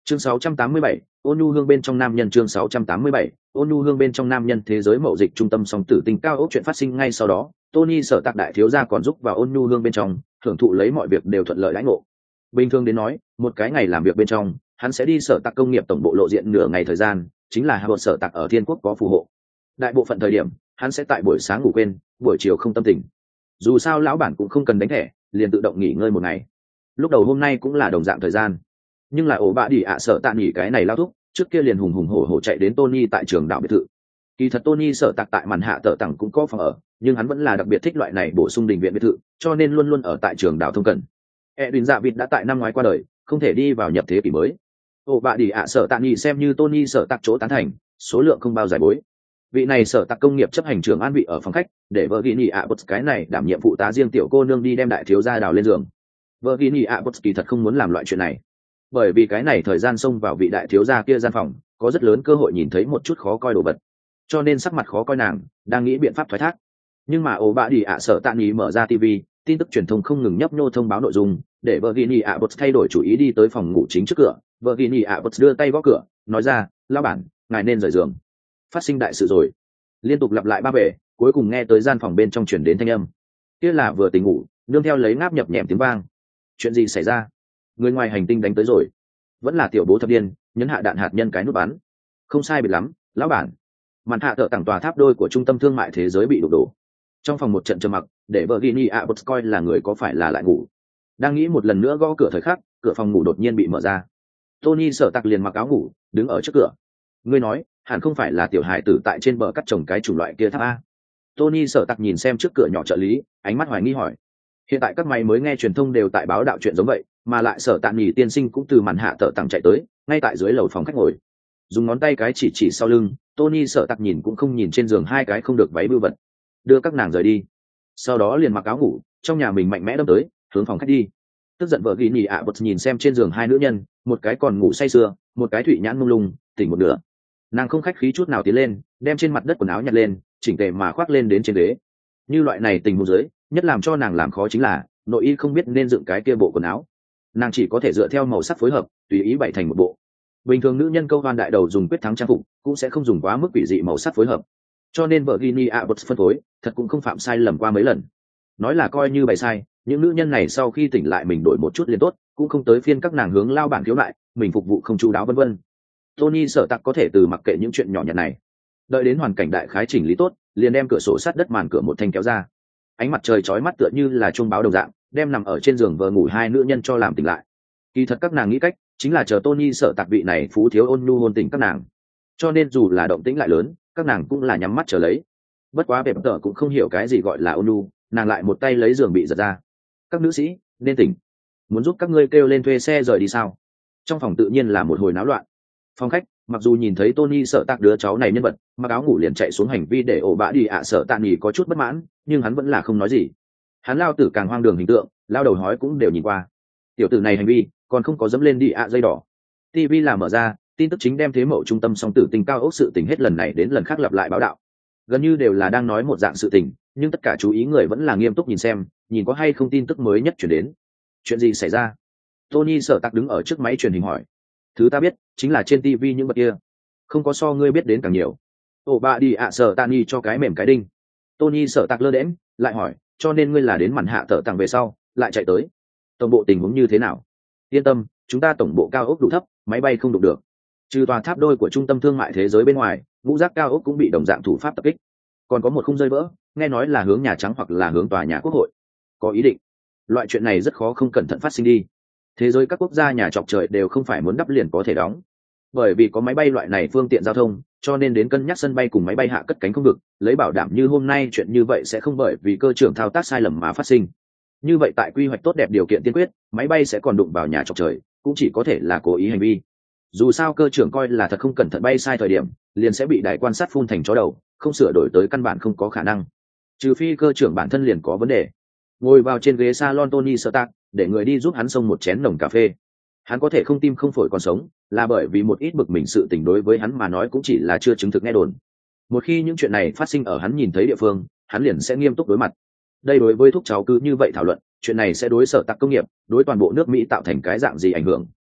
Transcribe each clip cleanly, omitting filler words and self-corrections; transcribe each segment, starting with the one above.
Chương 687, Ôn Nhu Hương bên trong nam nhân. Chương 687, Ôn Nhu Hương bên trong nam nhân. Thế giới mậu dịch trung tâm song tử tinh cao ốc chuyện phát sinh ngay sau đó, Tony Sở Tạc đại thiếu gia còn giúp vào Ôn Nhu Hương bên trong, thưởng thụ lấy mọi việc đều thuận lợi đãi ngộ. Bình thường đến nói, một cái ngày làm việc bên trong, hắn sẽ đi Sở Tạc công nghiệp tổng bộ lộ diện nửa ngày thời gian, chính là Harvard Sở Tạc ở Thiên Quốc có phù hộ. Đại bộ phận thời điểm, hắn sẽ tại buổi sáng ngủ quên, buổi chiều không tâm tình. Dù sao lão bản cũng không cần đánh thẻ, liền tự động nghỉ ngơi một ngày. Lúc đầu hôm nay cũng là đồng dạng thời gian, nhưng là ổ bạ đi Sở Tạc nghỉ cái này lao thúc, trước kia liền hùng hùng hổ hổ chạy đến Tony tại trường đảo biệt thự. Kỳ thật Tony Sở Tạc tại màn hạ tở tặng cũng có phòng ở, nhưng hắn vẫn là đặc biệt thích loại này bổ sung đình viện biệt thự, cho nên luôn luôn ở tại trường đảo thông cần. Edwin Dạ Vịt đã tại năm ngoái qua đời, không thể đi vào nhập thế kỷ mới. Ổ bạ đi Sở Tạc nghỉ xem như Tony Sở Tạc chỗ tán thành, số lượng không bao giải bối. Vị này Sở Tạc công nghiệp chấp hành trưởng an vị ở phòng khách, để Virginia Butts cái này đảm nhiệm phụ tá riêng tiểu cô nương đi đem đại thiếu gia đào lên giường. Virginia Butts kỳ thật không muốn làm loại chuyện này, bởi vì cái này thời gian xông vào vị đại thiếu gia kia gian phòng, có rất lớn cơ hội nhìn thấy một chút khó coi đồ vật, cho nên sắc mặt khó coi nàng, đang nghĩ biện pháp thoái thác. Nhưng mà ổ bạ đi Sở Tạc nghỉ mở ra TV, tin tức truyền thông không ngừng nhấp nhô thông báo nội dung, để Virginia Butts thay đổi chủ ý đi tới phòng ngủ chính trước cửa. Virginia Butts đưa tay gõ cửa, nói ra, lão bản, ngài nên rời giường. Phát sinh đại sự rồi. Liên tục lặp lại ba bể, cuối cùng nghe tới gian phòng bên trong truyền đến thanh âm. Kia là vừa tỉnh ngủ, nương theo lấy ngáp nhập nhèm tiếng vang. Chuyện gì xảy ra? Người ngoài hành tinh đánh tới rồi. Vẫn là tiểu bố thập điên, nhấn hạ đạn hạt nhân cái nút bắn. Không sai biệt lắm, lão bản. Màn hạ thợ tặng tòa tháp đôi của trung tâm thương mại thế giới bị đụng đổ. Trong phòng một trận trầm mặc, để Virginia Butts coi là người có phải là lại ngủ. Đang nghĩ một lần nữa gõ cửa thời khắc, cửa phòng ngủ đột nhiên bị mở ra. Tony Sở Tạc liền mặc áo ngủ, đứng ở trước cửa. Ngươi nói, hẳn không phải là tiểu hải tử tại trên bờ cắt trồng cái chủng loại kia tháp a? Tony Sở Tạc nhìn xem trước cửa nhỏ trợ lý, ánh mắt hoài nghi hỏi. Hiện tại các máy mới nghe truyền thông đều tại báo đạo chuyện giống vậy, mà lại Sở Tạc nghỉ tiên sinh cũng từ màn hạ tợ tặng chạy tới, ngay tại dưới lầu phòng khách ngồi. Dùng ngón tay cái chỉ sau lưng, Tony Sở Tạc nhìn cũng không nhìn trên giường hai cái không được váy bưu vật. Đưa các nàng rời đi. Sau đó liền mặc áo ngủ, trong nhà mình mạnh mẽ đâm tới, hướng phòng khách đi. Tức giận vợ ghi nhì Butts nhìn xem trên giường hai nữ nhân, một cái còn ngủ say sưa, một cái thụy nhãn mông lung, tỉnh một nửa. Nàng không khách khí chút nào tiến lên, đem trên mặt đất quần áo nhặt lên, chỉnh tề mà khoác lên đến trên ghế. Như loại này tình huống dưới, nhất làm cho nàng làm khó chính là nội y không biết nên dựng cái kia bộ quần áo. Nàng chỉ có thể dựa theo màu sắc phối hợp, tùy ý bày thành một bộ. Bình thường nữ nhân câu hoan đại đầu dùng quyết thắng trang phục, cũng sẽ không dùng quá mức quỷ dị màu sắc phối hợp. Cho nên Virginia Butts phân phối, thật cũng không phạm sai lầm qua mấy lần. Nói là coi như bày sai, những nữ nhân này sau khi tỉnh lại mình đổi một chút liền tốt, cũng không tới phiên các nàng hướng lao bản thiếu lại, mình phục vụ không chu đáo vân vân. Tony Sở Tạc có thể từ mặc kệ những chuyện nhỏ nhặt này, đợi đến hoàn cảnh đại khái chỉnh lý tốt, liền đem cửa sổ sát đất màn cửa một thanh kéo ra. Ánh mặt trời chói mắt tựa như là chuông báo đồng dạng, đem nằm ở trên giường vờ ngủ hai nữ nhân cho làm tỉnh lại. Kỳ thật các nàng nghĩ cách, chính là chờ Tony Sở Tạc vị này phú thiếu ôn nhu hôn tỉnh các nàng. Cho nên dù là động tĩnh lại lớn, các nàng cũng là nhắm mắt chờ lấy. Bất quá bẹp tở cũng không hiểu cái gì gọi là ôn nhu, nàng lại một tay lấy giường bị giật ra. Các nữ sĩ, nên tỉnh. Muốn giúp các ngươi kêu lên thuê xe rời đi sao? Trong phòng tự nhiên là một hồi náo loạn. Phòng khách, mặc dù nhìn thấy Tony Sở Tạc đứa cháu này nhân vật, mặc áo ngủ liền chạy xuống hành vi để ổ bạ đi Sở Tạc nghỉ có chút bất mãn, nhưng hắn vẫn là không nói gì. Hắn lao tử càng hoang đường hình tượng, lao đầu hói cũng đều nhìn qua. Tiểu tử này hành vi, còn không có dẫm lên đi dây đỏ. TV là mở ra, tin tức chính đem thế mậu trung tâm song tử tình cao ốc sự tình hết lần này đến lần khác lặp lại báo đạo. Gần như đều là đang nói một dạng sự tình, nhưng tất cả chú ý người vẫn là nghiêm túc nhìn xem, nhìn có hay không tin tức mới nhất chuyển đến. Chuyện gì xảy ra? Tony Sở Tạc đứng ở trước máy truyền hình hỏi. Thứ ta biết, chính là trên TV những vật kia. Không có so ngươi biết đến càng nhiều. Ồ bà đi Sở Tạc nghi cho cái mềm cái đinh. Tony Sở Tạc lơ đễnh, lại hỏi, cho nên ngươi là đến màn hạ tở tặng về sau, lại chạy tới. Tổng bộ tình huống như thế nào? Yên tâm, chúng ta tổng bộ cao ốc đủ thấp, máy bay không đụng được. Trừ tòa tháp đôi của trung tâm thương mại thế giới bên ngoài, ngũ giác cao ốc cũng bị đồng dạng thủ pháp tập kích. Còn có một khung rơi vỡ, nghe nói là hướng Nhà Trắng hoặc là hướng tòa nhà Quốc hội. Có ý định. Loại chuyện này rất khó không cẩn thận phát sinh đi. Thế giới các quốc gia nhà chọc trời đều không phải muốn đắp liền có thể đóng. Bởi vì có máy bay loại này phương tiện giao thông, cho nên đến cân nhắc sân bay cùng máy bay hạ cất cánh không được, lấy bảo đảm như hôm nay chuyện như vậy sẽ không bởi vì cơ trưởng thao tác sai lầm mà phát sinh. Như vậy tại quy hoạch tốt đẹp điều kiện tiên quyết, máy bay sẽ còn đụng vào nhà chọc trời, cũng chỉ có thể là cố ý hành vi. Dù sao cơ trưởng coi là thật không cẩn thận bay sai thời điểm, liền sẽ bị đài quan sát phun thành chó đầu, không sửa đổi tới căn bản không có khả năng. Trừ phi cơ trưởng bản thân liền có vấn đề. Ngồi vào trên ghế salon Tony Sở Tạc, để người đi giúp hắn xông một chén nồng cà phê. Hắn có thể không tim không phổi còn sống, là bởi vì một ít bực mình sự tình đối với hắn mà nói cũng chỉ là chưa chứng thực nghe đồn. Một khi những chuyện này phát sinh ở hắn nhìn thấy địa phương, hắn liền sẽ nghiêm túc đối mặt. Đây đối với thúc cháu cứ như vậy thảo luận, chuyện này sẽ đối Sở Tạc công nghiệp, đối toàn bộ nước Mỹ tạo thành cái dạng gì ảnh hưởng.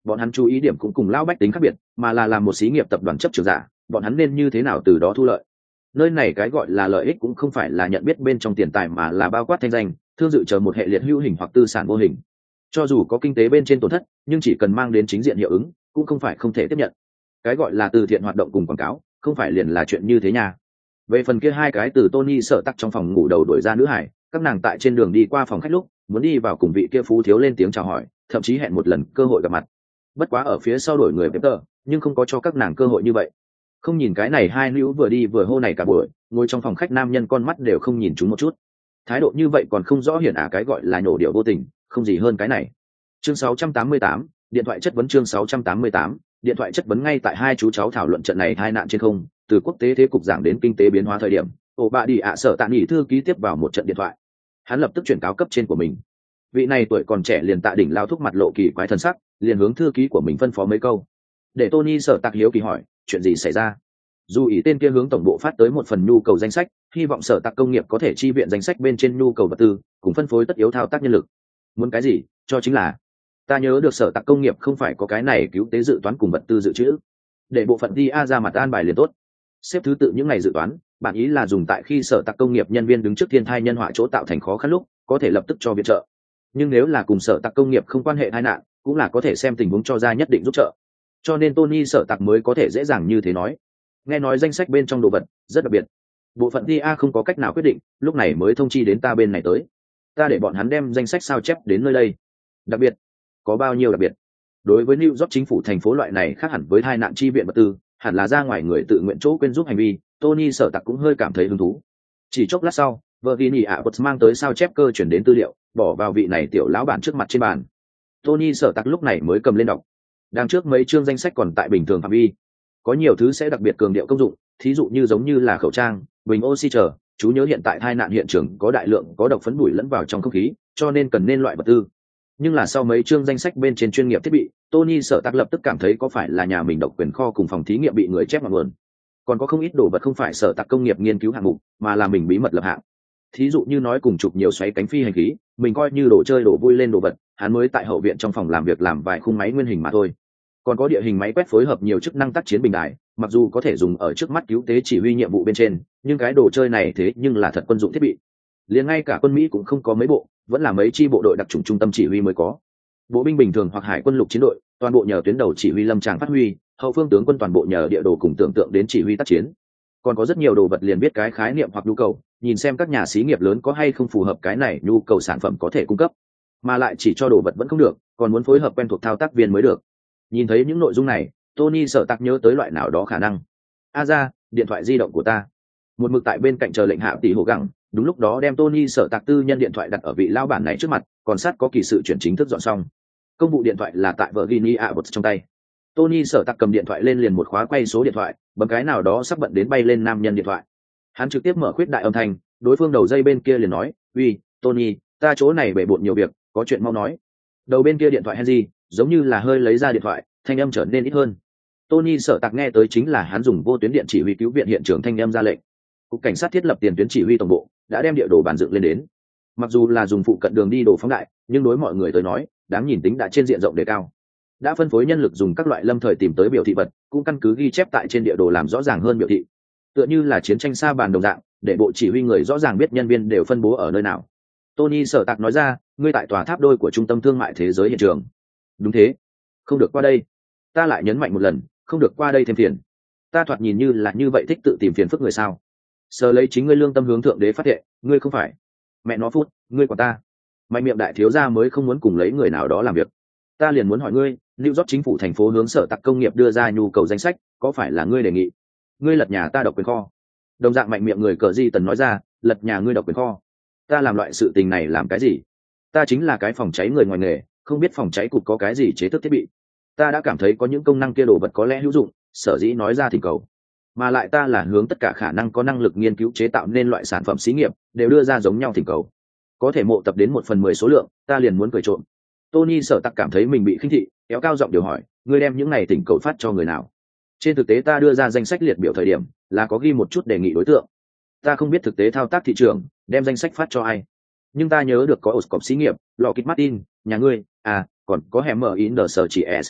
bọn hắn chú ý điểm cũng cùng lão bách tính khác biệt, mà là làm một xí nghiệp tập đoàn chấp trường giả, bọn hắn nên như thế nào từ đó thu lợi. Nơi này cái gọi là lợi ích cũng không phải là nhận biết bên trong tiền tài, mà là bao quát thanh danh, thương dự chờ một hệ liệt hữu hình hoặc tư sản vô hình. Cho dù có kinh tế bên trên tổn thất, nhưng chỉ cần mang đến chính diện hiệu ứng, cũng không phải không thể tiếp nhận. Cái gọi là từ thiện hoạt động cùng quảng cáo, không phải liền là chuyện như thế nha. Về phần kia hai cái từ Tony sợ tắc trong phòng ngủ đầu đuổi ra nữ hải, các nàng tại trên đường đi qua phòng khách lúc muốn đi vào cùng vị kia phú thiếu lên tiếng chào hỏi, thậm chí hẹn một lần cơ hội gặp mặt. Bất quá ở phía sau đổi người Peter, nhưng không có cho các nàng cơ hội như vậy. Không nhìn cái này hai nữ vừa đi vừa hô này cả buổi, ngồi trong phòng khách nam nhân con mắt đều không nhìn chúng một chút. Thái độ như vậy còn không rõ hiển cái gọi là nhổ điệu vô tình, không gì hơn cái này. Chương 688, điện thoại chất vấn. Chương 688, điện thoại chất vấn. Ngay tại hai chú cháu thảo luận trận này tai nạn trên không, từ quốc tế thế cục giảng đến kinh tế biến hóa thời điểm, ổ bạ đi ạ sở tạ nghỉ thư ký tiếp vào một trận điện thoại. Hắn lập tức chuyển cáo cấp trên của mình. Vị này tuổi còn trẻ liền tạ đỉnh lao thúc mặt lộ kỳ quái thân sắc, liền hướng thư ký của mình phân phó mấy câu. Để Tony sở tạc hiếu kỳ hỏi, chuyện gì xảy ra? Dù ý tên kia hướng tổng bộ phát tới một phần nhu cầu danh sách, hy vọng sở tạc công nghiệp có thể chi viện danh sách bên trên nhu cầu vật tư, cùng phân phối tất yếu thao tác nhân lực. Muốn cái gì? Cho chính là. Ta nhớ được sở tạc công nghiệp không phải có cái này cứu tế dự toán cùng vật tư dự trữ. Để bộ phận đi ra mặt an bài liền tốt. Xếp thứ tự những ngày dự toán, bản ý là dùng tại khi sở tạc công nghiệp nhân viên đứng trước thiên thai nhân họa chỗ tạo thành khó khăn lúc, có thể lập tức cho viện trợ. Nhưng nếu là cùng sở tạc công nghiệp không quan hệ tai nạn, cũng là có thể xem tình huống cho ra nhất định giúp trợ. Cho nên Tony sở tạc mới có thể dễ dàng như thế nói. Nghe nói danh sách bên trong đồ vật rất đặc biệt, bộ phận TA không có cách nào quyết định, lúc này mới thông chi đến ta bên này tới. Ta để bọn hắn đem danh sách sao chép đến nơi đây. Đặc biệt? Có bao nhiêu đặc biệt? Đối với New York chính phủ thành phố loại này khác hẳn với tai nạn chi viện vật tư, hẳn là ra ngoài người tự nguyện chỗ quên giúp hành vi, Tony sở tạc cũng hơi cảm thấy hứng thú. Chỉ chốc lát sau, Virginia Abbott mang tới sao chép cơ chuyển đến tư liệu, bỏ vào vị này tiểu lão bản trước mặt trên bàn. Tony sở tạc lúc này mới cầm lên đọc. Đằng trước mấy chương danh sách còn tại bình thường phạm vi, có nhiều thứ sẽ đặc biệt cường điệu công dụng, thí dụ như giống như là khẩu trang, bình oxy chờ. Chú nhớ hiện tại tai nạn hiện trường có đại lượng có độc phấn bụi lẫn vào trong không khí, cho nên cần nên loại vật tư. Nhưng là sau mấy chương danh sách bên trên chuyên nghiệp thiết bị, Tony sở tạc lập tức cảm thấy có phải là nhà mình độc quyền kho cùng phòng thí nghiệm bị người chép ngọn nguồn. Còn có không ít đồ vật không phải sở tạc công nghiệp nghiên cứu hạng mục, mà là mình bí mật lập hạng. Thí dụ như nói cùng chụp nhiều xoáy cánh phi hành khí, mình coi như đồ chơi đồ vui lên đồ vật, hắn mới tại hậu viện trong phòng làm việc làm vài khung máy nguyên hình mà thôi. Còn có địa hình máy quét phối hợp nhiều chức năng tác chiến bình đại, mặc dù có thể dùng ở trước mắt cứu tế chỉ huy nhiệm vụ bên trên, nhưng cái đồ chơi này thế nhưng là thật quân dụng thiết bị. Liền ngay cả quân Mỹ cũng không có mấy bộ, vẫn là mấy chi bộ đội đặc chủng trung tâm chỉ huy mới có. Bộ binh bình thường hoặc hải quân lục chiến đội, toàn bộ nhờ tuyến đầu chỉ huy lâm tràng phát huy, hậu phương tướng quân toàn bộ nhờ địa đồ cùng tưởng tượng đến chỉ huy tác chiến. Còn có rất nhiều đồ vật liền biết cái khái niệm hoặc nhu cầu, nhìn xem các nhà xí nghiệp lớn có hay không phù hợp cái này nhu cầu sản phẩm có thể cung cấp, mà lại chỉ cho đồ vật vẫn không được, còn muốn phối hợp quen thuộc thao tác viên mới được. Nhìn thấy những nội dung này, Tony sợ tạc nhớ tới loại nào đó khả năng. Ra, điện thoại di động của ta. Một mực tại bên cạnh chờ lệnh hạ tỷ hồ gẳng, đúng lúc đó đem Tony sợ tạc tư nhân điện thoại đặt ở vị lao bản này trước mặt, còn sát có kỳ sự chuyển chính thức dọn xong. Công vụ điện thoại là tại Virginia Abbott trong tay. Tony sợ tạc cầm điện thoại lên liền một khóa quay số điện thoại, bấm cái nào đó sắp bận đến bay lên nam nhân điện thoại. Hắn trực tiếp mở khuyết đại âm thanh, đối phương đầu dây bên kia liền nói, uy, Tony, ta chỗ này bể bộn nhiều việc, có chuyện mau nói. Đầu bên kia điện thoại Henry, giống như là hơi lấy ra điện thoại, thanh âm trở nên ít hơn. Tony sợ tạc nghe tới chính là hắn dùng vô tuyến điện chỉ huy cứu viện hiện trường thanh âm ra lệnh. Cục cảnh sát thiết lập tiền tuyến chỉ huy tổng bộ, đã đem địa đồ bàn dựng lên đến. Mặc dù là dùng phụ cận đường đi đồ phóng đại, nhưng đối mọi người tới nói, đáng nhìn tính đã trên diện rộng đề cao. Đã phân phối nhân lực dùng các loại lâm thời tìm tới biểu thị vật, cũng căn cứ ghi chép tại trên địa đồ làm rõ ràng hơn biểu thị. Tựa như là chiến tranh xa bàn đồng dạng, để bộ chỉ huy người rõ ràng biết nhân viên đều phân bố ở nơi nào. Tony sở tạc nói ra, ngươi tại tòa tháp đôi của trung tâm thương mại thế giới hiện trường. Đúng thế. Không được qua đây. Ta lại nhấn mạnh một lần, không được qua đây thêm phiền. Ta thoạt nhìn như là như vậy thích tự tìm phiền phức người sao? Sờ lấy chính ngươi lương tâm hướng thượng đế phát thệ, ngươi không phải. Mẹ nó phút, ngươi của ta. Mạnh miệng đại thiếu gia mới không muốn cùng lấy người nào đó làm việc. Ta liền muốn hỏi ngươi, New York chính phủ thành phố hướng sở tạc công nghiệp đưa ra nhu cầu danh sách, có phải là ngươi đề nghị? Ngươi lật nhà ta độc quyền kho. Đồng dạng mạnh miệng người cờ di tần nói ra, lật nhà ngươi độc quyền kho. Ta làm loại sự tình này làm cái gì? Ta chính là cái phòng cháy người ngoài nghề, không biết phòng cháy cục có cái gì chế thức thiết bị. Ta đã cảm thấy có những công năng kia đồ vật có lẽ hữu dụng, sở dĩ nói ra thỉnh cầu. Mà lại ta là hướng tất cả khả năng có năng lực nghiên cứu chế tạo nên loại sản phẩm xí nghiệp, đều đưa ra giống nhau thỉnh cầu. Có thể mộ tập đến 1/10 số lượng, ta liền muốn cười trộm. Tony sở tạc cảm thấy mình bị khinh thị, kéo cao giọng điều hỏi, ngươi đem những này thỉnh cầu phát cho người nào? Trên thực tế ta đưa ra danh sách liệt biểu thời điểm, là có ghi một chút đề nghị đối tượng. Ta không biết thực tế thao tác thị trường, đem danh sách phát cho ai. Nhưng ta nhớ được có Oscorp xí nghiệp, Lockheed Martin, nhà ngươi, còn có Hammer in the Search S.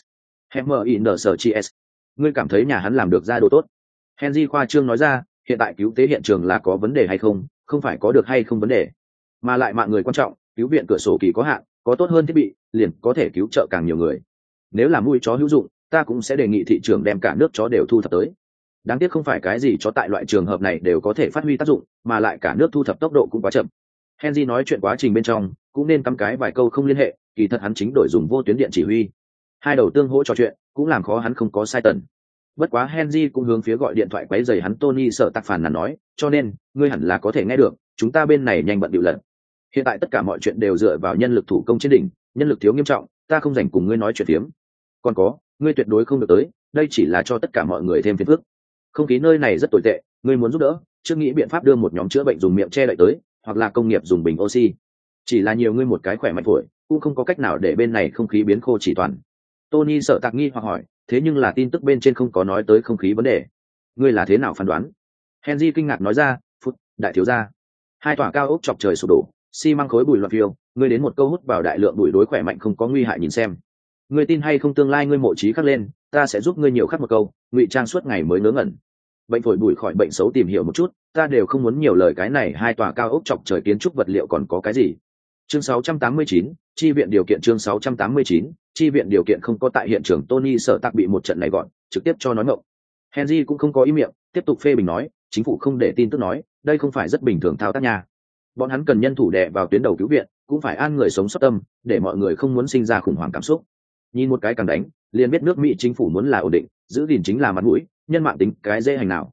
HMINSCHS. Ngươi cảm thấy nhà hắn làm được ra đồ tốt? Henry khoa trương nói ra, hiện tại cứu tế hiện trường là có vấn đề hay không phải có được hay không vấn đề, mà lại mạng người quan trọng, cứu viện cửa sổ kỳ có hạn, có tốt hơn thiết bị, liền có thể cứu trợ càng nhiều người. Nếu là mũi chó hữu dụng, ta cũng sẽ đề nghị thị trường đem cả nước chó đều thu thập tới. Đáng tiếc không phải cái gì chó tại loại trường hợp này đều có thể phát huy tác dụng, mà lại cả nước thu thập tốc độ cũng quá chậm. Henry nói chuyện quá trình bên trong cũng nên cắm cái vài câu không liên hệ, kỳ thật hắn chính đổi dùng vô tuyến điện chỉ huy. Hai đầu tương hỗ trò chuyện cũng làm khó hắn không có sai tần. Bất quá Henry cũng hướng phía gọi điện thoại quấy rầy hắn Tony sợ tạc phản là nói, cho nên ngươi hẳn là có thể nghe được, chúng ta bên này nhanh bận điệu lận. Hiện tại tất cả mọi chuyện đều dựa vào nhân lực thủ công trên đỉnh, nhân lực thiếu nghiêm trọng, ta không rảnh cùng ngươi nói chuyện phiếm. Còn có, ngươi tuyệt đối không được tới, đây chỉ là cho tất cả mọi người thêm phiền phức. Không khí nơi này rất tồi tệ, ngươi muốn giúp đỡ, chưa nghĩ biện pháp đưa một nhóm chữa bệnh dùng miệng che đậy tới, hoặc là công nghiệp dùng bình oxy. Chỉ là nhiều ngươi một cái khỏe mạnh phổi, cũng không có cách nào để bên này không khí biến khô chỉ toàn. Tony sợ tạc nghi hoặc hỏi, thế nhưng là tin tức bên trên không có nói tới không khí vấn đề, ngươi là thế nào phán đoán? Henry kinh ngạc nói ra, phút, đại thiếu gia, hai tòa cao ốc chọc trời sụp đổ, xi măng khối bụi loạn phiêu, ngươi đến một câu hút vào đại lượng bụi đối khỏe mạnh không có nguy hại nhìn xem. Ngươi tin hay không tương lai ngươi mộ trí khắc lên, ta sẽ giúp ngươi nhiều khắc một câu, ngụy trang suốt ngày mới ngớ ngẩn. Bệnh phổi bụi khỏi bệnh xấu tìm hiểu một chút, ta đều không muốn nhiều lời cái này hai tòa cao ốc chọc trời kiến trúc vật liệu còn có cái gì. Chương 689, chi viện điều kiện chương 689, chi viện điều kiện không có tại hiện trường Tony sợ tạc bị một trận này gọn, trực tiếp cho nói ngộng. Henry cũng không có ý miệng, tiếp tục phê bình nói, chính phủ không để tin tức nói, đây không phải rất bình thường thao tác nha. Bọn hắn cần nhân thủ đè vào tuyến đầu cứu viện, cũng phải an người sống sót tâm, để mọi người không muốn sinh ra khủng hoảng cảm xúc. Nhìn một cái càng đánh, liền biết nước Mỹ chính phủ muốn là ổn định, giữ gìn chính là mặt mũi, nhân mạng tính cái dễ hành nào.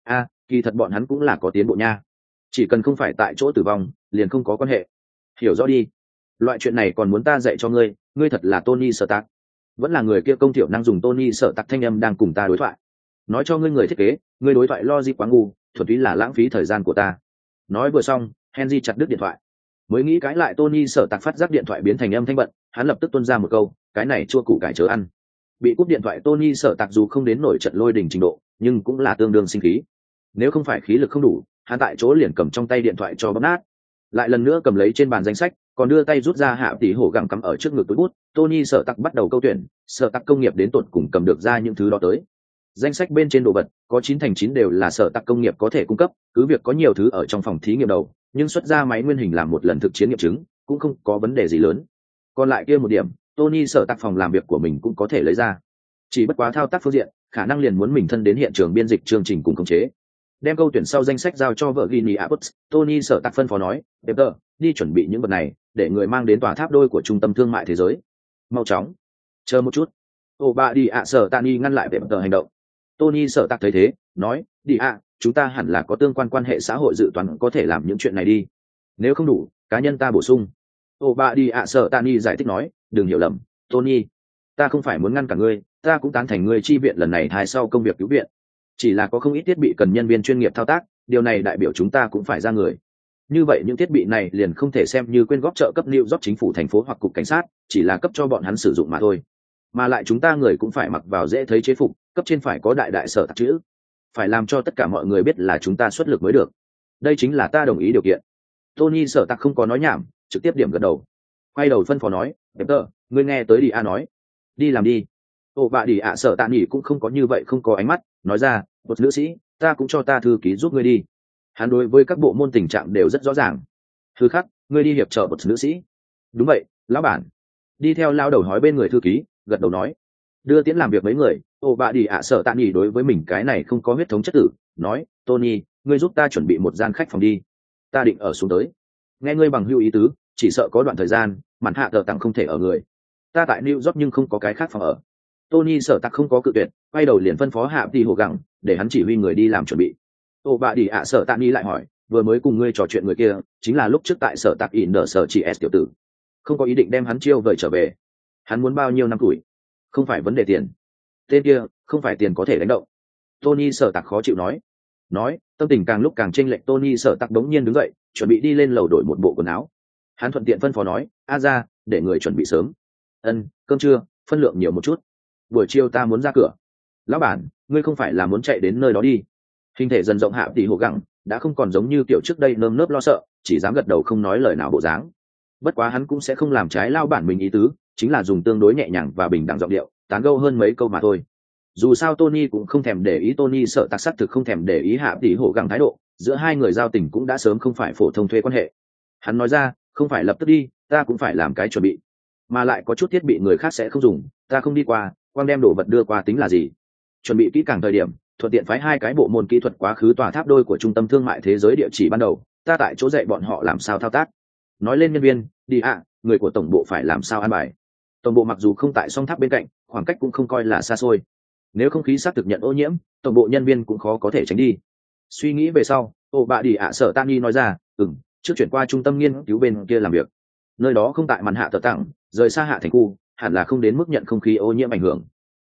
Kỳ thật bọn hắn cũng là có tiến bộ nha. Chỉ cần không phải tại chỗ tử vong, liền không có quan hệ. Hiểu rõ đi. Loại chuyện này còn muốn ta dạy cho ngươi, ngươi thật là Tony Stark. Vẫn là người kia công thiểu năng dùng Tony Stark thanh âm đang cùng ta đối thoại. Nói cho ngươi người thiết kế, ngươi đối thoại logic quá ngu, thuần túy là lãng phí thời gian của ta. Nói vừa xong, Henry chặt đứt điện thoại. Mới nghĩ cái lại Tony Stark phát giác điện thoại biến thành âm thanh bận, hắn lập tức tuôn ra một câu, cái này chua củ cải chớ ăn. Bị cúp điện thoại Tony Stark dù không đến nổi trận lôi đình trình độ, nhưng cũng là tương đương sinh khí. Nếu không phải khí lực không đủ, hắn tại chỗ liền cầm trong tay điện thoại cho bóp nát. Lại lần nữa cầm lấy trên bàn danh sách, còn đưa tay rút ra hạ tỷ hổ gẳng cắm ở trước ngực túi bút. Tony sợ tặc bắt đầu câu tuyển, sợ tặc công nghiệp đến tột cùng cầm được ra những thứ đó tới. Danh sách bên trên đồ vật có 9/9 đều là sợ tặc công nghiệp có thể cung cấp, cứ việc có nhiều thứ ở trong phòng thí nghiệm đầu, nhưng xuất ra máy nguyên hình làm một lần thực chiến nghiệm chứng cũng không có vấn đề gì lớn. Còn lại kia một điểm, Tony sợ tặc phòng làm việc của mình cũng có thể lấy ra, chỉ bất quá thao tác phương diện khả năng liền muốn mình thân đến hiện trường biên dịch chương trình cùng khống chế. Đem câu tuyển sau danh sách giao cho vợ Gini Abbott, Tony sợ tặc phân phó nói, Peter, đi chuẩn bị những vật này để người mang đến tòa tháp đôi của trung tâm thương mại thế giới. Mau chóng. Chờ một chút. Bà đi sợ Tani ngăn lại Peter hành động. Tony sợ tặc thấy thế, nói, đi chúng ta hẳn là có tương quan quan hệ xã hội dự toán có thể làm những chuyện này đi. Nếu không đủ, cá nhân ta bổ sung. Bà đi sợ Tani giải thích nói, đừng hiểu lầm, Tony, ta không phải muốn ngăn cả ngươi, ta cũng tán thành ngươi chi viện lần này thai sau công việc cứu viện. Chỉ là có không ít thiết bị cần nhân viên chuyên nghiệp thao tác, điều này đại biểu chúng ta cũng phải ra người. Như vậy những thiết bị này liền không thể xem như quyên góp trợ cấp New York chính phủ thành phố hoặc cục cảnh sát, chỉ là cấp cho bọn hắn sử dụng mà thôi. Mà lại chúng ta người cũng phải mặc vào dễ thấy chế phục, cấp trên phải có đại đại sở tạc chữ, phải làm cho tất cả mọi người biết là chúng ta xuất lực mới được. Đây chính là ta đồng ý điều kiện. Tony sở tạc không có nói nhảm, trực tiếp điểm gật đầu. Quay đầu phân phó nói, Peter, ngươi nghe tới đi nói, đi làm đi. Bà đi sợ tạ nghỉ cũng không có như vậy không có ánh mắt, nói ra, một nữ sĩ, ta cũng cho ta thư ký giúp ngươi đi. Hắn đối với các bộ môn tình trạng đều rất rõ ràng. Thư khắc, ngươi đi hiệp trợ một nữ sĩ. Đúng vậy, lão bản. Đi theo lao đầu hói bên người thư ký, gật đầu nói. Đưa tiễn làm việc mấy người, bà đi sợ tạ nghỉ đối với mình cái này không có huyết thống chất tử, nói, Tony, ngươi giúp ta chuẩn bị một gian khách phòng đi. Ta định ở xuống tới. Nghe ngươi bằng hữu ý tứ, chỉ sợ có đoạn thời gian, màn hạ tờ tặng không thể ở người. Ta tại New York nhưng không có cái khác phòng ở. Tony sợ tặc không có cự tuyệt, quay đầu liền phân phó hạ đi hồ gẳng, để hắn chỉ huy người đi làm chuẩn bị. Bà đi sợ tạ ni lại hỏi, vừa mới cùng ngươi trò chuyện người kia, chính là lúc trước tại sở tặc ỉn nở sở chỉ s tiểu tử. Không có ý định đem hắn chiêu vời trở về. Hắn muốn bao nhiêu năm tuổi? Không phải vấn đề tiền. Tên kia, không phải tiền có thể đánh động. Tony sợ tặc khó chịu nói, tâm tình càng lúc càng chênh lệch. Tony sợ tặc đống nhiên đứng dậy, chuẩn bị đi lên lầu đổi một bộ quần áo. Hắn thuận tiện phân phó nói, ra, để người chuẩn bị sớm. Cơm trưa, phân lượng nhiều một chút. Buổi chiều ta muốn ra cửa. Lão bản, ngươi không phải là muốn chạy đến nơi đó đi? Hình thể dần rộng hạ tỷ hồ gẳng đã không còn giống như kiểu trước đây nơm nớp lo sợ, chỉ dám gật đầu không nói lời nào bộ dáng. Bất quá hắn cũng sẽ không làm trái lao bản mình ý tứ, chính là dùng tương đối nhẹ nhàng và bình đẳng giọng điệu, tán gẫu hơn mấy câu mà thôi. Dù sao Tony cũng không thèm để ý, Tony sợ tặc sát thực không thèm để ý hạ tỷ hổ gặng thái độ, giữa hai người giao tình cũng đã sớm không phải phổ thông thuê quan hệ. Hắn nói ra, không phải lập tức đi, ta cũng phải làm cái chuẩn bị, mà lại có chút thiết bị người khác sẽ không dùng, ta không đi qua, quang đem đồ vật đưa qua tính là gì. Chuẩn bị kỹ càng thời điểm, thuận tiện phái hai cái bộ môn kỹ thuật quá khứ tòa tháp đôi của trung tâm thương mại thế giới địa chỉ ban đầu, ta tại chỗ dạy bọn họ làm sao thao tác. Nói lên nhân viên, đi người của tổng bộ phải làm sao an bài. Tổng bộ mặc dù không tại song tháp bên cạnh, khoảng cách cũng không coi là xa xôi, nếu không khí xác thực nhận ô nhiễm, tổng bộ nhân viên cũng khó có thể tránh đi. Suy nghĩ về sau, ô bạ đi sở Tani nói ra, trước chuyển qua trung tâm nghiên cứu bên kia làm việc, nơi đó không tại màn hạ tờ tặng, rời xa hạ thành khu, hẳn là không đến mức nhận không khí ô nhiễm ảnh hưởng.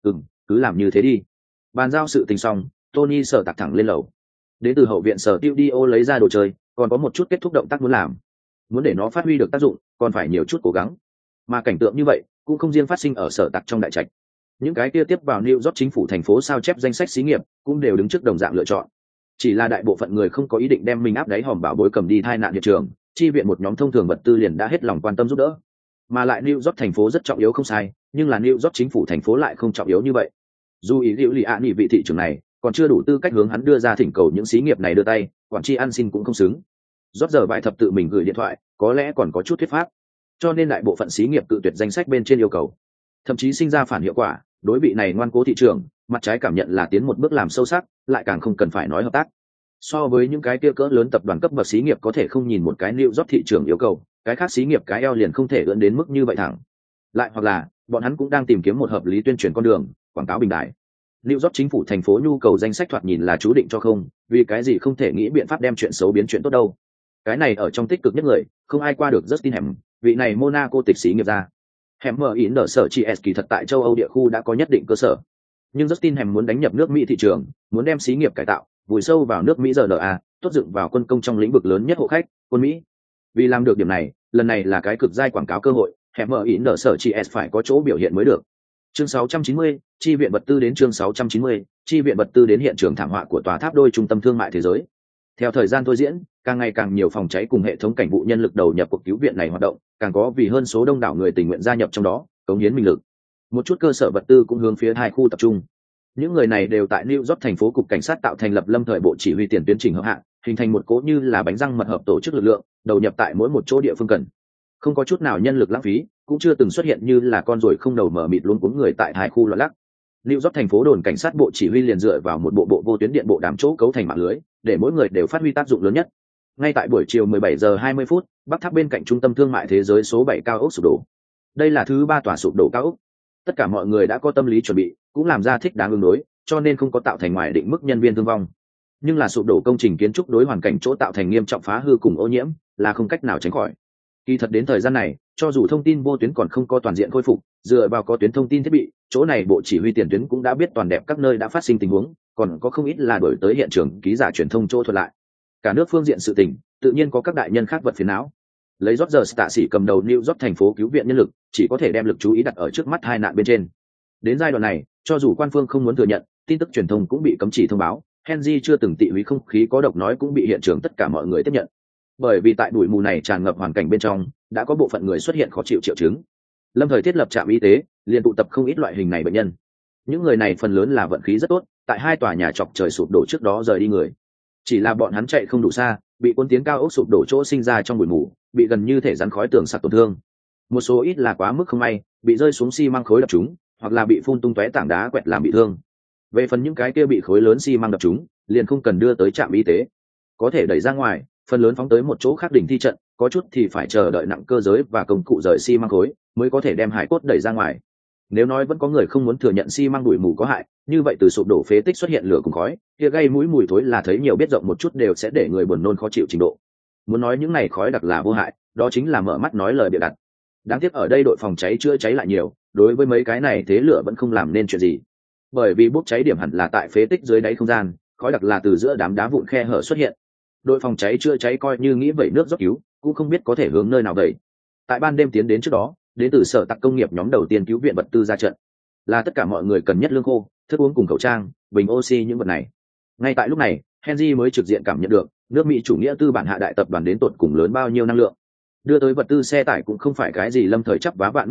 Cứ làm như thế đi. Bàn giao sự tình xong, Tony sở tặc thẳng lên lầu. Đến từ hậu viện sở Studio lấy ra đồ chơi, còn có một chút kết thúc động tác muốn làm. Muốn để nó phát huy được tác dụng, còn phải nhiều chút cố gắng. Mà cảnh tượng như vậy cũng không riêng phát sinh ở sở tặc trong đại trạch. Những cái kia tiếp vào New York chính phủ thành phố sao chép danh sách xí nghiệp cũng đều đứng trước đồng dạng lựa chọn. Chỉ là đại bộ phận người không có ý định đem mình áp đáy hòm bảo bối cầm đi tai nạn hiện trường, chi viện một nhóm thông thường vật tư liền đã hết lòng quan tâm giúp đỡ. Mà lại New York thành phố rất trọng yếu không sai, nhưng là New York chính phủ thành phố lại không trọng yếu như vậy. Dù ý liệu lì ạ nghỉ vị thị trường này còn chưa đủ tư cách hướng hắn đưa ra thỉnh cầu những xí nghiệp này đưa tay, quản tri ăn xin cũng không xứng. Rót giờ vài thập tự mình gửi điện thoại, có lẽ còn có chút thuyết pháp, cho nên đại bộ phận xí nghiệp cự tuyệt danh sách bên trên yêu cầu, thậm chí sinh ra phản hiệu quả. Đối vị này ngoan cố thị trường, mặt trái cảm nhận là tiến một bước làm sâu sắc, lại càng không cần phải nói hợp tác. So với những cái kia cỡ lớn tập đoàn cấp bậc xí nghiệp có thể không nhìn một cái New York thị trường yêu cầu, cái khác xí nghiệp cái eo liền không thể ưỡn đến mức như vậy thẳng. Lại hoặc là bọn hắn cũng đang tìm kiếm một hợp lý tuyên truyền con đường, quảng cáo bình đại. New York chính phủ thành phố nhu cầu danh sách thoạt nhìn là chú định cho không, vì cái gì không thể nghĩ biện pháp đem chuyện xấu biến chuyện tốt đâu. Cái này ở trong tích cực nhất người, không ai qua được Justin Hẻm, vị này Monaco tịch xí nghiệp ra. Hẻm mở ý nở sở chị kỳ thật tại châu Âu địa khu đã có nhất định cơ sở. Nhưng Justin Hẻm muốn đánh nhập nước Mỹ thị trường, muốn đem xí nghiệp cải tạo, vùi sâu vào nước Mỹ RNA, tốt dựng vào quân công trong lĩnh vực lớn nhất hộ khách, quân Mỹ. Vì làm được điểm này, lần này là cái cực giai quảng cáo cơ hội, hẻm mở ý nở sở chị phải có chỗ biểu hiện mới được. Chương 690, chi viện vật tư đến chương 690, chi viện vật tư đến hiện trường thảm họa của tòa tháp đôi trung tâm thương mại thế giới. Theo thời gian thôi diễn, càng ngày càng nhiều phòng cháy cùng hệ thống cảnh vụ nhân lực đầu nhập cuộc cứu viện này hoạt động, càng có vì hơn số đông đảo người tình nguyện gia nhập trong đó, cống hiến mình lực. Một chút cơ sở vật tư cũng hướng phía hai khu tập trung. Những người này đều tại New York thành phố cục cảnh sát tạo thành lập lâm thời bộ chỉ huy tiền tuyến trình hợp hạng, hình thành một cỗ như là bánh răng mật hợp tổ chức lực lượng, đầu nhập tại mỗi một chỗ địa phương cần. Không có chút nào nhân lực lãng phí, cũng chưa từng xuất hiện như là con ruồi không đầu mở mịt luống cuống người tại hai khu loạn lắc. New York thành phố đồn cảnh sát bộ chỉ huy liền dựa vào một bộ vô tuyến điện bộ đàm chỗ cấu thành mạng lưới, để mỗi người đều phát huy tác dụng lớn nhất. Ngay tại buổi chiều 17 giờ 20 phút, bắc tháp bên cạnh trung tâm thương mại thế giới số 7 cao ốc sụp đổ. Đây là thứ 3 tòa sụp đổ cao ốc. Tất cả mọi người đã có tâm lý chuẩn bị, cũng làm ra thích đáng ứng đối, cho nên không có tạo thành ngoài định mức nhân viên thương vong. Nhưng là sụp đổ công trình kiến trúc đối hoàn cảnh chỗ tạo thành nghiêm trọng phá hư cùng ô nhiễm, là không cách nào tránh khỏi. Kỳ thật đến thời gian này, cho dù thông tin vô tuyến còn không có toàn diện khôi phục, dựa vào có tuyến thông tin thiết bị, chỗ này bộ chỉ huy tiền tuyến cũng đã biết toàn đẹp các nơi đã phát sinh tình huống, còn có không ít là đổi tới hiện trường ký giả truyền thông chỗ thuật lại. Cả nước phương diện sự tình, tự nhiên có các đại nhân khác vật phiền não. Lấy Roger Stacy cầm đầu New York thành phố cứu viện nhân lực, chỉ có thể đem lực chú ý đặt ở trước mắt hai nạn bên trên. Đến giai đoạn này, cho dù quan phương không muốn thừa nhận, tin tức truyền thông cũng bị cấm chỉ thông báo, Henry chưa từng tị húy không khí có độc nói cũng bị hiện trường tất cả mọi người tiếp nhận. Bởi vì tại bụi mù này tràn ngập hoàn cảnh bên trong, đã có bộ phận người xuất hiện khó chịu triệu chứng. Lâm thời thiết lập trạm y tế, liền tụ tập không ít loại hình này bệnh nhân. Những người này phần lớn là vận khí rất tốt, tại hai tòa nhà chọc trời sụp đổ trước đó rời đi người. Chỉ là bọn hắn chạy không đủ xa, bị cuốn tiến cao ốc sụp đổ chỗ sinh ra trong bụi mù, bị gần như thể rắn khói tường sặc tổn thương. Một số ít là quá mức không may, bị rơi xuống xi măng khối đập chúng, hoặc là bị phun tung tóe tảng đá quẹt làm bị thương. Về phần những cái kia bị khối lớn xi măng đập chúng, liền không cần đưa tới trạm y tế, có thể đẩy ra ngoài, phần lớn phóng tới một chỗ khác đỉnh thi trận, có chút thì phải chờ đợi nặng cơ giới và công cụ rời xi măng khối mới có thể đem hải cốt đẩy ra ngoài. Nếu nói vẫn có người không muốn thừa nhận xi măng bụi mù có hại, như vậy từ sụp đổ phế tích xuất hiện lửa cùng khói, kia gây mũi mùi thối là thấy nhiều biết rộng một chút đều sẽ để người buồn nôn khó chịu trình độ. Muốn nói những này khói đặc là vô hại, đó chính là mở mắt nói lời bịa đặt. Đáng tiếc ở đây đội phòng cháy chữa cháy lại nhiều, đối với mấy cái này thế lửa vẫn không làm nên chuyện gì. Bởi vì bốc cháy điểm hẳn là tại phế tích dưới đáy không gian, khói đặc là từ giữa đám đá vụn khe hở xuất hiện. Đội phòng cháy chữa cháy coi như nghĩ vẩy nước rót cứu, cũng không biết có thể hướng nơi nào vậy. Tại ban đêm tiến đến trước đó, đến từ sở tặc công nghiệp nhóm đầu tiên cứu viện vật tư ra trận, là tất cả mọi người cần nhất lương khô, thức uống cùng khẩu trang, bình oxy những vật này. Ngay tại lúc này, Henry mới trực diện cảm nhận được nước Mỹ chủ nghĩa tư bản hạ đại tập đoàn đến tột cùng lớn bao nhiêu năng lượng. Đưa tới vật tư xe tải cũng không phải cái gì lâm thời chắp vá vạn nước bài,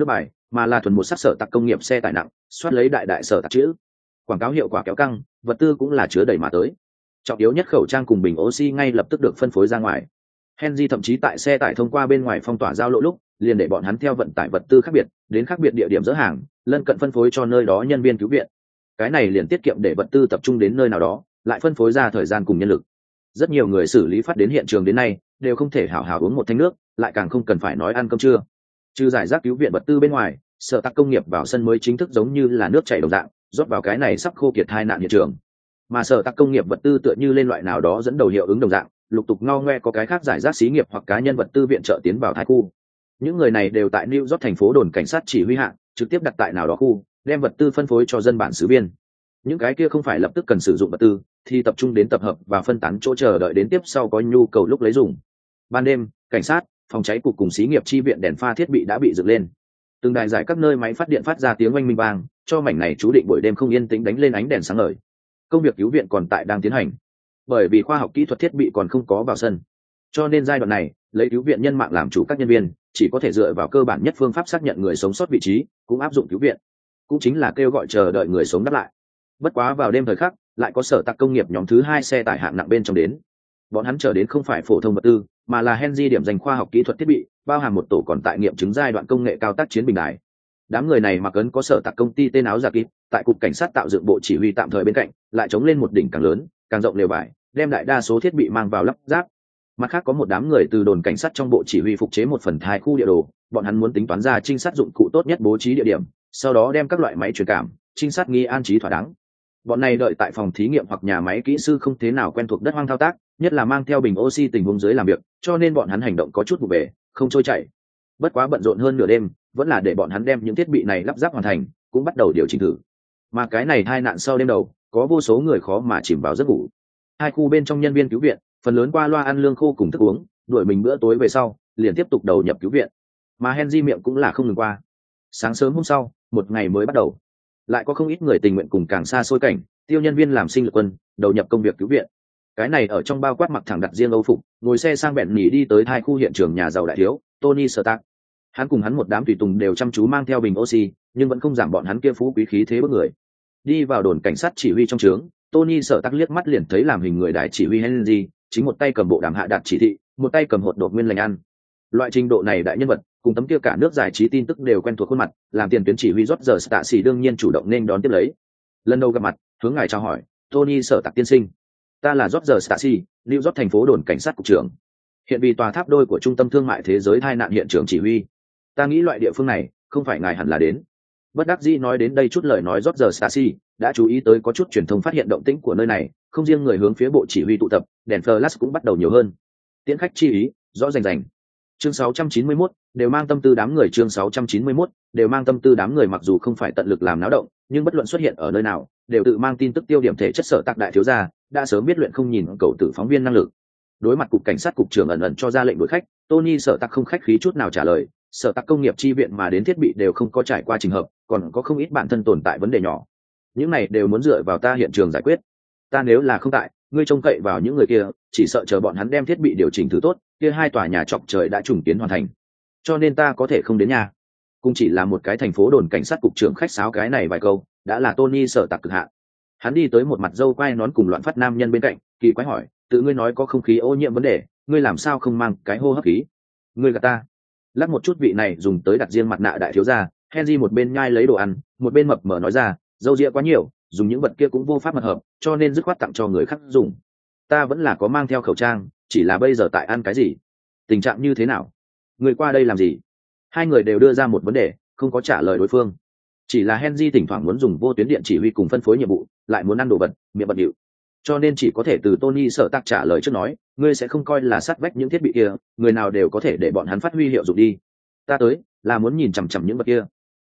mà là thuần một sắc sở tạc công nghiệp xe tải nặng, soát lấy đại đại sở tạc chữ. Quảng cáo hiệu quả kéo căng, vật tư cũng là chứa đầy mà tới. Trọng yếu nhất khẩu trang cùng bình oxy ngay lập tức được phân phối ra ngoài. Henry thậm chí tại xe tải thông qua bên ngoài phong tỏa giao lộ lúc, liền để bọn hắn theo vận tải vật tư khác biệt, đến khác biệt địa điểm dỡ hàng, lân cận phân phối cho nơi đó nhân viên cứu viện. Cái này liền tiết kiệm để vật tư tập trung đến nơi nào đó, lại phân phối ra thời gian cùng nhân lực. Rất nhiều người xử lý phát đến hiện trường đến nay, đều không thể hào hào uống một thanh nước, lại càng không cần phải nói ăn cơm trưa. Trừ giải rác cứu viện vật tư bên ngoài, sở tạc công nghiệp vào sân mới chính thức giống như là nước chảy đồng dạng, rót vào cái này sắp khô kiệt tai nạn hiện trường. Mà sở tạc công nghiệp vật tư tựa như lên loại nào đó dẫn đầu hiệu ứng đồng dạng, lục tục ngao ngoe có cái khác giải rác xí nghiệp hoặc cá nhân vật tư viện trợ tiến vào thái khu. Những người này đều tại New York thành phố đồn cảnh sát chỉ huy hạng, trực tiếp đặt tại nào đó khu, đem vật tư phân phối cho dân bản xứ biên. Những cái kia không phải lập tức cần sử dụng vật tư, thì tập trung đến tập hợp và phân tán chỗ chờ đợi đến tiếp sau có nhu cầu lúc lấy dùng. Ban đêm, cảnh sát, phòng cháy cục cùng xí nghiệp chi viện đèn pha thiết bị đã bị dựng lên. Từng đài giải các nơi máy phát điện phát ra tiếng oanh minh vang, cho mảnh này chú định buổi đêm không yên tĩnh đánh lên ánh đèn sáng ngời. Công việc cứu viện còn đang tiến hành, bởi vì khoa học kỹ thuật thiết bị còn không có vào sân, cho nên giai đoạn này lấy cứu viện nhân mạng làm chủ, các nhân viên chỉ có thể dựa vào cơ bản nhất phương pháp xác nhận người sống sót vị trí, cũng áp dụng cứu viện, cũng chính là kêu gọi chờ đợi người sống đáp lại. Bất quá vào đêm thời khắc, lại có sở tạc công nghiệp nhóm thứ 2 xe tải hạng nặng bên trong đến. Bọn hắn chờ đến không phải phổ thông vật tư, mà là Henry điểm dành khoa học kỹ thuật thiết bị, bao hàm một tổ còn tại nghiệm chứng giai đoạn công nghệ cao tác chiến bình đài. Đám người này mặc ấn có sở tạc công ty tên áo giả kín, tại cục cảnh sát tạo dựng bộ chỉ huy tạm thời bên cạnh, lại chống lên một đỉnh càng lớn, càng rộng lều vải, đem đại đa số thiết bị mang vào lắp ráp. Mặt khác có một đám người từ đồn cảnh sát trong bộ chỉ huy phục chế một phần thai khu địa đồ, bọn hắn muốn tính toán ra trinh sát dụng cụ tốt nhất bố trí địa điểm, sau đó đem các loại máy truyền cảm, trinh sát nghi an trí thỏa đáng. Bọn này đợi tại phòng thí nghiệm hoặc nhà máy kỹ sư không thế nào quen thuộc đất hoang thao tác, nhất là mang theo bình oxy tình huống dưới làm việc, cho nên bọn hắn hành động có chút vụ bề, không trôi chảy. Bất quá bận rộn hơn nửa đêm, vẫn là để bọn hắn đem những thiết bị này lắp ráp hoàn thành, cũng bắt đầu điều chỉnh thử. Mà cái này tai nạn sau đêm đầu, có vô số người khó mà chìm vào giấc ngủ. Hai khu bên trong nhân viên cứu viện, phần lớn qua loa ăn lương khô cùng thức uống, đuổi mình bữa tối về sau, liền tiếp tục đầu nhập cứu viện. Mà Henry miệng cũng là không ngừng qua. Sáng sớm hôm sau, một ngày mới bắt đầu, lại có không ít người tình nguyện cùng càng xa xôi cảnh, tiêu nhân viên làm sinh lực quân, đầu nhập công việc cứu viện. Cái này ở trong bao quát mặc thẳng đặt riêng Âu phục, ngồi xe sang bẹn nhỉ đi tới hai khu hiện trường nhà giàu đại thiếu Tony Stark. Hắn cùng hắn một đám tùy tùng đều chăm chú mang theo bình oxy, nhưng vẫn không giảm bọn hắn kia phú quý khí thế bức người. Đi vào đồn cảnh sát chỉ huy trong trướng, Tony Stark liếc mắt liền thấy làm hình người đại chỉ huy Henry, chính một tay cầm bộ đàm hạ đạt chỉ thị, một tay cầm hột đột nguyên lành ăn. Loại trình độ này đại nhân vật, cùng tấm kia cả nước giải trí tin tức đều quen thuộc khuôn mặt, làm tiền tuyến chỉ huy Roger Stacy đương nhiên chủ động nên đón tiếp lấy. Lần đầu gặp mặt, hướng ngài chào hỏi, Tony Stark tiên sinh. Ta là Roger Stacy, New York thành phố đồn cảnh sát cục trưởng. Hiện vì tòa tháp đôi của trung tâm thương mại thế giới tai nạn hiện trường chỉ huy. Ta nghĩ loại địa phương này, không phải ngài hẳn là đến. Bất đắc dĩ nói đến đây chút lời nói Roger Stacy đã chú ý tới có chút truyền thông phát hiện động tĩnh của nơi này, không riêng người hướng phía bộ chỉ huy tụ tập, đèn flash cũng bắt đầu nhiều hơn. Tiễn khách chi ý, rõ rành rành. Chương 691, đều mang tâm tư đám người. Chương 691, đều mang tâm tư đám người. Mặc dù không phải tận lực làm náo động, nhưng bất luận xuất hiện ở nơi nào, đều tự mang tin tức tiêu điểm thể chất. Sở Tạc đại thiếu gia đã sớm biết luyện không nhìn cầu tử phóng viên năng lực. Đối mặt cục cảnh sát cục trưởng ẩn ẩn cho ra lệnh đuổi khách, Tony Sở Tạc không khách khí chút nào trả lời, Sở Tạc công nghiệp chi viện mà đến thiết bị đều không có trải qua trình hợp, còn có không ít bản thân tồn tại vấn đề nhỏ. Những này đều muốn dựa vào ta hiện trường giải quyết. Ta nếu là không tại, ngươi trông cậy vào những người kia, chỉ sợ chờ bọn hắn đem thiết bị điều chỉnh thử tốt, kia 2 tòa nhà chọc trời đã trùng kiến hoàn thành. Cho nên ta có thể không đến nhà. Cũng chỉ là một cái thành phố đồn cảnh sát cục trưởng khách sáo cái này vài câu, đã là Tony Sở Tạc cực hạn. Hắn đi tới một mặt dâu quai nón cùng loạn phát nam nhân bên cạnh, kỳ quái hỏi, tự ngươi nói có không khí ô nhiễm vấn đề, ngươi làm sao không mang cái hô hấp khí? Ngươi gạt ta. Lắc một chút vị này dùng tới đặt riêng mặt nạ đại thiếu gia, Henry một bên nhai lấy đồ ăn, một bên mập mờ nói ra, dâu dịa quá nhiều, dùng những vật kia cũng vô pháp mật hợp, cho nên dứt khoát tặng cho người khác dùng. Ta vẫn là có mang theo khẩu trang, chỉ là bây giờ tại ăn cái gì, tình trạng như thế nào, người qua đây làm gì? Hai người đều đưa ra một vấn đề, không có trả lời đối phương. Chỉ là Henry thỉnh thoảng muốn dùng vô tuyến điện chỉ huy cùng phân phối nhiệm vụ, lại muốn ăn đồ vật, miệng bận điệu, cho nên chỉ có thể từ Tony Sở Tạc trả lời trước nói, ngươi sẽ không coi là sát vách những thiết bị kia, người nào đều có thể để bọn hắn phát huy hiệu dụng đi. Ta tới là muốn nhìn chằm chằm những vật kia.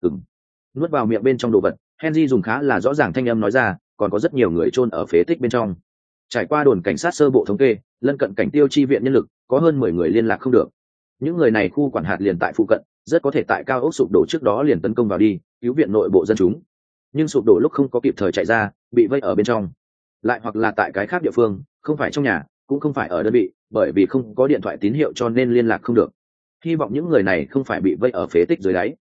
Nuốt vào miệng bên trong đồ vật, Henry dùng khá là rõ ràng thanh âm nói ra, còn có rất nhiều người chôn ở phế tích bên trong. Trải qua đồn cảnh sát sơ bộ thống kê, lân cận cảnh tiêu chi viện nhân lực có hơn 10 người liên lạc không được. Những người này khu quản hạt liền tại phụ cận, rất có thể tại cao ốc sụp đổ trước đó liền tấn công vào đi, cứu viện nội bộ dân chúng. Nhưng sụp đổ lúc không có kịp thời chạy ra, bị vây ở bên trong. Lại hoặc là tại cái khác địa phương, không phải trong nhà, cũng không phải ở đơn vị, bởi vì không có điện thoại tín hiệu cho nên liên lạc không được. Hy vọng những người này không phải bị vây ở phế tích dưới đáy.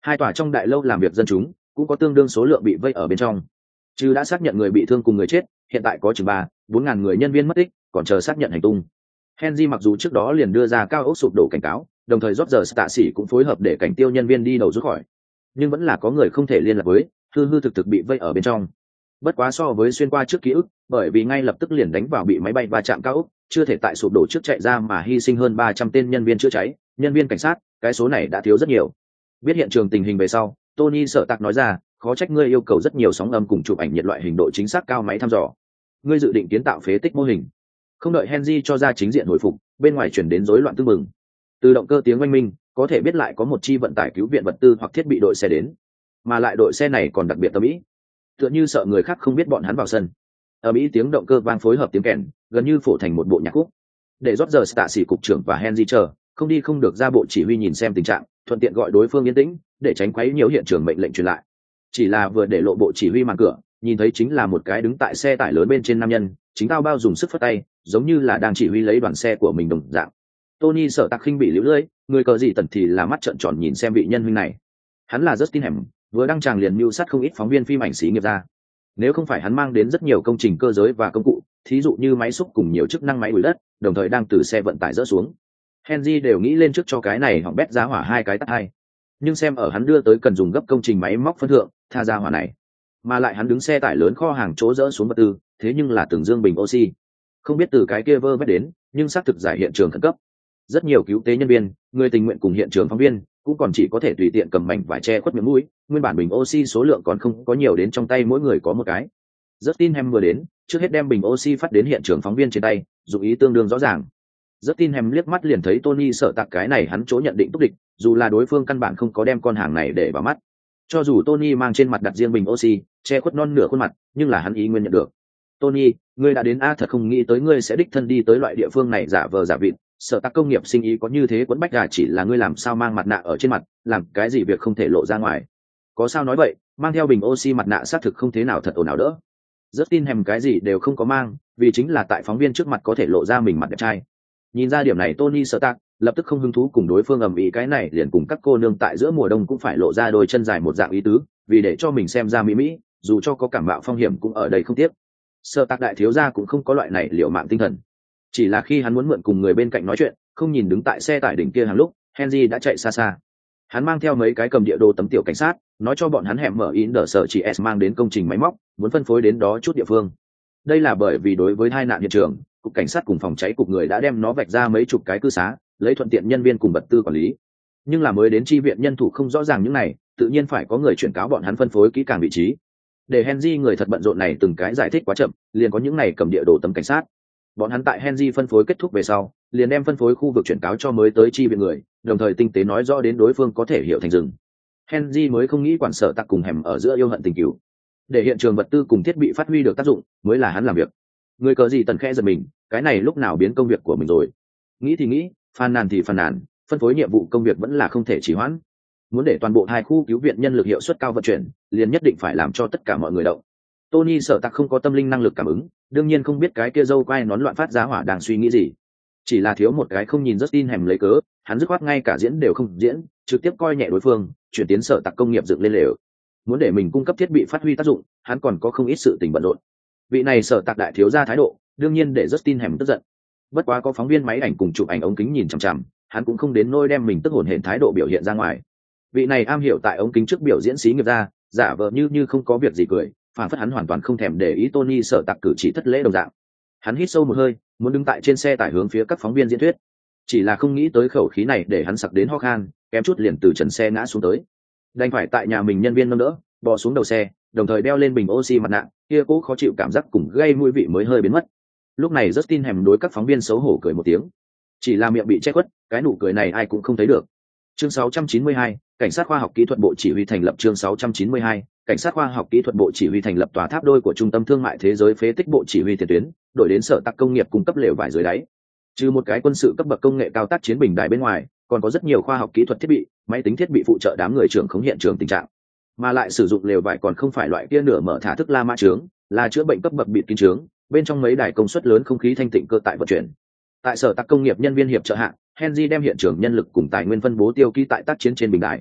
Hai tòa trong đại lâu làm việc dân chúng cũng có tương đương số lượng bị vây ở bên trong. Chứ đã xác nhận người bị thương cùng người chết, hiện tại có chừng 3-4 ngàn người nhân viên mất tích, còn chờ xác nhận hành tung. Henry mặc dù trước đó liền đưa ra cao ốc sụp đổ cảnh cáo, đồng thời rót giờ tạ sĩ cũng phối hợp để cảnh tiêu nhân viên đi đầu rút khỏi, nhưng vẫn là có người không thể liên lạc với, hư hư thực thực bị vây ở bên trong. Bất quá so với xuyên qua trước ký ức, bởi vì ngay lập tức liền đánh vào bị máy bay va chạm cao ốc, chưa thể tại sụp đổ trước chạy ra mà hy sinh hơn 300 tên nhân viên chữa cháy, nhân viên cảnh sát, cái số này đã thiếu rất nhiều. Biết hiện trường tình hình về sau, Tony sợ tạc nói ra, khó trách ngươi yêu cầu rất nhiều sóng âm cùng chụp ảnh nhiệt loại hình độ chính xác cao máy thăm dò. Ngươi dự định kiến tạo phế tích mô hình. Không đợi Henry cho ra chính diện hồi phục, bên ngoài chuyển đến rối loạn tương mừng. Từ động cơ tiếng oanh minh, có thể biết lại có một chi vận tải cứu viện vật tư hoặc thiết bị đội xe đến, mà lại đội xe này còn đặc biệt tâm ý, tựa như sợ người khác không biết bọn hắn vào sân. Ở Mỹ tiếng động cơ vang phối hợp tiếng kèn, gần như phổ thành một bộ nhạc khúc. Để rót giờ tạ sĩ cục trưởng và Henry chờ, không đi không được ra bộ chỉ huy nhìn xem tình trạng, thuận tiện gọi đối phương yên tĩnh, để tránh quấy nhiễu hiện trường mệnh lệnh truyền lại. Chỉ là vừa để lộ bộ chỉ huy màn cửa, nhìn thấy chính là một cái đứng tại xe tải lớn bên trên nam nhân, chính tao bao dùng sức phất tay, giống như là đang chỉ huy lấy đoàn xe của mình đồng dạng. Tony sợ tạc khinh bị liễu lưỡi, người cờ gì tần thì là mắt trợn tròn nhìn xem vị nhân huynh này. Hắn là Justin Hem, vừa đăng tràng liền mưu sát không ít phóng viên phim ảnh xí nghiệp ra. Nếu không phải hắn mang đến rất nhiều công trình cơ giới và công cụ, thí dụ như máy xúc cùng nhiều chức năng máy đuổi đất, đồng thời đang từ xe vận tải dỡ xuống, Henry đều nghĩ lên trước cho cái này hỏng bét giá hỏa hai cái tắt hai. Nhưng xem ở hắn đưa tới cần dùng gấp công trình máy móc phân thượng, tha ra hỏa này. Mà lại hắn đứng xe tải lớn kho hàng chỗ dỡ xuống vật tư, thế nhưng là từng dương bình oxy. Không biết từ cái kia vơ vét đến, nhưng xác thực giải hiện trường khẩn cấp. Rất nhiều cứu tế nhân viên, người tình nguyện cùng hiện trường phóng viên, cũng còn chỉ có thể tùy tiện cầm mảnh vải che khuất miệng mũi, nguyên bản bình oxy số lượng còn không có nhiều đến trong tay mỗi người có một cái. Justin Hem vừa đến, trước hết đem bình oxy phát đến hiện trường phóng viên trên tay, dụng ý tương đương rõ ràng. Justin Hem liếc mắt liền thấy Tony sợ tạc cái này hắn chỗ nhận định túc địch, dù là đối phương căn bản không có đem con hàng này để vào mắt. Cho dù Tony mang trên mặt đặt riêng bình oxy, che khuất non nửa khuôn mặt, nhưng là hắn ý nguyên nhận được. Tony, ngươi đã đến thật không nghĩ tới ngươi sẽ đích thân đi tới loại địa phương này giả vờ giả vịt, sợ tạc công nghiệp sinh ý có như thế quấn bách chỉ là ngươi làm sao mang mặt nạ ở trên mặt, làm cái gì việc không thể lộ ra ngoài. Có sao nói vậy, mang theo bình oxy mặt nạ xác thực không thế nào thật ồn ào đỡ. Justin Hem cái gì đều không có mang, vì chính là tại phóng viên trước mặt có thể lộ ra mình mặt đẹp trai. Nhìn ra điểm này Tony sợ tạc, lập tức không hứng thú cùng đối phương ầm ĩ cái này liền cùng các cô nương tại giữa mùa đông cũng phải lộ ra đôi chân dài một dạng ý tứ, vì để cho mình xem ra mỹ, dù cho có cảm mạo phong hiểm cũng ở đây không tiếc. Sợ tạc đại thiếu gia cũng không có loại này liều mạng tinh thần. Chỉ là khi hắn muốn mượn cùng người bên cạnh nói chuyện, không nhìn đứng tại xe tải đỉnh kia hàng lúc, Henry đã chạy xa xa. Hắn mang theo mấy cái cầm địa đồ tấm tiểu cảnh sát, nói cho bọn hắn hẻm mở in đỡ sở chỉ S mang đến công trình máy móc, muốn phân phối đến đó chút địa phương. Đây là bởi vì đối với tai nạn hiện trường, cục cảnh sát cùng phòng cháy cục người đã đem nó vạch ra mấy chục cái cư xá, lấy thuận tiện nhân viên cùng vật tư quản lý. Nhưng là mới đến chi viện nhân thủ không rõ ràng những này, tự nhiên phải có người chuyển cáo bọn hắn phân phối kỹ càng vị trí. Để Henry người thật bận rộn này từng cái giải thích quá chậm, liền có những này cầm địa đồ tấm cảnh sát. Bọn hắn tại Henry phân phối kết thúc về sau, liền đem phân phối khu vực chuyển cáo cho mới tới chi viện người, đồng thời tinh tế nói rõ đến đối phương có thể hiểu thành rừng. Henry mới không nghĩ quản sở tặc cùng hẻm ở giữa yêu hận tình cửu. Để hiện trường vật tư cùng thiết bị phát huy được tác dụng, mới là hắn làm việc. Người cờ gì tần khẽ giật mình, cái này lúc nào biến công việc của mình rồi. Nghĩ thì nghĩ, phàn nàn thì phàn nàn, phân phối nhiệm vụ công việc vẫn là không thể trì hoãn. Muốn để toàn bộ hai khu cứu viện nhân lực hiệu suất cao vận chuyển, liền nhất định phải làm cho tất cả mọi người động. Tony sợ tặc không có tâm linh năng lực cảm ứng, đương nhiên không biết cái kia dâu quai nón loạn phát giá hỏa đang suy nghĩ gì. Chỉ là thiếu một cái không nhìn Justin Hem lấy cớ, hắn dứt khoát ngay cả diễn đều không diễn, trực tiếp coi nhẹ đối phương, chuyển tiến sợ tặc công nghiệp dựng lên lều. Muốn để mình cung cấp thiết bị phát huy tác dụng, hắn còn có không ít sự tình bận rộn. Vị này sợ tặc đại thiếu gia thái độ, đương nhiên để Justin Hem tức giận. Bất quá có phóng viên máy ảnh cùng chụp ảnh ống kính nhìn chằm chằm, hắn cũng không đến nôi đem mình tức hồn hển thái độ biểu hiện ra ngoài. Vị này am hiểu tại ống kính trước biểu diễn xí nghiệp ra, giả vờ như không có việc gì cười, phản phất hắn hoàn toàn không thèm để ý Tony sợ tặc cử chỉ thất lễ đồng dạng. Hắn hít sâu một hơi, muốn đứng tại trên xe tải hướng phía các phóng viên diễn thuyết, chỉ là không nghĩ tới khẩu khí này để hắn sặc đến ho khan, kém chút liền từ trần xe ngã xuống tới. Đành phải tại nhà mình nhân viên nâng đỡ, bò xuống đầu xe, đồng thời đeo lên bình oxy mặt nạ, kia cố khó chịu cảm giác cùng gây mũi vị mới hơi biến mất. Lúc này Justin Hem đối các phóng viên xấu hổ cười một tiếng, chỉ là miệng bị che khuất, cái nụ cười này ai cũng không thấy được. Chương 692, cảnh sát khoa học kỹ thuật bộ chỉ huy thành lập. Chương 692, cảnh sát khoa học kỹ thuật bộ chỉ huy thành lập tòa tháp đôi của trung tâm thương mại thế giới phế tích bộ chỉ huy tiền tuyến, đổi đến sở tặc công nghiệp cung cấp lều vải dưới đáy. Trừ một cái quân sự cấp bậc công nghệ cao tác chiến bình đài bên ngoài, còn có rất nhiều khoa học kỹ thuật thiết bị, máy tính thiết bị phụ trợ đám người trưởng khống hiện trường tình trạng. Mà lại sử dụng lều vải còn không phải loại kia nửa mở thả thức La Mã trướng, là chữa bệnh cấp bậc bịt kín trướng, bên trong mấy đài công suất lớn không khí thanh tịnh cơ tại vận chuyển. Tại sở tặc công nghiệp nhân viên hiệp trợ hạng, Henry đem hiện trường nhân lực cùng tài nguyên phân bố tiêu ký tại tác chiến trên bình đài.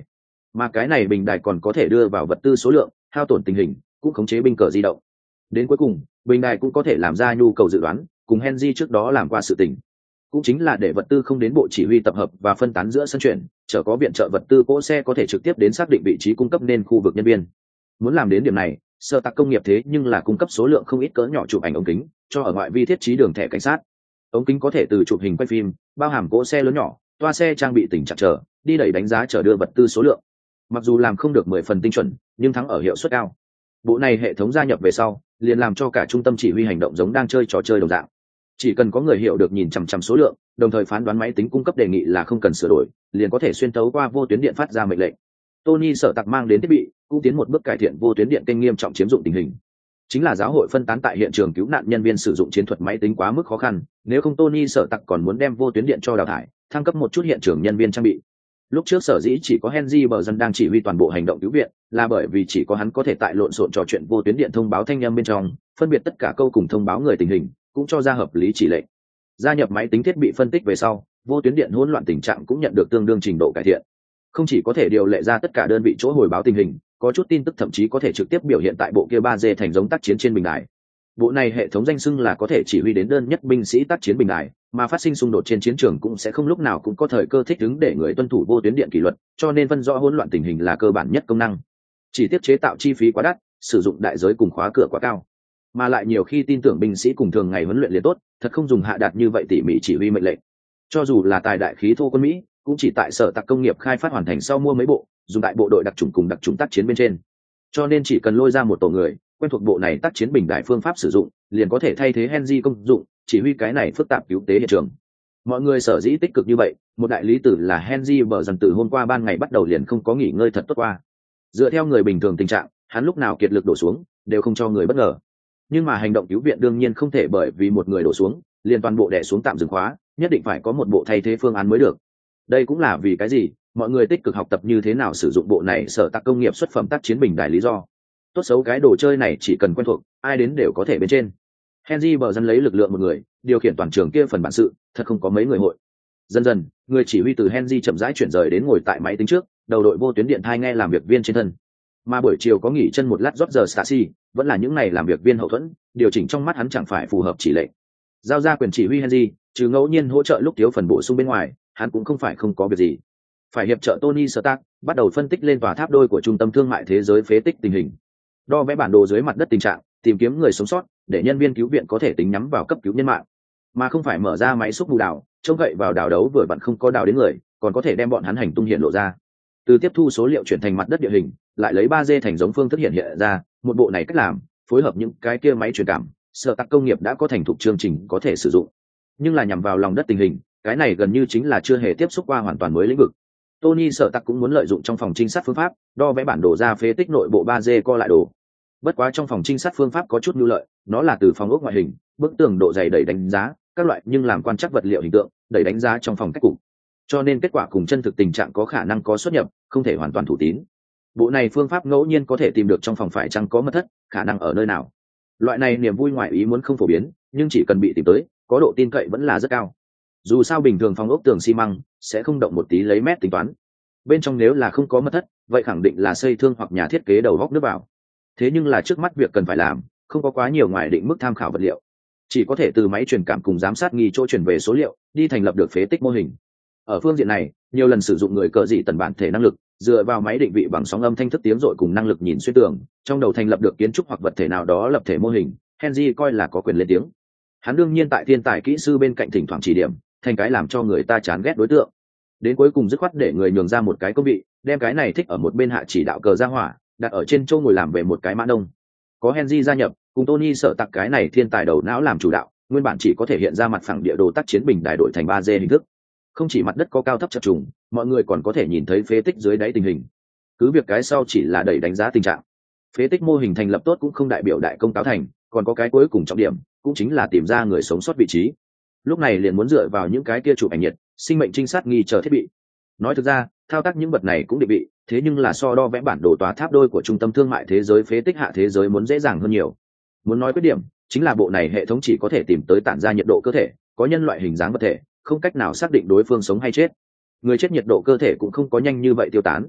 mà cái này bình đài còn có thể đưa vào vật tư số lượng, hao tổn tình hình, cũng khống chế binh cờ di động. Đến cuối cùng, bình đài cũng có thể làm ra nhu cầu dự đoán, cùng Henry trước đó làm qua sự tình, cũng chính là để vật tư không đến bộ chỉ huy tập hợp và phân tán giữa sân chuyển, chở có viện trợ vật tư cỗ xe có thể trực tiếp đến xác định vị trí cung cấp nên khu vực nhân viên. Muốn làm đến điểm này, Sở Tạc công nghiệp thế nhưng là cung cấp số lượng không ít cỡ nhỏ chụp ảnh ống kính cho ở ngoại vi thiết trí đường thẻ cảnh sát. Ống kính có thể từ chụp hình quay phim, bao hàm cỗ xe lớn nhỏ, toa xe trang bị tình trạng chờ, đi đẩy đánh giá chở đưa vật tư số lượng. Mặc dù làm không được 10 phần tinh chuẩn, nhưng thắng ở hiệu suất cao. Bộ này hệ thống gia nhập về sau, liền làm cho cả trung tâm chỉ huy hành động giống đang chơi trò chơi đồng dạng. Chỉ cần có người hiểu được nhìn chằm chằm số lượng, đồng thời phán đoán máy tính cung cấp đề nghị là không cần sửa đổi, liền có thể xuyên tấu qua vô tuyến điện phát ra mệnh lệnh. Tony Sở Tạc mang đến thiết bị, cũng tiến một bước cải thiện vô tuyến điện kênh nghiêm trọng chiếm dụng tình hình. Chính là giáo hội phân tán tại hiện trường cứu nạn nhân viên sử dụng chiến thuật máy tính quá mức khó khăn, nếu không Tony Sở Tạc còn muốn đem vô tuyến điện cho đào thải, thăng cấp một chút hiện trường nhân viên trang bị. Lúc trước sở dĩ chỉ có Henry bờ dân đang chỉ huy toàn bộ hành động cứu viện, là bởi vì chỉ có hắn có thể tại lộn xộn trò chuyện vô tuyến điện thông báo thanh âm bên trong, phân biệt tất cả câu cùng thông báo người tình hình, cũng cho ra hợp lý chỉ lệnh. Gia nhập máy tính thiết bị phân tích về sau, vô tuyến điện hỗn loạn tình trạng cũng nhận được tương đương trình độ cải thiện. Không chỉ có thể điều lệ ra tất cả đơn vị chỗ hồi báo tình hình, có chút tin tức thậm chí có thể trực tiếp biểu hiện tại bộ kia 3D thành giống tác chiến trên bình đài. Bộ này hệ thống danh xưng là có thể chỉ huy đến đơn nhất binh sĩ tác chiến bình đài, mà phát sinh xung đột trên chiến trường cũng sẽ không lúc nào cũng có thời cơ thích ứng để người tuân thủ vô tuyến điện kỷ luật, cho nên phân rõ hỗn loạn tình hình là cơ bản nhất công năng. Chỉ tiếp chế tạo chi phí quá đắt, sử dụng đại giới cùng khóa cửa quá cao, mà lại nhiều khi tin tưởng binh sĩ cùng thường ngày huấn luyện liền tốt, thật không dùng hạ đạt như vậy tỉ mỉ chỉ huy mệnh lệnh. Cho dù là tài đại khí thô quân Mỹ, cũng chỉ tại Sở Tạc công nghiệp khai phát hoàn thành sau mua mấy bộ, dùng tại bộ đội đặc chủng cùng đặc chủng tác chiến bên trên. Cho nên chỉ cần lôi ra một tổ người quen thuộc bộ này tác chiến bình đại phương pháp sử dụng, liền có thể thay thế Henry công dụng, chỉ huy cái này phức tạp cứu tế hiện trường. Mọi người sở dĩ tích cực như vậy, một đại lý tử là Henry bờ dần từ hôm qua ban ngày bắt đầu liền không có nghỉ ngơi thật tốt qua. Dựa theo người bình thường tình trạng, hắn lúc nào kiệt lực đổ xuống, đều không cho người bất ngờ. Nhưng mà hành động cứu viện đương nhiên không thể bởi vì một người đổ xuống, liền toàn bộ đè xuống tạm dừng khóa, nhất định phải có một bộ thay thế phương án mới được. Đây cũng là vì cái gì mọi người tích cực học tập như thế nào sử dụng bộ này Sở Tạc công nghiệp xuất phẩm tác chiến bình đại lý do. Tốt xấu cái đồ chơi này chỉ cần quen thuộc, ai đến đều có thể bên trên. Henry bờ dân lấy lực lượng một người điều khiển toàn trường kia phần bản sự, thật không có mấy người hội. Dần dần, người chỉ huy từ Henry chậm rãi chuyển rời đến ngồi tại máy tính trước, đầu đội vô tuyến điện thai nghe làm việc viên trên thân. Mà buổi chiều có nghỉ chân một lát rót giờ Stasi, vẫn là những ngày làm việc viên hậu thuẫn, điều chỉnh trong mắt hắn chẳng phải phù hợp chỉ lệnh. Giao ra quyền chỉ huy Henry, trừ ngẫu nhiên hỗ trợ lúc thiếu phần bổ sung bên ngoài, hắn cũng không phải không có việc gì. Phải hiệp trợ Tony Stark, bắt đầu phân tích lên tòa tháp đôi của trung tâm thương mại thế giới phế tích tình hình, đo vẽ bản đồ dưới mặt đất tình trạng, tìm kiếm người sống sót, để nhân viên cứu viện có thể tính nhắm vào cấp cứu nhân mạng, mà không phải mở ra máy xúc bù đào, trông gậy vào đào đấu vừa vặn không có đào đến người, còn có thể đem bọn hắn hành tung hiện lộ ra. Từ tiếp thu số liệu chuyển thành mặt đất địa hình, lại lấy 3D thành giống phương thức hiện ra, một bộ này cách làm, phối hợp những cái kia máy truyền cảm, Sở Tạc công nghiệp đã có thành thục chương trình có thể sử dụng. Nhưng là nhằm vào lòng đất tình hình, cái này gần như chính là chưa hề tiếp xúc qua hoàn toàn mới lĩnh vực. Tony Sở Tạc cũng muốn lợi dụng trong phòng trinh sát phương pháp, đo vẽ bản đồ ra phế tích nội bộ 3D co lại đồ. Bất quá trong phòng trinh sát phương pháp có chút nhu lợi, nó là từ phòng ốc ngoại hình, bức tường độ dày đẩy đánh giá, các loại nhưng làm quan trắc vật liệu hình tượng, đẩy đánh giá trong phòng cách cục. Cho nên kết quả cùng chân thực tình trạng có khả năng có xuất nhập, không thể hoàn toàn thủ tín. Bộ này phương pháp ngẫu nhiên có thể tìm được trong phòng phải chăng có mật thất, khả năng ở nơi nào. Loại này niềm vui ngoại ý muốn không phổ biến, nhưng chỉ cần bị tìm tới, có độ tin cậy vẫn là rất cao. Dù sao bình thường phòng ốc tường xi măng sẽ không động một tí lấy mét tính toán. Bên trong nếu là không có mật thất, vậy khẳng định là xây thương hoặc nhà thiết kế đầu góc nước vào. Thế nhưng là trước mắt việc cần phải làm, không có quá nhiều ngoài định mức tham khảo vật liệu, chỉ có thể từ máy truyền cảm cùng giám sát nghi chỗ truyền về số liệu, đi thành lập được phế tích mô hình. Ở phương diện này, nhiều lần sử dụng người cờ dị tần bản thể năng lực, dựa vào máy định vị bằng sóng âm thanh thức tiếng rội cùng năng lực nhìn xuyên tường, trong đầu thành lập được kiến trúc hoặc vật thể nào đó lập thể mô hình, Henry coi là có quyền lên tiếng. Hắn đương nhiên tại thiên tài kỹ sư bên cạnh thỉnh thoảng chỉ điểm, thành cái làm cho người ta chán ghét đối tượng. Đến cuối cùng dứt khoát để người nhường ra một cái công vị, đem cái này thích ở một bên hạ chỉ đạo cờ ra hỏa, đặt ở trên châu ngồi làm về một cái mã đông. Có Henry gia nhập, cùng Tony Sở Tạc cái này thiên tài đầu não làm chủ đạo, nguyên bản chỉ có thể hiện ra mặt phẳng địa đồ tác chiến bình đại đổi thành 3D hình thức. Không chỉ mặt đất có cao thấp chập trùng, mọi người còn có thể nhìn thấy phế tích dưới đáy tình hình. Cứ việc cái sau chỉ là đẩy đánh giá tình trạng. Phế tích mô hình thành lập tốt cũng không đại biểu đại công cáo thành, còn có cái cuối cùng trọng điểm, cũng chính là tìm ra người sống sót vị trí. Lúc này liền muốn dựa vào những cái kia chụp ảnh nhiệt, sinh mệnh trinh sát nghi chờ thiết bị. Nói thực ra, thao tác những vật này cũng định vị, thế nhưng là so đo vẽ bản đồ tòa tháp đôi của trung tâm thương mại thế giới phế tích hạ thế giới muốn dễ dàng hơn nhiều. Muốn nói khuyết điểm, chính là bộ này hệ thống chỉ có thể tìm tới tản ra nhiệt độ cơ thể, có nhân loại hình dáng vật thể, không cách nào xác định đối phương sống hay chết. Người chết nhiệt độ cơ thể cũng không có nhanh như vậy tiêu tán.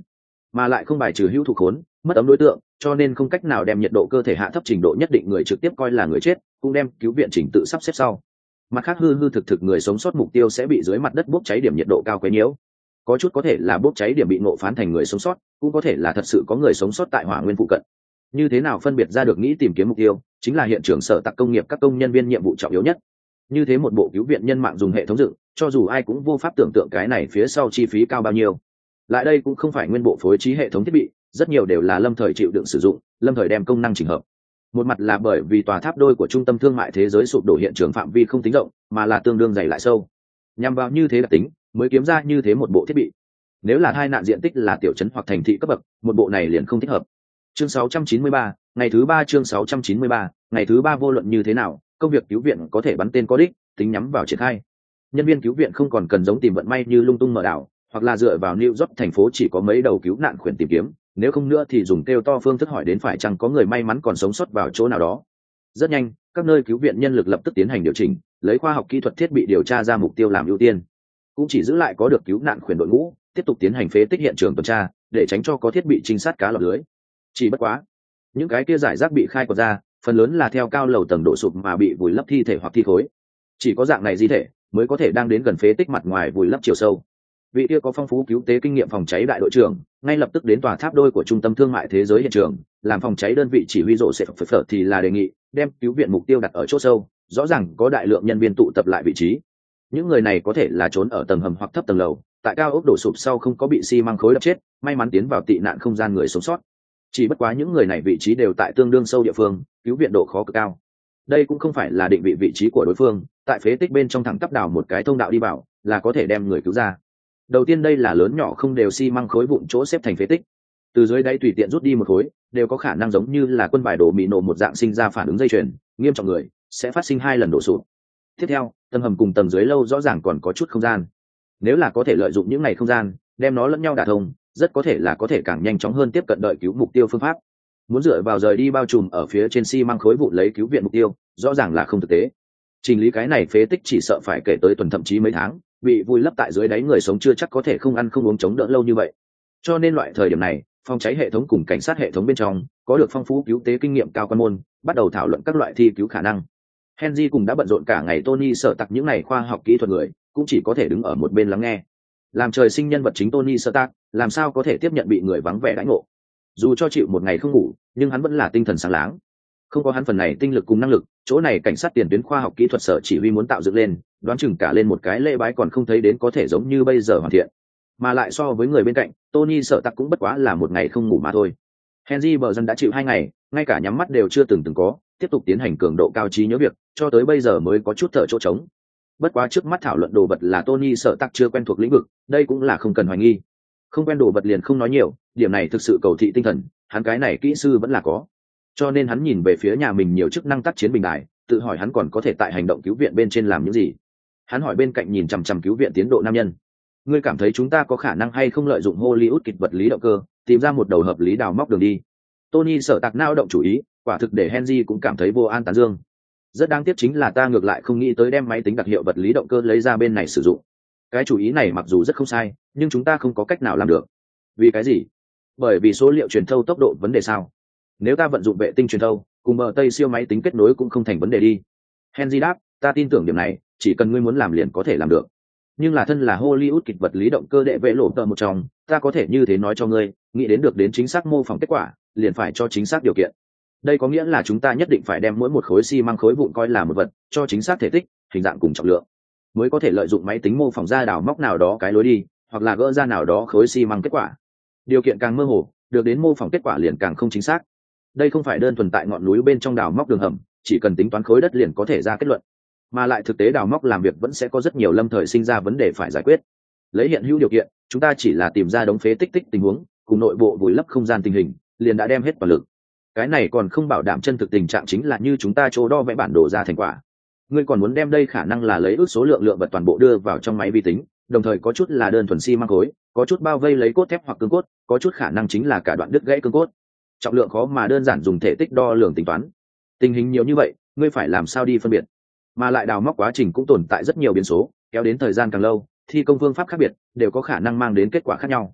mà lại không bài trừ hữu thụ khốn mất ấm đối tượng, cho nên không cách nào đem nhiệt độ cơ thể hạ thấp trình độ nhất định người trực tiếp coi là người chết, cũng đem cứu viện trình tự sắp xếp sau. Mặt khác hư hư thực thực người sống sót mục tiêu sẽ bị dưới mặt đất bốc cháy điểm nhiệt độ cao quấy nhiễu. Có chút có thể là bốc cháy điểm bị ngộ phán thành người sống sót, cũng có thể là thật sự có người sống sót tại hỏa nguyên phụ cận. Như thế nào phân biệt ra được nghĩ tìm kiếm mục tiêu, chính là hiện trường sở tạc công nghiệp các công nhân viên nhiệm vụ trọng yếu nhất. Như thế một bộ cứu viện nhân mạng dùng hệ thống dựng, cho dù ai cũng vô pháp tưởng tượng cái này phía sau chi phí cao bao nhiêu. Lại đây cũng không phải nguyên bộ phối trí hệ thống thiết bị, rất nhiều đều là lâm thời chịu đựng sử dụng, lâm thời đem công năng chỉnh hợp. Một mặt là bởi vì tòa tháp đôi của trung tâm thương mại thế giới sụp đổ hiện trường phạm vi không tính rộng, mà là tương đương dày lại sâu. Nhằm vào như thế đặc tính, mới kiếm ra như thế một bộ thiết bị. Nếu là hai nạn diện tích là tiểu trấn hoặc thành thị cấp bậc, một bộ này liền không thích hợp. Chương 693, ngày thứ 3 chương 693, ngày thứ 3 vô luận như thế nào, công việc cứu viện có thể bắn tên có đích, tính nhắm vào triển khai. Nhân viên cứu viện không còn cần giống tìm vận may như lung tung mở đảo, hoặc là dựa vào New York thành phố chỉ có mấy đầu cứu nạn khuyển tìm kiếm, nếu không nữa thì dùng kêu to phương thức hỏi đến phải chăng có người may mắn còn sống sót vào chỗ nào đó. Rất nhanh, các nơi cứu viện nhân lực lập tức tiến hành điều chỉnh, lấy khoa học kỹ thuật thiết bị điều tra ra mục tiêu làm ưu tiên. Cũng chỉ giữ lại có được cứu nạn khuyển đội ngũ, tiếp tục tiến hành phế tích hiện trường tuần tra, để tránh cho có thiết bị trinh sát cá lọt lưới. Chỉ bất quá, những cái kia giải rác bị khai quật ra, phần lớn là theo cao lầu tầng đổ sụp mà bị vùi lấp thi thể hoặc thi khối. Chỉ có dạng này di thể mới có thể đang đến gần phế tích mặt ngoài vùi lấp chiều sâu. Vị kia có phong phú cứu tế kinh nghiệm phòng cháy đại đội trưởng ngay lập tức đến tòa tháp đôi của trung tâm thương mại thế giới hiện trường, làm phòng cháy đơn vị chỉ huy rộ sẽ phở thì là đề nghị đem cứu viện mục tiêu đặt ở chỗ sâu, rõ ràng có đại lượng nhân viên tụ tập lại vị trí. Những người này có thể là trốn ở tầng hầm hoặc thấp tầng lầu, tại cao ốc đổ sụp sau không có bị xi măng khối đập chết, may mắn tiến vào tị nạn không gian người sống sót. Chỉ bất quá những người này vị trí đều tại tương đương sâu địa phương, cứu viện độ khó cực cao. Đây cũng không phải là định vị vị trí của đối phương, tại phế tích bên trong thẳng tắp đào một cái thông đạo đi vào là có thể đem người cứu ra. Đầu tiên đây là lớn nhỏ không đều xi măng khối vụn chỗ xếp thành phế tích, từ dưới đáy tùy tiện rút đi một khối đều có khả năng giống như là quân bài đổ mì nổ một dạng sinh ra phản ứng dây chuyền nghiêm trọng, người sẽ phát sinh 2 lần đổ sụp. Tiếp theo, tầng hầm cùng tầng dưới lâu rõ ràng còn có chút không gian, nếu là có thể lợi dụng những ngày không gian đem nó lẫn nhau đả thông, rất có thể là có thể càng nhanh chóng hơn tiếp cận đợi cứu mục tiêu phương pháp. Muốn dựa vào rời đi bao trùm ở phía trên xi măng khối vụn lấy cứu viện mục tiêu rõ ràng là không thực tế. Trình lý cái này phế tích chỉ sợ phải kể tới tuần thậm chí mấy tháng, bị vùi lấp tại dưới đáy người sống chưa chắc có thể không ăn không uống chống đỡ lâu như vậy. Cho nên loại thời điểm này, phòng cháy hệ thống cùng cảnh sát hệ thống bên trong có được phong phú cứu tế kinh nghiệm cao quan môn bắt đầu thảo luận các loại thi cứu khả năng. Henry cùng đã bận rộn cả ngày Tony sợ tặc những này khoa học kỹ thuật người cũng chỉ có thể đứng ở một bên lắng nghe. Làm trời sinh nhân vật chính Tony Stark làm sao có thể tiếp nhận bị người vắng vẻ đãi ngộ. Dù cho chịu một ngày không ngủ, nhưng hắn vẫn là tinh thần sáng láng. Không có hắn phần này tinh lực cùng năng lực, chỗ này cảnh sát tiền tuyến khoa học kỹ thuật sở chỉ huy muốn tạo dựng lên, đoán chừng cả lên một cái lễ bái còn không thấy đến có thể giống như bây giờ hoàn thiện. Mà lại so với người bên cạnh, Tony Stark cũng bất quá là một ngày không ngủ mà thôi. Henry bờ dân đã chịu 2 ngày, ngay cả nhắm mắt đều chưa từng có, tiếp tục tiến hành cường độ cao trí nhớ việc, cho tới bây giờ mới có chút thở chỗ trống. Bất quá trước mắt thảo luận đồ vật là Tony Stark chưa quen thuộc lĩnh vực, đây cũng là không cần hoài nghi. Không quen đồ vật liền không nói nhiều, điểm này thực sự cầu thị tinh thần, hắn cái này kỹ sư vẫn là có. Cho nên hắn nhìn về phía nhà mình nhiều chức năng tác chiến bình đài, tự hỏi hắn còn có thể tại hành động cứu viện bên trên làm những gì. Hắn hỏi bên cạnh nhìn chằm chằm cứu viện tiến độ nam nhân: ngươi cảm thấy chúng ta có khả năng hay không lợi dụng Hollywood kịch vật lý động cơ tìm ra một đầu hợp lý đào móc đường đi? Tony sở tạc não động chủ ý, quả thực để Henry cũng cảm thấy vô an tán dương. Rất đáng tiếc chính là ta ngược lại không nghĩ tới đem máy tính đặc hiệu vật lý động cơ lấy ra bên này sử dụng. Cái chủ ý này mặc dù rất không sai, nhưng chúng ta không có cách nào làm được. Vì cái gì? Bởi vì số liệu truyền thâu tốc độ vấn đề sao? Nếu ta vận dụng vệ tinh truyền thâu cùng bờ tây siêu máy tính kết nối cũng không thành vấn đề đi. Henry đáp, ta tin tưởng điểm này, chỉ cần ngươi muốn làm liền có thể làm được. Nhưng là thân là Hollywood kịch vật lý động cơ đệ vệ lộ tờ một trong, ta có thể như thế nói cho ngươi, nghĩ đến được đến chính xác mô phỏng kết quả, liền phải cho chính xác điều kiện. Đây có nghĩa là chúng ta nhất định phải đem mỗi một khối xi măng khối vụn coi là một vật, cho chính xác thể tích, hình dạng cùng trọng lượng, mới có thể lợi dụng máy tính mô phỏng ra đào móc nào đó cái lối đi, hoặc là gỡ ra nào đó khối xi măng kết quả. Điều kiện càng mơ hồ, được đến mô phỏng kết quả liền càng không chính xác. Đây không phải đơn thuần tại ngọn núi bên trong đào móc đường hầm, chỉ cần tính toán khối đất liền có thể ra kết luận, mà lại thực tế đào móc làm việc vẫn sẽ có rất nhiều lâm thời sinh ra vấn đề phải giải quyết. Lấy hiện hữu điều kiện, chúng ta chỉ là tìm ra đống phế tích tình huống cùng nội bộ vùi lấp không gian tình hình, liền đã đem hết toàn lực. Cái này còn không bảo đảm chân thực tình trạng chính là như chúng ta chỗ đo vẽ bản đồ ra thành quả. Ngươi còn muốn đem đây khả năng là lấy ước số lượng lượng vật toàn bộ đưa vào trong máy vi tính, đồng thời có chút là đơn thuần xi măng khối, có chút bao vây lấy cốt thép hoặc cương cốt, có chút khả năng chính là cả đoạn đứt gãy cương cốt. Trọng lượng khó mà đơn giản dùng thể tích đo lường tính toán. Tình hình nhiều như vậy, ngươi phải làm sao đi phân biệt? Mà lại đào móc quá trình cũng tồn tại rất nhiều biến số, kéo đến thời gian càng lâu, thi công phương pháp khác biệt đều có khả năng mang đến kết quả khác nhau.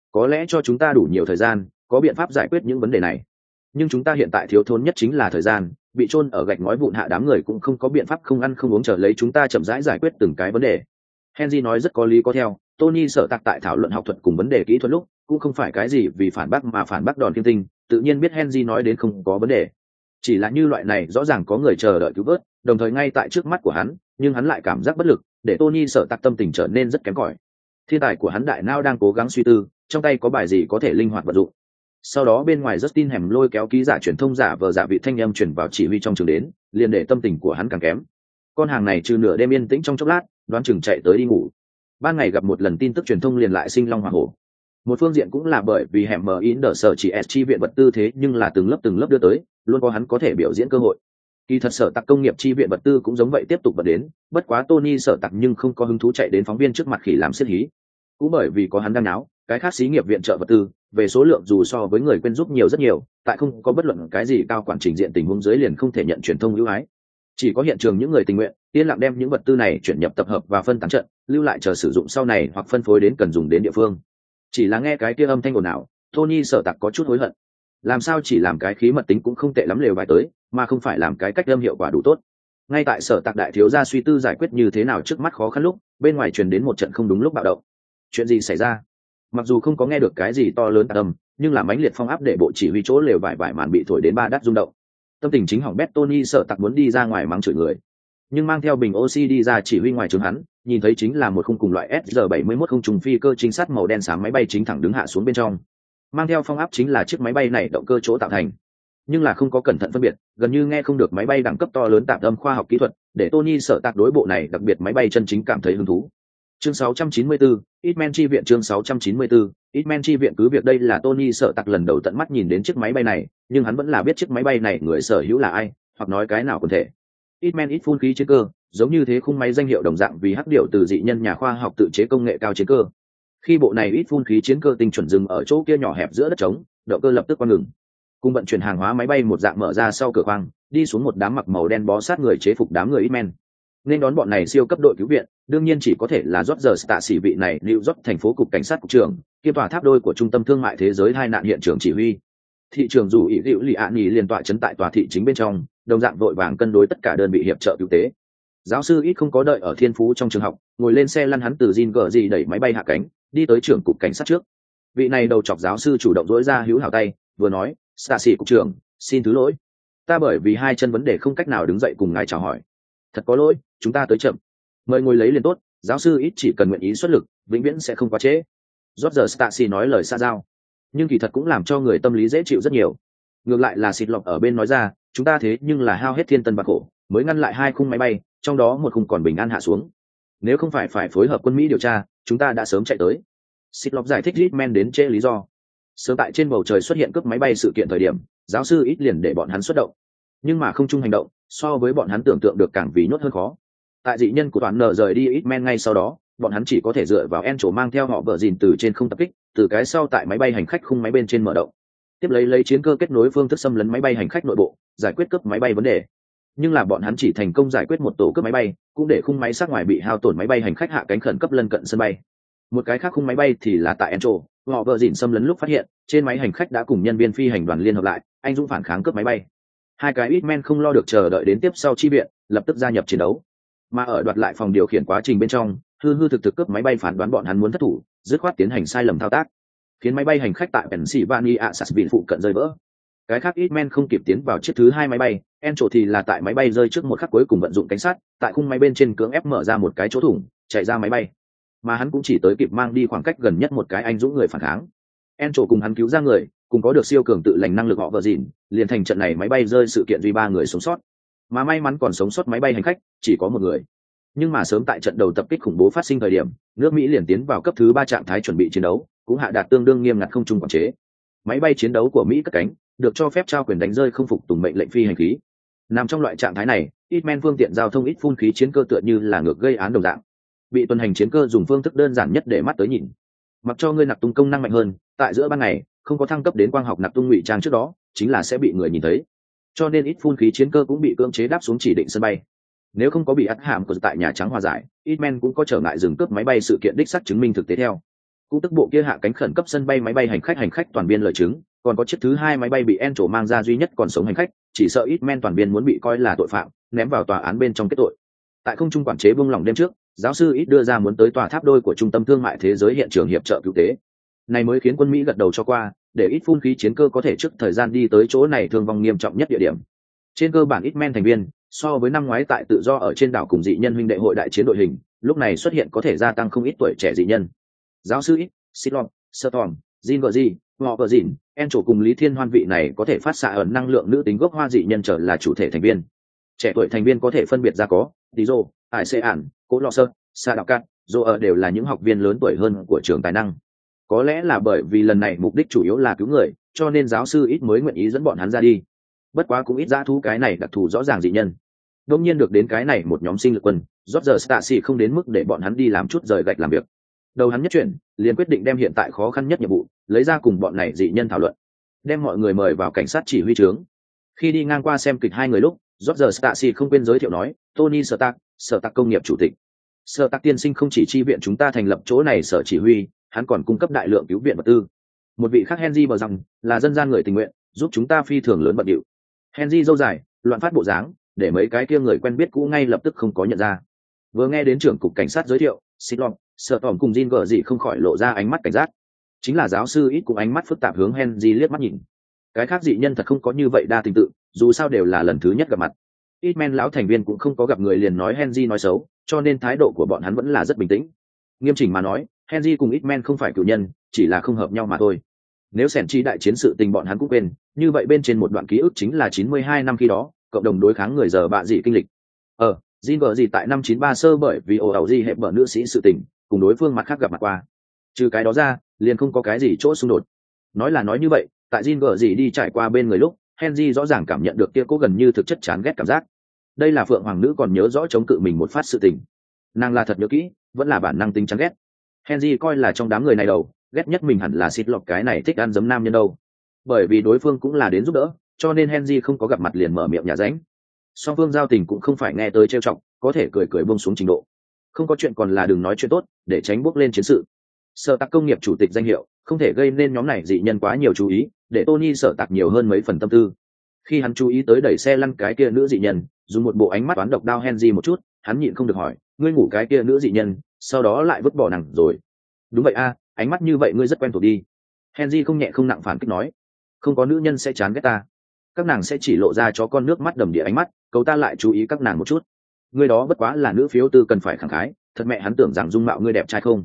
Có lẽ cho chúng ta đủ nhiều thời gian, có biện pháp giải quyết những vấn đề này, nhưng chúng ta hiện tại thiếu thốn nhất chính là thời gian. Bị chôn ở gạch ngói vụn hạ đám người cũng không có biện pháp không ăn không uống chờ lấy chúng ta chậm rãi giải quyết từng cái vấn đề. Henry nói rất có lý có theo. Tony sợ tạc tại thảo luận học thuật cùng vấn đề kỹ thuật lúc cũng không phải cái gì vì phản bác mà phản bác đòn kim tinh, tự nhiên biết Henry nói đến không có vấn đề. Chỉ là như loại này rõ ràng có người chờ đợi cứu vớt, đồng thời ngay tại trước mắt của hắn, nhưng hắn lại cảm giác bất lực, để Tony sợ tạc tâm tình trở nên rất kém cỏi. Thiên tài của hắn đại não đang cố gắng suy tư, trong tay có bài gì có thể linh hoạt vận dụng. Sau đó bên ngoài Justin hẻm lôi kéo ký giả truyền thông giả vờ giả vị thanh âm truyền vào chỉ huy trong trường đến, liền để tâm tình của hắn càng kém. Con hàng này trừ nửa đêm yên tĩnh trong chốc lát, đoán chừng chạy tới đi ngủ. Ban ngày gặp một lần tin tức truyền thông liền lại sinh long hỏa hổ. Một phương diện cũng là bởi vì hẻm mở in đỡ sở chỉ chi viện vật tư thế nhưng là từng lớp đưa tới, luôn có hắn có thể biểu diễn cơ hội. Kỳ thật sở tạc công nghiệp chi viện vật tư cũng giống vậy tiếp tục bật đến, bất quá Tony sở tạc nhưng không có hứng thú chạy đến phóng viên trước mặt khỉ làm xiết hí. Cũng bởi vì có hắn đang náo, cái khác xí nghiệp viện trợ vật tư về số lượng dù so với người quên giúp nhiều rất nhiều, tại không có bất luận cái gì cao quản trình diện tình huống dưới liền không thể nhận truyền thông ưu ái. Chỉ có hiện trường những người tình nguyện yên lặng đem những vật tư này chuyển nhập tập hợp và phân tán trận, lưu lại chờ sử dụng sau này hoặc phân phối đến cần dùng đến địa phương. Chỉ là nghe cái kia âm thanh ồn ào, Tony sở tạc có chút hối hận. Làm sao chỉ làm cái khí mật tính cũng không tệ lắm lều bài tới, mà không phải làm cái cách âm hiệu quả đủ tốt. Ngay tại sở tạc đại thiếu gia suy tư giải quyết như thế nào trước mắt khó khăn lúc, bên ngoài truyền đến một trận không đúng lúc bạo động. Chuyện gì xảy ra? Mặc dù không có nghe được cái gì to lớn tạc âm, nhưng là mãnh liệt phong áp để bộ chỉ huy chỗ lều vải màn bị thổi đến ba đắt rung động. Tâm tình chính hỏng bét Tony sợ tặc muốn đi ra ngoài mắng chửi người, nhưng mang theo bình oxy đi ra chỉ huy ngoài trường hắn, nhìn thấy chính là một khung cùng loại SR-71 không trùng phi cơ trinh sát màu đen xám máy bay chính thẳng đứng hạ xuống bên trong. Mang theo phong áp chính là chiếc máy bay này động cơ chỗ tạo thành, nhưng là không có cẩn thận phân biệt, gần như nghe không được máy bay đẳng cấp to lớn tạp âm khoa học kỹ thuật, để Tony sợ tặc đối bộ này đặc biệt máy bay chân chính cảm thấy hứng thú. Chương 694, Hitman chi viện chương 694, Hitman chi viện cứ việc đây là Tony sợ tặc lần đầu tận mắt nhìn đến chiếc máy bay này, nhưng hắn vẫn là biết chiếc máy bay này người sở hữu là ai, hoặc nói cái nào còn thể. Hitman ít phun khí chiến cơ, giống như thế khung máy danh hiệu đồng dạng vì hắc điệu từ dị nhân nhà khoa học tự chế công nghệ cao chiến cơ. Khi bộ này ít phun khí chiến cơ tinh chuẩn dừng ở chỗ kia nhỏ hẹp giữa đất trống, động cơ lập tức quan ngừng. Cùng vận chuyển hàng hóa máy bay một dạng mở ra sau cửa khoang, đi xuống một đám mặc màu đen bó sát người chế phục đám người Hitman. Nên đón bọn này siêu cấp đội cứu viện, đương nhiên chỉ có thể là Roger Stacey vị này New York thành phố cục cảnh sát cục trưởng, kiêm tòa tháp đôi của trung tâm thương mại thế giới hai nạn hiện trường chỉ huy. Thị trường dù ý hữu lì ạ nhì liền tọa trấn tại tòa thị chính bên trong, đồng dạng vội vàng cân đối tất cả đơn vị hiệp trợ cứu tế. Giáo sư ít không có đợi ở Thiên Phú trong trường học, ngồi lên xe lăn hắn từ Jin gờ gì đẩy máy bay hạ cánh, đi tới trưởng cục cảnh sát trước. Vị này đầu chọc giáo sư chủ động dỗi ra hữu hảo tay, vừa nói, Stacey cục trưởng, xin thứ lỗi, ta bởi vì hai chân vấn đề không cách nào đứng dậy cùng ngài chào hỏi. Thật có lỗi, chúng ta tới chậm, mời ngồi lấy liền tốt. Giáo sư ít chỉ cần nguyện ý xuất lực, vĩnh viễn sẽ không quá trễ. Roger Stacey nói lời xa giao, nhưng kỳ thật cũng làm cho người tâm lý dễ chịu rất nhiều. Ngược lại là xịt lọc ở bên nói ra, chúng ta thế nhưng là hao hết thiên tân bạc khổ mới ngăn lại hai khung máy bay, trong đó một khung còn bình an hạ xuống. Nếu không phải phối hợp quân Mỹ điều tra, chúng ta đã sớm chạy tới. Xịt lọc giải thích Hitman đến trễ lý do. Sớm tại trên bầu trời xuất hiện cướp máy bay sự kiện thời điểm, giáo sư ít liền để bọn hắn xuất động, nhưng mà không chung hành động, so với bọn hắn tưởng tượng được càng vì nhốt hơn khó. Tại dị nhân của toàn nợ rời đi Hitman ngay sau đó, bọn hắn chỉ có thể dựa vào Encho mang theo họ vợ dìn từ trên không tập kích, từ cái sau tại máy bay hành khách khung máy bên trên mở động, tiếp lấy chiến cơ kết nối phương thức xâm lấn máy bay hành khách nội bộ, giải quyết cướp máy bay vấn đề. Nhưng là bọn hắn chỉ thành công giải quyết một tổ cướp máy bay, cũng để khung máy sát ngoài bị hao tổn máy bay hành khách hạ cánh khẩn cấp lân cận sân bay. Một cái khác khung máy bay thì là tại Encho, họ vợ dìn xâm lấn lúc phát hiện trên máy hành khách đã cùng nhân viên phi hành đoàn liên hợp lại, anh dũng phản kháng cướp máy bay. Hai cái Hitman không lo được chờ đợi đến tiếp sau chi viện, lập tức gia nhập chiến đấu. Mà ở đoạt lại phòng điều khiển quá trình bên trong, hư thực cướp máy bay phản đoán bọn hắn muốn thất thủ, dứt khoát tiến hành sai lầm thao tác, khiến máy bay hành khách tại Pennsylvania Sassville phụ cận rơi vỡ. Cái khác Hitman không kịp tiến vào chiếc thứ hai máy bay, Encho thì là tại máy bay rơi trước một khắc cuối cùng vận dụng cánh sắt, tại khung máy bên trên cưỡng ép mở ra một cái chỗ thủng, chạy ra máy bay. Mà hắn cũng chỉ tới kịp mang đi khoảng cách gần nhất một cái anh dũng người phản kháng. Encho cùng hắn cứu ra người, cùng có được siêu cường tự lành năng lực họ vợ dìn, liền thành trận này máy bay rơi sự kiện duy ba người sống sót. Mà may mắn còn sống sót máy bay hành khách chỉ có một người. Nhưng mà sớm tại trận đầu tập kích khủng bố phát sinh thời điểm, nước Mỹ liền tiến vào cấp thứ 3 trạng thái chuẩn bị chiến đấu, cũng hạ đạt tương đương nghiêm ngặt không trung quản chế. Máy bay chiến đấu của Mỹ cất cánh, được cho phép trao quyền đánh rơi không phục tùng mệnh lệnh phi hành khí. Nằm trong loại trạng thái này, Hitman phương tiện giao thông ít phun khí chiến cơ tựa như là ngược gây án đồng dạng. Bị tuần hành chiến cơ dùng phương thức đơn giản nhất để mắt tới nhìn. Mặc cho ngươi nặc tung công năng mạnh hơn, tại giữa ban ngày, không có thăng cấp đến quang học nặc tung ngụy trang trước đó, chính là sẽ bị người nhìn thấy. Cho nên ít phun khí chiến cơ cũng bị cưỡng chế đáp xuống chỉ định sân bay. Nếu không có bị ắt hàm của tại Nhà Trắng hòa giải, Hitman cũng có trở ngại dừng cướp máy bay sự kiện đích xác chứng minh thực tế theo. cũng tức bộ kia hạ cánh khẩn cấp sân bay máy bay hành khách toàn biên lời chứng, còn có chiếc thứ hai máy bay bị Encho mang ra duy nhất còn sống hành khách, chỉ sợ ít men toàn biên muốn bị coi là tội phạm, ném vào tòa án bên trong kết tội. Tại không trung quản chế buông lỏng đêm trước, giáo sư ít đưa ra muốn tới tòa tháp đôi của trung tâm thương mại thế giới hiện trường hiệp trợ cứu tế. Này mới khiến quân Mỹ gật đầu cho qua, để ít phun khí chiến cơ có thể trước thời gian đi tới chỗ này thương vong nghiêm trọng nhất địa điểm. Trên cơ bản ít men thành viên, so với năm ngoái tại tự do ở trên đảo cùng dị nhân huynh đệ hội đại chiến đội hình, lúc này xuất hiện có thể gia tăng không ít tuổi trẻ dị nhân. Giáo sư ít, Silon, Storm, Jin Verzi, họ vợ dịn, Encho cùng Lý Thiên Hoan vị này có thể phát xạ ẩn năng lượng nữ tính gốc hoa dị nhân trở là chủ thể thành viên. Trẻ tuổi thành viên có thể phân biệt ra có Tizo, Ải Sê Ản, Cố Lọ Sơ, Sa Đạo Cát, Dô ở đều là những học viên lớn tuổi hơn của trường tài năng. Có lẽ là bởi vì lần này mục đích chủ yếu là cứu người, cho nên giáo sư ít mới nguyện ý dẫn bọn hắn ra đi. Bất quá cũng ít dã thú cái này đặc thù rõ ràng dị nhân. Đương nhiên được đến cái này một nhóm sinh lực quân, Roger Stacy không đến mức để bọn hắn đi làm chút rời gạch làm việc. Đầu hắn nhất chuyển, liền quyết định đem hiện tại khó khăn nhất nhiệm vụ, lấy ra cùng bọn này dị nhân thảo luận. Đem mọi người mời vào cảnh sát chỉ huy trướng. Khi đi ngang qua xem kịch hai người lúc, Roger Stacy không quên giới thiệu nói, Tony Stark công nghiệp chủ tịch. Stark tiên sinh không chỉ chi viện chúng ta thành lập chỗ này sở chỉ huy, hắn còn cung cấp đại lượng cứu viện vật tư. Một vị khác Henry bờ rằng là dân gian người tình nguyện, giúp chúng ta phi thường lớn bận điệu. Henry dâu dài, loạn phát bộ dáng, để mấy cái kia người quen biết cũ ngay lập tức không có nhận ra. Vừa nghe đến trưởng cục cảnh sát giới thiệu, Silon, sợ tỏm cùng Jin gở gì không khỏi lộ ra ánh mắt cảnh giác. Chính là giáo sư ít cũng ánh mắt phức tạp hướng Henry liếc mắt nhìn. Cái khác dị nhân thật không có như vậy đa tình tự, dù sao đều là lần thứ nhất gặp mặt. Ít men lão thành viên cũng không có gặp người liền nói Henry nói xấu, cho nên thái độ của bọn hắn vẫn là rất bình tĩnh. Nghiêm chỉnh mà nói, Henry cùng ít men không phải cựu nhân, chỉ là không hợp nhau mà thôi. Nếu sẻn chi đại chiến sự tình bọn hắn cũng quên, như vậy bên trên một đoạn ký ức chính là 92 năm khi đó, cộng đồng đối kháng người giờ bạ dị kinh lịch. Jin vợ gì tại năm 93 sơ bởi vì ồ ẩu gì hẹp bở nữ sĩ sự tình, cùng đối phương mặt khác gặp mặt qua. Trừ cái đó ra, liền không có cái gì chỗ xung đột. Nói là nói như vậy, tại Jin vợ gì đi trải qua bên người lúc, Henry rõ ràng cảm nhận được kia cố gần như thực chất chán ghét cảm giác. Đây là Phượng Hoàng nữ còn nhớ rõ chống cự mình một phát sự tình. Nàng là thật nhớ kỹ, vẫn là bản năng tính chán ghét. Henry coi là trong đám người này đầu, ghét nhất mình hẳn là xịt lọc cái này thích ăn giấm nam nhân đâu. Bởi vì đối phương cũng là đến giúp đỡ, cho nên Henry không có gặp mặt liền mở miệng nhà ránh. Song phương giao tình cũng không phải nghe tới trêu chọc, có thể cười cười buông xuống trình độ. Không có chuyện còn là đừng nói chuyện tốt, để tránh bước lên chiến sự. Sở Tạc công nghiệp chủ tịch danh hiệu, không thể gây nên nhóm này dị nhân quá nhiều chú ý, để Tony Sở Tạc nhiều hơn mấy phần tâm tư. Khi hắn chú ý tới đẩy xe lăn cái kia nữ dị nhân, dùng một bộ ánh mắt toán độc đao Henry một chút, hắn nhịn không được hỏi, ngươi ngủ cái kia nữ dị nhân, sau đó lại vứt bỏ nàng rồi. Đúng vậy a, ánh mắt như vậy ngươi rất quen thuộc đi. Henry không nhẹ không nặng phản kích nói, không có nữ nhân sẽ chán ghét ta, các nàng sẽ chỉ lộ ra cho con nước mắt đầm địa ánh mắt, cầu ta lại chú ý các nàng một chút. Ngươi đó bất quá là nữ phiếu tư cần phải khẳng khái, thật mẹ hắn tưởng rằng dung mạo ngươi đẹp trai không.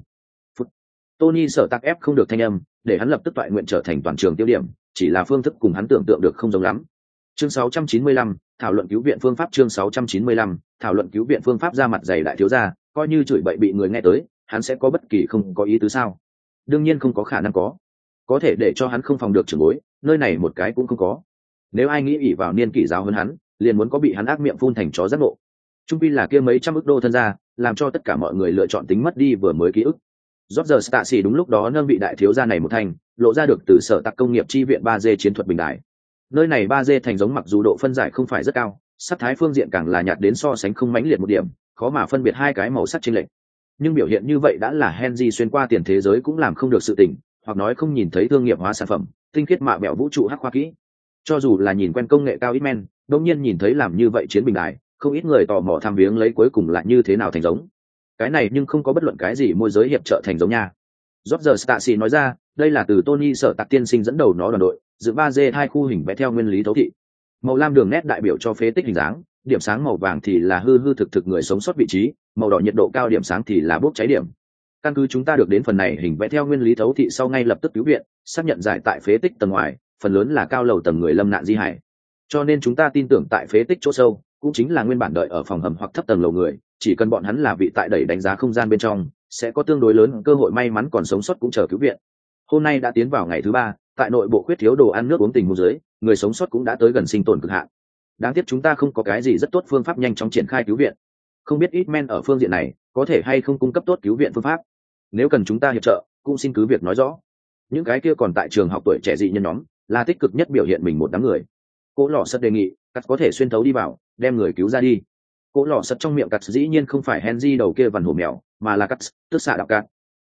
Tony Sở Tạc ép không được thanh âm, để hắn lập tức toại nguyện trở thành toàn trường tiêu điểm, chỉ là phương thức cùng hắn tưởng tượng được không giống lắm. Chương 695, thảo luận cứu viện phương pháp. Chương 695, thảo luận cứu viện phương pháp. Ra mặt dày đại thiếu gia, coi như chửi bậy bị người nghe tới, hắn sẽ có bất kỳ không có ý tứ sao? Đương nhiên không có khả năng có thể để cho hắn không phòng được trưởng bối, nơi này một cái cũng không có. Nếu ai nghĩ ỷ vào niên kỷ giáo hơn hắn, liền muốn có bị hắn ác miệng phun thành chó giác ngộ. Trung pi là kia mấy trăm ức đô thân gia, làm cho tất cả mọi người lựa chọn tính mất đi vừa mới ký ức. Roger Stacy đúng lúc đó nâng vị đại thiếu gia này một thành, lộ ra được từ sở tạc công nghiệp chi viện 3D chiến thuật bình đại. Nơi này 3D thành giống mặc dù độ phân giải không phải rất cao, sắc thái phương diện càng là nhạt đến so sánh không mãnh liệt một điểm, khó mà phân biệt hai cái màu sắc chênh lệch. Nhưng biểu hiện như vậy đã là Henry xuyên qua tiền thế giới cũng làm không được sự tình, hoặc nói không nhìn thấy thương nghiệp hóa sản phẩm, tinh khiết mạ bẹo vũ trụ hắc khoa kỹ. Cho dù là nhìn quen công nghệ cao ít men, đột nhiên nhìn thấy làm như vậy chiến bình đài, không ít người tò mò tham viếng lấy cuối cùng là như thế nào thành giống. Cái này nhưng không có bất luận cái gì môi giới hiệp trợ thành giống nha. Roger Stacy nói ra, đây là từ Tony Sở Tạc tiên sinh dẫn đầu nó đoàn đội, dựng 3D hai khu hình vẽ theo nguyên lý thấu thị. Màu lam đường nét đại biểu cho phế tích hình dáng, điểm sáng màu vàng thì là hư hư thực thực người sống sót vị trí, màu đỏ nhiệt độ cao điểm sáng thì là bốc cháy điểm. Căn cứ chúng ta được đến phần này hình vẽ theo nguyên lý thấu thị sau ngay lập tức cứu viện, xác nhận giải tại phế tích tầng ngoài, phần lớn là cao lầu tầng người lâm nạn di hải. Cho nên chúng ta tin tưởng tại phế tích chỗ sâu, cũng chính là nguyên bản đợi ở phòng hầm hoặc thấp tầng lầu người, chỉ cần bọn hắn là vị tại đẩy đánh giá không gian bên trong, sẽ có tương đối lớn cơ hội may mắn còn sống sót cũng chờ cứu viện. Hôm nay đã tiến vào ngày thứ 3, tại nội bộ khuyết thiếu đồ ăn nước uống tình huống dưới, người sống sót cũng đã tới gần sinh tồn cực hạn. Đáng tiếc chúng ta không có cái gì rất tốt phương pháp nhanh chóng triển khai cứu viện. Không biết ít men ở phương diện này có thể hay không cung cấp tốt cứu viện phương pháp. Nếu cần chúng ta hiệp trợ, cũng xin cứ việc nói rõ. Những cái kia còn tại trường học tuổi trẻ dị nhân nhóm, là tích cực nhất biểu hiện mình một đám người. Cố Lọ Sật đề nghị, cắt có thể xuyên thấu đi vào, đem người cứu ra đi. Cố Lọ Sật trong miệng cắt dĩ nhiên không phải Henry đầu kia vằn hổ mèo, mà là cắt, tức xạ đạo cắt.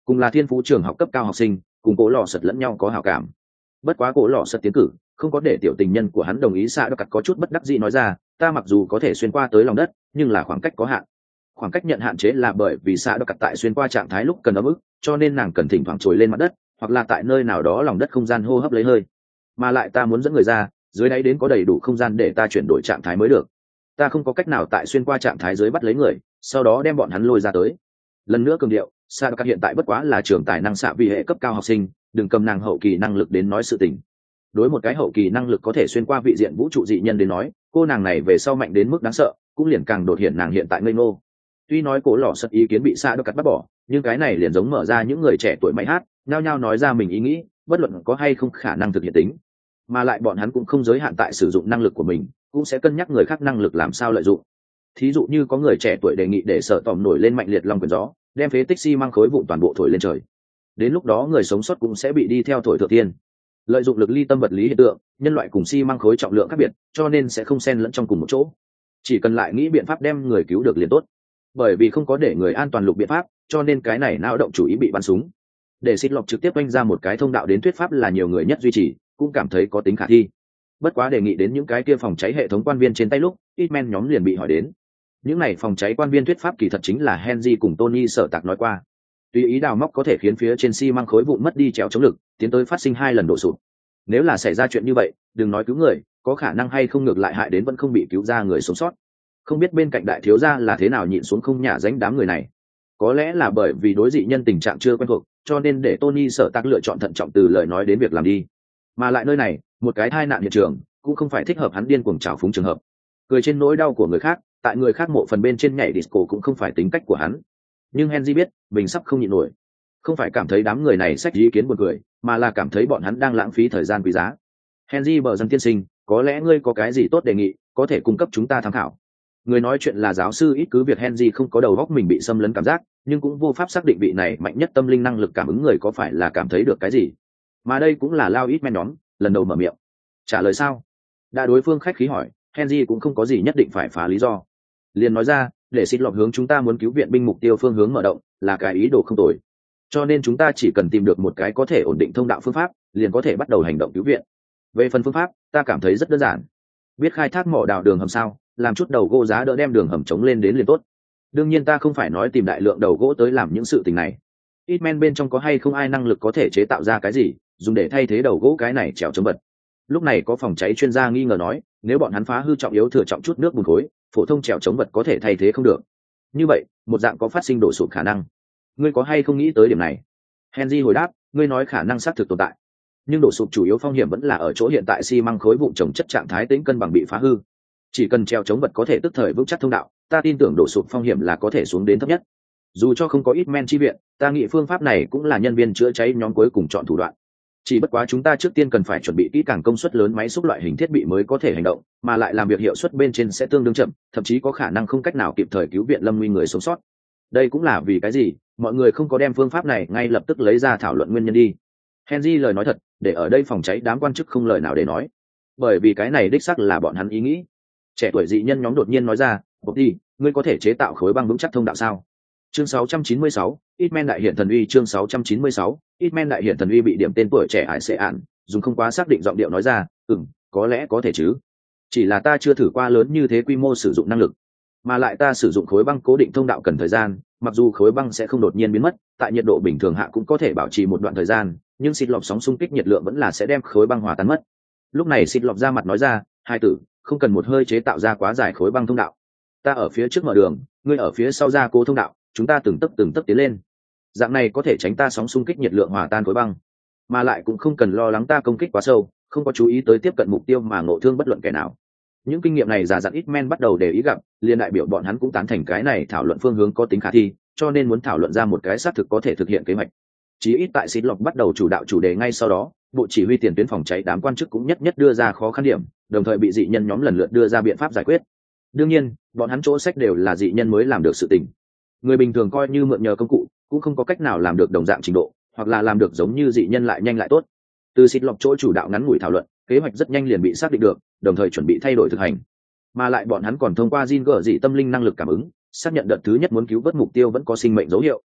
cùng là thiên phú trường học cấp cao học sinh, cùng Cố Lò Sật lẫn nhau có hảo cảm. Bất quá Cố Lò Sật tiến cử không có để tiểu tình nhân của hắn đồng ý. Sa Đa Cắt có chút bất đắc dĩ nói ra, ta mặc dù có thể xuyên qua tới lòng đất, nhưng là khoảng cách có hạn. Khoảng cách nhận hạn chế là bởi vì Sa Đa Cắt tại xuyên qua trạng thái lúc cần ấm ức, cho nên nàng cần thỉnh thoảng trồi lên mặt đất, hoặc là tại nơi nào đó lòng đất không gian hô hấp lấy hơi. Mà lại ta muốn dẫn người ra, dưới đáy đến có đầy đủ không gian để ta chuyển đổi trạng thái mới được. Ta không có cách nào tại xuyên qua trạng thái dưới bắt lấy người, sau đó đem bọn hắn lôi ra tới. Lần nữa cường điệu, Sa Đa Cắt hiện tại bất quá là trường tài năng xạ vi hệ cấp cao học sinh, đừng cầm nàng hậu kỳ năng lực đến nói sự tình. Đối một cái hậu kỳ năng lực có thể xuyên qua vị diện vũ trụ dị nhân đến nói, cô nàng này về sau mạnh đến mức đáng sợ, cũng liền càng đột hiện nàng hiện tại ngây ngô. Tuy nói Cố Lò Sật ý kiến bị Sa Đa Cắt bắt bỏ, nhưng cái này liền giống mở ra những người trẻ tuổi máy hát, nhao nhao nói ra mình ý nghĩ, bất luận có hay không khả năng thực hiện tính. Mà lại bọn hắn cũng không giới hạn tại sử dụng năng lực của mình, cũng sẽ cân nhắc người khác năng lực làm sao lợi dụng. Thí dụ như có người trẻ tuổi đề nghị để Sở Tòm nổi lên mạnh liệt long quyền gió, đem phế tích xi măng khối vụn toàn bộ thổi lên trời. Đến lúc đó người sống sót cũng sẽ bị đi theo thổi thượng thiên. Lợi dụng lực ly tâm vật lý hiện tượng, nhân loại cùng xi măng khối trọng lượng khác biệt, cho nên sẽ không xen lẫn trong cùng một chỗ. Chỉ cần lại nghĩ biện pháp đem người cứu được liền tốt. Bởi vì không có để người an toàn lục biện pháp, cho nên cái này não động chủ ý bị bắn súng. Để xịt lọc trực tiếp oanh ra một cái thông đạo đến thuyết pháp là nhiều người nhất duy trì, cũng cảm thấy có tính khả thi. Bất quá đề nghị đến những cái kia phòng cháy hệ thống quan viên trên tay lúc, Hitman nhóm liền bị hỏi đến. Những này phòng cháy quan viên thuyết pháp kỳ thật chính là Henry cùng Tony Sở Tạc nói qua. Tùy ý đào móc có thể khiến phía trên xi măng khối vụn mất đi chéo chống lực, tiến tới phát sinh 2 lần đổ sụp. Nếu là xảy ra chuyện như vậy, đừng nói cứu người, có khả năng hay không ngược lại hại đến vẫn không bị cứu ra người sống sót. Không biết bên cạnh đại thiếu gia là thế nào nhịn xuống không nhả dánh đám người này. Có lẽ là bởi vì đối dị nhân tình trạng chưa quen thuộc, cho nên để Tony Sở Tạc lựa chọn thận trọng từ lời nói đến việc làm đi. Mà lại nơi này, một cái tai nạn hiện trường, cũng không phải thích hợp hắn điên cuồng trào phúng trường hợp. Cười trên nỗi đau của người khác, tại người khác mộ phần bên trên nhảy disco cũng không phải tính cách của hắn. Nhưng Henry biết, mình sắp không nhịn nổi. Không phải cảm thấy đám người này sách ý kiến buồn cười, mà là cảm thấy bọn hắn đang lãng phí thời gian quý giá. Henry bờ dân tiên sinh, có lẽ ngươi có cái gì tốt đề nghị, có thể cung cấp chúng ta tham khảo. Người nói chuyện là giáo sư ít cứ việc Henry không có đầu óc mình bị xâm lấn cảm giác, nhưng cũng vô pháp xác định vị này mạnh nhất tâm linh năng lực cảm ứng người có phải là cảm thấy được cái gì. Mà đây cũng là Lao ít men nhóm, lần đầu mở miệng. Trả lời sao? Đã đối phương khách khí hỏi, Henry cũng không có gì nhất định phải phá lý do. Liền nói ra, để xịt lọc hướng chúng ta muốn cứu viện binh mục tiêu phương hướng mở động, là cái ý đồ không tồi. Cho nên chúng ta chỉ cần tìm được một cái có thể ổn định thông đạo phương pháp, liền có thể bắt đầu hành động cứu viện. Về phần phương pháp, ta cảm thấy rất đơn giản. Biết khai thác mỏ đào đường hầm sao, làm chút đầu gỗ giá đỡ đem đường hầm chống lên đến liền tốt. Đương nhiên ta không phải nói tìm đại lượng đầu gỗ tới làm những sự tình này. Hitman bên trong có hay không ai năng lực có thể chế tạo ra cái gì, dùng để thay thế đầu gỗ cái này trèo chống vật. Lúc này có phòng cháy chuyên gia nghi ngờ nói, nếu bọn hắn phá hư trọng yếu thừa trọng chút nước bùn khối, phổ thông trèo chống vật có thể thay thế không được. Như vậy, một dạng có phát sinh đổ sụp khả năng. Ngươi có hay không nghĩ tới điểm này? Henry hồi đáp, ngươi nói khả năng xác thực tồn tại. Nhưng đổ sụp chủ yếu phong hiểm vẫn là ở chỗ hiện tại xi măng khối vụn trồng chất trạng thái tính cân bằng bị phá hư. Chỉ cần treo chống vật có thể tức thời vững chắc thông đạo, ta tin tưởng đổ sụp phong hiểm là có thể xuống đến thấp nhất. Dù cho không có ít men chi viện, ta nghĩ phương pháp này cũng là nhân viên chữa cháy nhóm cuối cùng chọn thủ đoạn. Chỉ bất quá chúng ta trước tiên cần phải chuẩn bị kỹ càng công suất lớn máy xúc loại hình thiết bị mới có thể hành động, mà lại làm việc hiệu suất bên trên sẽ tương đương chậm, thậm chí có khả năng không cách nào kịp thời cứu viện lâm nguy người sống sót. Đây cũng là vì cái gì mọi người không có đem phương pháp này ngay lập tức lấy ra thảo luận nguyên nhân đi. Henry lời nói thật, để ở đây phòng cháy đám quan chức không lời nào để nói, bởi vì cái này đích xác là bọn hắn ý nghĩ. Trẻ tuổi dị nhân nhóm đột nhiên nói ra, Bộc đi, ngươi có thể chế tạo khối băng vững chắc thông đạo sao? Chương 696, Hitman đại hiện thần uy. Chương 696, Hitman đại hiện thần uy bị điểm tên tuổi trẻ Hải Sệ Ản, dùng không quá xác định giọng điệu nói ra, có lẽ có thể chứ. Chỉ là ta chưa thử qua lớn như thế quy mô sử dụng năng lực, mà lại ta sử dụng khối băng cố định thông đạo cần thời gian, mặc dù khối băng sẽ không đột nhiên biến mất, tại nhiệt độ bình thường hạ cũng có thể bảo trì một đoạn thời gian, nhưng xịt lọc sóng xung kích nhiệt lượng vẫn là sẽ đem khối băng hòa tan mất. Lúc này xịt lọc ra mặt nói ra, hai tử, không cần một hơi chế tạo ra quá dài khối băng thông đạo. Ta ở phía trước mở đường, ngươi ở phía sau ra cố thông đạo, chúng ta từng tấc tiến lên. Dạng này có thể tránh ta sóng xung kích nhiệt lượng hòa tan khối băng, mà lại cũng không cần lo lắng ta công kích quá sâu, không có chú ý tới tiếp cận mục tiêu mà ngộ thương bất luận kẻ nào. Những kinh nghiệm này giả dặn ít men bắt đầu để ý gặp, liền đại biểu bọn hắn cũng tán thành cái này thảo luận phương hướng có tính khả thi, cho nên muốn thảo luận ra một cái xác thực có thể thực hiện kế hoạch. Chí ít tại xịt lọc bắt đầu chủ đạo chủ đề ngay sau đó, bộ chỉ huy tiền tuyến phòng cháy đám quan chức cũng nhất đưa ra khó khăn điểm, đồng thời bị dị nhân nhóm lần lượt đưa ra biện pháp giải quyết. Đương nhiên, bọn hắn chỗ sách đều là dị nhân mới làm được sự tình. Người bình thường coi như mượn nhờ công cụ, cũng không có cách nào làm được đồng dạng trình độ, hoặc là làm được giống như dị nhân lại nhanh lại tốt. Từ xịt lọc chỗ chủ đạo ngắn ngủi thảo luận, kế hoạch rất nhanh liền bị xác định được, đồng thời chuẩn bị thay đổi thực hành. Mà lại bọn hắn còn thông qua Jin gở dị tâm linh năng lực cảm ứng, xác nhận đợt thứ nhất muốn cứu vớt mục tiêu vẫn có sinh mệnh dấu hiệu.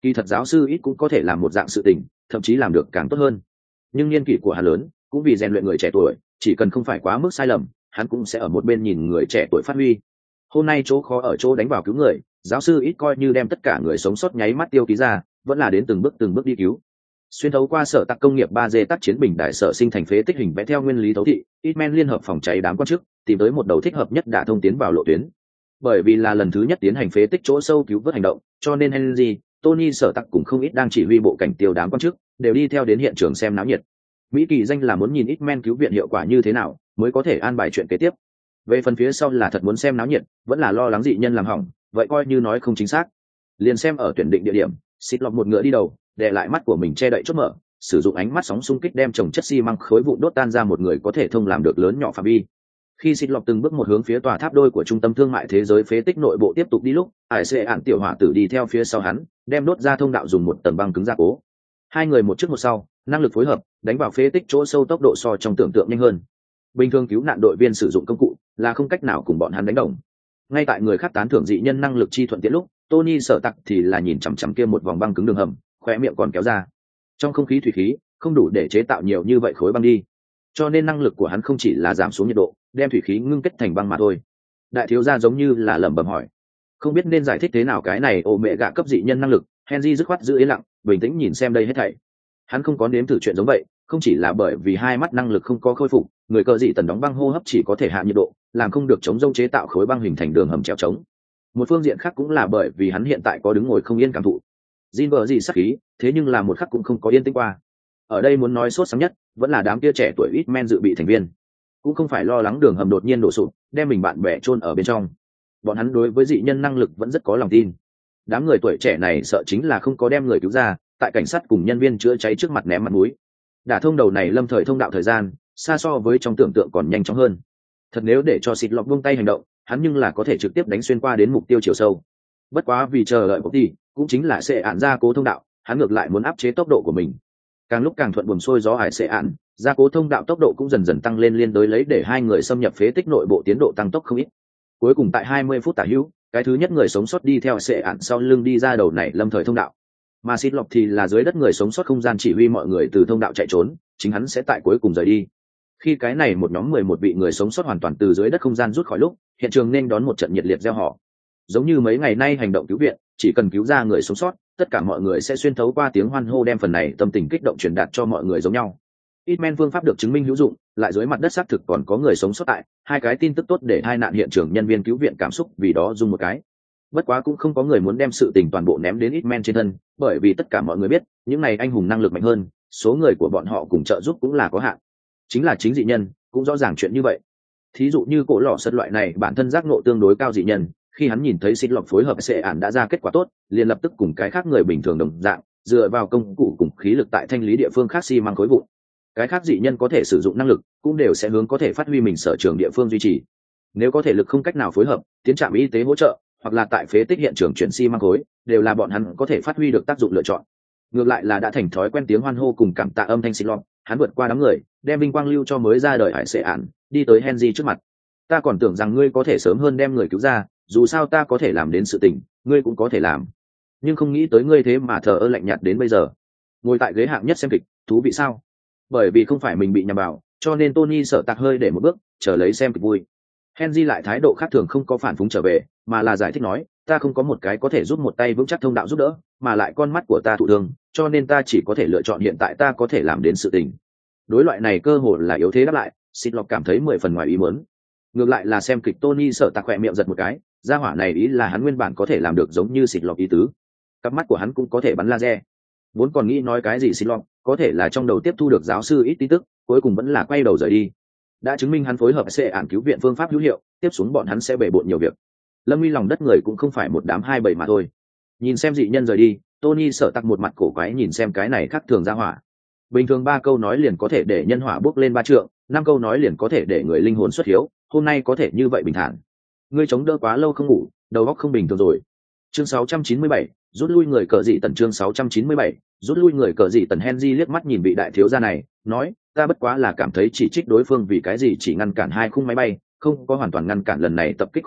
Kỳ thật giáo sư ít cũng có thể làm một dạng sự tình, thậm chí làm được càng tốt hơn. Nhưng niên kỷ của hắn lớn, cũng vì rèn luyện người trẻ tuổi, chỉ cần không phải quá mức sai lầm, hắn cũng sẽ ở một bên nhìn người trẻ tuổi phát huy. Hôm nay chỗ khó ở chỗ đánh vào cứu người, giáo sư ít coi như đem tất cả người sống sót nháy mắt tiêu ký ra, vẫn là đến từng bước đi cứu. Xuyên thấu qua sở tác công nghiệp 3D tác chiến bình đại sở sinh thành phế tích hình vẽ theo nguyên lý thấu thị, Hitman liên hợp phòng cháy đám quan chức, tìm tới một đầu thích hợp nhất đã thông tiến vào lộ tuyến. Bởi vì là lần thứ nhất tiến hành phế tích chỗ sâu cứu vớt hành động, cho nên Henry, Tony sở tặc cùng không ít đang chỉ huy bộ cảnh tiêu đám quan chức, đều đi theo đến hiện trường xem náo nhiệt. Mỹ kỳ danh là muốn nhìn Hitman cứu viện hiệu quả như thế nào, mới có thể an bài chuyện kế tiếp. Về phần phía sau là thật muốn xem náo nhiệt, vẫn là lo lắng dị nhân làm hỏng, vậy coi như nói không chính xác. Liền xem ở tuyển định địa điểm, xịt lọc một ngựa đi đầu, đè lại mắt của mình che đậy chốt mở, sử dụng ánh mắt sóng xung kích đem chồng chất xi măng khối vụn đốt tan ra một người có thể thông làm được lớn nhỏ phạm vi. Khi xịt lọc từng bước một hướng phía tòa tháp đôi của trung tâm thương mại thế giới phế tích nội bộ tiếp tục đi lúc, ải xệ ạn tiểu hỏa tử đi theo phía sau hắn, đem đốt ra thông đạo dùng một tầng băng cứng gia cố. Hai người một trước một sau, năng lực phối hợp, đánh vào phế tích chỗ sâu tốc độ so trong tưởng tượng nhanh hơn. Bình thường cứu nạn đội viên sử dụng công cụ là không cách nào cùng bọn hắn đánh đồng. Ngay tại người khác tán thưởng dị nhân năng lực chi thuận tiện lúc, Tony sở tặc thì là nhìn chằm chằm kia một vòng băng cứng đường hầm, khóe miệng còn kéo ra. Trong không khí thủy khí không đủ để chế tạo nhiều như vậy khối băng đi, cho nên năng lực của hắn không chỉ là giảm xuống nhiệt độ, đem thủy khí ngưng kết thành băng mà thôi. Đại thiếu gia giống như là lẩm bẩm hỏi, không biết nên giải thích thế nào cái này ổ mẹ gạ cấp dị nhân năng lực. Henry dứt khoát giữ yên lặng, bình tĩnh nhìn xem đây hết thảy. Hắn không có nếm thử chuyện giống vậy, không chỉ là bởi vì hai mắt năng lực không có khôi phục, người cờ dị tần đóng băng hô hấp chỉ có thể hạ nhiệt độ, làm không được chống rông chế tạo khối băng hình thành đường hầm trèo trống. Một phương diện khác cũng là bởi vì hắn hiện tại có đứng ngồi không yên cảm thụ. Jin vợ gì sắc khí, thế nhưng là một khắc cũng không có yên tĩnh qua. Ở đây muốn nói sốt sáng nhất, vẫn là đám kia trẻ tuổi ít men dự bị thành viên, cũng không phải lo lắng đường hầm đột nhiên đổ sụp, đem mình bạn bè chôn ở bên trong. Bọn hắn đối với dị nhân năng lực vẫn rất có lòng tin. Đám người tuổi trẻ này sợ chính là không có đem người cứu ra, tại cảnh sát cùng nhân viên chữa cháy trước mặt ném mặt mũi. Đả thông đầu này lâm thời thông đạo thời gian, xa so với trong tưởng tượng còn nhanh chóng hơn. Thật nếu để cho xịt lọc buông tay hành động, hắn nhưng là có thể trực tiếp đánh xuyên qua đến mục tiêu chiều sâu. Bất quá vì chờ đợi một tí, cũng chính là sẽ ạn ra cố thông đạo, hắn ngược lại muốn áp chế tốc độ của mình. Càng lúc càng thuận buồm xuôi gió hải sẽ ạn, gia cố thông đạo tốc độ cũng dần dần tăng lên liên đối lấy để hai người xâm nhập phế tích nội bộ tiến độ tăng tốc không ít. Cuối cùng tại 20 phút tả hữu, cái thứ nhất người sống sót đi theo sẽ ạn sau lưng đi ra đầu này lâm thời thông đạo. Mà xịt lọc thì là dưới đất người sống sót không gian chỉ huy mọi người từ thông đạo chạy trốn, chính hắn sẽ tại cuối cùng rời đi. Khi cái này một nhóm 11 vị người sống sót hoàn toàn từ dưới đất không gian rút khỏi lúc, hiện trường nên đón một trận nhiệt liệt reo hò. Giống như mấy ngày nay hành động cứu viện, chỉ cần cứu ra người sống sót, tất cả mọi người sẽ xuyên thấu qua tiếng hoan hô đem phần này tâm tình kích động truyền đạt cho mọi người giống nhau. Hitman phương pháp được chứng minh hữu dụng, lại dưới mặt đất xác thực còn có người sống sót tại, hai cái tin tức tốt để hai nạn hiện trường nhân viên cứu viện cảm xúc vì đó dùng một cái. Bất quá cũng không có người muốn đem sự tình toàn bộ ném đến Hitman trên thân, bởi vì tất cả mọi người biết, những này anh hùng năng lực mạnh hơn, số người của bọn họ cùng trợ giúp cũng là có hạn. Chính là chính dị nhân, cũng rõ ràng chuyện như vậy. Thí dụ như cổ lọ sật loại này bản thân giác ngộ tương đối cao dị nhân, khi hắn nhìn thấy xịt lọc phối hợp sẽ ản đã ra kết quả tốt, liền lập tức cùng cái khác người bình thường đồng dạng, dựa vào công cụ cùng khí lực tại thanh lý địa phương khác xi măng khối vụn. Cái khác dị nhân có thể sử dụng năng lực, cũng đều sẽ hướng có thể phát huy mình sở trường địa phương duy trì. Nếu có thể lực không cách nào phối hợp, tiến trạm y tế hỗ trợ, hoặc là tại phế tích hiện trường chuyển xi măng khối, đều là bọn hắn có thể phát huy được tác dụng lựa chọn. Ngược lại là đã thành thói quen tiếng hoan hô cùng cảm tạ âm thanh xịt lọc, hắn vượt qua đám người, đem vinh quang lưu cho mới ra đời hải sẽ ản, đi tới Henry trước mặt. Ta còn tưởng rằng ngươi có thể sớm hơn đem người cứu ra, dù sao ta có thể làm đến sự tình, ngươi cũng có thể làm, nhưng không nghĩ tới ngươi thế mà thờ ơ lạnh nhạt đến bây giờ. Ngồi tại ghế hạng nhất xem kịch, thú vị sao? Bởi vì không phải mình bị nhầm vào, cho nên Tony sợ tạc hơi để một bước, chờ lấy xem kịch vui. Henry lại thái độ khác thường, không có phản phúng trở về, mà là giải thích nói, ta không có một cái có thể giúp một tay vững chắc thông đạo giúp đỡ, mà lại con mắt của ta thụ thương, cho nên ta chỉ có thể lựa chọn hiện tại ta có thể làm đến sự tình. Đối loại này cơ hội là yếu thế đáp lại, xịt lọc cảm thấy 10 phần ngoài ý muốn. Ngược lại là xem kịch Tony sợ tạc khỏe miệng giật một cái, gia hỏa này ý là hắn nguyên bản có thể làm được giống như xịt lọc ý tứ. Cặp mắt của hắn cũng có thể bắn laser. Vốn còn nghĩ nói cái gì xịt lọc, có thể là trong đầu tiếp thu được giáo sư ít tin tức, cuối cùng vẫn là quay đầu rời đi. Đã chứng minh hắn phối hợp sẽ ản cứu viện phương pháp hữu hiệu, tiếp xuống bọn hắn sẽ bể bộn nhiều việc. Lâm uy lòng đất người cũng không phải một đám hai bầy mà thôi. Nhìn xem dị nhân rời đi, Tony sợ tặc một mặt cổ quái nhìn xem cái này khác thường ra hỏa. Bình thường 3 câu nói liền có thể để nhân hỏa bốc lên 3 trượng, 5 câu nói liền có thể để người linh hồn xuất hiếu, hôm nay có thể như vậy bình thản. Ngươi chống đỡ quá lâu không ngủ, đầu óc không bình thường rồi. Chương 697, rút lui người cờ dị tần. Chương 697, rút lui người cờ dị tần. Henry liếc mắt nhìn vị đại thiếu gia này, nói, ta bất quá là cảm thấy chỉ trích đối phương vì cái gì chỉ ngăn cản 2 khung máy bay, không có hoàn toàn ngăn cản lần này tập kích khủng bố,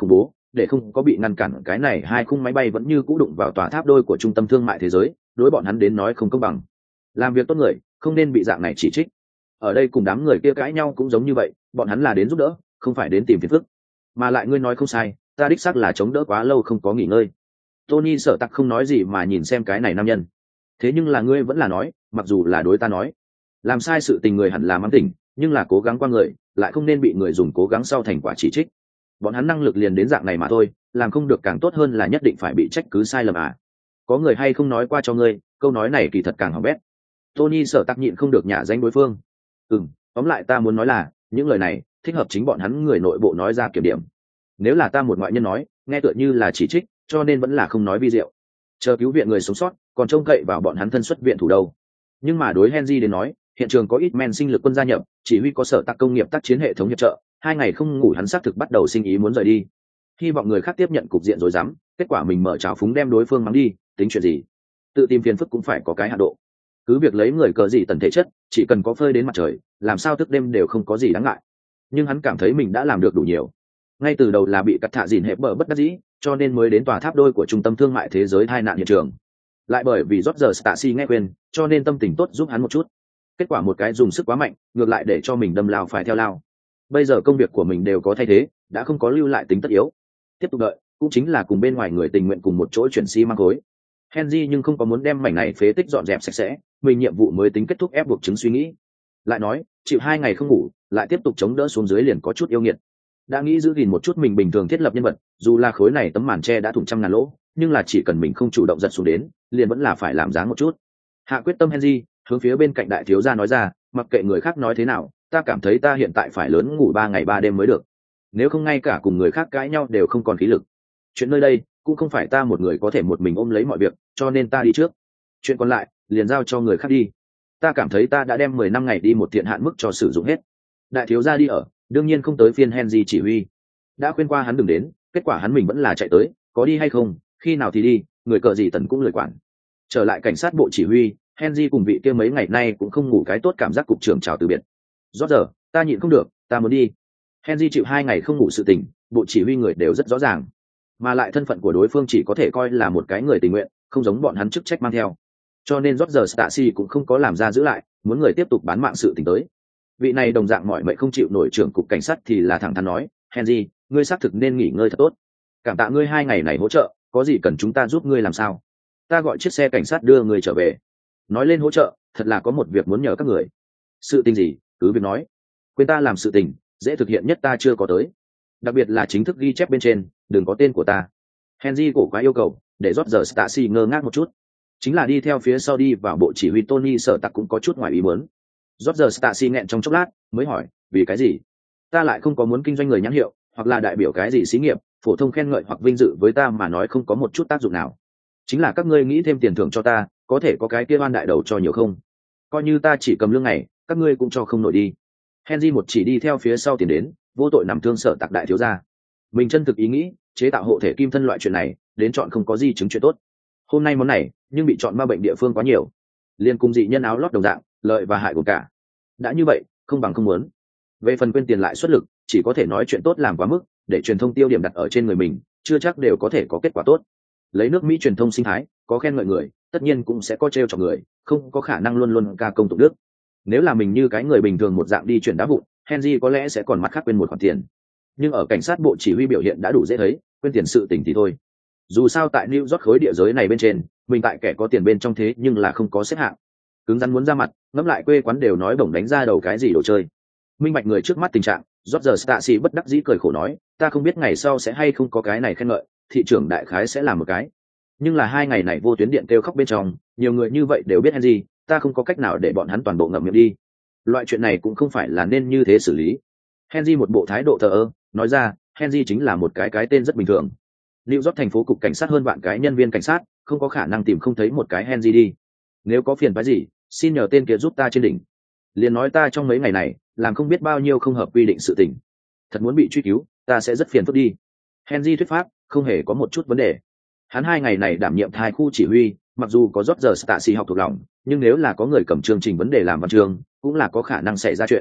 để không có bị ngăn cản cái này hai khung máy bay vẫn như cũ đụng vào tòa tháp đôi của trung tâm thương mại thế giới, đối bọn hắn đến nói không công bằng. Làm việc tốt người không nên bị dạng này chỉ trích. Ở đây cùng đám người kia cãi nhau cũng giống như vậy, bọn hắn là đến giúp đỡ, không phải đến tìm phiền phức. Mà lại ngươi nói không sai, ta đích xác là chống đỡ quá lâu không có nghỉ ngơi. Tony Sở Tặc không nói gì mà nhìn xem cái này nam nhân. Thế nhưng là ngươi vẫn là nói, mặc dù là đối ta nói, làm sai sự tình người hẳn là mắng tỉnh, nhưng là cố gắng qua người, lại không nên bị người dùng cố gắng sau thành quả chỉ trích. Bọn hắn năng lực liền đến dạng này mà thôi, làm không được càng tốt hơn là nhất định phải bị trách cứ sai lầm à? Có người hay không nói qua cho ngươi, câu nói này kỳ thật càng hỏng bét. Tony Sở Tặc nhịn không được nhả danh đối phương. Tóm lại ta muốn nói là, những lời này thích hợp chính bọn hắn người nội bộ nói ra kiểm điểm. Nếu là ta một ngoại nhân nói, nghe tựa như là chỉ trích, cho nên vẫn là không nói vi diệu. Chờ cứu viện người sống sót, còn trông cậy vào bọn hắn thân xuất viện thủ đâu. Nhưng mà đối Henry đến nói, hiện trường có ít men sinh lực quân gia nhập, chỉ huy có Sở Tặc công nghiệp tác chiến hệ thống hiệp trợ, 2 ngày không ngủ hắn xác thực bắt đầu sinh ý muốn rời đi. Hy vọng người khác tiếp nhận cục diện rồi dám, kết quả mình mở trào phúng đem đối phương mắng đi, tính chuyện gì? Tự tìm phiền phức cũng phải có cái hạ độ. Cứ việc lấy người cờ gì tần thể chất, chỉ cần có phơi đến mặt trời, làm sao thức đêm đều không có gì đáng ngại. Nhưng hắn cảm thấy mình đã làm được đủ nhiều. Ngay từ đầu là bị cắt thạ dìn hẹp bờ bất đắc dĩ, cho nên mới đến tòa tháp đôi của trung tâm thương mại thế giới tai nạn hiện trường. Lại bởi vì Roger Stacy nghe khuyên, cho nên tâm tình tốt giúp hắn một chút. Kết quả một cái dùng sức quá mạnh, ngược lại để cho mình đâm lao phải theo lao. Bây giờ công việc của mình đều có thay thế, đã không có lưu lại tính tất yếu. Tiếp tục đợi, cũng chính là cùng bên ngoài người tình nguyện cùng một chỗ chuyển xi măng khối. Henry nhưng không có muốn đem mảnh này phế tích dọn dẹp sạch sẽ, mình nhiệm vụ mới tính kết thúc ép buộc chứng suy nghĩ. Lại nói, chịu 2 ngày không ngủ, lại tiếp tục chống đỡ xuống dưới liền có chút yêu nghiệt. Đã nghĩ giữ gìn một chút mình bình thường thiết lập nhân vật, dù là khối này tấm màn tre đã thủng trăm ngàn lỗ, nhưng là chỉ cần mình không chủ động giật xuống đến, liền vẫn là phải làm dáng một chút. Hạ quyết tâm Henry, hướng phía bên cạnh đại thiếu gia nói ra, mặc kệ người khác nói thế nào, ta cảm thấy ta hiện tại phải lớn ngủ 3 ngày 3 đêm mới được. Nếu không ngay cả cùng người khác cãi nhau đều không còn khí lực. Chuyện nơi đây cũng không phải ta một người có thể một mình ôm lấy mọi việc, cho nên ta đi trước. Chuyện còn lại liền giao cho người khác đi. Ta cảm thấy ta đã đem 10 năm ngày đi một thiện hạn mức cho sử dụng hết. Đại thiếu gia đi ở, đương nhiên không tới phiên Henry chỉ huy. Đã khuyên qua hắn đừng đến, kết quả hắn mình vẫn là chạy tới, có đi hay không, khi nào thì đi, người cờ gì tần cũng lười quản. Trở lại cảnh sát bộ chỉ huy, Henry cùng vị kia mấy ngày nay cũng không ngủ cái tốt cảm giác cục trưởng chào từ biệt. Rót giờ, ta nhịn không được, ta muốn đi. Henry chịu 2 ngày không ngủ sự tình, bộ chỉ huy người đều rất rõ ràng. Mà lại thân phận của đối phương chỉ có thể coi là một cái người tình nguyện, không giống bọn hắn chức trách mang theo. Cho nên Roger Stacy cũng không có làm ra giữ lại, muốn người tiếp tục bán mạng sự tình tới. Vị này đồng dạng mọi mệnh không chịu nổi trưởng cục cảnh sát thì là thẳng thắn nói, Henry, ngươi xác thực nên nghỉ ngơi thật tốt. Cảm tạ ngươi 2 ngày này hỗ trợ, có gì cần chúng ta giúp ngươi làm sao? Ta gọi chiếc xe cảnh sát đưa ngươi trở về. Nói lên hỗ trợ, thật là có một việc muốn nhờ các người. Sự tình gì, cứ việc nói. Quên ta làm sự tình, dễ thực hiện nhất ta chưa có tới. Đặc biệt là chính thức ghi chép bên trên, đừng có tên của ta. Henry cổ quá yêu cầu, để Roger Stacy ngơ ngác một chút. Chính là đi theo phía sau đi vào bộ chỉ huy Tony Sở Tặc cũng có chút ngoài ý muốn. Roger Stacy nghẹn trong chốc lát, mới hỏi, vì cái gì? Ta lại không có muốn kinh doanh người nhãn hiệu, hoặc là đại biểu cái gì xí nghiệp, phổ thông khen ngợi hoặc vinh dự với ta mà nói không có một chút tác dụng nào. Chính là các ngươi nghĩ thêm tiền thưởng cho ta, có thể có cái kia oan đại đầu cho nhiều không? Coi như ta chỉ cầm lương này, các ngươi cũng cho không nổi đi. Henry một chỉ đi theo phía sau tiền đến, vô tội nằm thương Sở Tặc đại thiếu gia. Mình chân thực ý nghĩ, chế tạo hộ thể kim thân loại chuyện này, đến chọn không có gì chứng chuyện tốt. Hôm nay món này, nhưng bị chọn ma bệnh địa phương quá nhiều, liên cùng dị nhân áo lót đồng dạng, lợi và hại của cả. Đã như vậy, không bằng không muốn. Về phần quên tiền lại xuất lực, chỉ có thể nói chuyện tốt làm quá mức, để truyền thông tiêu điểm đặt ở trên người mình, chưa chắc đều có thể có kết quả tốt. Lấy nước Mỹ truyền thông sinh thái, có khen ngợi người, tất nhiên cũng sẽ có trêu chọc người, không có khả năng luôn luôn ca công tụng đức. Nếu là mình như cái người bình thường một dạng đi chuyển đá vụn, Henry có lẽ sẽ còn mặt khác quên một khoản tiền. Nhưng ở cảnh sát bộ chỉ huy biểu hiện đã đủ dễ thấy, quên tiền sự tình thì thôi. Dù sao tại New York khối địa giới này bên trên, mình tại kẻ có tiền bên trong thế nhưng là không có xếp hạng. Cứng rắn muốn ra mặt, ngẫm lại quê quán đều nói bổng đánh ra đầu cái gì đồ chơi. Minh bạch người trước mắt tình trạng, Roger Stacy bất đắc dĩ cười khổ nói, ta không biết ngày sau sẽ hay không có cái này khen ngợi, thị trưởng đại khái sẽ làm một cái. Nhưng là 2 ngày này vô tuyến điện kêu khóc bên trong, nhiều người như vậy đều biết Henry, ta không có cách nào để bọn hắn toàn bộ ngậm miệng đi. Loại chuyện này cũng không phải là nên như thế xử lý. Henry một bộ thái độ thờ ơ, nói ra, Henry chính là một cái tên rất bình thường. New York thành phố cục cảnh sát hơn vạn cái nhân viên cảnh sát, không có khả năng tìm không thấy một cái Henry đi. Nếu có phiền phức gì, xin nhờ tên kia giúp ta trên đỉnh. Liền nói ta trong mấy ngày này, làm không biết bao nhiêu không hợp quy định sự tình. Thật muốn bị truy cứu, ta sẽ rất phiền phức đi. Henry thuyết pháp, không hề có một chút vấn đề. Hắn 2 ngày này đảm nhiệm hai khu chỉ huy, mặc dù có Roger Stacy học thuộc lòng, nhưng nếu là có người cầm chương trình vấn đề làm văn chương, cũng là có khả năng xảy ra chuyện.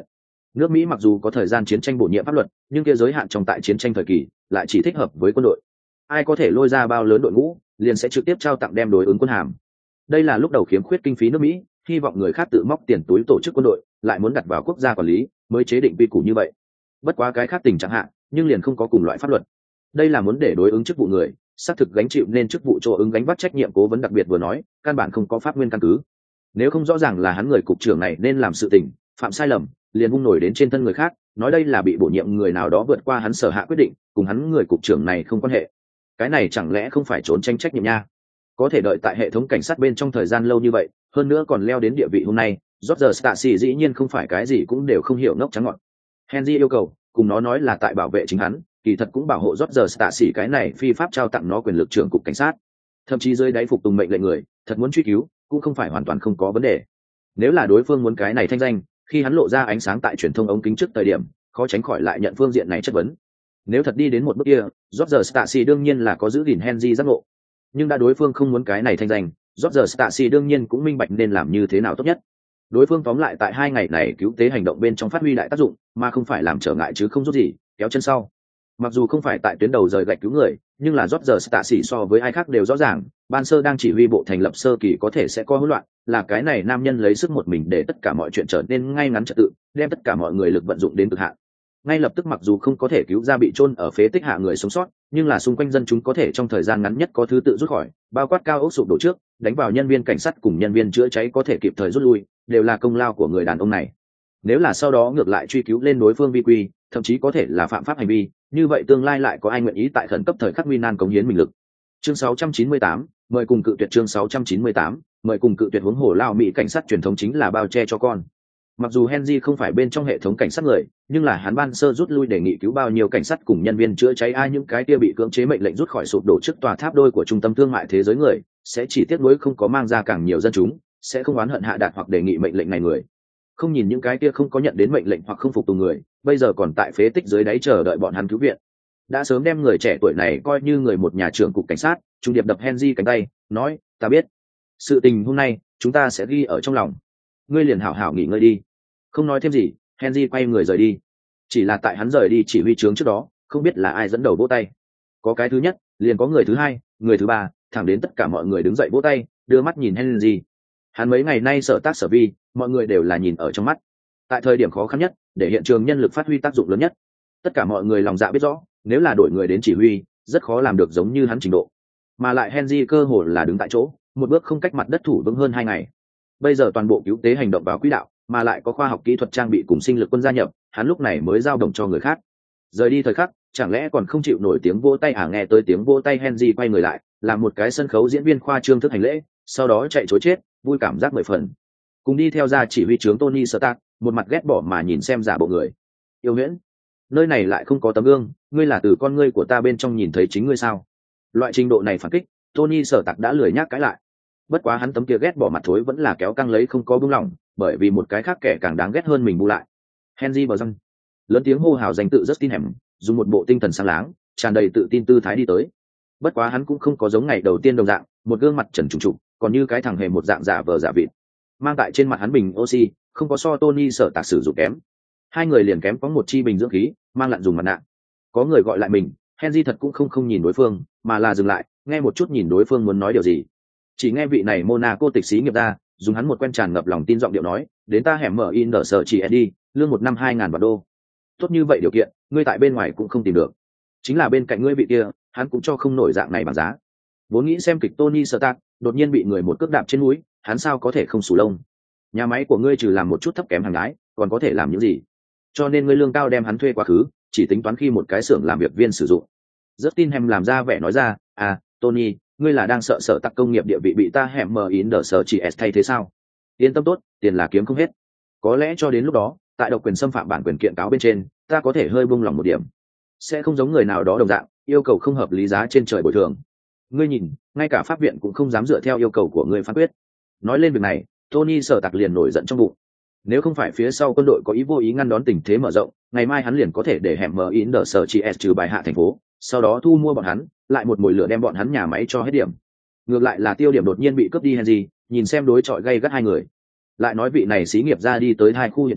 Nước Mỹ mặc dù có thời gian chiến tranh bổ nhiệm pháp luật, nhưng kia giới hạn trong tại chiến tranh thời kỳ, lại chỉ thích hợp với quân đội. Ai có thể lôi ra bao lớn đội ngũ, liền sẽ trực tiếp trao tặng đem đối ứng quân hàm. Đây là lúc đầu khiếm khuyết kinh phí nước Mỹ, hy vọng người khác tự móc tiền túi tổ chức quân đội, lại muốn đặt vào quốc gia quản lý, mới chế định quy củ như vậy. Bất quá cái khác tình trạng hạn, nhưng liền không có cùng loại pháp luật. Đây là muốn để đối ứng chức vụ người, xác thực gánh chịu nên chức vụ cho ứng gánh vác trách nhiệm cố vấn đặc biệt vừa nói, căn bản không có pháp nguyên căn cứ. Nếu không rõ ràng là hắn người cục trưởng này nên làm sự tình, phạm sai lầm, liền vung nổi đến trên thân người khác, nói đây là bị bổ nhiệm người nào đó vượt qua hắn sở hạ quyết định, cùng hắn người cục trưởng này không quan hệ. Cái này chẳng lẽ không phải trốn tranh trách nhiệm nha? Có thể đợi tại hệ thống cảnh sát bên trong thời gian lâu như vậy, hơn nữa còn leo đến địa vị hôm nay, Roger Stacy dĩ nhiên không phải cái gì cũng đều không hiểu ngốc trắng ngọn. Henry yêu cầu, cùng nó nói là tại bảo vệ chính hắn, kỳ thật cũng bảo hộ Roger Stacy cái này phi pháp trao tặng nó quyền lực trưởng cục cảnh sát. Thậm chí dưới đáy phục tùng mệnh lệnh người, thật muốn truy cứu, cũng không phải hoàn toàn không có vấn đề. Nếu là đối phương muốn cái này thanh danh, khi hắn lộ ra ánh sáng tại truyền thông ống kính trước thời điểm, khó tránh khỏi lại nhận phương diện này chất vấn. Nếu thật đi đến một bước kia, Roger Stacy đương nhiên là có giữ gìn Henry giác ngộ. Nhưng đã đối phương không muốn cái này thanh danh, Roger Stacy đương nhiên cũng minh bạch nên làm như thế nào tốt nhất. Đối phương tóm lại tại 2 ngày này cứu tế hành động bên trong phát huy đại tác dụng, mà không phải làm trở ngại chứ không giúp gì, kéo chân sau. Mặc dù không phải tại tuyến đầu rời gạch cứu người, nhưng là Roger Stacy so với ai khác đều rõ ràng, ban sơ đang chỉ huy bộ thành lập sơ kỳ có thể sẽ có hỗn loạn, là cái này nam nhân lấy sức một mình để tất cả mọi chuyện trở nên ngay ngắn trật tự, đem tất cả mọi người lực vận dụng đến cực hạn. Ngay lập tức mặc dù không có thể cứu ra bị chôn ở phế tích hạ người sống sót, nhưng là xung quanh dân chúng có thể trong thời gian ngắn nhất có thứ tự rút khỏi, bao quát cao ốc sụp đổ trước, đánh vào nhân viên cảnh sát cùng nhân viên chữa cháy có thể kịp thời rút lui, đều là công lao của người đàn ông này. Nếu là sau đó ngược lại truy cứu lên đối phương vi quy, thậm chí có thể là phạm pháp hành vi, như vậy tương lai lại có ai nguyện ý tại khẩn cấp thời khắc nguy nan cống hiến mình lực. Chương 698, mời cùng cự tuyệt. Chương 698, mời cùng cự tuyệt. Huống hồ lao Mỹ cảnh sát truyền thống chính là bao che cho con. Mặc dù Henry không phải bên trong hệ thống cảnh sát người, nhưng là hắn ban sơ rút lui đề nghị cứu bao nhiêu cảnh sát cùng nhân viên chữa cháy ai những cái kia bị cưỡng chế mệnh lệnh rút khỏi sụp đổ trước tòa tháp đôi của trung tâm thương mại thế giới người, sẽ chỉ tiếc nuối không có mang ra càng nhiều dân chúng, sẽ không oán hận hạ đạt hoặc đề nghị mệnh lệnh này người. Không nhìn những cái kia không có nhận đến mệnh lệnh hoặc không phục tùng người, bây giờ còn tại phế tích dưới đáy chờ đợi bọn hắn cứu viện. Đã sớm đem người trẻ tuổi này coi như người một nhà trưởng cục cảnh sát, trung điệp đập Henry cánh tay, nói, ta biết. Sự tình hôm nay, chúng ta sẽ ghi ở trong lòng. Ngươi liền hảo hảo nghỉ ngơi đi. Không nói thêm gì, Henry quay người rời đi. Chỉ là tại hắn rời đi chỉ huy trướng trước đó, không biết là ai dẫn đầu vỗ tay. Có cái thứ nhất, liền có người thứ hai, người thứ ba, thẳng đến tất cả mọi người đứng dậy vỗ tay, đưa mắt nhìn Henry. Hắn mấy ngày nay sở tác sở vi, mọi người đều là nhìn ở trong mắt. Tại thời điểm khó khăn nhất, để hiện trường nhân lực phát huy tác dụng lớn nhất. Tất cả mọi người lòng dạ biết rõ, nếu là đổi người đến chỉ huy, rất khó làm được giống như hắn trình độ. Mà lại Henry cơ hồ là đứng tại chỗ, một bước không cách mặt đất thủ vững hơn 2 ngày. Bây giờ toàn bộ cứu tế hành động vào quỹ đạo, mà lại có khoa học kỹ thuật trang bị cùng sinh lực quân gia nhập, hắn lúc này mới giao động cho người khác. Rời đi thời khắc, chẳng lẽ còn không chịu nổi tiếng vỗ tay à? Nghe tới tiếng vỗ tay, Henry quay người lại, làm một cái sân khấu diễn viên khoa trương thức hành lễ, sau đó chạy trối chết, vui cảm giác 10 phần. Cùng đi theo ra chỉ huy trưởng Tony Stark, một mặt ghét bỏ mà nhìn xem giả bộ người. Yêu Huyễn, nơi này lại không có tấm gương, ngươi là từ con ngươi của ta bên trong nhìn thấy chính ngươi sao? Loại trình độ này phản kích, Tony Stark đã lười nhác cãi lại. Bất quá hắn tấm kia ghét bỏ mặt thối vẫn là kéo căng lấy không có buông lỏng, bởi vì một cái khác kẻ càng đáng ghét hơn mình bù lại. Henry bờ răng, lớn tiếng hô hào danh tự Justin Hẻm, dùng một bộ tinh thần sáng láng, tràn đầy tự tin tư thái đi tới. Bất quá hắn cũng không có giống ngày đầu tiên đồng dạng, một gương mặt trần trùng trục, còn như cái thằng hề một dạng giả vờ giả vịt. Mang tại trên mặt hắn bình oxy, không có so Tony sợ tạc sử dụng kém. Hai người liền kém có một chi bình dưỡng khí, mang lặn dùng mặt nạ. Có người gọi lại mình, Henry thật cũng không nhìn đối phương, mà là dừng lại, nghe một chút nhìn đối phương muốn nói điều gì. Chỉ nghe vị này Monaco tịch sĩ nghiệp ra, dùng hắn một quen tràn ngập lòng tin giọng điệu nói, đến ta hẻm mở in đỡ sở chỉ đi, lương một năm 2.000 vạn đô. Tốt như vậy điều kiện, ngươi tại bên ngoài cũng không tìm được. Chính là bên cạnh ngươi vị kia, hắn cũng cho không nổi dạng này bằng giá. Vốn nghĩ xem kịch Tony Stark, đột nhiên bị người một cước đạp trên núi, hắn sao có thể không sù lông. Nhà máy của ngươi trừ làm một chút thấp kém hàng gái, còn có thể làm những gì? Cho nên ngươi lương cao đem hắn thuê quá khứ, chỉ tính toán khi một cái xưởng làm việc viên sử dụng. Justin Hem làm ra vẻ nói ra, à, Tony, ngươi là đang sợ sở tắc công nghiệp địa vị bị ta hẻm mờ in đỡ sở chỉ s thay thế sao? Yên tâm tốt, tiền là kiếm không hết. Có lẽ cho đến lúc đó, tại độc quyền xâm phạm bản quyền kiện cáo bên trên, ta có thể hơi buông lòng một điểm, sẽ không giống người nào đó đồng dạng yêu cầu không hợp lý giá trên trời bồi thường. Ngươi nhìn, ngay cả pháp viện cũng không dám dựa theo yêu cầu của ngươi phán quyết. Nói lên việc này, Tony sở tạc liền nổi giận trong bụng. Nếu không phải phía sau quân đội có ý vô ý ngăn đón tình thế mở rộng, ngày mai hắn liền có thể để hẻm mờ in đỡ sở chỉ s trừ bài hạ thành phố, sau đó thu mua bọn hắn, lại một mồi lửa đem bọn hắn nhà máy cho hết điểm. Ngược lại là tiêu điểm đột nhiên bị cướp đi Henry, nhìn xem đối chọi gay gắt hai người. Lại nói vị này xí nghiệp ra đi tới hai khu hiện trường,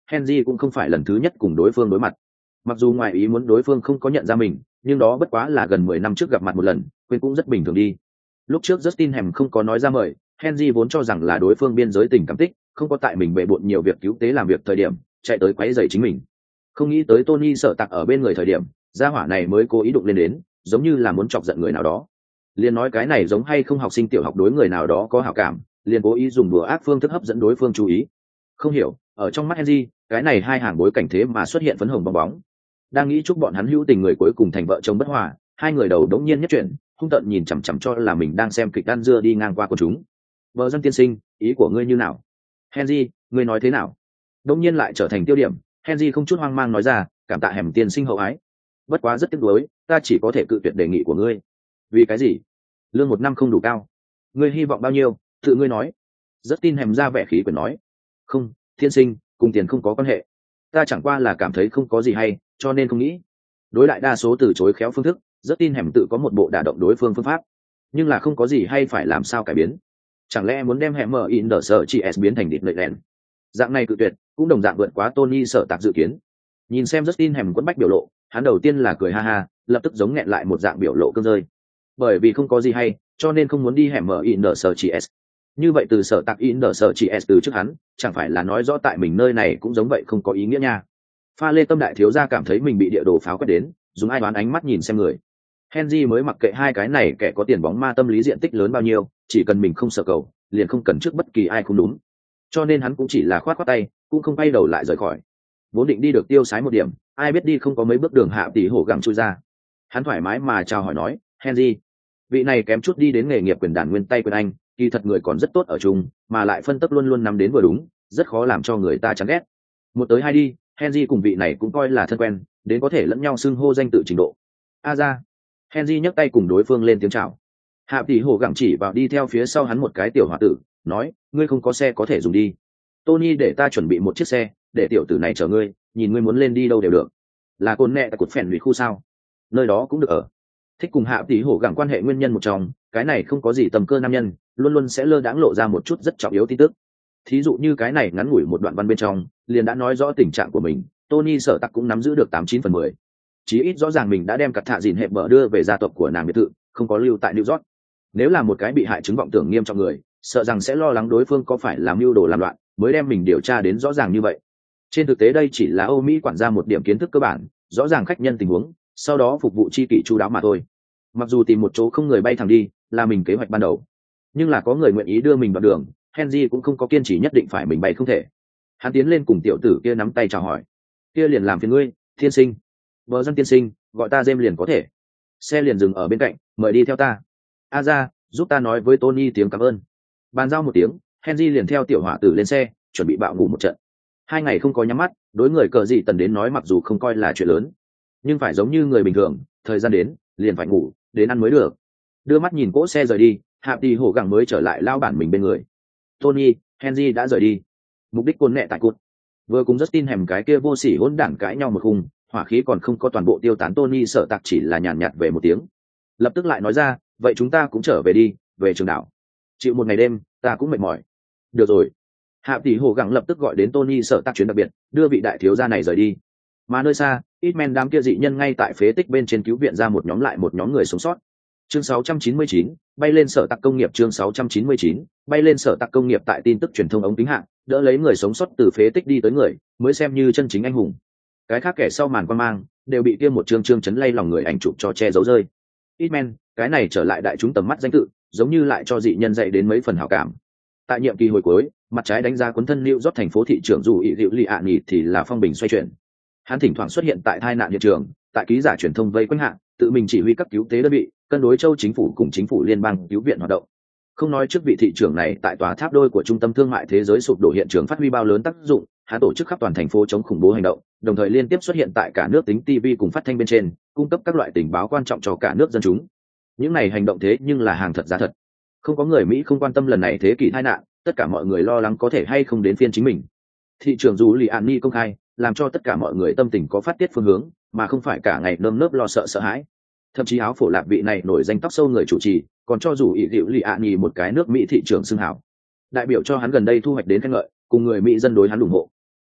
Henry cũng không phải lần thứ nhất cùng đối phương đối mặt. Mặc dù ngoài ý muốn đối phương không có nhận ra mình, nhưng đó bất quá là gần 10 năm trước gặp mặt một lần, quên cũng rất bình thường đi. Lúc trước Justin Hèm không có nói ra mời, Henry vốn cho rằng là đối phương biên giới tình cảm tích, không có tại mình bệ bội nhiều việc cứu tế làm việc thời điểm, chạy tới quấy rầy chính mình. Không nghĩ tới Tony sợ tặc ở bên người thời điểm, gia hỏa này mới cố ý đụng lên đến, giống như là muốn chọc giận người nào đó. Liền nói cái này giống hay không học sinh tiểu học đối người nào đó có hảo cảm, liền cố ý dùng đùa ác phương thức hấp dẫn đối phương chú ý. Không hiểu, ở trong mắt Henry, cái này hai hàng bối cảnh thế mà xuất hiện phấn hồng bong bóng. Đang nghĩ chúc bọn hắn hữu tình người cuối cùng thành vợ chồng bất hòa, hai người đầu đống nhiên nhất chuyện, hung tợn nhìn chằm chằm cho là mình đang xem kịch ăn dưa đi ngang qua quần chúng. Vợ dân tiên sinh, ý của ngươi như nào? Henry, ngươi nói thế nào? Đống nhiên lại trở thành tiêu điểm, Henry không chút hoang mang nói ra, cảm tạ Hẻm tiên sinh hậu ái. Bất quá rất tiếc nuối, ta chỉ có thể cự tuyệt đề nghị của ngươi. Vì cái gì? Lương một năm không đủ cao. Ngươi hy vọng bao nhiêu? Tự ngươi nói. Rất tin Hẻm ra vẻ khí quyền nói. Không, tiên sinh, cùng tiền không có quan hệ. Ta chẳng qua là cảm thấy không có gì hay, cho nên không nghĩ. Đối lại đa số từ chối khéo phương thức, rất tin Hẻm tự có một bộ đả động đối phương phương pháp, nhưng là không có gì hay phải làm sao cải biến. Chẳng lẽ muốn đem Hẻm mở in đờ sở chỉ s biến thành địt lợi đèn? Dạng này cự tuyệt cũng đồng dạng vượt quá Tony sợ tạc dự kiến. Nhìn xem Justin Hẻm quẫn bách biểu lộ, hắn đầu tiên là cười ha ha, lập tức giống nghẹn lại một dạng biểu lộ cơn rơi. Bởi vì không có gì hay, cho nên không muốn đi Hẻm mở in đờ sở chỉ s. Như vậy từ sở tạc in đờ sở chỉ s từ trước hắn, chẳng phải là nói rõ tại mình nơi này cũng giống vậy không có ý nghĩa nha. Pha lê tâm đại thiếu gia cảm thấy mình bị địa đồ pháo quét đến, dùng ai đoán ánh mắt nhìn xem người. Henry mới mặc kệ hai cái này kẻ có tiền bóng ma tâm lý diện tích lớn bao nhiêu, chỉ cần mình không sợ cầu, liền không cần trước bất kỳ ai không đúng. Cho nên hắn cũng chỉ là khoát khoát tay, cũng không quay đầu lại rời khỏi. Vốn định đi được tiêu sái một điểm, ai biết đi không có mấy bước đường hạ tỷ hổ gặng chui ra. Hắn thoải mái mà chào hỏi nói, Henry, vị này kém chút đi đến nghề nghiệp quyền đàn nguyên tay quyền anh, kỳ thật người còn rất tốt ở chung, mà lại phân tích luôn luôn nắm đến vừa đúng, rất khó làm cho người ta chán ghét. Một tới hai đi, Henry cùng vị này cũng coi là thân quen, đến có thể lẫn nhau xưng hô danh tự trình độ. A ra. Henry nhấc tay cùng đối phương lên tiếng chào. Hạ tỷ hổ gặng chỉ vào đi theo phía sau hắn một cái tiểu hòa tử, nói, ngươi không có xe có thể dùng đi. Tony để ta chuẩn bị một chiếc xe, để tiểu tử này chở ngươi, nhìn ngươi muốn lên đi đâu đều được. Là cồn nẹ tại cột phèn lụy khu sao? Nơi đó cũng được ở. Thích cùng hạ tỷ hổ gặng quan hệ nguyên nhân một trong, cái này không có gì tầm cơ nam nhân, luôn luôn sẽ lơ đãng lộ ra một chút rất trọng yếu tin tức. Thí dụ như cái này ngắn ngủi một đoạn văn bên trong, liền đã nói rõ tình trạng của mình, Tony sở tặc cũng nắm giữ được 89/10. Chí ít rõ ràng mình đã đem cặt thạ dìn hẹp bờ đưa về gia tộc của nàng biệt thự, không có lưu tại New York. Nếu là một cái bị hại chứng vọng tưởng nghiêm trọng người, sợ rằng sẽ lo lắng đối phương có phải làm mưu đồ làm loạn, mới đem mình điều tra đến rõ ràng như vậy. Trên thực tế đây chỉ là Âu Mỹ quản gia một điểm kiến thức cơ bản, rõ ràng khách nhân tình huống, sau đó phục vụ chi kỷ chu đáo mà thôi. Mặc dù tìm một chỗ không người bay thẳng đi, là mình kế hoạch ban đầu, nhưng là có người nguyện ý đưa mình vào đường, Henry cũng không có kiên trì nhất định phải mình bay không thể. Hắn tiến lên cùng tiểu tử kia nắm tay chào hỏi. Kia liền làm phiền ngươi, tiên sinh. Vợ dân tiên sinh, gọi ta James liền có thể. Xe liền dừng ở bên cạnh, mời đi theo ta. A ra, giúp ta nói với Tony tiếng cảm ơn. Bàn giao một tiếng, Henry liền theo tiểu hỏa tử lên xe, chuẩn bị bạo ngủ một trận. 2 ngày không có nhắm mắt, đối người cờ gì tần đến nói mặc dù không coi là chuyện lớn, nhưng phải giống như người bình thường, thời gian đến, liền phải ngủ, đến ăn mới được. Đưa mắt nhìn cỗ xe rời đi, hạ tỷ hổ gặng mới trở lại lao bản mình bên người. Tony, Henry đã rời đi. Mục đích côn nẹ tại cụt. Vừa cùng Justin Hèm cái kia vô sỉ hỗn đảng cãi nhau một khung, hỏa khí còn không có toàn bộ tiêu tán, Tony sợ tặc chỉ là nhàn nhạt về một tiếng. Lập tức lại nói ra, vậy chúng ta cũng trở về đi, về trường đảo. Chịu một ngày đêm, ta cũng mệt mỏi. Được rồi. Hạ tỷ hổ gặng lập tức gọi đến Tony sợ tặc chuyến đặc biệt, đưa vị đại thiếu gia này rời đi. Mà nơi xa, ít men đám kia dị nhân ngay tại phế tích bên trên cứu viện ra một nhóm lại một nhóm người sống sót. Chương 699, bay lên sở tặc công nghiệp. Chương 699, bay lên sở tặc công nghiệp. Tại tin tức truyền thông ống kính hạng, đỡ lấy người sống sót từ phế tích đi tới người, mới xem như chân chính anh hùng. Cái khác kẻ sau màn quan mang, đều bị kia một chương chấn lay lòng người ảnh chụp cho che giấu rơi. Hitman, cái này trở lại đại chúng tầm mắt danh tự, giống như lại cho dị nhân dạy đến mấy phần hảo cảm. Tại nhiệm kỳ hồi cuối, mặt trái đánh giá cuốn thân New York thành phố thị trưởng dù ý dịu lì ạ nhì thì là phong bình xoay chuyển. Hắn thỉnh thoảng xuất hiện tại tai nạn hiện trường, tại ký giả truyền thông vây quanh hạng, tự mình chỉ huy các cứu tế đơn vị, cân đối châu chính phủ cùng chính phủ liên bang cứu viện hoạt động. Không nói trước vị thị trưởng này tại tòa tháp đôi của trung tâm thương mại thế giới sụp đổ hiện trường phát huy bao lớn tác dụng, hắn tổ chức khắp toàn thành phố chống khủng bố hành động, đồng thời liên tiếp xuất hiện tại cả nước tính TV cùng phát thanh bên trên, cung cấp các loại tình báo quan trọng cho cả nước dân chúng. Những này hành động thế nhưng là hàng thật giá thật. Không có người Mỹ không quan tâm lần này thế kỷ tai nạn, tất cả mọi người lo lắng có thể hay không đến phiên chính mình. Thị trưởng dù lì an ni công khai, làm cho tất cả mọi người tâm tình có phát tiết phương hướng, mà không phải cả ngày nơm nớp lo sợ sợ hãi. Thậm chí áo phổ lạp vị này nổi danh tóc sâu người chủ trì, còn cho dù ý dịu lì ạ nhì một cái nước Mỹ thị trưởng xưng hảo, đại biểu cho hắn gần đây thu hoạch đến khen ngợi, cùng người Mỹ dân đối hắn ủng hộ.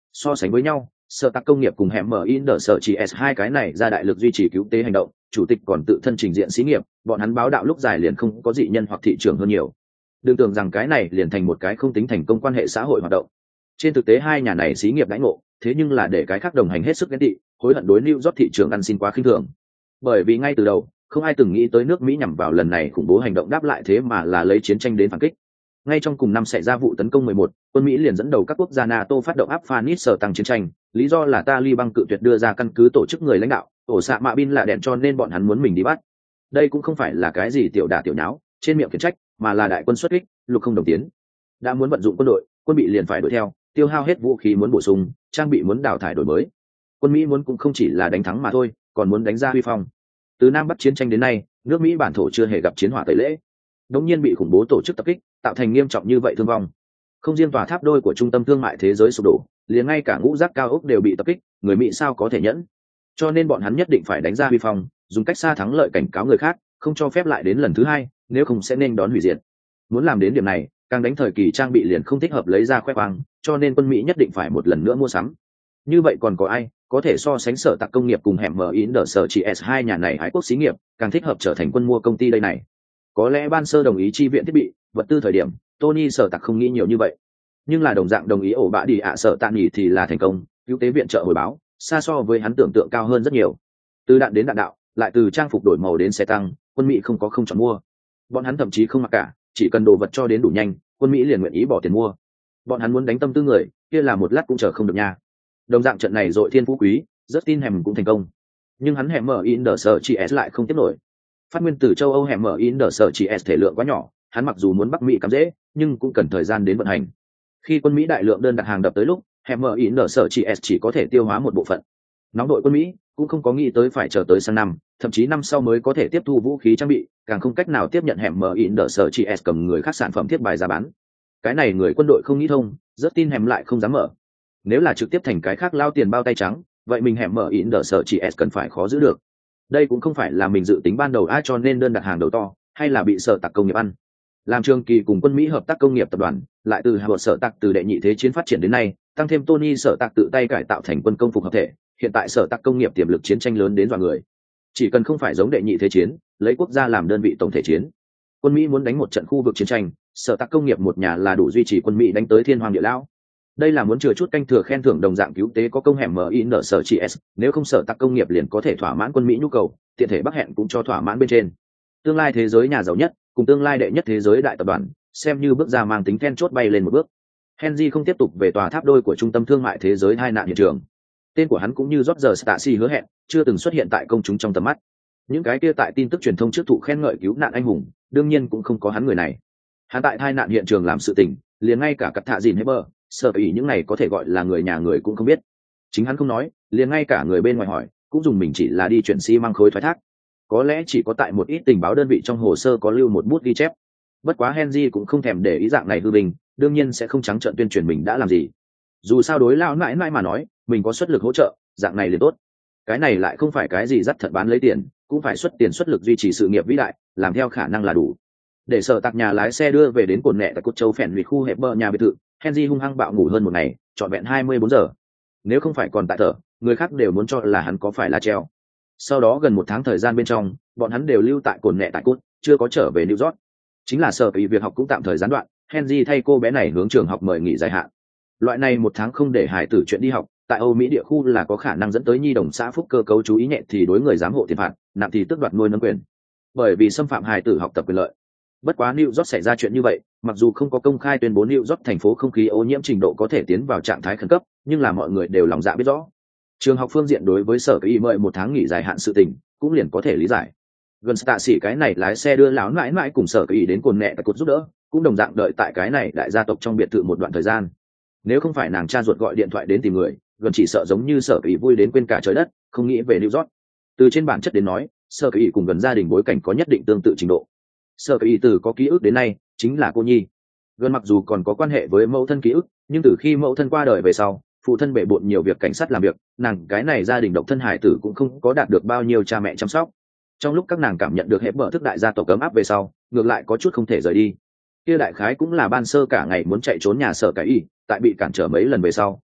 So sánh với nhau, sở tạc công nghiệp cùng hẻm mở in đờ sở chỉ s hai cái này ra đại lực duy trì cứu tế hành động, chủ tịch còn tự thân trình diện xí nghiệp, bọn hắn báo đạo lúc dài liền không có dị nhân hoặc thị trường hơn nhiều. Đừng tưởng rằng cái này liền thành một cái không tính thành công quan hệ xã hội hoạt động. Trên thực tế hai nhà này xí nghiệp đãi ngộ, thế nhưng là để cái khác đồng hành hết sức ghen tị, hối hận đối New York thị trường ăn xin quá khinh thường. Bởi vì ngay từ đầu, không ai từng nghĩ tới nước Mỹ nhằm vào lần này khủng bố hành động đáp lại thế mà là lấy chiến tranh đến phản kích. Ngay trong cùng năm xảy ra vụ tấn công 11, quân Mỹ liền dẫn đầu các quốc gia NATO phát động Afghanistan chiến tranh, lý do là Taliban cự tuyệt đưa ra căn cứ tổ chức người lãnh đạo, Osama bin Laden cho nên bọn hắn muốn mình đi bắt. Đây cũng không phải là cái gì tiểu đả tiểu nháo, trên miệng khiển trách, mà là đại quân xuất kích, lục không đồng tiến. Đã muốn vận dụng quân đội, quân bị liền phải đuổi theo, tiêu hao hết vũ khí muốn bổ sung, trang bị muốn đào thải đổi mới. Quân Mỹ muốn cũng không chỉ là đánh thắng mà thôi, còn muốn đánh ra huy phong. Từ Nam Bắc chiến tranh đến nay, nước Mỹ bản thổ chưa hề gặp chiến hỏa tẩy lễ. Đống nhiên bị khủng bố tổ chức tập kích, tạo thành nghiêm trọng như vậy thương vong. Không riêng tòa tháp đôi của trung tâm thương mại thế giới sụp đổ, liền ngay cả ngũ giác cao ốc đều bị tập kích, người Mỹ sao có thể nhẫn? Cho nên bọn hắn nhất định phải đánh ra huy phong, dùng cách xa thắng lợi cảnh cáo người khác, không cho phép lại đến lần thứ hai, nếu không sẽ nên đón hủy diệt. Muốn làm đến điểm này, càng đánh thời kỳ trang bị liền không thích hợp lấy ra khoe khoang, cho nên quân Mỹ nhất định phải một lần nữa mua sắm. Như vậy còn có ai có thể so sánh sở tạc công nghiệp cùng hẻm mở in đờ sở chỉ s hai nhà này ái quốc xí nghiệp, càng thích hợp trở thành quân mua công ty đây này. Có lẽ ban sơ đồng ý chi viện thiết bị, vật tư thời điểm, Tony sở tạc không nghĩ nhiều như vậy, nhưng là đồng dạng đồng ý ổ bạ đi ạ sở tạ nghỉ thì là thành công, cứu tế viện trợ hồi báo xa so với hắn tưởng tượng cao hơn rất nhiều. Từ đạn đến đạn đạo, lại từ trang phục đổi màu đến xe tăng, quân Mỹ không có không chọn mua. Bọn hắn thậm chí không mặc cả, chỉ cần đồ vật cho đến đủ nhanh, quân Mỹ liền nguyện ý bỏ tiền mua. Bọn hắn muốn đánh tâm tư người, kia là một lát cũng chờ không được nha. Đồng dạng trận này dội thiên phú quý, rất tin hẻm cũng thành công, nhưng hắn hẻm mở in đờ sở chỉ s lại không tiếp nổi. Phát nguyên từ châu Âu hẻm mở in đờ sở chỉ s thể lượng quá nhỏ, hắn mặc dù muốn Bắc Mỹ cắm dễ, nhưng cũng cần thời gian đến vận hành. Khi quân Mỹ đại lượng đơn đặt hàng đập tới lúc, hẻm mở in đờ sở chỉ có thể tiêu hóa một bộ phận. Nóng đội quân Mỹ cũng không có nghĩ tới phải chờ tới sang năm, thậm chí năm sau mới có thể tiếp thu vũ khí trang bị, càng không cách nào tiếp nhận hẻm mở in đờ sở chỉ cầm người khác sản phẩm thiết bài ra bán. Cái này người quân đội không nghĩ thông, rất tin hẻm lại không dám mở. Nếu là trực tiếp thành cái khác lao tiền bao tay trắng, vậy mình hẻm mở in đờ sở chỉ cần phải khó giữ được. Đây cũng không phải là mình dự tính ban đầu ai cho nên đơn đặt hàng đầu to, hay là bị sở tạc công nghiệp ăn. Làm trường kỳ cùng quân Mỹ hợp tác công nghiệp tập đoàn, lại từ hợp sở tạc từ đệ nhị thế chiến phát triển đến nay, tăng thêm Tony sở tạc tự tay cải tạo thành quân công phục hợp thể, hiện tại sở tạc công nghiệp tiềm lực chiến tranh lớn đến dọa người. Chỉ cần không phải giống đệ nhị thế chiến, lấy quốc gia làm đơn vị tổng thể chiến, quân Mỹ muốn đánh một trận khu vực chiến tranh, sở tạc công nghiệp một nhà là đủ duy trì quân Mỹ đánh tới thiên hoàng địa lão. Đây là muốn chừa chút canh thừa khen thưởng đồng dạng cứu tế có công hẻm MIN sở chỉ S, nếu không sở tạc công nghiệp liền có thể thỏa mãn quân Mỹ nhu cầu, tiện thể Bắc hẹn cũng cho thỏa mãn bên trên. Tương lai thế giới nhà giàu nhất, cùng tương lai đệ nhất thế giới đại tập đoàn, xem như bước ra mang tính then chốt bay lên một bước. Henry không tiếp tục về tòa tháp đôi của trung tâm thương mại thế giới hai nạn hiện trường. Tên của hắn cũng như Roger Stacy hứa hẹn, chưa từng xuất hiện tại công chúng trong tầm mắt. Những cái kia tại tin tức truyền thông trước thụ khen ngợi cứu nạn anh hùng, đương nhiên cũng không có hắn người này. Hắn tại hai nạn hiện trường làm sự tình, liền ngay cả cặp thạ dìn Heber, sợ ý những này có thể gọi là người nhà người cũng không biết. Chính hắn không nói, liền ngay cả người bên ngoài hỏi, cũng dùng mình chỉ là đi chuyển xi măng khối thoái thác. Có lẽ chỉ có tại một ít tình báo đơn vị trong hồ sơ có lưu một bút ghi chép. Bất quá Henry cũng không thèm để ý dạng này hư bình, đương nhiên sẽ không trắng trợn tuyên truyền mình đã làm gì. Dù sao đối lão mãi mãi mà nói, mình có xuất lực hỗ trợ, dạng này liền tốt. Cái này lại không phải cái gì dắt thật bán lấy tiền, cũng phải xuất tiền xuất lực duy trì sự nghiệp vĩ đại, làm theo khả năng là đủ. Để sở tạc nhà lái xe đưa về đến cồn nẹ tại cột châu phèn luyện khu hẹp bờ nhà biệt thự, Henry hung hăng bạo ngủ hơn một ngày, trọn vẹn 24 giờ. Nếu không phải còn tại thở, người khác đều muốn cho là hắn có phải là treo. Sau đó gần một tháng thời gian bên trong, bọn hắn đều lưu tại cồn nẹ tại cốt, chưa có trở về New York. Chính là sở ý việc học cũng tạm thời gián đoạn, Henry thay cô bé này hướng trường học mời nghỉ dài hạn. Loại này một tháng không để hải tử chuyện đi học, tại Âu Mỹ địa khu là có khả năng dẫn tới nhi đồng xã phúc cơ cấu chú ý nhẹ thì đối người giám hộ tiền phạt, nặng thì tước đoạt nuôi nấng quyền. Bởi vì xâm phạm hải tử học tập quyền lợi. Bất quá New York xảy ra chuyện như vậy, mặc dù không có công khai tuyên bố New York thành phố không khí ô nhiễm trình độ có thể tiến vào trạng thái khẩn cấp, nhưng là mọi người đều lòng dạ biết rõ. Trường học phương diện đối với sở ý mời một tháng nghỉ dài hạn sự tình, cũng liền có thể lý giải. Gần tạ sĩ cái này lái xe đưa lão mãi mãi cùng sở ý đến cồn nẹ tại cột giúp đỡ, cũng đồng dạng đợi tại cái này đại gia tộc trong biệt thự một đoạn thời gian. Nếu không phải nàng cha ruột gọi điện thoại đến tìm người, gần chỉ sợ giống như sở ý vui đến quên cả trời đất, không nghĩ về New York. Từ trên bản chất đến nói, sở ý cùng gần gia đình bối cảnh có nhất định tương tự trình độ. Sở ý từ có ký ức đến nay chính là cô nhi. Gần mặc dù còn có quan hệ với mẫu thân ký ức, nhưng từ khi mẫu thân qua đời về sau, phụ thân bể bộn nhiều việc cảnh sát làm việc, nàng cái này gia đình độc thân hải tử cũng không có đạt được bao nhiêu cha mẹ chăm sóc. Trong lúc các nàng cảm nhận được hệ mở thức đại gia tộc ấm áp về sau, ngược lại có chút không thể rời đi. Kia đại khái cũng là ban sơ cả ngày muốn chạy trốn nhà sở cái y, tại bị cản trở mấy lần về sau,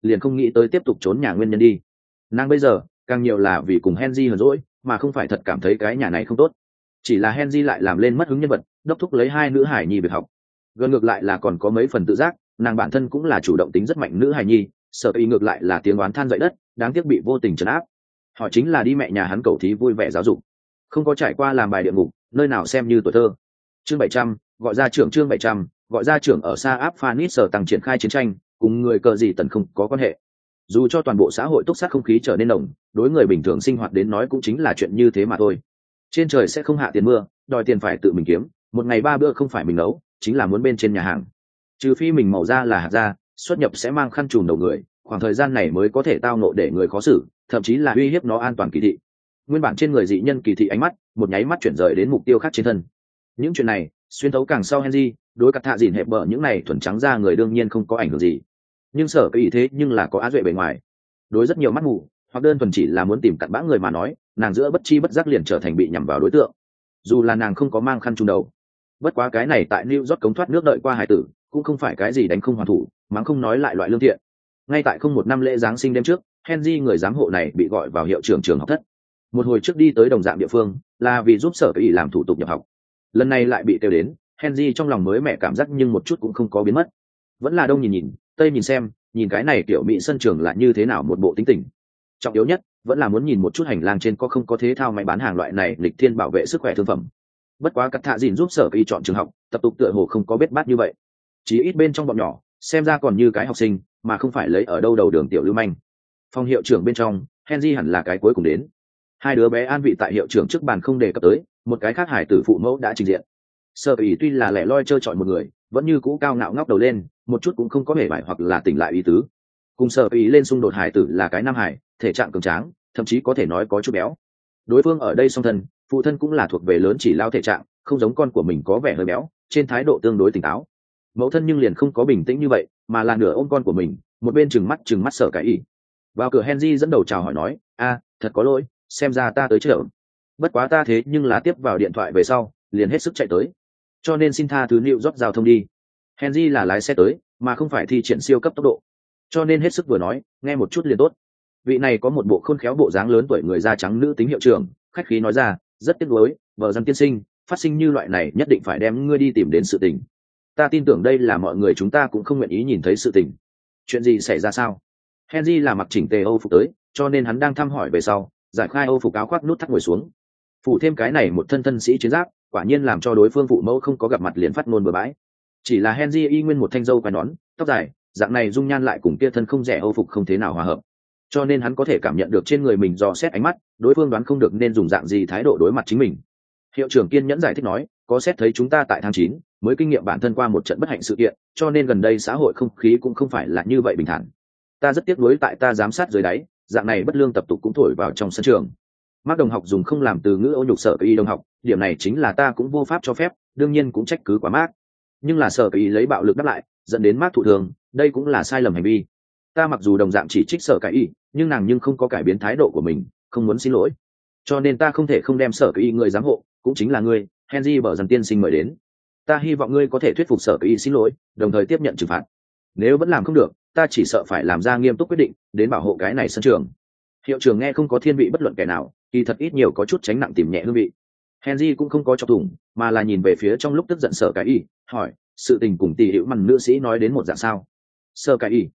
liền không nghĩ tới tiếp tục trốn nhà nguyên nhân đi. Nàng bây giờ càng nhiều là vì cùng Henry hờn dỗi, mà không phải thật cảm thấy cái nhà này không tốt. Chỉ là Henry lại làm lên mất hứng nhân vật, đốc thúc lấy hai nữ hải nhi việc học. Gần ngược lại là còn có mấy phần tự giác, nàng bản thân cũng là chủ động tính rất mạnh nữ hải nhi, sợ ý ngược lại là tiếng oán than dậy đất, đáng tiếc bị vô tình trấn áp. Họ chính là đi mẹ nhà hắn cầu thí vui vẻ giáo dục, không có trải qua làm bài địa ngục, nơi nào xem như tuổi thơ. Chương 700, gọi ra trưởng. Chương 700, gọi ra trưởng. Ở xa áp Phanis sở tăng triển khai chiến tranh, cùng người cờ gì tần không có quan hệ. Dù cho toàn bộ xã hội túc sát không khí trở nên nồng, đối người bình thường sinh hoạt đến nói cũng chính là chuyện như thế mà thôi. Trên trời sẽ không hạ tiền mưa, đòi tiền phải tự mình kiếm, một ngày 3 bữa không phải mình nấu, chính là muốn bên trên nhà hàng. Trừ phi mình màu da là hạt da, xuất nhập sẽ mang khăn trùm đầu người, khoảng thời gian này mới có thể tao nộ để người khó xử, thậm chí là uy hiếp nó an toàn kỳ thị. Nguyên bản trên người dị nhân kỳ thị ánh mắt, một nháy mắt chuyển rời đến mục tiêu khác trên thân. Những chuyện này xuyên thấu càng sau Henry, đối cắt thạ dìn hẹp bờ những này thuần trắng da người đương nhiên không có ảnh hưởng gì, nhưng sở cái ý thế nhưng là có á duệ bề ngoài. Đối rất nhiều mắt mù hoặc đơn thuần chỉ là muốn tìm cặn bã người mà nói, nàng giữa bất chi bất giác liền trở thành bị nhằm vào đối tượng, dù là nàng không có mang khăn trùm đầu. Bất quá cái này tại New York cống thoát nước đợi qua hải tử cũng không phải cái gì đánh không hoàn thủ, mắng không nói lại loại lương thiện. Ngay tại không một năm lễ giáng sinh đêm trước, Henry người giám hộ này bị gọi vào hiệu trưởng trường học thất. Một hồi trước đi tới đồng dạng địa phương là vì giúp sở cái ý làm thủ tục nhập học, lần này lại bị kêu đến. Henry trong lòng mới mẹ cảm giác nhưng một chút cũng không có biến mất, vẫn là đông nhìn nhìn tây nhìn xem, nhìn cái này kiểu mỹ sân trường là như thế nào một bộ tính tình. Trọng yếu nhất vẫn là muốn nhìn một chút hành lang trên có không có thế thao máy bán hàng loại này lịch thiên bảo vệ sức khỏe thương phẩm. Bất quá cắt thạ dìn giúp sở kỳ chọn trường học tập tục tựa hồ không có bết bát như vậy, chỉ ít bên trong bọn nhỏ xem ra còn như cái học sinh mà không phải lấy ở đâu đầu đường tiểu lưu manh. Phòng hiệu trưởng bên trong, Henry hẳn là cái cuối cùng đến. Hai đứa bé an vị tại hiệu trưởng trước bàn không đề cập tới, một cái khác hải tử phụ mẫu đã trình diện. Sở kỳ tuy là lẻ loi trơ trọi một người, vẫn như cũ cao ngạo ngóc đầu lên, một chút cũng không có vẻ vải hoặc là tỉnh lại ý tứ. Cùng sở kỳ lên xung đột hải tử là cái nam hải, thể trạng cường tráng, thậm chí có thể nói có chút béo. Đối phương ở đây song thân, phụ thân cũng là thuộc về lớn chỉ lao thể trạng, không giống con của mình có vẻ hơi béo, trên thái độ tương đối tỉnh táo. Mẫu thân nhưng liền không có bình tĩnh như vậy, mà là nửa ôm con của mình, một bên trừng mắt sở cái ý. Vào cửa Henry dẫn đầu chào hỏi nói, thật có lỗi, xem ra ta tới chợ. Bất quá ta thế nhưng là tiếp vào điện thoại về sau, liền hết sức chạy tới, cho nên xin tha thứ New York giao thông đi. Henry là lái xe tới, mà không phải thi triển siêu cấp tốc độ, cho nên hết sức vừa nói, nghe một chút liền tốt. Vị này có một bộ khôn khéo bộ dáng lớn tuổi người da trắng nữ tính hiệu trưởng, khách khí nói ra, rất tiếc nuối, vợ dân tiên sinh, phát sinh như loại này nhất định phải đem ngươi đi tìm đến sự tình. Ta tin tưởng đây là mọi người chúng ta cũng không nguyện ý nhìn thấy sự tình. Chuyện gì xảy ra sao? Henry là mặc chỉnh tề Âu phục tới, cho nên hắn đang thăm hỏi về sau, giải khai Âu phục áo khoác nút thắt ngồi xuống. Phủ thêm cái này một thân sĩ chiến giáp, quả nhiên làm cho đối phương phụ mẫu không có gặp mặt liền phát ngôn bừa bãi. Chỉ là Henry y nguyên một thanh râu quai nón, tóc dài, dạng này dung nhan lại cùng kia thân không rẻ Âu phục không thế nào hòa hợp. Cho nên hắn có thể cảm nhận được trên người mình dò xét ánh mắt, đối phương đoán không được nên dùng dạng gì thái độ đối mặt chính mình. Hiệu trưởng kiên nhẫn giải thích nói, có xét thấy chúng ta tại tháng 9 mới kinh nghiệm bản thân qua một trận bất hạnh sự kiện, cho nên gần đây xã hội không khí cũng không phải là như vậy bình thản. Ta rất tiếc nuối tại ta giám sát dưới đáy, dạng này bất lương tập tục cũng thổi vào trong sân trường. Mác đồng học dùng không làm từ ngữ ô nhục sở y đồng học, điểm này chính là ta cũng vô pháp cho phép, đương nhiên cũng trách cứ quá Mác. Nhưng là sở y lấy bạo lực đáp lại, dẫn đến Mác thụ thường, đây cũng là sai lầm hành vi. Ta mặc dù đồng dạng chỉ trích sở cái y, nhưng nàng nhưng không có cải biến thái độ của mình, không muốn xin lỗi, cho nên ta không thể không đem sở cái y người giám hộ, cũng chính là ngươi, Henry bở dần tiên sinh mời đến. Ta hy vọng ngươi có thể thuyết phục sở cái y xin lỗi, đồng thời tiếp nhận trừng phạt. Nếu vẫn làm không được, ta chỉ sợ phải làm ra nghiêm túc quyết định, đến bảo hộ cái này sân trường. Hiệu trưởng nghe không có thiên vị bất luận kẻ nào, kỳ thật ít nhiều có chút tránh nặng tìm nhẹ hương vị. Henry cũng không có chọc thủng, mà là nhìn về phía trong lúc tức giận sở cái y, hỏi, sự tình cùng tỷ hữu mằn nữ sĩ nói đến một dạng sao? Sở cái y,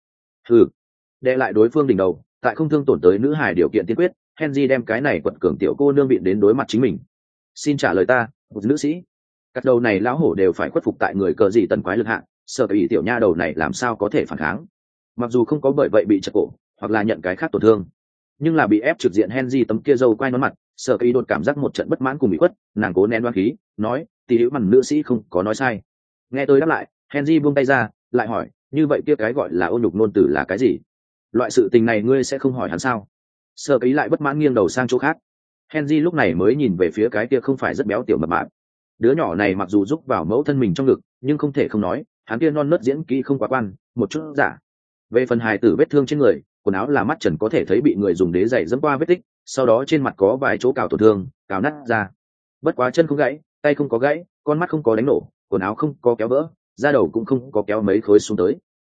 đè lại đối phương đỉnh đầu, tại không thương tổn tới nữ hài điều kiện tiên quyết, Henry đem cái này quật cường tiểu cô nương bị đến đối mặt chính mình. Xin trả lời ta, một nữ sĩ. Cắt đầu này lão hổ đều phải khuất phục tại người cờ gì tần quái lực hạng, sở cái ý tiểu nha đầu này làm sao có thể phản kháng? Mặc dù không có bởi vậy bị chặt cổ, hoặc là nhận cái khác tổn thương, nhưng là bị ép trực diện Henry tấm kia dâu quay nón mặt, sở cái ý đột cảm giác một trận bất mãn cùng bị khuất, nàng cố nén đoan khí, nói, tỷ hữu mằn nữ sĩ không có nói sai. Nghe tôi đáp lại, Henry buông tay ra, lại hỏi, như vậy kia cái gọi là ô nhục nôn tử là cái gì? Loại sự tình này ngươi sẽ không hỏi hắn sao? Sở cái ý lại bất mãn nghiêng đầu sang chỗ khác. Henry lúc này mới nhìn về phía cái kia không phải rất béo tiểu mập mạp. Đứa nhỏ này mặc dù giúp vào mẫu thân mình trong ngực, nhưng không thể không nói, hắn kia non nớt diễn kỹ không quá quan, một chút giả. Về phần hài tử vết thương trên người, quần áo là mắt trần có thể thấy bị người dùng đế giày dẫm qua vết tích, sau đó trên mặt có vài chỗ cào tổn thương, cào nát ra. Bất quá chân không gãy, tay không có gãy, con mắt không có đánh nổ, quần áo không có kéo vỡ, da đầu cũng không có kéo mấy khối xuống tới.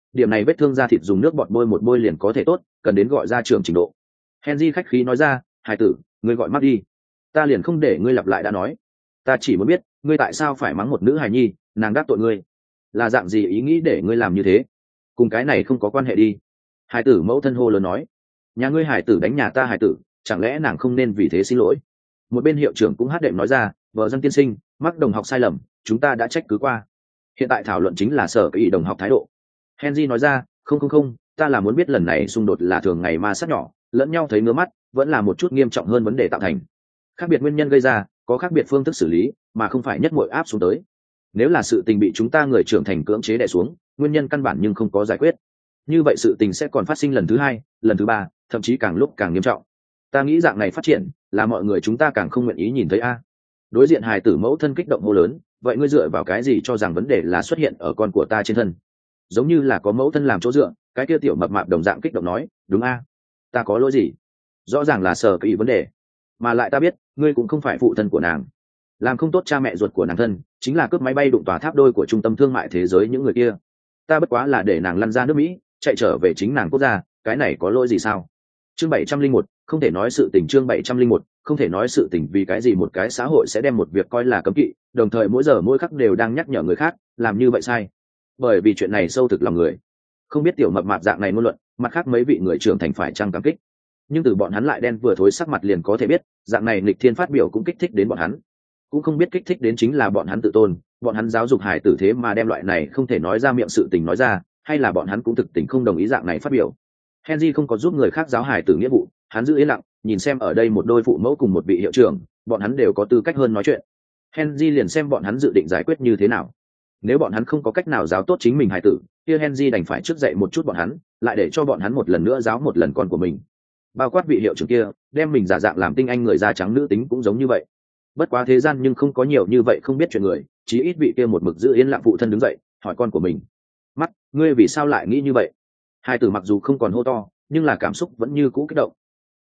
điểm này vết thương da thịt dùng nước bọt bôi một bôi liền có thể tốt, cần đến gọi ra trường trình độ. Henry khách khí nói ra, hài tử, ngươi gọi Mark đi, ta liền không để ngươi lặp lại đã nói. Ta chỉ muốn biết ngươi tại sao phải mắng một nữ hài nhi, nàng đắc tội ngươi là dạng gì ý nghĩ để ngươi làm như thế, cùng cái này không có quan hệ đi. Hài tử mẫu thân hô lớn nói, nhà ngươi hài tử đánh nhà ta hài tử, chẳng lẽ nàng không nên vì thế xin lỗi? Một bên hiệu trưởng cũng hát đệm nói ra, vợ dân tiên sinh, mắc đồng học sai lầm, chúng ta đã trách cứ qua, hiện tại thảo luận chính là sở cái ý đồng học thái độ. Henry nói ra, không, ta là muốn biết lần này xung đột là thường ngày ma sát nhỏ, lẫn nhau thấy ngứa mắt, vẫn là một chút nghiêm trọng hơn vấn đề tạo thành. Khác biệt nguyên nhân gây ra, có khác biệt phương thức xử lý, mà không phải nhất muội áp xuống tới. Nếu là sự tình bị chúng ta người trưởng thành cưỡng chế đè xuống, nguyên nhân căn bản nhưng không có giải quyết, như vậy sự tình sẽ còn phát sinh lần thứ hai, lần thứ ba, thậm chí càng lúc càng nghiêm trọng. Ta nghĩ dạng này phát triển là mọi người chúng ta càng không nguyện ý nhìn thấy a. Đối diện hài tử mẫu thân kích động hô lớn, vậy ngươi dựa vào cái gì cho rằng vấn đề là xuất hiện ở con của ta trên thân? Giống như là có mẫu thân làm chỗ dựa, cái kia tiểu mập mạp đồng dạng kích động nói, đúng a, ta có lỗi gì? Rõ ràng là sở cái vấn đề, mà lại ta biết ngươi cũng không phải phụ thân của nàng, làm không tốt cha mẹ ruột của nàng thân chính là cướp máy bay đụng tòa tháp đôi của trung tâm thương mại thế giới những người kia. Ta bất quá là để nàng lăn ra nước Mỹ, chạy trở về chính nàng quốc gia, cái này có lỗi gì sao? Chương 701, không thể nói sự tình. Chương 701, không thể nói sự tình. Vì cái gì một cái xã hội sẽ đem một việc coi là cấm kỵ, đồng thời mỗi giờ mỗi khắc đều đang nhắc nhở người khác làm như vậy sai? Bởi vì chuyện này sâu thực lòng người. Không biết tiểu mập mạp dạng này ngôn luận, mặt khác mấy vị người trưởng thành phải chăng cảm kích, nhưng từ bọn hắn lại đen vừa thối sắc mặt liền có thể biết, dạng này nghịch thiên phát biểu cũng kích thích đến bọn hắn, cũng không biết kích thích đến chính là bọn hắn tự tôn, bọn hắn giáo dục hải tử thế mà đem loại này không thể nói ra miệng sự tình nói ra, hay là bọn hắn cũng thực tình không đồng ý dạng này phát biểu. Henry không có giúp người khác giáo hải tử nghĩa vụ, hắn giữ yên lặng, nhìn xem ở đây một đôi phụ mẫu cùng một vị hiệu trưởng, bọn hắn đều có tư cách hơn nói chuyện. Henry liền xem bọn hắn dự định giải quyết như thế nào. Nếu bọn hắn không có cách nào giáo tốt chính mình hải tử, kia Henry đành phải trước dạy một chút bọn hắn, lại để cho bọn hắn một lần nữa giáo một lần con của mình. Bao quát vị hiệu trưởng kia, đem mình giả dạng làm tinh anh người da trắng nữ tính cũng giống như vậy. Bất quá thế gian nhưng không có nhiều như vậy không biết chuyện người, chí ít vị kia một mực giữ yên lặng phụ thân đứng dậy, hỏi con của mình, mắt, ngươi vì sao lại nghĩ như vậy? Hai tử mặc dù không còn hô to, nhưng là cảm xúc vẫn như cũ kích động.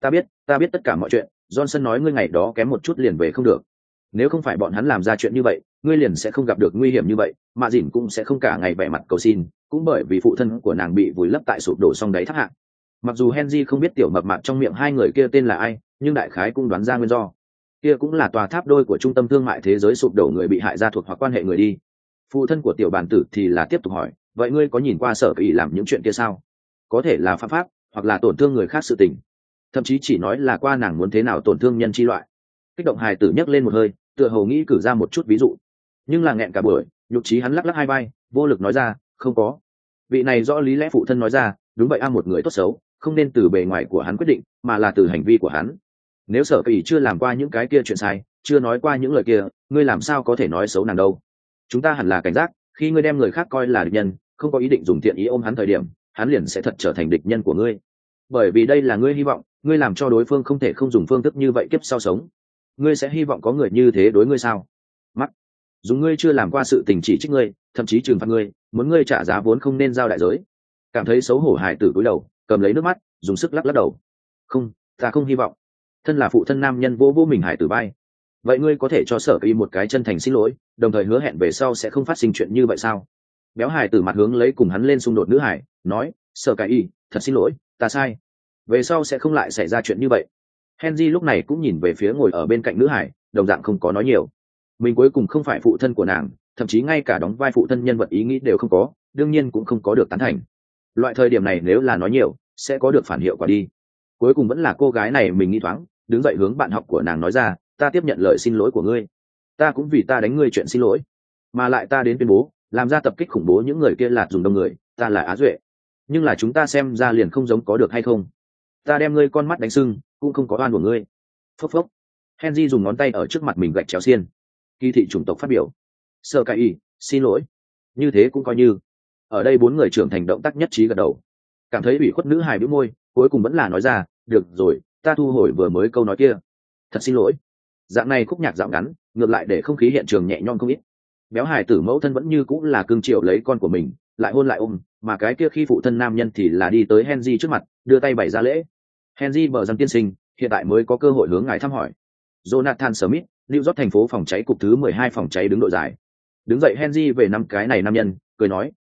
Ta biết tất cả mọi chuyện, Johnson nói ngươi ngày đó kém một chút liền về không được. Nếu không phải bọn hắn làm ra chuyện như vậy, ngươi liền sẽ không gặp được nguy hiểm như vậy, mà dỉn cũng sẽ không cả ngày vẻ mặt cầu xin, cũng bởi vì phụ thân của nàng bị vùi lấp tại sụp đổ song đáy thác hạng. Mặc dù Henry không biết tiểu mập mạp trong miệng hai người kia tên là ai, nhưng đại khái cũng đoán ra nguyên do. Kia cũng là tòa tháp đôi của trung tâm thương mại thế giới sụp đổ người bị hại gia thuộc hoặc quan hệ người đi. Phụ thân của tiểu bản tử thì là tiếp tục hỏi, vậy ngươi có nhìn qua sở kỳ làm những chuyện kia sao? Có thể là phạm pháp, hoặc là tổn thương người khác sự tình, thậm chí chỉ nói là qua nàng muốn thế nào tổn thương nhân chi loại. Kích động hài tử nhấc lên một hơi, tựa hồ nghĩ cử ra một chút ví dụ, nhưng là nghẹn cả buổi, nhục trí hắn lắc lắc hai vai, vô lực nói ra, không có. Vị này rõ lý lẽ phụ thân nói ra, đúng vậy, một người tốt xấu không nên từ bề ngoài của hắn quyết định, mà là từ hành vi của hắn. Nếu sở kỳ chưa làm qua những cái kia chuyện sai, chưa nói qua những lời kia, ngươi làm sao có thể nói xấu nàng đâu? Chúng ta hẳn là cảnh giác, khi ngươi đem người khác coi là địch nhân, không có ý định dùng thiện ý ôm hắn thời điểm, hắn liền sẽ thật trở thành địch nhân của ngươi. Bởi vì đây là ngươi hy vọng, ngươi làm cho đối phương không thể không dùng phương thức như vậy kiếp sau sống. Ngươi sẽ hy vọng có người như thế đối ngươi sao? Mắt, dùng ngươi chưa làm qua sự tình chỉ trích ngươi, thậm chí trừng phạt ngươi, muốn ngươi trả giá vốn không nên giao đại giới. Cảm thấy xấu hổ hài tử cúi đầu, cầm lấy nước mắt, dùng sức lắc lắc đầu. Không, ta không hy vọng. Thân là phụ thân nam nhân vô mình hài tử bay. Vậy ngươi có thể cho sở kỳ một cái chân thành xin lỗi, đồng thời hứa hẹn về sau sẽ không phát sinh chuyện như vậy sao? Béo hài tử mặt hướng lấy cùng hắn lên xung đột nữ hải, nói, sở kỳ, thật xin lỗi, ta sai, về sau sẽ không lại xảy ra chuyện như vậy. Henry lúc này cũng nhìn về phía ngồi ở bên cạnh nữ hải, đồng dạng không có nói nhiều. Mình cuối cùng không phải phụ thân của nàng, thậm chí ngay cả đóng vai phụ thân nhân vật ý nghĩ đều không có, đương nhiên cũng không có được tán thành. Loại thời điểm này nếu là nói nhiều, sẽ có được phản hiệu quả đi. Cuối cùng vẫn là cô gái này mình nghĩ thoáng, đứng dậy hướng bạn học của nàng nói ra, ta tiếp nhận lời xin lỗi của ngươi, ta cũng vì ta đánh ngươi chuyện xin lỗi, mà lại ta đến tuyên bố làm ra tập kích khủng bố những người kia là dùng đông người, ta là Á Duệ. Nhưng là chúng ta xem ra liền không giống, có được hay không? Ta đem ngươi con mắt đánh sưng, cũng không có oan của ngươi. Phốc phốc. Henry dùng ngón tay ở trước mặt mình gạch chéo xiên. Kỳ thị chủng tộc phát biểu. Sơ cai y, xin lỗi. Như thế cũng coi như. Ở đây bốn người trưởng thành động tác nhất trí gật đầu. Cảm thấy ủy khuất nữ hài bĩu môi, cuối cùng vẫn là nói ra, được rồi, ta thu hồi vừa mới câu nói kia. Thật xin lỗi. Dạng này khúc nhạc dạo ngắn, ngược lại để không khí hiện trường nhẹ nhõm không ít. Béo hài tử mẫu thân vẫn như cũng là cương triệu lấy con của mình, lại hôn lại ôm, mà cái kia khi phụ thân nam nhân thì là đi tới Henry trước mặt, đưa tay bày ra lễ. Henry bờ răng tiên sinh, hiện tại mới có cơ hội hướng ngài thăm hỏi. Jonathan Smith, New York thành phố phòng cháy cục thứ 12 phòng cháy đứng đội giải. Đứng dậy Henry về năm cái này nam nhân, cười nói,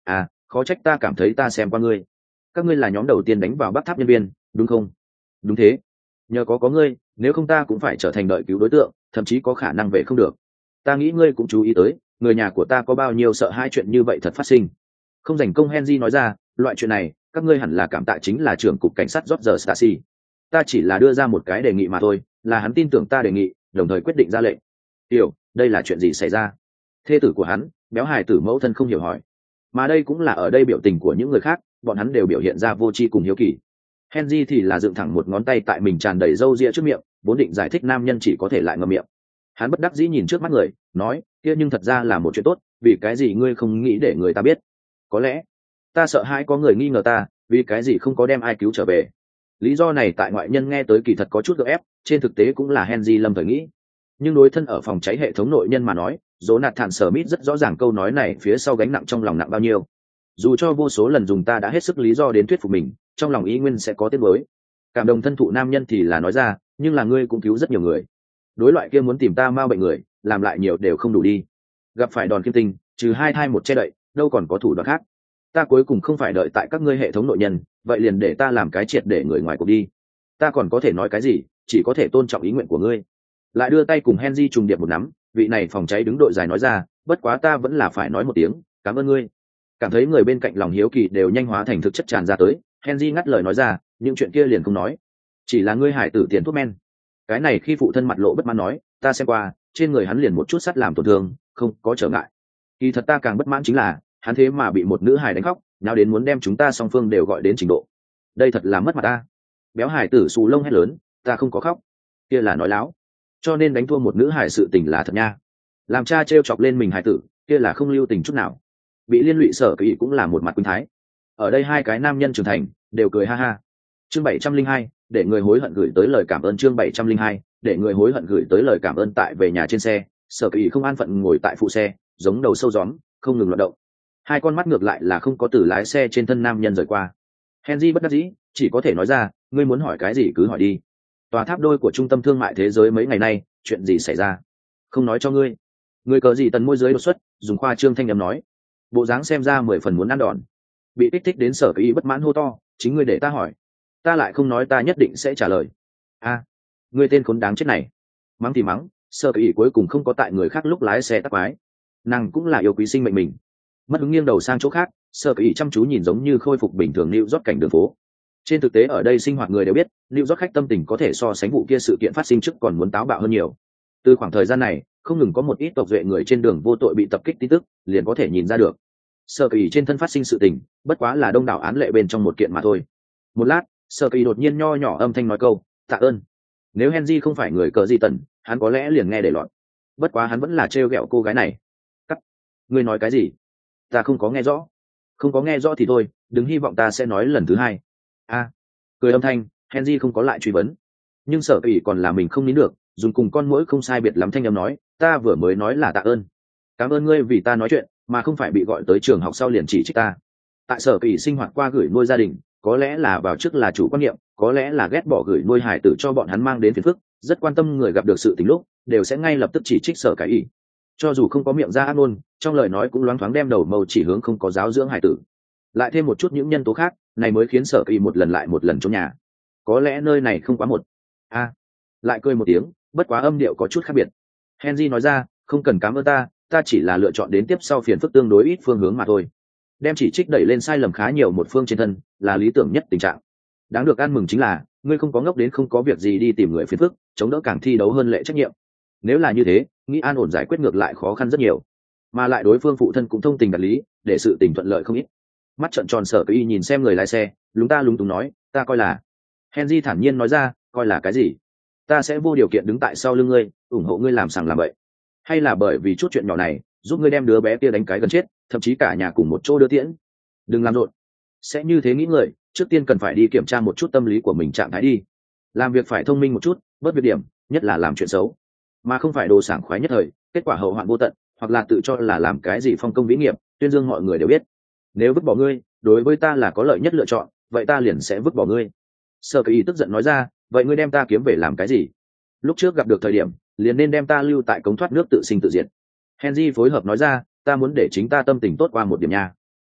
khó trách ta cảm thấy ta xem qua ngươi. Các ngươi là nhóm đầu tiên đánh vào Bắc Tháp nhân viên, đúng không? Đúng thế. Nhờ có ngươi, nếu không ta cũng phải trở thành đợi cứu đối tượng, thậm chí có khả năng về không được. Ta nghĩ ngươi cũng chú ý tới, người nhà của ta có bao nhiêu sợ hai chuyện như vậy thật phát sinh. Không dành công, Henry nói ra, loại chuyện này, các ngươi hẳn là cảm tạ chính là trưởng cục cảnh sát George Stacy. Ta chỉ là đưa ra một cái đề nghị mà thôi, là hắn tin tưởng ta đề nghị, đồng thời quyết định ra lệnh. Hiểu, đây là chuyện gì xảy ra? Thê tử của hắn, béo hài tử mẫu thân không hiểu hỏi. Mà đây cũng là ở đây biểu tình của những người khác, bọn hắn đều biểu hiện ra vô tri cùng hiếu kỳ. Henry thì là dựng thẳng một ngón tay tại mình tràn đầy râu ria trước miệng, vốn định giải thích, nam nhân chỉ có thể lại ngậm miệng. Hắn bất đắc dĩ nhìn trước mắt người, nói, kia nhưng thật ra là một chuyện tốt, vì cái gì ngươi không nghĩ để người ta biết? Có lẽ ta sợ hãi có người nghi ngờ ta, vì cái gì không có đem ai cứu trở về. Lý do này tại ngoại nhân nghe tới kỳ thật có chút gượng ép, trên thực tế cũng là Henry lâm thời nghĩ. Nhưng đối thân ở phòng cháy hệ thống nội nhân mà nói, Jonathan Smith rất rõ ràng câu nói này phía sau gánh nặng trong lòng nặng bao nhiêu. Dù cho vô số lần dùng ta đã hết sức lý do đến thuyết phục mình, trong lòng ý nguyên sẽ có tiếc nuối. Cảm động thân thụ nam nhân thì là nói ra, nhưng là ngươi cũng cứu rất nhiều người. Đối loại kia muốn tìm ta mau bệnh người, làm lại nhiều đều không đủ đi. Gặp phải đòn kim tinh, trừ hai thai một che đậy, đâu còn có thủ đoạn khác. Ta cuối cùng không phải đợi tại các ngươi hệ thống nội nhân, vậy liền để ta làm cái triệt để người ngoài cuộc đi. Ta còn có thể nói cái gì, chỉ có thể tôn trọng ý nguyện của ngươi. Lại đưa tay cùng Henry trùng điệp một nắm, vị này phòng cháy đứng đội dài nói ra, bất quá ta vẫn là phải nói một tiếng, cảm ơn ngươi. Cảm thấy người bên cạnh lòng hiếu kỳ đều nhanh hóa thành thực chất tràn ra tới, Henry ngắt lời nói ra, những chuyện kia liền không nói, chỉ là ngươi hải tử tiền thuốc men. Cái này khi phụ thân mặt lộ bất mãn nói, ta xem qua, trên người hắn liền một chút sắt làm tổn thương, không có trở ngại. Kỳ thật ta càng bất mãn chính là, hắn thế mà bị một nữ hài đánh khóc, nào đến muốn đem chúng ta song phương đều gọi đến trình độ. Đây thật là mất mặt ta. Béo hài tử xù lông hét lớn, ta không có khóc, kia là nói láo. Cho nên đánh thua một nữ hài sự tình là thật nha. Làm cha trêu chọc lên mình hài tử, kia là không lưu tình chút nào. Bị liên lụy Sở Kỳ cũng là một mặt quyến thái. Ở đây hai cái nam nhân trưởng thành đều cười ha ha. Chương 702, để người hối hận gửi tới lời cảm ơn. Chương 702, để người hối hận gửi tới lời cảm ơn. Tại về nhà trên xe, Sở Kỳ không an phận ngồi tại phụ xe, giống đầu sâu gióm, không ngừng loạn động. Hai con mắt ngược lại là không có từ lái xe trên thân nam nhân rời qua. Henry bất đắc dĩ, chỉ có thể nói ra, ngươi muốn hỏi cái gì cứ hỏi đi. Tòa tháp đôi của trung tâm thương mại thế giới mấy ngày nay, chuyện gì xảy ra? Không nói cho ngươi. Ngươi cờ gì tần môi giới đột xuất, dùng khoa trương thanh âm nói. Bộ dáng xem ra 10 phần muốn ăn đòn. Bị kích thích đến Sở Kỳ bất mãn hô to, chính ngươi để ta hỏi. Ta lại không nói ta nhất định sẽ trả lời. A, ngươi tên khốn đáng chết này. Mắng thì mắng, Sở Kỳ cuối cùng không có tại người khác lúc lái xe tắc quái. Nàng cũng là yêu quý sinh mệnh mình. Mất hứng nghiêng đầu sang chỗ khác, Sở Kỳ chăm chú nhìn giống như khôi phục bình thường New York cảnh đường phố. Trên thực tế ở đây sinh hoạt người đều biết, New York khách tâm tình có thể so sánh vụ kia sự kiện phát sinh trước còn muốn táo bạo hơn nhiều. Từ khoảng thời gian này, không ngừng có một ít tộc duệ người trên đường vô tội bị tập kích tin tức, liền có thể nhìn ra được. Sở Kỳ trên thân phát sinh sự tình, bất quá là đông đảo án lệ bên trong một kiện mà thôi. Một lát, Sở Kỳ đột nhiên nho nhỏ âm thanh nói câu, tạ ơn. Nếu Henry không phải người cờ gì tần, hắn có lẽ liền nghe để lọt. Bất quá hắn vẫn là trêu ghẹo cô gái này. Cắt. Ngươi nói cái gì? Ta không có nghe rõ. Không có nghe rõ thì thôi, đừng hy vọng ta sẽ nói lần thứ hai. A. Cười âm thanh, Henry không có lại truy vấn. Nhưng Sở Kỳ còn là mình không nín được, dùng cùng con muỗi không sai biệt lắm thanh âm nói, ta vừa mới nói là tạ ơn. Cảm ơn ngươi vì ta nói chuyện, mà không phải bị gọi tới trường học sau liền chỉ trích ta. Tại Sở Kỳ sinh hoạt qua gửi nuôi gia đình, có lẽ là vào trước là chủ quan niệm, có lẽ là ghét bỏ gửi nuôi hải tử cho bọn hắn mang đến phiền phức, rất quan tâm người gặp được sự tình lúc, đều sẽ ngay lập tức chỉ trích Sở Kỳ. Cho dù không có miệng ra ác ngôn, trong lời nói cũng loáng thoáng đem đầu mâu chỉ hướng không có giáo dưỡng hải tử. Lại thêm một chút những nhân tố khác, này mới khiến Sở Kỳ một lần lại một lần trốn nhà. Có lẽ nơi này không quá một. A. Lại cười một tiếng, bất quá âm điệu có chút khác biệt. Henry nói ra, không cần cảm ơn ta, ta chỉ là lựa chọn đến tiếp sau phiền phức tương đối ít phương hướng mà thôi. Đem chỉ trích đẩy lên sai lầm khá nhiều một phương trên thân, là lý tưởng nhất tình trạng. Đáng được ăn mừng chính là, ngươi không có ngốc đến không có việc gì đi tìm người phiền phức, chống đỡ càng thi đấu hơn lệ trách nhiệm. Nếu là như thế, nghĩ an ổn giải quyết ngược lại khó khăn rất nhiều. Mà lại đối phương phụ thân cũng thông tình đạt lý, để sự tình thuận lợi không ít. Mắt trợn tròn Sở Kỳ nhìn xem người lái xe, lúng ta lúng túng nói, ta coi là. Henry thản nhiên nói ra, coi là cái gì? Ta sẽ vô điều kiện đứng tại sau lưng ngươi, ủng hộ ngươi làm sằng làm bậy. Hay là bởi vì chút chuyện nhỏ này, giúp ngươi đem đứa bé kia đánh cái gần chết, thậm chí cả nhà cùng một chỗ đưa tiễn? Đừng làm rộn. Sẽ như thế nghĩ người, trước tiên cần phải đi kiểm tra một chút tâm lý của mình trạng thái đi. Làm việc phải thông minh một chút, bớt việc điểm, nhất là làm chuyện xấu, mà không phải đồ sảng khoái nhất thời, kết quả hậu hoạn vô tận, hoặc là tự cho là làm cái gì phong công vĩ nghiệp, tuyên dương mọi người đều biết. Nếu vứt bỏ ngươi, đối với ta là có lợi nhất lựa chọn, vậy ta liền sẽ vứt bỏ ngươi. Sở Kỳ tức giận nói ra, vậy ngươi đem ta kiếm về làm cái gì? Lúc trước gặp được thời điểm, liền nên đem ta lưu tại cống thoát nước tự sinh tự diệt. Henry phối hợp nói ra, ta muốn để chính ta tâm tình tốt qua một điểm nha.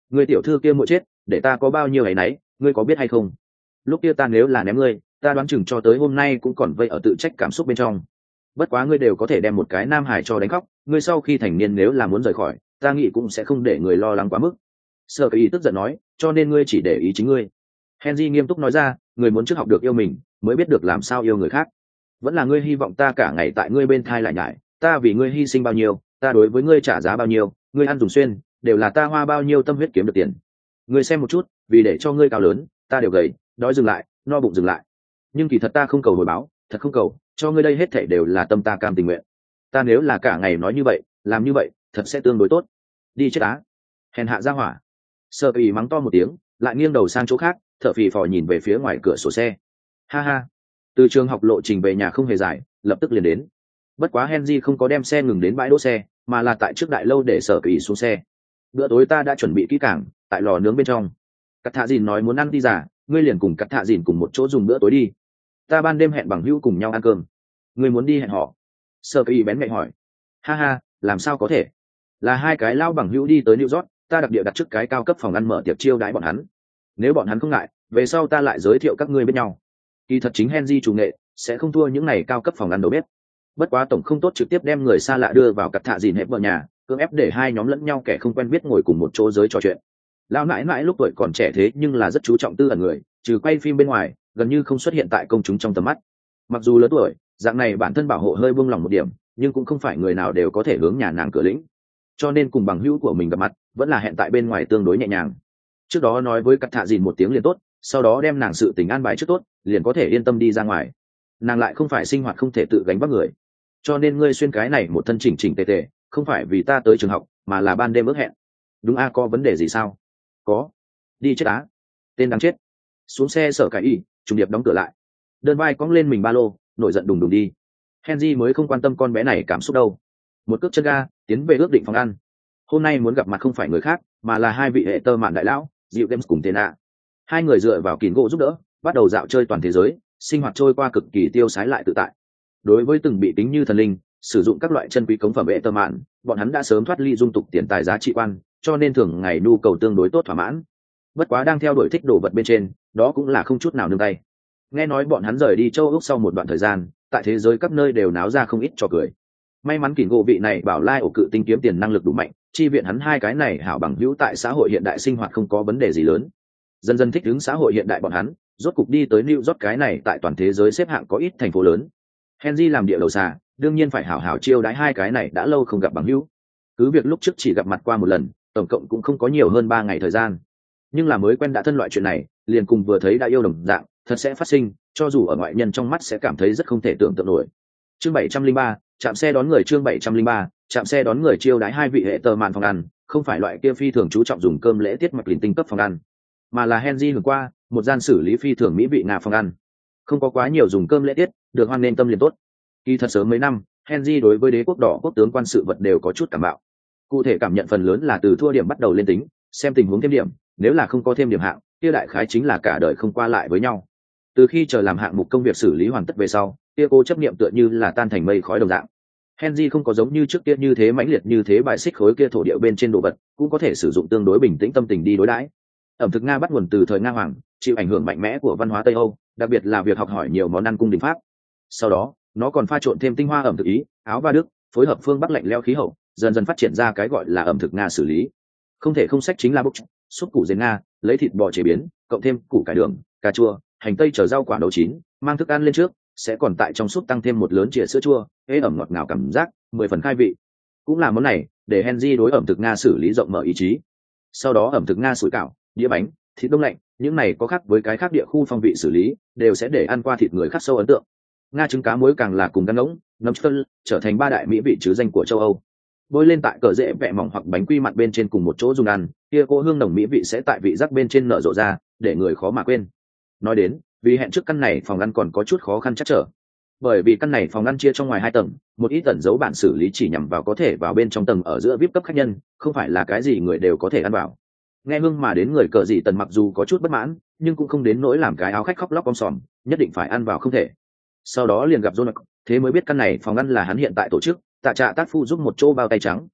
Ngươi tiểu thư kia muội chết, để ta có bao nhiêu ấy nấy, ngươi có biết hay không? Lúc kia ta nếu là ném ngươi, ta đoán chừng cho tới hôm nay cũng còn vây ở tự trách cảm xúc bên trong. Bất quá ngươi đều có thể đem một cái nam hải cho đánh khóc, ngươi sau khi thành niên nếu là muốn rời khỏi, ta nghĩ cũng sẽ không để người lo lắng quá mức. Sở Kỳ tức giận nói, cho nên ngươi chỉ để ý chính ngươi. Henry nghiêm túc nói ra, người muốn trước học được yêu mình, mới biết được làm sao yêu người khác. Vẫn là ngươi hy vọng ta cả ngày tại ngươi bên thai lại nhải, ta vì ngươi hy sinh bao nhiêu, ta đối với ngươi trả giá bao nhiêu, ngươi ăn dùng xuyên, đều là ta hoa bao nhiêu tâm huyết kiếm được tiền. Ngươi xem một chút, vì để cho ngươi cao lớn, ta đều gầy, đói dừng lại, no bụng dừng lại. Nhưng kỳ thật ta không cầu hồi báo, thật không cầu, cho ngươi đây hết thảy đều là tâm ta cam tình nguyện. Ta nếu là cả ngày nói như vậy, làm như vậy, thật sẽ tương đối tốt. Đi chết á. Hèn hạ ra hỏa. Sở Kỳ mắng to một tiếng, lại nghiêng đầu sang chỗ khác, thở phì phò nhìn về phía ngoài cửa sổ xe. Ha ha. Từ trường học lộ trình về nhà không hề dài, lập tức liền đến. Bất quá Henry không có đem xe ngừng đến bãi đỗ xe, mà là tại trước đại lâu để Sở Kỳ xuống xe. Bữa tối ta đã chuẩn bị kỹ càng, tại lò nướng bên trong. Cắt Thạ Dìn nói muốn ăn đi giả, ngươi liền cùng Cắt Thạ Dìn cùng một chỗ dùng bữa tối đi. Ta ban đêm hẹn bằng hữu cùng nhau ăn cơm. Ngươi muốn đi hẹn họ? Sở Kỳ bén mẹ hỏi. Ha ha, làm sao có thể? Là hai cái lao bằng hữu đi tới New York, ta đặc địa đặt trước cái cao cấp phòng ăn mở tiệc chiêu đãi bọn hắn. Nếu bọn hắn không ngại, về sau ta lại giới thiệu các ngươi biết nhau. Kỳ thật chính Henry chủ nghệ sẽ không thua những này cao cấp phòng ăn đầu bếp. Bất quá tổng không tốt trực tiếp đem người xa lạ đưa vào Cắt Thạ Dìn hẹp vào nhà, cưỡng ép để hai nhóm lẫn nhau kẻ không quen biết ngồi cùng một chỗ giới trò chuyện. Lão nãi nãi lúc tuổi còn trẻ thế nhưng là rất chú trọng tư ẩn người, trừ quay phim bên ngoài, gần như không xuất hiện tại công chúng trong tầm mắt. Mặc dù lớn tuổi, dạng này bản thân bảo hộ hơi buông lỏng một điểm, nhưng cũng không phải người nào đều có thể hướng nhà nàng cửa lĩnh. Cho nên cùng bằng hữu của mình gặp mặt, vẫn là hẹn tại bên ngoài tương đối nhẹ nhàng. Trước đó nói với Cắt Thạ Dìn một tiếng liền tốt, sau đó đem nàng sự tình an bài trước tốt, liền có thể yên tâm đi ra ngoài. Nàng lại không phải sinh hoạt không thể tự gánh vác người, cho nên ngươi xuyên cái này một thân chỉnh chỉnh tề tề, không phải vì ta tới trường học, mà là ban đêm ước hẹn. Đúng a, có vấn đề gì sao? Có. Đi chết á. Tên đáng chết. Xuống xe Sở Cái Y, trùng điệp đóng cửa lại. Đơn vai cong lên mình ba lô, nổi giận đùng đùng đi. Henry mới không quan tâm con bé này cảm xúc đâu. Một cước chân ga, tiến về ước định phòng ăn. Hôm nay muốn gặp mặt không phải người khác, mà là hai vị hệ tơ mạn đại lão, Diệu Games cùng Tena. Hai người dựa vào kín gỗ giúp đỡ, bắt đầu dạo chơi toàn thế giới, sinh hoạt trôi qua cực kỳ tiêu sái lại tự tại. Đối với từng bị tính như thần linh, sử dụng các loại chân quý cống phẩm hệ tơ mạn, bọn hắn đã sớm thoát ly dung tục tiền tài giá trị quan, cho nên thường ngày nhu cầu tương đối tốt thỏa mãn. Bất quá đang theo đuổi thích đồ vật bên trên, đó cũng là không chút nào nương tay. Nghe nói bọn hắn rời đi châu Úc sau một đoạn thời gian, tại thế giới các nơi đều náo ra không ít trò cười. May mắn kín gỗ vị này bảo lai ổ cự tinh kiếm tiền năng lực đủ mạnh, chi viện hắn hai cái này hảo bằng hữu tại xã hội hiện đại sinh hoạt không có vấn đề gì lớn. Dần dần thích ứng xã hội hiện đại bọn hắn, rốt cục đi tới New York cái này tại toàn thế giới xếp hạng có ít thành phố lớn. Henry làm địa đầu xà, đương nhiên phải hảo hảo chiêu đãi hai cái này đã lâu không gặp bằng hữu. Cứ việc lúc trước chỉ gặp mặt qua một lần, tổng cộng cũng không có nhiều hơn 3 ngày thời gian. Nhưng là mới quen đã thân loại chuyện này, liền cùng vừa thấy đã yêu đồng dạng, thật sẽ phát sinh, cho dù ở ngoại nhân trong mắt sẽ cảm thấy rất không thể tưởng tượng nổi. Chương 703, chạm xe đón người chương 703, chạm xe đón người chiêu đãi hai vị hệ tờ màn phòng ăn, không phải loại kia phi thường chú trọng dùng cơm lễ tiết mặc liền tinh cấp phòng ăn, mà là Henry hưởng qua, một gian xử lý phi thường mỹ vị Nga phòng ăn. Không có quá nhiều dùng cơm lễ tiết, được hoan nên tâm liền tốt. Kỳ thật sớm mấy năm, Henry đối với đế quốc đỏ quốc tướng quan sự vật đều có chút cảm bạo. Cụ thể cảm nhận phần lớn là từ thua điểm bắt đầu lên tính, xem tình huống thêm điểm, nếu là không có thêm điểm hạng, kia đại khái chính là cả đời không qua lại với nhau. Từ khi chờ làm hạng mục công việc xử lý hoàn tất về sau, kia cô chấp niệm tựa như là tan thành mây khói đồng dạng. Henry không có giống như trước kia như thế mãnh liệt như thế bài xích khối kia thổ địa bên trên đồ vật, cũng có thể sử dụng tương đối bình tĩnh tâm tình đi đối đãi. Ẩm thực Nga bắt nguồn từ thời Nga Hoàng, chịu ảnh hưởng mạnh mẽ của văn hóa Tây Âu, đặc biệt là việc học hỏi nhiều món ăn cung đình Pháp. Sau đó, nó còn pha trộn thêm tinh hoa ẩm thực Ý, Áo và Đức, phối hợp phương Bắc lạnh lẽo khí hậu, dần dần phát triển ra cái gọi là ẩm thực Nga xử lý. Không thể không sách chính là bốc súp củ dền Nga, lấy thịt bò chế biến, cộng thêm củ cải đường, cà chua, hành tây chờ rau quả nấu chín, mang thức ăn lên trước, sẽ còn tại trong súp tăng thêm một lớn chĩa sữa chua, ế ẩm ngọt ngào cảm giác, 10 phần khai vị. Cũng là món này, để Henry đối ẩm thực Nga xử lý rộng mở ý chí. Sau đó ẩm thực Nga sủi cảo, đĩa bánh, thịt đông lạnh, những này có khác với cái khác địa khu phong vị xử lý, đều sẽ để ăn qua thịt người khắc sâu ấn tượng. Nga trứng cá muối càng là cùng gan ngỗng, nấm phân, trở thành 3 đại mỹ vị chứ danh của châu Âu. Bôi lên tại cờ dễ vẹ mỏng hoặc bánh quy mặn bên trên cùng một chỗ dùng ăn, kia cỗ hương nồng mỹ vị sẽ tại vị giác bên trên nở rộ ra, để người khó mà quên. Nói đến, vì hẹn trước căn này phòng ăn còn có chút khó khăn chắc trở. Bởi vì căn này phòng ăn chia trong ngoài 2 tầng, một ít tẩn dấu bản xử lý chỉ nhằm vào có thể vào bên trong tầng ở giữa VIP cấp khách nhân, không phải là cái gì người đều có thể ăn vào. Nghe hương mà đến người cờ gì tần mặc dù có chút bất mãn, nhưng cũng không đến nỗi làm cái áo khách khóc lóc om sòm, nhất định phải ăn vào không thể. Sau đó liền gặp Jonah, thế mới biết căn này phòng ăn là hắn hiện tại tổ chức, tạ trạ tác phu giúp một chỗ bao tay trắng.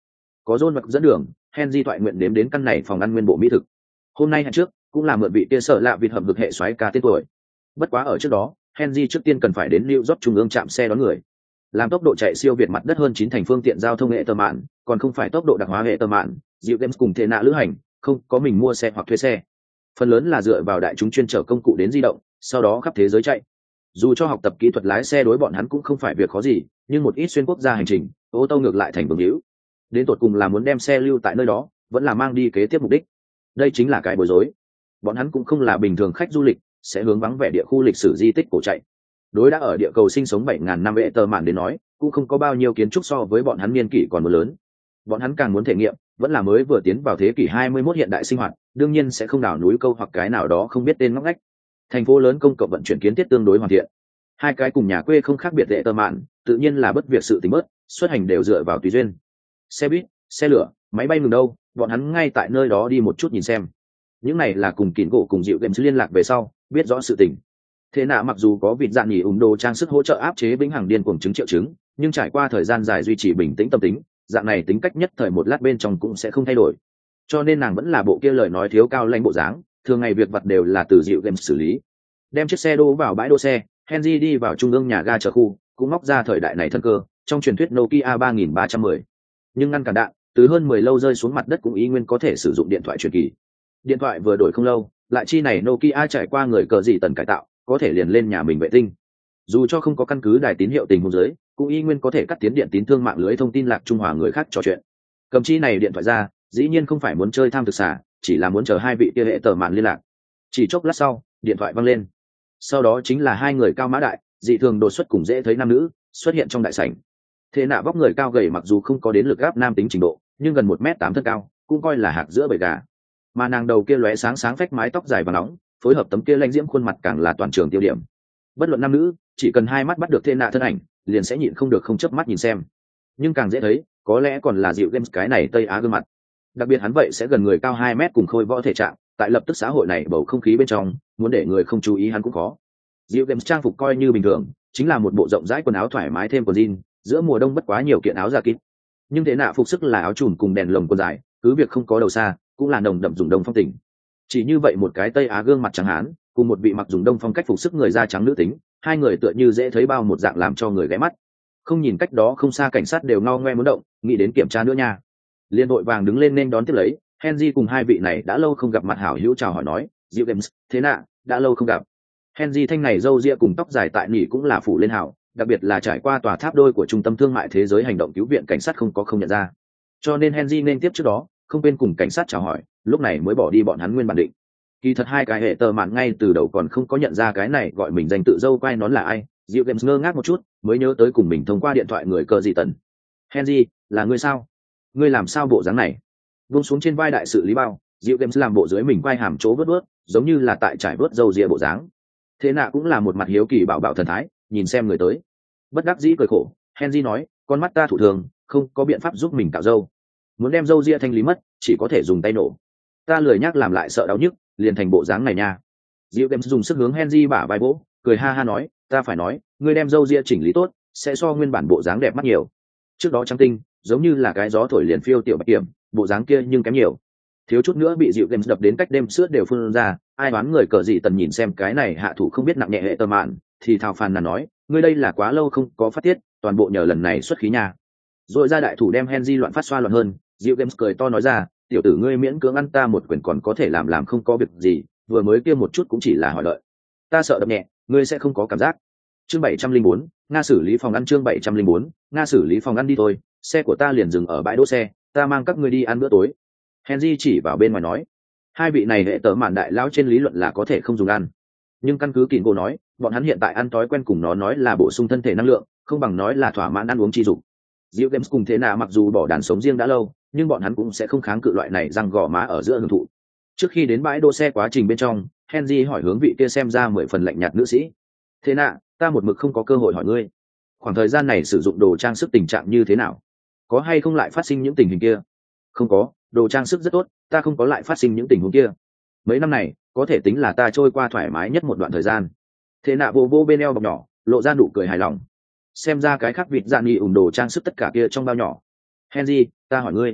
có John mặc dẫn đường, Henry thoại nguyện đếm đến căn này phòng ăn nguyên bộ mỹ thực. Hôm nay hẹn trước cũng là mượn vị kia sợ lạ vịt hợp vực hệ xoáy ca tên tuổi. Bất quá ở trước đó, Henry trước tiên cần phải đến New York trung ương trạm xe đón người. Làm tốc độ chạy siêu việt mặt đất hơn 9 thành phương tiện giao thông hệ tờ mạn, còn không phải tốc độ đặc hóa hệ tờ mạn, Diệu Games cùng Thế Nạ lữ hành, không có mình mua xe hoặc thuê xe. Phần lớn là dựa vào đại chúng chuyên chở công cụ đến di động, sau đó khắp thế giới chạy. Dù cho học tập kỹ thuật lái xe đối bọn hắn cũng không phải việc khó gì, nhưng một ít xuyên quốc gia hành trình, ô tô ngược lại thành vương hữu. Đến tột cùng là muốn đem xe lưu tại nơi đó, vẫn là mang đi kế tiếp mục đích. Đây chính là cái bối rối. Bọn hắn cũng không là bình thường khách du lịch, sẽ hướng vắng vẻ địa khu lịch sử di tích cổ chạy. Đối đã ở địa cầu sinh sống 7.000 năm vệ tờ mạn đến nói, cũng không có bao nhiêu kiến trúc so với bọn hắn niên kỷ còn lớn. Bọn hắn càng muốn thể nghiệm, vẫn là mới vừa tiến vào thế kỷ 21 hiện đại sinh hoạt, đương nhiên sẽ không đào núi câu hoặc cái nào đó không biết tên ngóc ngách. Thành phố lớn công cộng vận chuyển kiến thiết tương đối hoàn thiện. Hai cái cùng nhà quê không khác biệt vệ tờ mạn, tự nhiên là bất việc sự tình bớt, xuất hành đều dựa vào tùy duyên. Xe buýt, xe lửa, máy bay ngừng đâu, bọn hắn ngay tại nơi đó đi một chút nhìn xem. Những này là cùng Kín Gỗ cùng Dịu Games liên lạc về sau, biết rõ sự tình. Thế nạ mặc dù có vịt dạn nhỉ đồ trang sức hỗ trợ áp chế vĩnh hằng điên cuồng chứng triệu chứng, nhưng trải qua thời gian dài duy trì bình tĩnh tâm tính, dạng này tính cách nhất thời một lát bên trong cũng sẽ không thay đổi. Cho nên nàng vẫn là bộ kia lời nói thiếu cao lãnh bộ dáng, thường ngày việc vặt đều là từ Dịu Games xử lý. Đem chiếc xe đỗ vào bãi đỗ xe, Henry đi vào trung ương nhà ga chở khu, cũng móc ra thời đại này thân cơ, trong truyền thuyết Nokia 3310. Nhưng ngăn cản đạn, từ hơn 10 lâu rơi xuống mặt đất cũng y nguyên có thể sử dụng điện thoại truyền kỳ. Điện thoại vừa đổi không lâu, lại chi này Nokia trải qua người cờ gì tần cải tạo, có thể liền lên nhà mình vệ tinh. Dù cho không có căn cứ đài tín hiệu tình huống dưới, cũng y nguyên có thể cắt tiến điện tín thương mạng lưới thông tin lạc trung hòa người khác trò chuyện. Cầm chi này điện thoại ra, dĩ nhiên không phải muốn chơi tham thực xả, chỉ là muốn chờ hai vị kia hệ tờ mạn liên lạc. Chỉ chốc lát sau, điện thoại vang lên. Sau đó chính là hai người cao mã đại, dị thường đột xuất cùng dễ thấy nam nữ xuất hiện trong đại sảnh. Thế nạ vóc người cao gầy mặc dù không có đến lực gáp nam tính trình độ, nhưng gần 1m8 thân cao, cũng coi là hạc giữa bầy gà. Mà nàng đầu kia lóe sáng sáng phách mái tóc dài và nóng, phối hợp tấm kia lãnh diễm khuôn mặt càng là toàn trường tiêu điểm. Bất luận nam nữ, chỉ cần hai mắt bắt được Thế nạ thân ảnh, liền sẽ nhịn không được không chớp mắt nhìn xem. Nhưng càng dễ thấy, có lẽ còn là Dịu Games cái này Tây Á gương mặt. Đặc biệt hắn vậy sẽ gần người cao 2 mét cùng khôi võ thể trạng, tại lập tức xã hội này bầu không khí bên trong, muốn để người không chú ý hắn cũng khó. Dịu Games trang phục coi như bình thường, chính là một bộ rộng rãi quần áo thoải mái thêm quần jean, giữa mùa đông bất quá nhiều kiện áo da kín. Nhưng Thế nạ phục sức là áo trùm cùng đèn lồng quần dài, cứ việc không có đầu xa, cũng là nồng đậm dùng đông phong tình. Chỉ như vậy một cái Tây Á gương mặt trắng hán, cùng một vị mặc dùng đông phong cách phục sức người da trắng nữ tính, hai người tựa như dễ thấy bao một dạng làm cho người ghé mắt. Không nhìn cách đó không xa cảnh sát đều ngao ngoe muốn động, nghĩ đến kiểm tra nữa nha. Liên đội vàng đứng lên nên đón tiếp lấy, Henry cùng hai vị này đã lâu không gặp mặt hảo hữu chào hỏi nói, Dịu Games, Thế nạ, đã lâu không gặp. Henry thanh này râu ria cùng tóc dài tại nỉ cũng là phủ lên hảo, đặc biệt là trải qua tòa tháp đôi của trung tâm thương mại thế giới hành động cứu viện cảnh sát không có không nhận ra. Cho nên Henry nên tiếp trước đó, không quên cùng cảnh sát chào hỏi, lúc này mới bỏ đi bọn hắn nguyên bản định. Kỳ thật hai cái hệ tờ mạn ngay từ đầu còn không có nhận ra cái này gọi mình danh tự dâu quay nón là ai. Dịu Games ngơ ngác một chút, mới nhớ tới cùng mình thông qua điện thoại người cờ gì tần. Henry, là ngươi sao? Ngươi làm sao bộ dáng này? Buông xuống trên vai đại sự lý bao, Dịu Games làm bộ dưới mình quay hàm chỗ vớt vớt, giống như là tại trải vớt dâu ria bộ dáng. Thế nạ cũng là một mặt hiếu kỳ bảo bảo thần thái, nhìn xem người tới. Bất đắc dĩ cười khổ, Henry nói, con mắt ta thủ thường, không có biện pháp giúp mình cạo râu. Muốn đem râu ria thanh lý mất, chỉ có thể dùng tay nổ. Ta lười nhác làm lại sợ đau nhức, liền thành bộ dáng này nha. Dịu Games dùng sức hướng Henry bả vai vỗ, cười ha ha nói, ta phải nói, ngươi đem râu ria chỉnh lý tốt, sẽ so nguyên bản bộ dáng đẹp mắt nhiều. Trước đó trắng tinh, giống như là cái gió thổi liền phiêu tiểu bạch kiểm, bộ dáng kia nhưng kém nhiều. Thiếu chút nữa bị Dịu Games đập đến cách đêm sữa đều phun ra, ai đoán người cờ gì tần nhìn xem cái này hạ thủ không biết nặng nhẹ hệ tờ mạn, thì thào phàn nàn nói, ngươi đây là quá lâu không có phát tiết, toàn bộ nhờ lần này xuất khí nha. Rồi ra đại thủ đem Henry loạn phát xoa loạn hơn, Dịu Games cười to nói ra, tiểu tử ngươi miễn cưỡng ăn ta một quyền còn có thể làm không có việc gì, vừa mới kia một chút cũng chỉ là hỏi lợi. Ta sợ đập nhẹ, ngươi sẽ không có cảm giác. Chương 704, Nga xử lý phòng ăn. Chương 704, Nga xử lý phòng ăn đi thôi, xe của ta liền dừng ở bãi đỗ xe, ta mang các ngươi đi ăn bữa tối. Henry chỉ vào bên ngoài nói, hai vị này hệ tờ mạn đại lão trên lý luận là có thể không dùng ăn, nhưng căn cứ Kín Gỗ nói, bọn hắn hiện tại ăn thói quen cùng nó nói là bổ sung thân thể năng lượng, không bằng nói là thỏa mãn ăn uống chi dục. Dịu Games cùng Thế nạ mặc dù bỏ đàn sống riêng đã lâu, nhưng bọn hắn cũng sẽ không kháng cự loại này răng gò má ở giữa hưởng thụ. Trước khi đến bãi đỗ xe quá trình bên trong, Henry hỏi hướng vị kia xem ra 10 phần lạnh nhạt nữ sĩ, Thế nạ, ta một mực không có cơ hội hỏi ngươi, khoảng thời gian này sử dụng đồ trang sức tình trạng như thế nào, có hay không lại phát sinh những tình hình kia? Không có, đồ trang sức rất tốt, ta không có lại phát sinh những tình huống kia. Mấy năm này có thể tính là ta trôi qua thoải mái nhất một đoạn thời gian. Thế nạ vô vô bên eo bọc nhỏ, lộ ra nụ cười hài lòng. Xem ra cái khác vịt dạn nghị ủng đồ trang sức tất cả kia trong bao nhỏ. Henry, ta hỏi ngươi,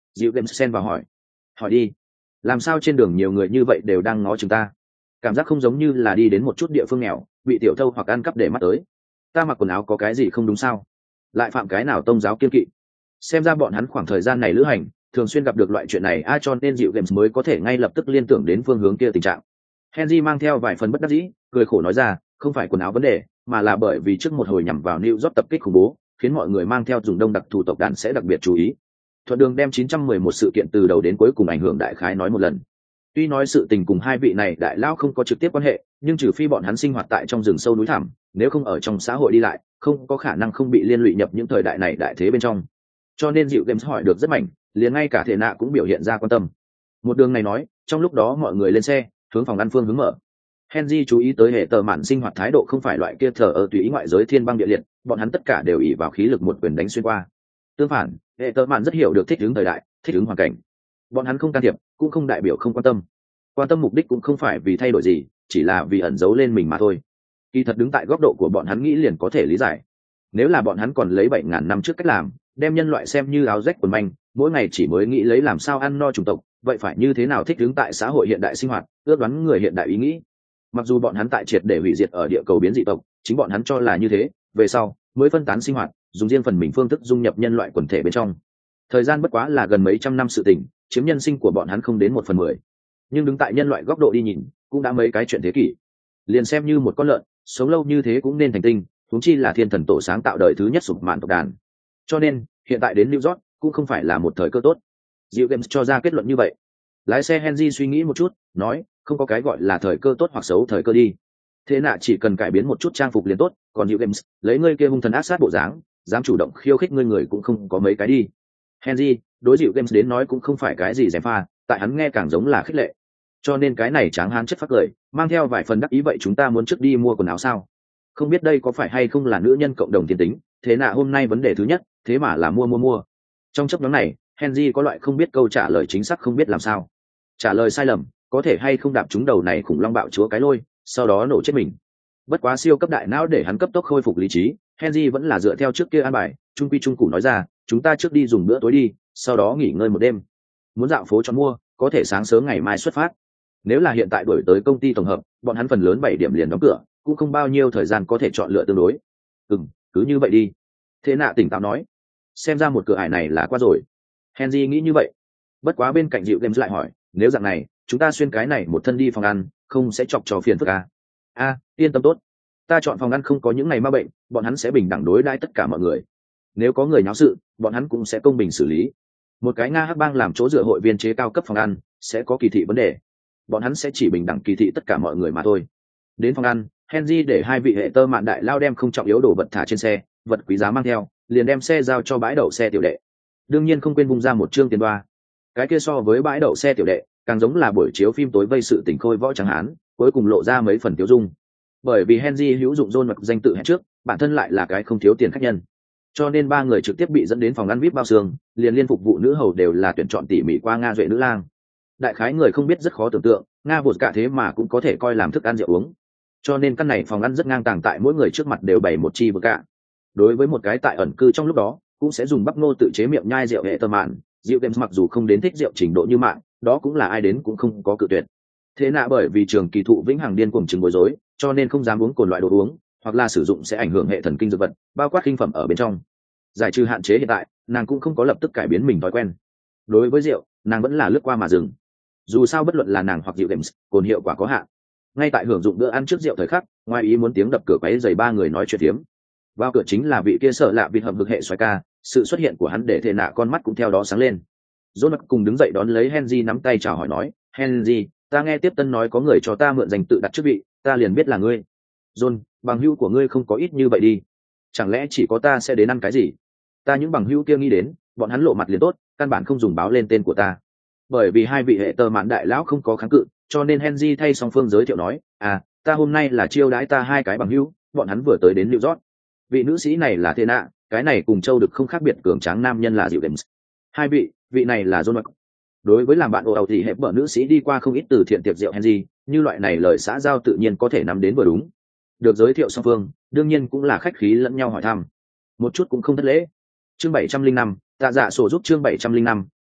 Dịu Games xen vào hỏi đi. Làm sao trên đường nhiều người như vậy đều đang ngó chúng ta? Cảm giác không giống như là đi đến một chút địa phương nghèo, bị tiểu thâu hoặc ăn cắp để mắt tới. Ta mặc quần áo có cái gì không đúng sao? Lại phạm cái nào tông giáo kiên kỵ? Xem ra bọn hắn khoảng thời gian này lữ hành thường xuyên gặp được loại chuyện này, cho nên Dịu Games mới có thể ngay lập tức liên tưởng đến phương hướng kia tình trạng. Henry mang theo vài phần bất đắc dĩ, cười khổ nói ra, không phải quần áo vấn đề, mà là bởi vì trước một hồi nhằm vào New York tập kích khủng bố, khiến mọi người mang theo dùng đông đặc thù tộc đàn sẽ đặc biệt chú ý. Thuận đường đem 911 sự kiện từ đầu đến cuối cùng ảnh hưởng đại khái nói một lần. Tuy nói sự tình cùng hai vị này đại lão không có trực tiếp quan hệ, nhưng trừ phi bọn hắn sinh hoạt tại trong rừng sâu núi thẳm, nếu không ở trong xã hội đi lại, không có khả năng không bị liên lụy nhập những thời đại này đại thế bên trong. Cho nên Dịu Games hỏi được rất mạnh, liền ngay cả Thể Nạ cũng biểu hiện ra quan tâm. Một đường này nói, trong lúc đó mọi người lên xe, hướng phòng ăn phương hướng mở. Henry chú ý tới hệ tờ mạn sinh hoạt thái độ không phải loại kia thờ ở tùy ý ngoại giới thiên băng địa liệt, bọn hắn tất cả đều ỷ vào khí lực một quyền đánh xuyên qua. Tương phản, hệ tờ mạn rất hiểu được thích ứng thời đại, thích ứng hoàn cảnh. Bọn hắn không can thiệp, cũng không đại biểu không quan tâm. Quan tâm mục đích cũng không phải vì thay đổi gì, chỉ là vì ẩn giấu lên mình mà thôi. Kỳ thật đứng tại góc độ của bọn hắn nghĩ liền có thể lý giải. Nếu là bọn hắn còn lấy 7.000 năm trước cách làm, đem nhân loại xem như áo rách quần manh, mỗi ngày chỉ mới nghĩ lấy làm sao ăn no chủng tộc, vậy phải như thế nào thích ứng tại xã hội hiện đại sinh hoạt, ước đoán người hiện đại ý nghĩ. Mặc dù bọn hắn tại triệt để hủy diệt ở địa cầu biến dị tộc, chính bọn hắn cho là như thế, về sau mới phân tán sinh hoạt, dùng riêng phần mình phương thức dung nhập nhân loại quần thể bên trong. Thời gian bất quá là gần mấy trăm năm sự tình, chiếm nhân sinh của bọn hắn không đến 1/10. Nhưng đứng tại nhân loại góc độ đi nhìn, cũng đã mấy cái chuyện thế kỷ. Liền xem như một con lợn, sống lâu như thế cũng nên thành tinh, huống chi là thiên thần tổ sáng tạo đời thứ nhất sụp mạn tộc đàn. Cho nên, hiện tại đến New York cũng không phải là một thời cơ tốt. Dịu Games cho ra kết luận như vậy. Lái xe Henry suy nghĩ một chút, nói, không có cái gọi là thời cơ tốt hoặc xấu thời cơ đi. Thế nạ chỉ cần cải biến một chút trang phục liền tốt, còn Dịu Games, lấy ngươi kia hung thần ác sát bộ dáng, dám chủ động khiêu khích ngươi người cũng không có mấy cái đi. Henry, đối Dịu Games đến nói cũng không phải cái gì gièm pha, tại hắn nghe càng giống là khích lệ. Cho nên cái này tráng hán chất phát cười, mang theo vài phần đắc ý vậy chúng ta muốn trước đi mua quần áo sao? Không biết đây có phải hay không là nữ nhân cộng đồng thiên tính, thế nạ hôm nay vấn đề thứ nhất, thế mà là mua. Trong chấp nhóm này, Henry có loại không biết câu trả lời chính xác không biết làm sao. Trả lời sai lầm, có thể hay không đạp trúng đầu này khủng long bạo chúa cái lôi, sau đó nổ chết mình. Bất quá siêu cấp đại não để hắn cấp tốc khôi phục lý trí, Henry vẫn là dựa theo trước kia an bài, trung quy trung cụ nói ra, chúng ta trước đi dùng bữa tối đi, sau đó nghỉ ngơi một đêm. Muốn dạo phố cho mua, có thể sáng sớm ngày mai xuất phát. Nếu là hiện tại đuổi tới công ty tổng hợp, bọn hắn phần lớn 7 điểm liền đóng cửa, cũng không bao nhiêu thời gian có thể chọn lựa tương đối. Cứ như vậy đi. Thế nạ tỉnh táo nói. Xem ra một cửa ải này là qua rồi. Henry nghĩ như vậy. Bất quá bên cạnh Dịu Games lại hỏi, nếu dạng này, chúng ta xuyên cái này một thân đi phòng ăn, không sẽ chọc trò phiền phức à? Yên tâm tốt. Ta chọn phòng ăn không có những ngày ma bệnh, bọn hắn sẽ bình đẳng đối đãi tất cả mọi người. Nếu có người nháo sự, bọn hắn cũng sẽ công bình xử lý. Một cái Nga hắc bang làm chỗ dựa hội viên chế cao cấp phòng ăn, sẽ có kỳ thị vấn đề. Bọn hắn sẽ chỉ bình đẳng kỳ thị tất cả mọi người mà thôi. Đến phòng ăn, Henry để hai vị hệ tơ mạn đại lao đem không trọng yếu đồ vật thả trên xe, vật quý giá mang theo, liền đem xe giao cho bãi đậu xe tiểu đệ. Đương nhiên không quên vung ra một chương tiền đoa. Cái kia so với bãi đậu xe tiểu đệ, càng giống là buổi chiếu phim tối vây sự tình khôi võ trắng hán, cuối cùng lộ ra mấy phần tiêu dung. Bởi vì Henry hữu dụng John mặc danh tự hẹn trước, bản thân lại là cái không thiếu tiền khách nhân. Cho nên ba người trực tiếp bị dẫn đến phòng ăn VIP bao xương, liền liên phục vụ nữ hầu đều là tuyển chọn tỉ mỉ qua Nga duệ nữ lang. Đại khái người không biết rất khó tưởng tượng, Nga vột cả thế mà cũng có thể coi làm thức ăn rượu uống. Cho nên căn này phòng ăn rất ngang tàng, tại mỗi người trước mặt đều bày một chi vượt cả. Đối với một cái tại ẩn cư trong lúc đó, cũng sẽ dùng bắp ngô tự chế miệng nhai rượu hệ tơ mạn, Dịu Games mặc dù không đến thích rượu trình độ như mạng, đó cũng là ai đến cũng không có cự tuyệt. Thế nạ bởi vì trường kỳ thụ vĩnh hằng điên cuồng chứng bối rối, cho nên không dám uống cồn loại đồ uống, hoặc là sử dụng sẽ ảnh hưởng hệ thần kinh dược vật, bao quát kinh phẩm ở bên trong. Giải trừ hạn chế hiện tại, nàng cũng không có lập tức cải biến mình thói quen. Đối với rượu, nàng vẫn là lướt qua mà dừng. Dù sao bất luận là nàng hoặc Dịu Games, cồn hiệu quả có hạn. Ngay tại hưởng dụng bữa ăn trước rượu thời khắc, ngoài ý muốn tiếng đập cửa quấy rầy ba người nói chuyện phiếm. Vào cửa chính là vị kia sợ lạ vịt hầm hực hệ xoài ca, sự xuất hiện của hắn để thể nạ con mắt cũng theo đó sáng lên. John cùng đứng dậy đón lấy Henry nắm tay chào hỏi nói, Henry, ta nghe tiếp tân nói có người cho ta mượn danh tự đặt chức vị, ta liền biết là ngươi. John, bằng hữu của ngươi không có ít như vậy đi. Chẳng lẽ chỉ có ta sẽ đến ăn cái gì? Ta những bằng hữu kia nghĩ đến, bọn hắn lộ mặt liền tốt, căn bản không dùng báo lên tên của ta. Bởi vì hai vị hệ tơ mãn đại lão không có kháng cự, cho nên Henry thay song phương giới thiệu nói, ta hôm nay là chiêu đãi ta hai cái bằng hữu, bọn hắn vừa tới đến New York. Vị nữ sĩ này là Thế Nạ, cái này cùng Châu Đực không khác biệt cường tráng nam nhân là Dịu Games. Hai vị này là John. Đối với làm bạn ồ ẩu thì hẹp bở nữ sĩ đi qua không ít từ thiện tiệc rượu Henry, như loại này lời xã giao tự nhiên có thể nắm đến vừa đúng. Được giới thiệu song phương, đương nhiên cũng là khách khí lẫn nhau hỏi thăm. Một chút cũng không thất lễ. Chương 705, tạ dạ sổ giúp chương 705,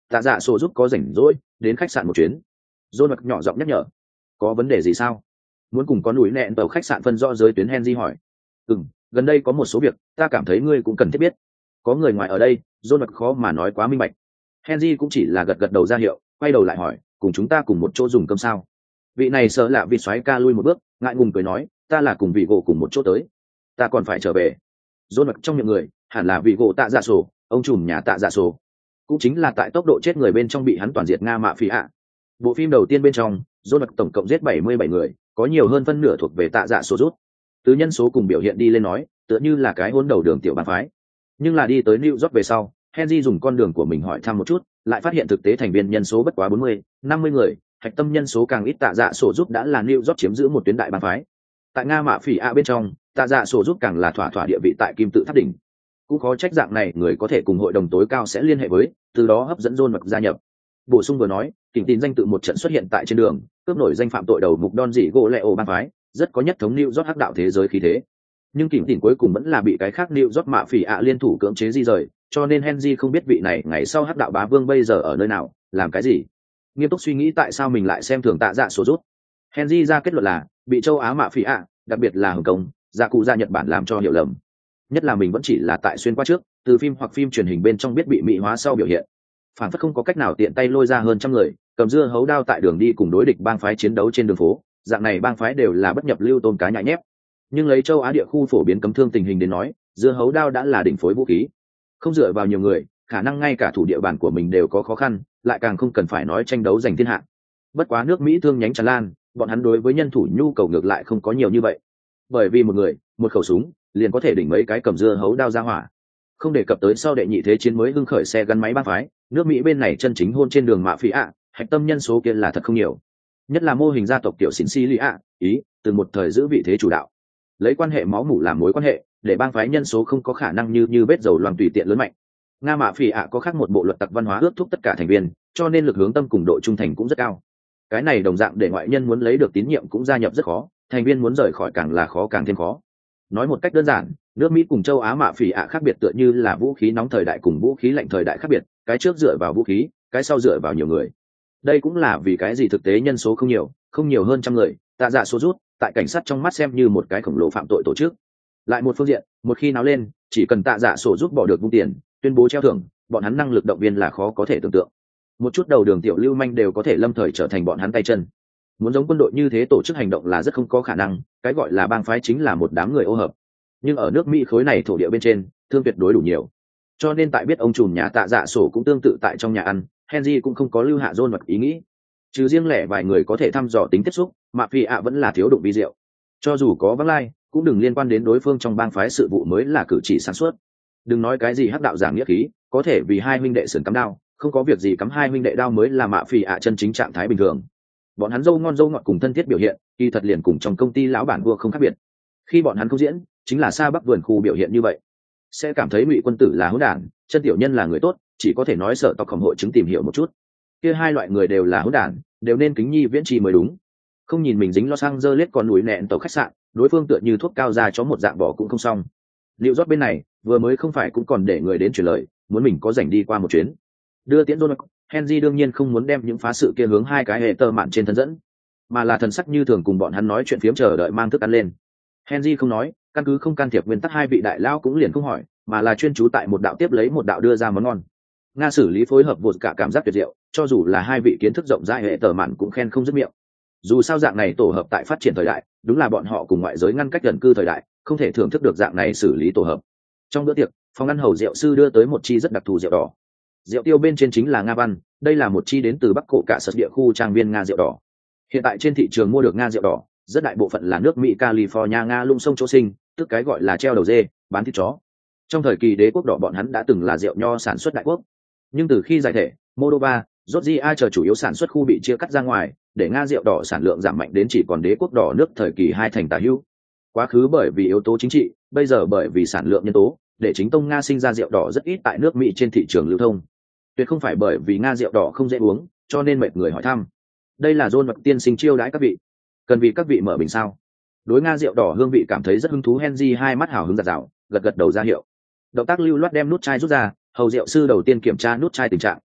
tạ dạ sổ giúp có rảnh rỗi đến khách sạn một chuyến. John mặt nhỏ giọng nhắc nhở. Có vấn đề gì sao? Muốn cùng có núi nẹn tàu khách sạn phân rõ giới tuyến Henry hỏi. Gần đây có một số việc ta cảm thấy ngươi cũng cần thiết biết. Có người ngoài ở đây, John mặt khó mà nói quá minh bạch. Henry cũng chỉ là gật gật đầu ra hiệu, quay đầu lại hỏi, cùng chúng ta cùng một chỗ dùng cơm sao? Vị này sợ lạ vị xoáy ca lui một bước, ngại ngùng cười nói, ta là cùng vị gỗ cùng một chỗ tới, ta còn phải trở về. John mặt trong miệng người hẳn là vị gỗ tạ dạ sổ, ông trùm nhà tạ dạ sổ, cũng chính là tại tốc độ chết người bên trong bị hắn toàn diệt Nga mạ phi ạ. Bộ phim đầu tiên bên trong, John mặt tổng cộng giết 77 người, có nhiều hơn phân nửa thuộc về tạ dạ sổ rút. Từ nhân số cùng biểu hiện đi lên nói, tựa như là cái hôn đầu đường tiểu bang phái. Nhưng là đi tới New York về sau, Henry dùng con đường của mình hỏi thăm một chút, lại phát hiện thực tế thành viên nhân số bất quá 40, 50 người, hạch tâm nhân số càng ít. Tạ dạ sổ giúp đã là New York chiếm giữ một tuyến đại bang phái. Tại Nga mạ phỉ ạ bên trong, tạ dạ sổ giúp càng là thỏa địa vị tại kim tự tháp đỉnh. Cũng khó trách dạng này người có thể cùng hội đồng tối cao sẽ liên hệ với, từ đó hấp dẫn John Mc gia nhập. Bổ sung vừa nói, tỉnh tin danh tự một trận xuất hiện tại trên đường, cướp nổi danh phạm tội đầu mục Don dị gỗ lệ ổ bang phái, rất có nhất thống New York hắc đạo thế giới khí thế. Nhưng tỉnh tin cuối cùng vẫn là bị cái khác New York mạ phỉ ạ liên thủ cưỡng chế di rời, cho nên Henry không biết vị này ngày sau hắc đạo bá vương bây giờ ở nơi nào, làm cái gì. Nghiêm túc suy nghĩ tại sao mình lại xem thường tạ dạ sổ rút, Henry ra kết luận là bị châu Á mạ phỉ ạ, đặc biệt là Hồng Kông, gia cụ gia Nhật Bản làm cho hiểu lầm. Nhất là mình vẫn chỉ là tại xuyên qua trước, từ phim hoặc phim truyền hình bên trong biết bị mỹ hóa sau biểu hiện, phản phất không có cách nào tiện tay lôi ra hơn trăm người, cầm dưa hấu đao tại đường đi cùng đối địch bang phái chiến đấu trên đường phố. Dạng này bang phái đều là bất nhập lưu tôn cá nhại nhép. Nhưng lấy châu Á địa khu phổ biến cấm thương tình hình đến nói, dưa hấu đao đã là đỉnh phối vũ khí. Không dựa vào nhiều người, khả năng ngay cả thủ địa bàn của mình đều có khó khăn, lại càng không cần phải nói tranh đấu giành thiên hạ. Bất quá nước Mỹ thương nhánh tràn lan, bọn hắn đối với nhân thủ nhu cầu ngược lại không có nhiều như vậy. Bởi vì một người, một khẩu súng, liền có thể đỉnh mấy cái cầm dưa hấu đao ra hỏa. Không đề cập tới sau đệ nhị thế chiến mới hưng khởi xe gắn máy bang phái, nước Mỹ bên này chân chính hôn trên đường mạ phỉ ạ, hạch tâm nhân số kia là thật không nhiều. Nhất là mô hình gia tộc tiểu xỉn xi lì ạ, ý, từ một thời giữ vị thế chủ đạo. Lấy quan hệ máu mủ làm mối quan hệ, để bang phái nhân số không có khả năng như vết dầu loang tùy tiện lớn mạnh. Nga mạ phỉ ạ có khác một bộ luật tặc văn hóa ước thúc tất cả thành viên, cho nên lực hướng tâm cùng độ trung thành cũng rất cao. Cái này đồng dạng để ngoại nhân muốn lấy được tín nhiệm cũng gia nhập rất khó, thành viên muốn rời khỏi càng là khó càng thêm khó. Nói một cách đơn giản, nước Mỹ cùng châu Á mạ phỉ ạ khác biệt tựa như là vũ khí nóng thời đại cùng vũ khí lạnh thời đại khác biệt, cái trước dựa vào vũ khí, cái sau dựa vào nhiều người. Đây cũng là vì cái gì thực tế nhân số không nhiều hơn trăm người, tạ dạ số rút tại cảnh sát trong mắt xem như một cái khổng lồ phạm tội tổ chức. Lại một phương diện, một khi náo lên, chỉ cần tạ dạ sổ giúp bỏ được vung tiền, tuyên bố treo thưởng, bọn hắn năng lực động viên là khó có thể tưởng tượng. Một chút đầu đường tiểu lưu manh đều có thể lâm thời trở thành bọn hắn tay chân. Muốn giống quân đội như thế tổ chức hành động là rất không có khả năng, cái gọi là bang phái chính là một đám người ô hợp. Nhưng ở nước Mỹ khối này thổ địa bên trên, thương tuyệt đối đủ nhiều. Cho nên tại biết ông trùm nhà tạ dạ sổ cũng tương tự tại trong nhà ăn, Henry cũng không có lưu hạ John Mc ý nghĩ. Trừ riêng lẻ vài người có thể thăm dò tính tiếp xúc, mạ phỉ ạ vẫn là thiếu đụng vi diệu. Cho dù có vắng lai, cũng đừng liên quan đến đối phương trong bang phái sự vụ mới là cử chỉ sáng suốt. Đừng nói cái gì hắc đạo giảng nghĩa khí, có thể vì hai huynh đệ sườn cắm đao, không có việc gì cắm hai huynh đệ đao mới là mạ phỉ ạ chân chính trạng thái bình thường. Bọn hắn dâu ngon dâu ngọt cùng thân thiết biểu hiện, kỳ thật liền cùng trong công ty lão bản vua không khác biệt. Khi bọn hắn không diễn, chính là xa bắc vườn khu biểu hiện như vậy, sẽ cảm thấy Ngụy Quân Tử là hỗn đản, Chân Tiểu Nhân là người tốt, chỉ có thể nói sợ tộc khổng hội chứng tìm hiểu một chút. Kia hai loại người đều là hỗn đản, đều nên kính nhi viễn chi mới đúng. Không nhìn mình dính Los Angeles còn núi nẹn tàu khách sạn, đối phương tựa như thuốc cao ra chó một dạng bỏ cũng không xong. Liệu rót bên này, vừa mới không phải cũng còn để người đến truyền lời, muốn mình có rảnh đi qua một chuyến. Đưa tiễn John, Henry đương nhiên không muốn đem những phá sự kia hướng hai cái hệ tơ mạn trên thân dẫn, mà là thần sắc như thường cùng bọn hắn nói chuyện phiếm chờ đợi mang thức ăn lên. Henry không nói, căn cứ không can thiệp nguyên tắc, hai vị đại lao cũng liền không hỏi, mà là chuyên chú tại một đạo tiếp lấy một đạo đưa ra món ngon. Nga xử lý phối hợp vượt cả cảm giác tuyệt diệu, cho dù là hai vị kiến thức rộng rãi hệ tờ mạn cũng khen không dứt miệng. Dù sao dạng này tổ hợp tại phát triển thời đại, đúng là bọn họ cùng ngoại giới ngăn cách gần cư thời đại, không thể thưởng thức được dạng này xử lý tổ hợp. Trong bữa tiệc, phòng ăn hầu rượu sư đưa tới một chi rất đặc thù rượu đỏ. Rượu tiêu bên trên chính là Nga văn, đây là một chi đến từ Bắc Cổ cả sở địa khu trang viên Nga rượu đỏ. Hiện tại trên thị trường mua được Nga rượu đỏ, rất đại bộ phận là nước Mỹ California Nga lung sông chỗ sinh, tức cái gọi là treo đầu dê, bán thịt chó. Trong thời kỳ đế quốc đỏ bọn hắn đã từng là rượu nho sản xuất đại quốc, nhưng từ khi giải thể, Moldova, Georgia chờ chủ yếu sản xuất khu bị chia cắt ra ngoài, để Nga rượu đỏ sản lượng giảm mạnh đến chỉ còn đế quốc đỏ nước thời kỳ hai thành tả hữu. Quá khứ bởi vì yếu tố chính trị, bây giờ bởi vì sản lượng nhân tố, để chính tông Nga sinh ra rượu đỏ rất ít tại nước Mỹ trên thị trường lưu thông. Tuyệt không phải bởi vì Nga rượu đỏ không dễ uống, cho nên mệt người hỏi thăm. Đây là John Mc tiên sinh chiêu đãi các vị, cần vì các vị mở bình sao? Đối Nga rượu đỏ hương vị cảm thấy rất hứng thú, Henry hai mắt hào hứng rạng rào, gật gật đầu ra hiệu. Động tác lưu loát đem nút chai rút ra, hầu rượu sư đầu tiên kiểm tra nút chai tình trạng,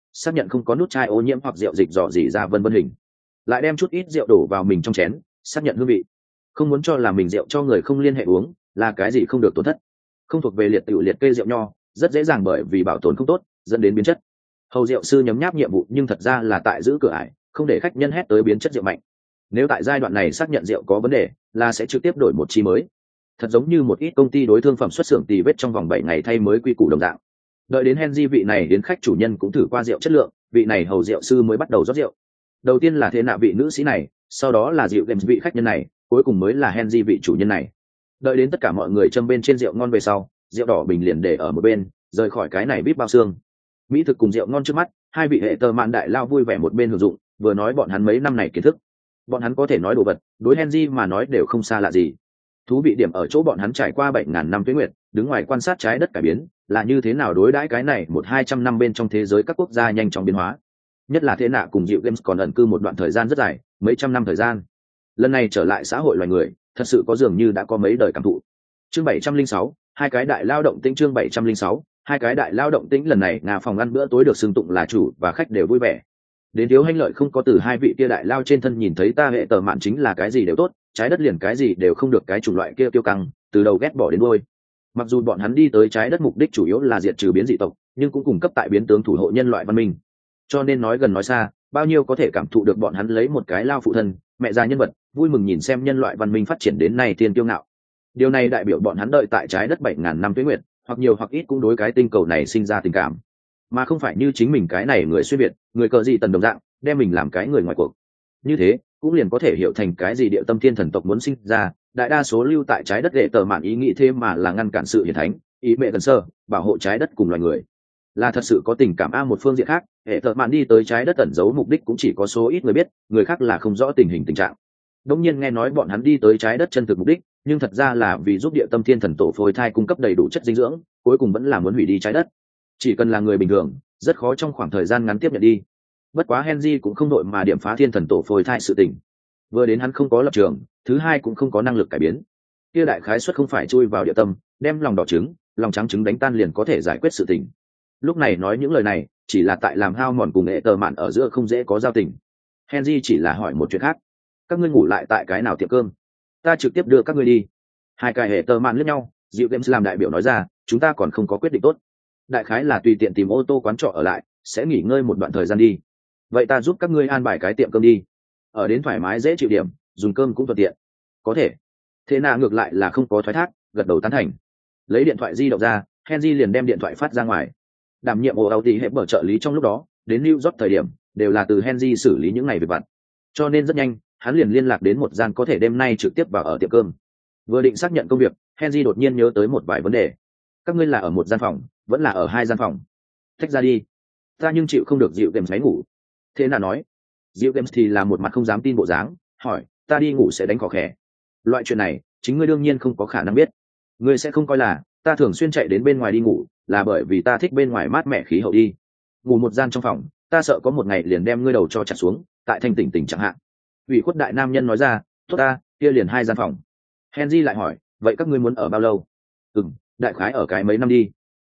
xác nhận không có nút chai ô nhiễm hoặc rượu dịch dò dỉ ra vân vân hình, lại đem chút ít rượu đổ vào mình trong chén, xác nhận hương vị. Không muốn cho là mình rượu cho người không liên hệ uống là cái gì không được tổn thất. Không thuộc về liệt tiểu liệt kê rượu nho rất dễ dàng bởi vì bảo tồn không tốt dẫn đến biến chất. Hầu rượu sư nhấm nháp nhiệm vụ nhưng thật ra là tại giữ cửa ải, không để khách nhân hét tới biến chất rượu mạnh. Nếu tại giai đoạn này xác nhận rượu có vấn đề là sẽ trực tiếp đổi một chi mới, thật giống như một ít công ty đối thương phẩm xuất xưởng tì vết trong vòng 7 ngày thay mới quy củ đồng dạng. Đợi đến Henry vị này đến khách chủ nhân cũng thử qua rượu chất lượng, vị này hầu rượu sư mới bắt đầu rót rượu. Đầu tiên là thế nạ vị nữ sĩ này, sau đó là dịu James vị khách nhân này, cuối cùng mới là Henry vị chủ nhân này. Đợi đến tất cả mọi người châm bên trên rượu ngon về sau, rượu đỏ bình liền để ở một bên, rời khỏi cái này vip bao xương. Mỹ thực cùng rượu ngon trước mắt, hai vị hệ tờ mạn đại lao vui vẻ một bên hưởng dụng, vừa nói bọn hắn mấy năm này kiến thức. Bọn hắn có thể nói đồ vật, đối Henry mà nói đều không xa lạ gì. Thú vị điểm ở chỗ bọn hắn trải qua 7.000 năm tuế nguyệt, đứng ngoài quan sát trái đất cải biến, là như thế nào đối đãi cái này 100-200 năm bên trong thế giới các quốc gia nhanh chóng biến hóa. Nhất là thế nạ cùng dịu James còn ẩn cư một đoạn thời gian rất dài, mấy trăm năm thời gian. Lần này trở lại xã hội loài người, thật sự có dường như đã có mấy đời cảm thụ. Chương 706, hai cái đại lao động tĩnh. Chương 706, hai cái đại lao động tĩnh. Lần này Nga phòng ăn bữa tối được xưng tụng là chủ và khách đều vui vẻ. Đến thiếu hanh lợi không có từ hai vị kia đại lao trên thân nhìn thấy ta hệ tờ mạn chính là cái gì đều tốt, trái đất liền cái gì đều không được, cái chủng loại kia tiêu căng, từ đầu ghét bỏ đến đuôi. Mặc dù bọn hắn đi tới trái đất mục đích chủ yếu là diệt trừ biến dị tộc, nhưng cũng cung cấp tại biến tướng thủ hộ nhân loại văn minh. Cho nên nói gần nói xa, bao nhiêu có thể cảm thụ được bọn hắn lấy một cái lao phụ thân, mẹ già nhân vật, vui mừng nhìn xem nhân loại văn minh phát triển đến nay tiên tiêu ngạo. Điều này đại biểu bọn hắn đợi tại trái đất 7.000 năm tuế nguyệt, hoặc nhiều hoặc ít cũng đối cái tinh cầu này sinh ra tình cảm, mà không phải như chính mình cái này người xuyên việt, người cờ gì tần đồng dạng, đem mình làm cái người ngoài cuộc. Như thế cũng liền có thể hiểu thành cái gì địa tâm thiên thần tộc muốn sinh ra, đại đa số lưu tại trái đất hệ tờ mạn ý nghĩ thêm mà là ngăn cản sự hiển thánh, ý mẹ gần sơ, bảo hộ trái đất cùng loài người, là thật sự có tình cảm. Một phương diện khác, hệ tờ mạn đi tới trái đất ẩn giấu mục đích cũng chỉ có số ít người biết, người khác là không rõ tình hình tình trạng. Đống nhiên nghe nói bọn hắn đi tới trái đất chân thực mục đích, nhưng thật ra là vì giúp địa tâm thiên thần tổ phôi thai cung cấp đầy đủ chất dinh dưỡng, cuối cùng vẫn là muốn hủy đi trái đất. Chỉ cần là người bình thường, rất khó trong khoảng thời gian ngắn tiếp nhận đi. Bất quá Henry cũng không đội mà điểm phá thiên thần tổ phôi thai sự tình. Vừa đến hắn không có lập trường, thứ hai cũng không có năng lực cải biến. Kia đại khái suất không phải chui vào địa tâm, đem lòng đỏ trứng, lòng trắng trứng đánh tan liền có thể giải quyết sự tình. Lúc này nói những lời này, chỉ là tại làm hao mòn cùng nghệ tờ mạn ở giữa không dễ có giao tình. Henry chỉ là hỏi một chuyện khác: các ngươi ngủ lại tại cái nào tiệm cơm? Ta trực tiếp đưa các ngươi đi. Hai cái hệ tờ mạn liếc nhau, dịu James làm đại biểu nói ra: chúng ta còn không có quyết định tốt. Đại khái là tùy tiện tìm ô tô quán trọ ở lại, sẽ nghỉ ngơi một đoạn thời gian đi. Vậy ta giúp các ngươi an bài cái tiệm cơm đi, ở đến thoải mái dễ chịu điểm, dùng cơm cũng thuận tiện. Có thể. Thế nào ngược lại là không có thoái thác, gật đầu tán thành. Lấy điện thoại di động ra, Henry liền đem điện thoại phát ra ngoài. Đảm nhiệm OLT hệ bở trợ lý trong lúc đó, đến New York thời điểm đều là từ Henry xử lý những ngày việc vặt. Cho nên rất nhanh, hắn liền liên lạc đến một gian có thể đêm nay trực tiếp vào ở tiệm cơm. Vừa định xác nhận công việc, Henry đột nhiên nhớ tới một vài vấn đề. Các ngươi là ở một gian phòng, vẫn là ở hai gian phòng? Tách ra đi. Ta nhưng chịu không được dịu James ngáy ngủ. Thế nào nói? Dịu James thì là một mặt không dám tin bộ dáng, hỏi: ta đi ngủ sẽ đánh khó khẻ? Loại chuyện này, chính ngươi đương nhiên không có khả năng biết. Ngươi sẽ không coi là ta thường xuyên chạy đến bên ngoài đi ngủ, là bởi vì ta thích bên ngoài mát mẻ khí hậu đi. Ngủ một gian trong phòng, ta sợ có một ngày liền đem ngươi đầu cho chặt xuống, tại thanh tỉnh tỉnh chẳng hạn. Ủy khuất đại nam nhân nói ra: tốt ta, kia liền hai gian phòng. Henry lại hỏi: vậy các ngươi muốn ở bao lâu? Đại khái ở cái mấy năm đi.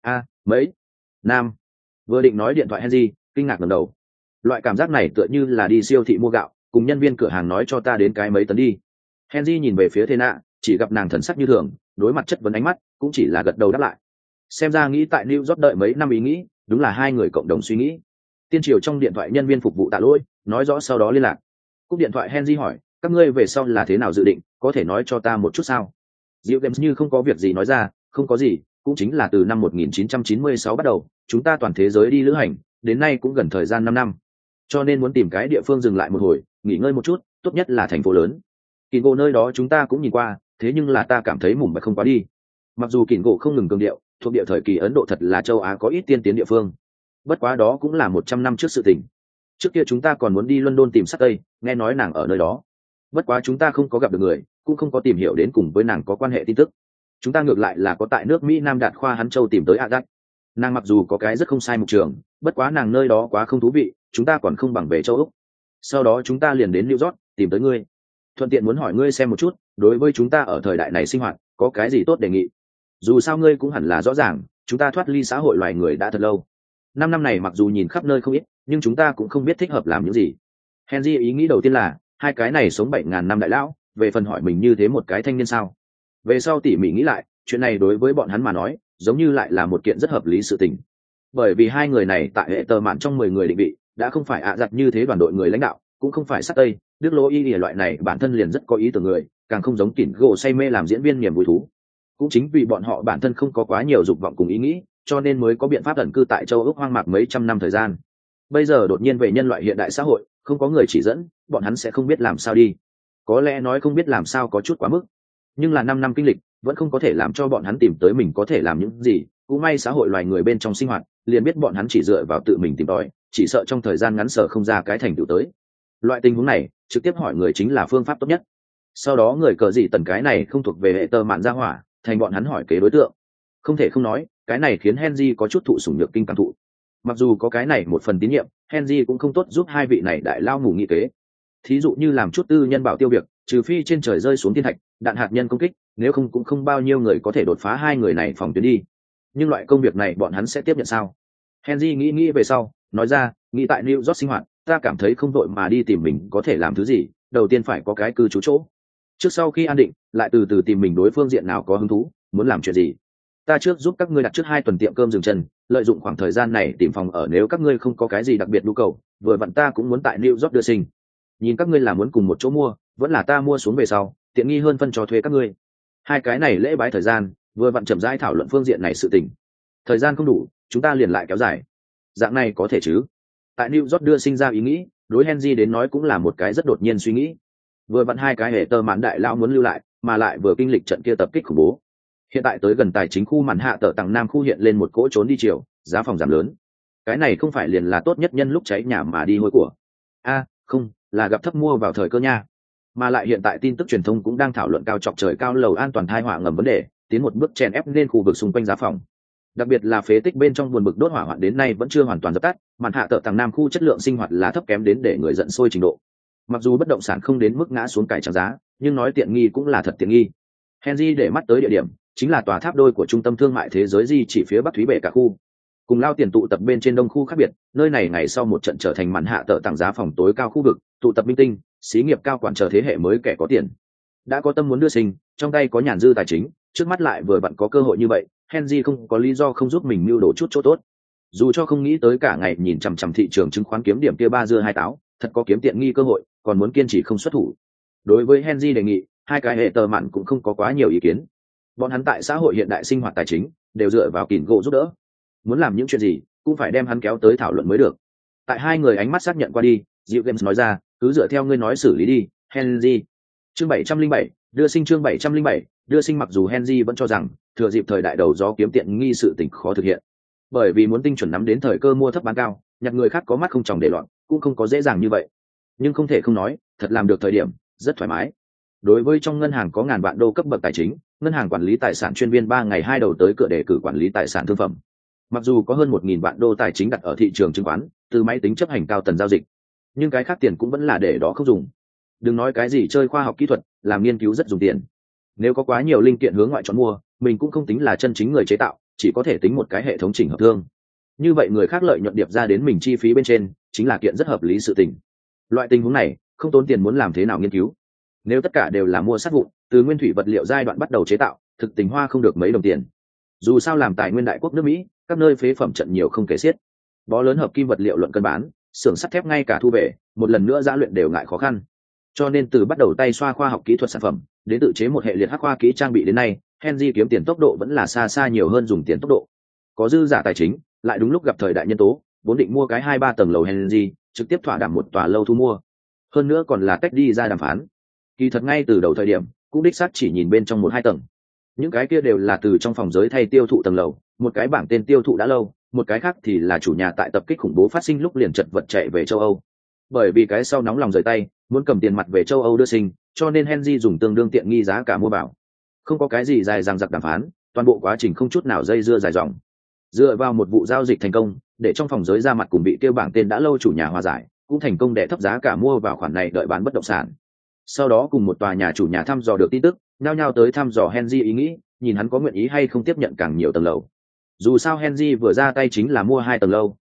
Mấy năm? Vừa định nói điện thoại, Henry kinh ngạc ngẩng đầu. Loại cảm giác này tựa như là đi siêu thị mua gạo, cùng nhân viên cửa hàng nói cho ta đến cái mấy tấn đi. Henry nhìn về phía Thế Nạ, chỉ gặp nàng thần sắc như thường, đối mặt chất vấn ánh mắt cũng chỉ là gật đầu đáp lại. Xem ra nghĩ tại New York đợi mấy năm ý nghĩ, đúng là hai người cộng đồng suy nghĩ. Tiên triều trong điện thoại nhân viên phục vụ tạ lỗi, nói rõ sau đó liên lạc. Cúp điện thoại, Henry hỏi: các ngươi về sau là thế nào dự định, có thể nói cho ta một chút sao? Dịu James như không có việc gì nói ra: không có gì, cũng chính là từ năm 1996 bắt đầu, chúng ta toàn thế giới đi lữ hành, đến nay cũng gần thời gian 5 năm. Cho nên muốn tìm cái địa phương dừng lại một hồi, nghỉ ngơi một chút, tốt nhất là thành phố lớn. Kỉnh Gỗ nơi đó chúng ta cũng nhìn qua, thế nhưng là ta cảm thấy mùng bạch không quá đi. Mặc dù Kỉnh Gỗ không ngừng cường điệu, thuộc địa thời kỳ Ấn Độ thật là châu Á có ít tiên tiến địa phương. Bất quá đó cũng là 100 năm trước sự tình. Trước kia chúng ta còn muốn đi London tìm sắc tây, nghe nói nàng ở nơi đó. Bất quá chúng ta không có gặp được người, cũng không có tìm hiểu đến cùng với nàng có quan hệ tin tức. Chúng ta ngược lại là có tại nước Mỹ Nam Đạt khoa hắn châu tìm tới Ajax. Nàng mặc dù có cái rất không sai mục trường, bất quá nàng nơi đó quá không thú vị, chúng ta còn không bằng về châu Úc. Sau đó chúng ta liền đến New York tìm tới ngươi, thuận tiện muốn hỏi ngươi xem một chút, đối với chúng ta ở thời đại này sinh hoạt có cái gì tốt đề nghị. Dù sao ngươi cũng hẳn là rõ ràng, chúng ta thoát ly xã hội loài người đã thật lâu. Năm này mặc dù nhìn khắp nơi không ít, nhưng chúng ta cũng không biết thích hợp làm những gì. Henry ý nghĩ đầu tiên là hai cái này sống 7.000 năm đại lão, về phần hỏi mình như thế một cái thanh niên sao. Về sau tỉ mỉ nghĩ lại, chuyện này đối với bọn hắn mà nói giống như lại là một kiện rất hợp lý sự tình, bởi vì hai người này tại hệ tờ mạn trong 10 người định vị đã không phải ạ giặt như thế đoàn đội người lãnh đạo, cũng không phải sát tây đức lỗ y loại này bản thân liền rất có ý tưởng người, càng không giống kỉn gỗ say mê làm diễn viên niềm vui thú. Cũng chính vì bọn họ bản thân không có quá nhiều dục vọng cùng ý nghĩ, cho nên mới có biện pháp ẩn cư tại châu Úc hoang mạc mấy trăm năm thời gian. Bây giờ đột nhiên về nhân loại hiện đại xã hội, không có người chỉ dẫn, bọn hắn sẽ không biết làm sao đi. Có lẽ nói không biết làm sao có chút quá mức, nhưng là 5 năm kinh lịch vẫn không có thể làm cho bọn hắn tìm tới mình có thể làm những gì. Cũng may xã hội loài người bên trong sinh hoạt liền biết bọn hắn chỉ dựa vào tự mình tìm tòi, chỉ sợ trong thời gian ngắn sở không ra cái thành tựu tới. Loại tình huống này trực tiếp hỏi người chính là phương pháp tốt nhất. Sau đó người cờ gì tần cái này không thuộc về hệ tơ mạn ra hỏa, thành bọn hắn hỏi kế đối tượng. Không thể không nói, cái này khiến Henry có chút thụ sủng nhược kinh cảm thụ. Mặc dù có cái này một phần tín nhiệm, Henry cũng không tốt giúp hai vị này đại lao ngủ nghị kế. Thí dụ như làm chút tư nhân bảo tiêu việc, trừ phi trên trời rơi xuống thiên thạch, đạn hạt nhân công kích, nếu không cũng không bao nhiêu người có thể đột phá hai người này phòng tuyến đi. Nhưng loại công việc này bọn hắn sẽ tiếp nhận sao? Henry nghĩ về sau, nói ra, nghĩ tại New York sinh hoạt, ta cảm thấy không đội mà đi tìm mình có thể làm thứ gì, đầu tiên phải có cái cư trú chỗ. Trước sau khi an định, lại từ từ tìm mình đối phương diện nào có hứng thú, muốn làm chuyện gì. Ta trước giúp các ngươi đặt trước 2 tuần tiệm cơm dừng chân, lợi dụng khoảng thời gian này tìm phòng ở nếu các ngươi không có cái gì đặc biệt nhu cầu, vừa vặn ta cũng muốn tại New York đưa sinh. Nhìn các ngươi là muốn cùng một chỗ mua, vẫn là ta mua xuống về sau, tiện nghi hơn phân cho thuê các ngươi. Hai cái này lễ bái thời gian, vừa vặn chậm rãi thảo luận phương diện này sự tình. Thời gian không đủ, chúng ta liền lại kéo dài. Dạng này có thể chứ? Tại New York đưa sinh ra ý nghĩ, đối Henry đến nói cũng là một cái rất đột nhiên suy nghĩ. Vừa vặn hai cái hệ tơ mãn đại lão muốn lưu lại, mà lại vừa kinh lịch trận kia tập kích khủng bố. Hiện tại tới gần tài chính khu màn hạ tờ tầng nam khu hiện lên một cỗ trốn đi chiều, giá phòng giảm lớn. Cái này không phải liền là tốt nhất nhân lúc cháy nhà mà đi hôi của. Không, là gặp thấp mua vào thời cơ nha. Mà lại hiện tại tin tức truyền thông cũng đang thảo luận cao chọc trời cao lầu an toàn thai hỏa ngầm vấn đề, tiến một bước chèn ép lên khu vực xung quanh giá phòng. Đặc biệt là phế tích bên trong buồn bực đốt hỏa hoạn đến nay vẫn chưa hoàn toàn dập tắt, màn hạ tờ tầng nam khu chất lượng sinh hoạt là thấp kém đến để người giận sôi trình độ. Mặc dù bất động sản không đến mức ngã xuống cải trắng giá, nhưng nói tiện nghi cũng là thật tiện nghi. Henry để mắt tới địa điểm chính là tòa tháp đôi của trung tâm thương mại thế giới di chỉ phía bắc thúy bể cả khu. Cùng lao tiền tụ tập bên trên đông khu khác biệt, nơi này ngày sau một trận trở thành màn hạ tờ tầng giá phòng tối cao khu vực, tụ tập minh tinh, xí nghiệp cao quản chờ thế hệ mới kẻ có tiền. Đã có tâm muốn đưa sinh, trong tay có nhàn dư tài chính, trước mắt lại vừa vặn có cơ hội như vậy, Henry không có lý do không giúp mình mưu đồ chút chỗ tốt. Dù cho không nghĩ tới cả ngày nhìn chằm chằm thị trường chứng khoán kiếm điểm kia 3 dưa 2 táo, thật có kiếm tiện nghi cơ hội, còn muốn kiên trì không xuất thủ. Đối với Henry đề nghị, hai cái hệ tờ mạn cũng không có quá nhiều ý kiến. Bọn hắn tại xã hội hiện đại sinh hoạt tài chính đều dựa vào kỉn gỗ giúp đỡ, muốn làm những chuyện gì cũng phải đem hắn kéo tới thảo luận mới được. Tại hai người ánh mắt xác nhận qua đi, Diệu Games nói ra, cứ dựa theo ngươi nói xử lý đi, Henry. Chương 707, đưa sinh. Chương 707, đưa sinh. Mặc dù Henry vẫn cho rằng thừa dịp thời đại đầu gió kiếm tiện nghi sự tình khó thực hiện, bởi vì muốn tinh chuẩn nắm đến thời cơ mua thấp bán cao, nhặt người khác có mắt không tròng để loạn, cũng không có dễ dàng như vậy. Nhưng không thể không nói, thật làm được thời điểm rất thoải mái. Đối với trong ngân hàng có ngàn vạn đô cấp bậc tài chính, ngân hàng quản lý tài sản chuyên viên 3 ngày 2 đầu tới cửa đề cử quản lý tài sản thương phẩm. Mặc dù có hơn 1.000 vạn đô tài chính đặt ở thị trường chứng khoán, từ máy tính chấp hành cao tần giao dịch, nhưng cái khác tiền cũng vẫn là để đó không dùng. Đừng nói cái gì chơi khoa học kỹ thuật, làm nghiên cứu rất dùng tiền. Nếu có quá nhiều linh kiện hướng ngoại chọn mua, mình cũng không tính là chân chính người chế tạo, chỉ có thể tính một cái hệ thống chỉnh hợp thương. Như vậy người khác lợi nhuận điệp ra đến mình chi phí bên trên, chính là kiện rất hợp lý sự tình. Loại tình huống này, không tốn tiền muốn làm thế nào nghiên cứu. Nếu tất cả đều là mua sắt vụn, từ nguyên thủy vật liệu giai đoạn bắt đầu chế tạo, thực tình hoa không được mấy đồng tiền. Dù sao làm tài nguyên đại quốc nước Mỹ, các nơi phế phẩm trận nhiều không kể xiết. Bó lớn hợp kim vật liệu luận cân bán, xưởng sắt thép ngay cả thu về, một lần nữa giã luyện đều ngại khó khăn. Cho nên từ bắt đầu tay xoa khoa học kỹ thuật sản phẩm, đến tự chế một hệ liệt hắc khoa kỹ trang bị đến nay, Henry kiếm tiền tốc độ vẫn là xa xa nhiều hơn dùng tiền tốc độ. Có dư giả tài chính, lại đúng lúc gặp thời đại nhân tố, vốn định mua cái 2-3 tầng lầu Henry, trực tiếp thỏa đảm một tòa lâu thu mua. Hơn nữa còn là cách đi ra đàm phán. Kỳ thật ngay từ đầu thời điểm, cũng đích xác chỉ nhìn bên trong 1-2 tầng. Những cái kia đều là từ trong phòng giới thay tiêu thụ tầng lầu, một cái bảng tên tiêu thụ đã lâu, một cái khác thì là chủ nhà tại tập kích khủng bố phát sinh lúc liền chật vật chạy về châu Âu. Bởi vì cái sau nóng lòng rời tay, muốn cầm tiền mặt về châu Âu đưa sinh, cho nên Henry dùng tương đương tiện nghi giá cả mua vào. Không có cái gì dài dằng dặc đàm phán, toàn bộ quá trình không chút nào dây dưa dài dòng. Dựa vào một vụ giao dịch thành công, để trong phòng giới ra mặt cùng bị kêu bảng tên đã lâu chủ nhà hòa giải, cũng thành công để thấp giá cả mua vào khoản này đợi bán bất động sản. Sau đó cùng một tòa nhà chủ nhà thăm dò được tin tức, nhao nhao tới thăm dò Henry ý nghĩ, nhìn hắn có nguyện ý hay không tiếp nhận càng nhiều tầng lầu. Dù sao Henry vừa ra tay chính là mua 2 tầng lâu,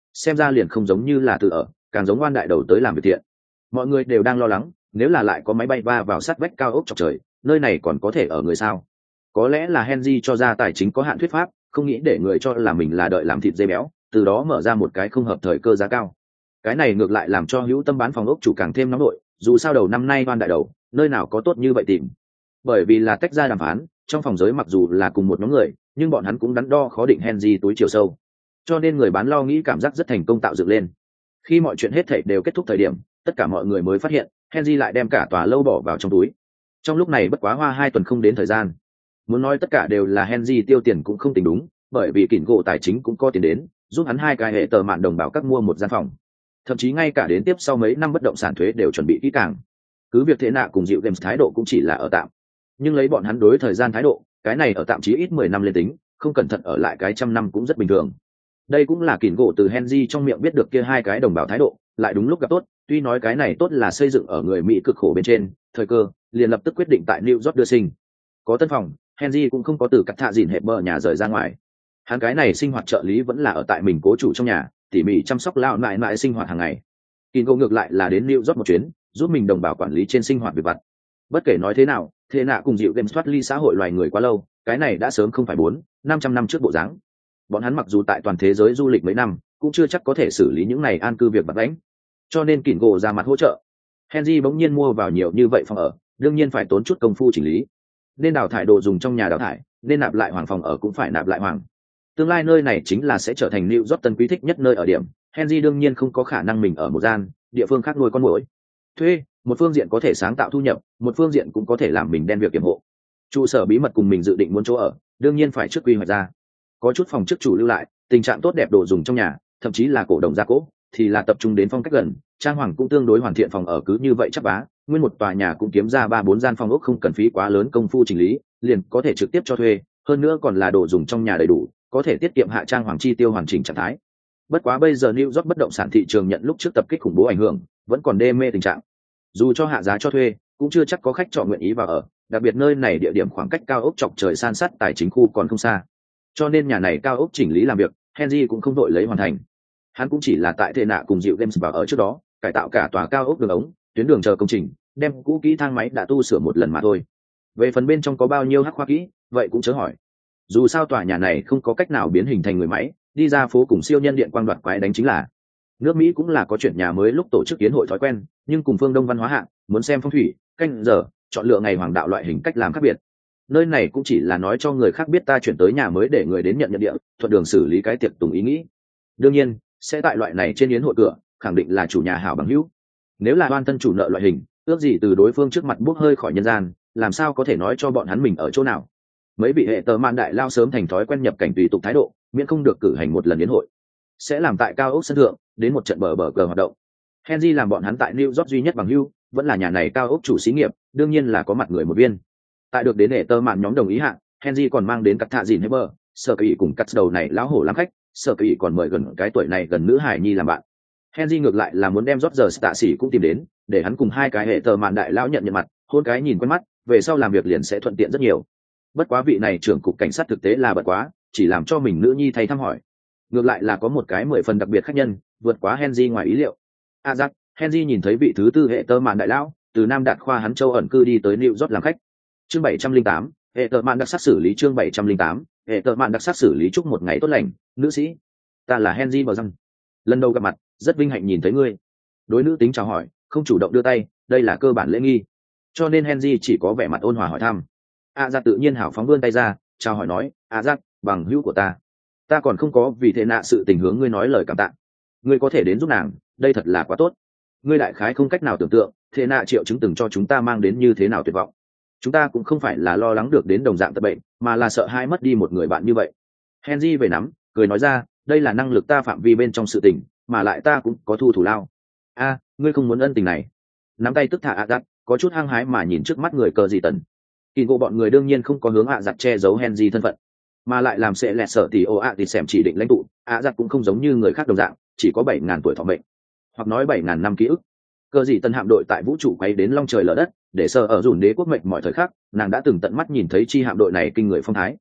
xem ra liền không giống như là tự ở, càng giống oan đại đầu tới làm việc thiện. Mọi người đều đang lo lắng, nếu là lại có máy bay va vào sát vách cao ốc chọc trời, nơi này còn có thể ở người sao? Có lẽ là Henry cho ra tài chính có hạn thuyết pháp, không nghĩ để người cho là mình là đợi làm thịt dê béo, từ đó mở ra một cái không hợp thời cơ giá cao. Cái này ngược lại làm cho hữu tâm bán phòng ốc chủ càng thêm nóng nội, dù sao đầu năm nay oan đại đầu, nơi nào có tốt như vậy tìm. Bởi vì là tách ra đàm phán, trong phòng giới mặc dù là cùng một nhóm người, nhưng bọn hắn cũng đắn đo khó định Henry túi chiều sâu. Cho nên người bán lo nghĩ cảm giác rất thành công tạo dựng lên. Khi mọi chuyện hết thảy đều kết thúc thời điểm, tất cả mọi người mới phát hiện, Henry lại đem cả tòa lâu bỏ vào trong túi. Trong lúc này bất quá hoa 2 tuần không đến thời gian. Muốn nói tất cả đều là Henry tiêu tiền cũng không tính đúng, bởi vì kỉnh gỗ tài chính cũng có tiền đến, giúp hắn 2 cái hệ tờ mạn đồng bào các mua một gian phòng. Thậm chí ngay cả đến tiếp sau mấy năm bất động sản thuế đều chuẩn bị kỹ càng. Cứ việc thế nạ cùng dịu James thái độ cũng chỉ là ở tạm, nhưng lấy bọn hắn đối thời gian thái độ, cái này ở tạm chí ít 10 năm lên tính, không cẩn thận ở lại cái trăm năm cũng rất bình thường. Đây cũng là kỉnh gỗ từ Henry trong miệng biết được kia 2 cái đồng bào thái độ, lại đúng lúc gặp tốt, tuy nói cái này tốt là xây dựng ở người Mỹ cực khổ bên trên, thời cơ, liền lập tức quyết định tại New York đưa sinh. Có tân phòng, Henry cũng không có từ cắt thạ dìn hẹp bờ nhà rời ra ngoài. Hắn cái này sinh hoạt trợ lý vẫn là ở tại mình cố chủ trong nhà, tỉ mỉ chăm sóc lão nại nại sinh hoạt hàng ngày. Kỉnh ngược lại là đến New York một chuyến, giúp mình đồng bào quản lý trên sinh hoạt việc vặt. Bất kể nói thế nào, thế nạ cùng dịu James thoát ly xã hội loài người quá lâu, cái này đã sớm không phải 400-500 năm trước bộ dáng. Bọn hắn mặc dù tại toàn thế giới du lịch mấy năm, cũng chưa chắc có thể xử lý những này an cư việc vặt vãnh. Cho nên Kỉnh ra mặt hỗ trợ. Henry bỗng nhiên mua vào nhiều như vậy phòng ở, đương nhiên phải tốn chút công phu chỉnh lý. Nên đào thải đồ dùng trong nhà đào thải, nên nạp lại hoàng phòng ở cũng phải nạp lại hoàng. Tương lai nơi này chính là sẽ trở thành New York tân quý thích nhất nơi ở điểm. Henry đương nhiên không có khả năng mình ở một gian địa phương khác nuôi con muỗi. Thuê, một phương diện có thể sáng tạo thu nhập, một phương diện cũng có thể làm mình đen việc kiểm hộ. Trụ sở bí mật cùng mình dự định muốn chỗ ở, đương nhiên phải trước quy hoạch ra. Có chút phòng trước chủ lưu lại, tình trạng tốt đẹp đồ dùng trong nhà, thậm chí là cổ đồng gia cố, thì là tập trung đến phong cách gần, trang hoàng cũng tương đối hoàn thiện phòng ở cứ như vậy chắc bá, nguyên một tòa nhà cũng kiếm ra 3-4 gian phòng ốc không cần phí quá lớn công phu chỉnh lý, liền có thể trực tiếp cho thuê, hơn nữa còn là đồ dùng trong nhà đầy đủ, có thể tiết kiệm hạ trang hoàng chi tiêu hoàn chỉnh trạng thái. Bất quá bây giờ New York bất động sản thị trường nhận lúc trước tập kích khủng bố ảnh hưởng, vẫn còn đê mê tình trạng. Dù cho hạ giá cho thuê, cũng chưa chắc có khách trọ nguyện ý vào ở, đặc biệt nơi này địa điểm khoảng cách cao ốc chọc trời san sát tài chính khu còn không xa. Cho nên nhà này cao ốc chỉnh lý làm việc, Henry cũng không đội lấy hoàn thành. Hắn cũng chỉ là tại thể nạ cùng dịu James vào ở trước đó, cải tạo cả tòa cao ốc đường ống, tuyến đường chờ công trình, đem cũ kỹ thang máy đã tu sửa một lần mà thôi. Về phần bên trong có bao nhiêu hắc khoa kỹ, vậy cũng chớ hỏi. Dù sao tòa nhà này không có cách nào biến hình thành người máy, đi ra phố cùng siêu nhân điện quang đoạt quái đánh chính là. Nước Mỹ cũng là có chuyện nhà mới lúc tổ chức yến hội thói quen, nhưng cùng phương Đông văn hóa hạng, muốn xem phong thủy, canh giờ, chọn lựa ngày hoàng đạo loại hình cách làm khác biệt. Nơi này cũng chỉ là nói cho người khác biết ta chuyển tới nhà mới để người đến nhận địa, thuận đường xử lý cái tiệc tùng ý nghĩ. Đương nhiên, sẽ tại loại này trên yến hội cửa, khẳng định là chủ nhà hảo bằng hữu. Nếu là oan thân chủ nợ loại hình, ước gì từ đối phương trước mặt bốc hơi khỏi nhân gian, làm sao có thể nói cho bọn hắn mình ở chỗ nào. Mấy vị hệ tờ man đại lao sớm thành thói quen nhập cảnh tùy tục thái độ, miễn không được cử hành một lần yến hội, sẽ làm tại cao ốc sân thượng đến một trận bờ cờ hoạt động. Henry làm bọn hắn tại New York duy nhất bằng hữu, vẫn là nhà này cao ốc chủ xí nghiệp, đương nhiên là có mặt người một viên. Tại được đến hệ tờ mạn nhóm đồng ý hạn, Henry còn mang đến cắt thạ dìn Heber, sở kỳ cùng cắt đầu này lão hổ làm khách, sở kỳ còn mời gần cái tuổi này gần nữ hải nhi làm bạn. Henry ngược lại là muốn đem Roger Stacy cũng tìm đến, để hắn cùng 2 cái hệ tờ mạn đại lão nhận mặt, hôn cái nhìn quen mắt, về sau làm việc liền sẽ thuận tiện rất nhiều. Bất quá vị này trưởng cục cảnh sát thực tế là bận quá, chỉ làm cho mình nữ nhi thay thăm hỏi. Ngược lại là có một cái 10 phần đặc biệt khách nhân, vượt quá Henry ngoài ý liệu. Henry nhìn thấy vị thứ tư hệ tờ mạn đại lão, từ Nam Đạt khoa hắn châu ẩn cư đi tới New York làm khách. Chương 708, hệ tờ mạn đặc sắc xử lý chương 708, hệ tờ mạn đặc sắc xử lý chúc một ngày tốt lành, nữ sĩ. Ta là Henry bờ răng. Lần đầu gặp mặt, rất vinh hạnh nhìn thấy ngươi. Đối nữ tính chào hỏi, không chủ động đưa tay, đây là cơ bản lễ nghi. Cho nên Henry chỉ có vẻ mặt ôn hòa hỏi thăm. Tự nhiên hào phóng vươn tay ra, chào hỏi nói, bằng hữu của ta. Ta còn không có vì thế nạ sự tình hướng ngươi nói lời cảm tạ. Ngươi có thể đến giúp nàng, đây thật là quá tốt. Ngươi đại khái không cách nào tưởng tượng, thế nạ triệu chứng từng cho chúng ta mang đến như thế nào tuyệt vọng. Chúng ta cũng không phải là lo lắng được đến đồng dạng tật bệnh, mà là sợ hai mất đi một người bạn như vậy. Henry về nắm, cười nói ra, đây là năng lực ta phạm vi bên trong sự tình, mà lại ta cũng có thu thủ lao. Ngươi không muốn ân tình này. Nắm tay tức thả có chút hăng hái mà nhìn trước mắt người cờ gì tần. Kỳ ngộ bọn người đương nhiên không có hướng che giấu Henry thân phận, mà lại làm sẽ lẹt sợ thì thì xem chỉ định lãnh tụ. Cũng không giống như người khác đồng dạng, chỉ có 7.000 tuổi thọ mệnh, hoặc nói 7.000 năm ký ức. Cờ gì tần hạm đội tại vũ trụ quay đến long trời lở đất, để sợ ở dùn đế quốc mệnh mọi thời khắc, nàng đã từng tận mắt nhìn thấy chi hạm đội này kinh người phong thái.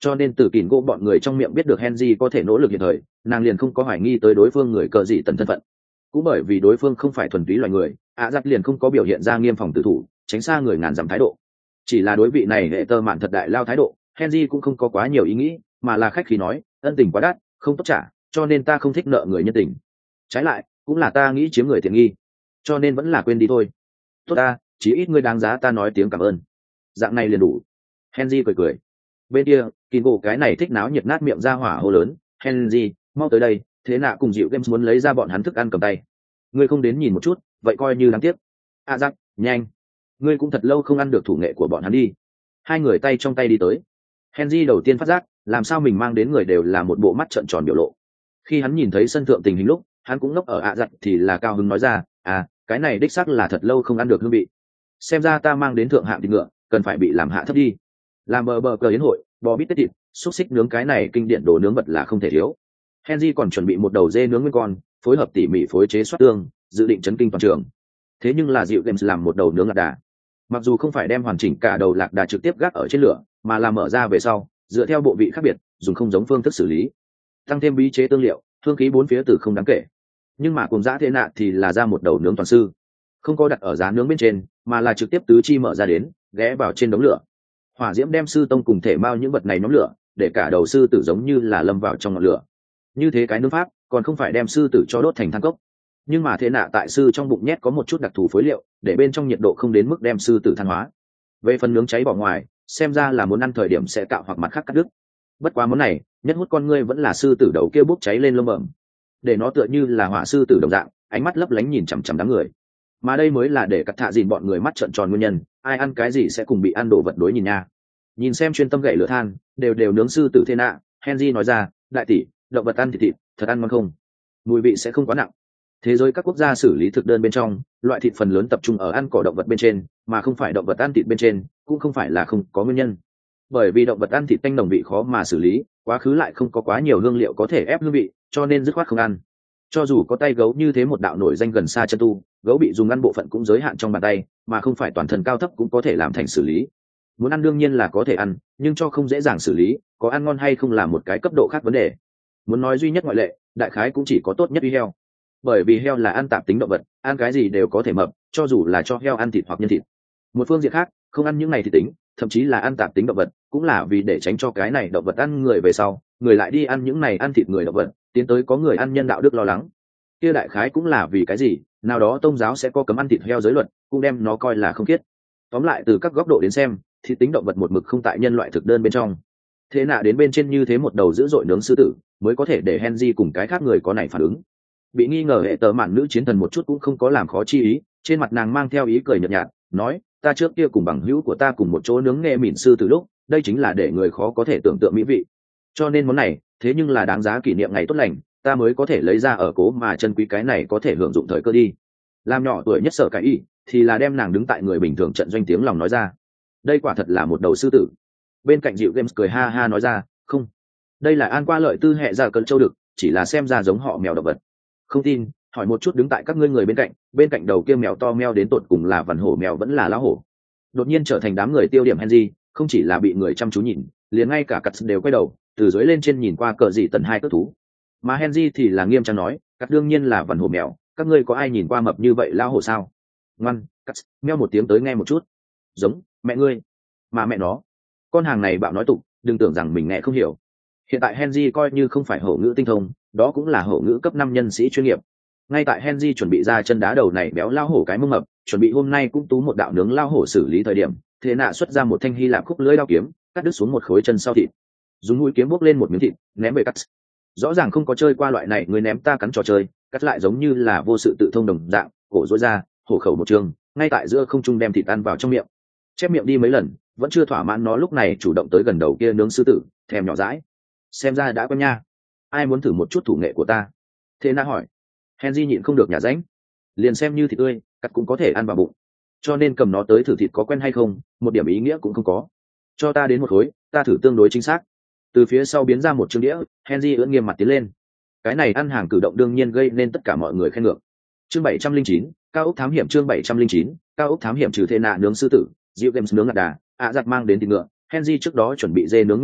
cho nên từ kìn gỗ bọn người trong miệng biết được Henry có thể nỗ lực hiện thời, nàng liền không có hoài nghi tới đối phương người cờ dị tần thân phận. Cũng bởi vì đối phương không phải thuần túy loài người, giặc liền không có biểu hiện ra nghiêm phòng tự thủ, tránh xa người ngàn dặm thái độ. Chỉ là đối vị này hệ tơ mạn thật đại lao thái độ, Henry cũng không có quá nhiều ý nghĩ, mà là khách khí nói, ân tình quá đắt, không tốt trả, cho nên ta không thích nợ người nhân tình. Trái lại, cũng là ta nghĩ chiếm người tiện nghi, cho nên vẫn là quên đi thôi. Tốt ta, chỉ ít ngươi đáng giá ta nói tiếng cảm ơn. Dạng này liền đủ. Henry cười cười. Bên kia, Kingo cái này thích náo nhiệt nát miệng ra hỏa hô lớn, Henry, mau tới đây, thế nạ cùng dịu Games muốn lấy ra bọn hắn thức ăn cầm tay. Ngươi không đến nhìn một chút, vậy coi như đáng tiếc. Giặc, nhanh. Ngươi cũng thật lâu không ăn được thủ nghệ của bọn hắn đi. Hai người tay trong tay đi tới. Henry đầu tiên phát giác, làm sao mình mang đến người đều là một bộ mắt trợn tròn biểu lộ. Khi hắn nhìn thấy sân thượng tình hình lúc, hắn cũng ngốc ở giặc thì là cao hứng nói ra, cái này đích xác là thật lâu không ăn được hương vị. Xem ra ta mang đến thượng hạng thịt ngựa, cần phải bị làm hạ thấp đi. Làm bờ cờ yến hội, bò bít tết thịt, xúc xích nướng cái này kinh điển đồ nướng vật là không thể thiếu. Henry còn chuẩn bị một đầu dê nướng nguyên con, phối hợp tỉ mỉ phối chế xoát tương, dự định chấn kinh toàn trường. Thế nhưng là dịu Games làm một đầu nướng lạc đà. Mặc dù không phải đem hoàn chỉnh cả đầu lạc đà trực tiếp gác ở trên lửa, mà là mở ra về sau, dựa theo bộ vị khác biệt, dùng không giống phương thức xử lý, tăng thêm bí chế tương liệu, hương khí bốn phía từ không đáng kể. Nhưng mà cùng dã thế nạ thì là ra một đầu nướng toàn sư, không có đặt ở giá nướng bên trên, mà là trực tiếp tứ chi mở ra đến, ghé vào trên đống lửa. Hỏa diễm đem sư tông cùng thể mao những vật này nhóm lửa, để cả đầu sư tử giống như là lâm vào trong ngọn lửa. Như thế cái nướng pháp, còn không phải đem sư tử cho đốt thành than cốc. Nhưng mà thế nạ tại sư trong bụng nhét có một chút đặc thù phối liệu, để bên trong nhiệt độ không đến mức đem sư tử than hóa. Về phần nướng cháy bỏ ngoài, xem ra là muốn ăn thời điểm sẽ cạo hoặc mặt khác cắt đứt. Bất quá món này, nhất hút con ngươi vẫn là sư tử đầu kia bốc cháy lên lông bẩm, để nó tựa như là hỏa sư tử đồng dạng, ánh mắt lấp lánh nhìn chằm chằm đám người. Mà đây mới là để cắt thạ dìn bọn người mắt trợn tròn nguyên nhân, ai ăn cái gì sẽ cùng bị ăn đồ vật đối nhìn nha. Nhìn xem chuyên tâm gậy lửa than, đều nướng sư tử thế nạ, Henry nói ra, đại tỷ, động vật ăn thịt, thật ăn ngon không? Mùi vị sẽ không quá nặng. Thế giới các quốc gia xử lý thực đơn bên trong, loại thịt phần lớn tập trung ở ăn cỏ động vật bên trên, mà không phải động vật ăn thịt bên trên, cũng không phải là không có nguyên nhân. Bởi vì động vật ăn thịt tanh nồng vị khó mà xử lý, quá khứ lại không có quá nhiều hương liệu có thể ép hương vị, cho nên dứt khoát không ăn. Cho dù có tay gấu như thế một đạo nổi danh gần xa chân tu, gấu bị dùng ăn bộ phận cũng giới hạn trong bàn tay, mà không phải toàn thân cao thấp cũng có thể làm thành xử lý. Muốn ăn đương nhiên là có thể ăn, nhưng cho không dễ dàng xử lý, có ăn ngon hay không là một cái cấp độ khác vấn đề. Muốn nói duy nhất ngoại lệ, đại khái cũng chỉ có tốt nhất uy heo. Bởi vì heo là ăn tạp tính động vật, ăn cái gì đều có thể mập, cho dù là cho heo ăn thịt hoặc nhân thịt. Một phương diện khác, không ăn những này thì tính, thậm chí là ăn tạp tính động vật, cũng là vì để tránh cho cái này động vật ăn người về sau, người lại đi ăn những này ăn thịt người động vật, tiến tới có người ăn nhân đạo đức lo lắng. Kia đại khái cũng là vì cái gì, nào đó tôn giáo sẽ có cấm ăn thịt heo giới luật, cũng đem nó coi là không khiết. Tóm lại từ các góc độ đến xem, thịt tính động vật một mực không tại nhân loại thực đơn bên trong. Thế nạ đến bên trên như thế một đầu dữ dội nướng sư tử, mới có thể để Henry cùng cái khác người có này phản ứng. Bị nghi ngờ hệ tờ mạn nữ chiến thần một chút cũng không có làm khó chi ý, trên mặt nàng mang theo ý cười nhợt nhạt, nói, ta trước kia cùng bằng hữu của ta cùng một chỗ nướng nghe mỉn sư tử lúc, đây chính là để người khó có thể tưởng tượng mỹ vị. Cho nên món này, thế nhưng là đáng giá kỷ niệm ngày tốt lành, ta mới có thể lấy ra ở cố mà chân quý cái này có thể hưởng dụng thời cơ đi. Làm nhỏ tuổi nhất Sở Cái Y thì là đem nàng đứng tại người bình thường trận doanh tiếng lòng nói ra. Đây quả thật là một đầu sư tử. Bên cạnh dịu Games cười ha ha nói ra, không, đây là an qua lợi tư hệ ra cơn châu đực, chỉ là xem ra giống họ mèo động vật. Không tin, hỏi một chút đứng tại các ngươi người bên cạnh đầu kia mèo to meo đến tột cùng là vằn hổ mèo vẫn là lá hổ. Đột nhiên trở thành đám người tiêu điểm Henry, không chỉ là bị người chăm chú nhìn, liền ngay cả cắt đều quay đầu, từ dưới lên trên nhìn qua cờ dị tần hai cất thú. Mà Henry thì là nghiêm trang nói, cắt đương nhiên là vằn hổ mèo, các ngươi có ai nhìn qua mập như vậy lá hổ sao? Ngoan, cắt, meo một tiếng tới nghe một chút. Giống, mẹ ngươi. Mà mẹ nó. Con hàng này bạo nói tục, đừng tưởng rằng mình nghe không hiểu. Hiện tại Henry coi như không phải hổ ngữ tinh thông, đó cũng là hổ ngữ cấp 5 nhân sĩ chuyên nghiệp. Ngay tại Henry chuẩn bị ra chân đá đầu này béo lao hổ cái mông mập, chuẩn bị hôm nay cũng tú một đạo nướng lao hổ xử lý thời điểm, thế nạ xuất ra một thanh hy lạp khúc lưỡi đao kiếm, cắt đứt xuống một khối chân sau thịt. Dùng mũi kiếm bốc lên một miếng thịt, ném về cắt. Rõ ràng không có chơi qua loại này người ném ta cắn trò chơi, cắt lại giống như là vô sự tự thông đồng dạng, cổ rối ra, hổ khẩu một trường, ngay tại giữa không trung đem thịt ăn vào trong miệng. Chép miệng đi mấy lần, vẫn chưa thỏa mãn, nó lúc này chủ động tới gần đầu kia nướng sư tử, thèm nhỏ dãi. Xem ra đã có nha. Ai muốn thử một chút thủ nghệ của ta? Thế nạ hỏi. Henry nhịn không được nhả ránh. Liền xem như thịt tươi, cắt cũng có thể ăn vào bụng. Cho nên cầm nó tới thử thịt có quen hay không, một điểm ý nghĩa cũng không có. Cho ta đến một khối, ta thử tương đối chính xác. Từ phía sau biến ra một chương đĩa, Henry ưỡn nghiêm mặt tiến lên. Cái này ăn hàng cử động đương nhiên gây nên tất cả mọi người khen ngợi. Chương 709, cao ốc thám hiểm. Chương 709, cao ốc thám hiểm. Trừ thế nạ nướng sư tử, Diệu Games nướng lạc đà, giặc mang đến thịt ngựa, Henry trước đó chuẩn bị dê nướng nguyên con,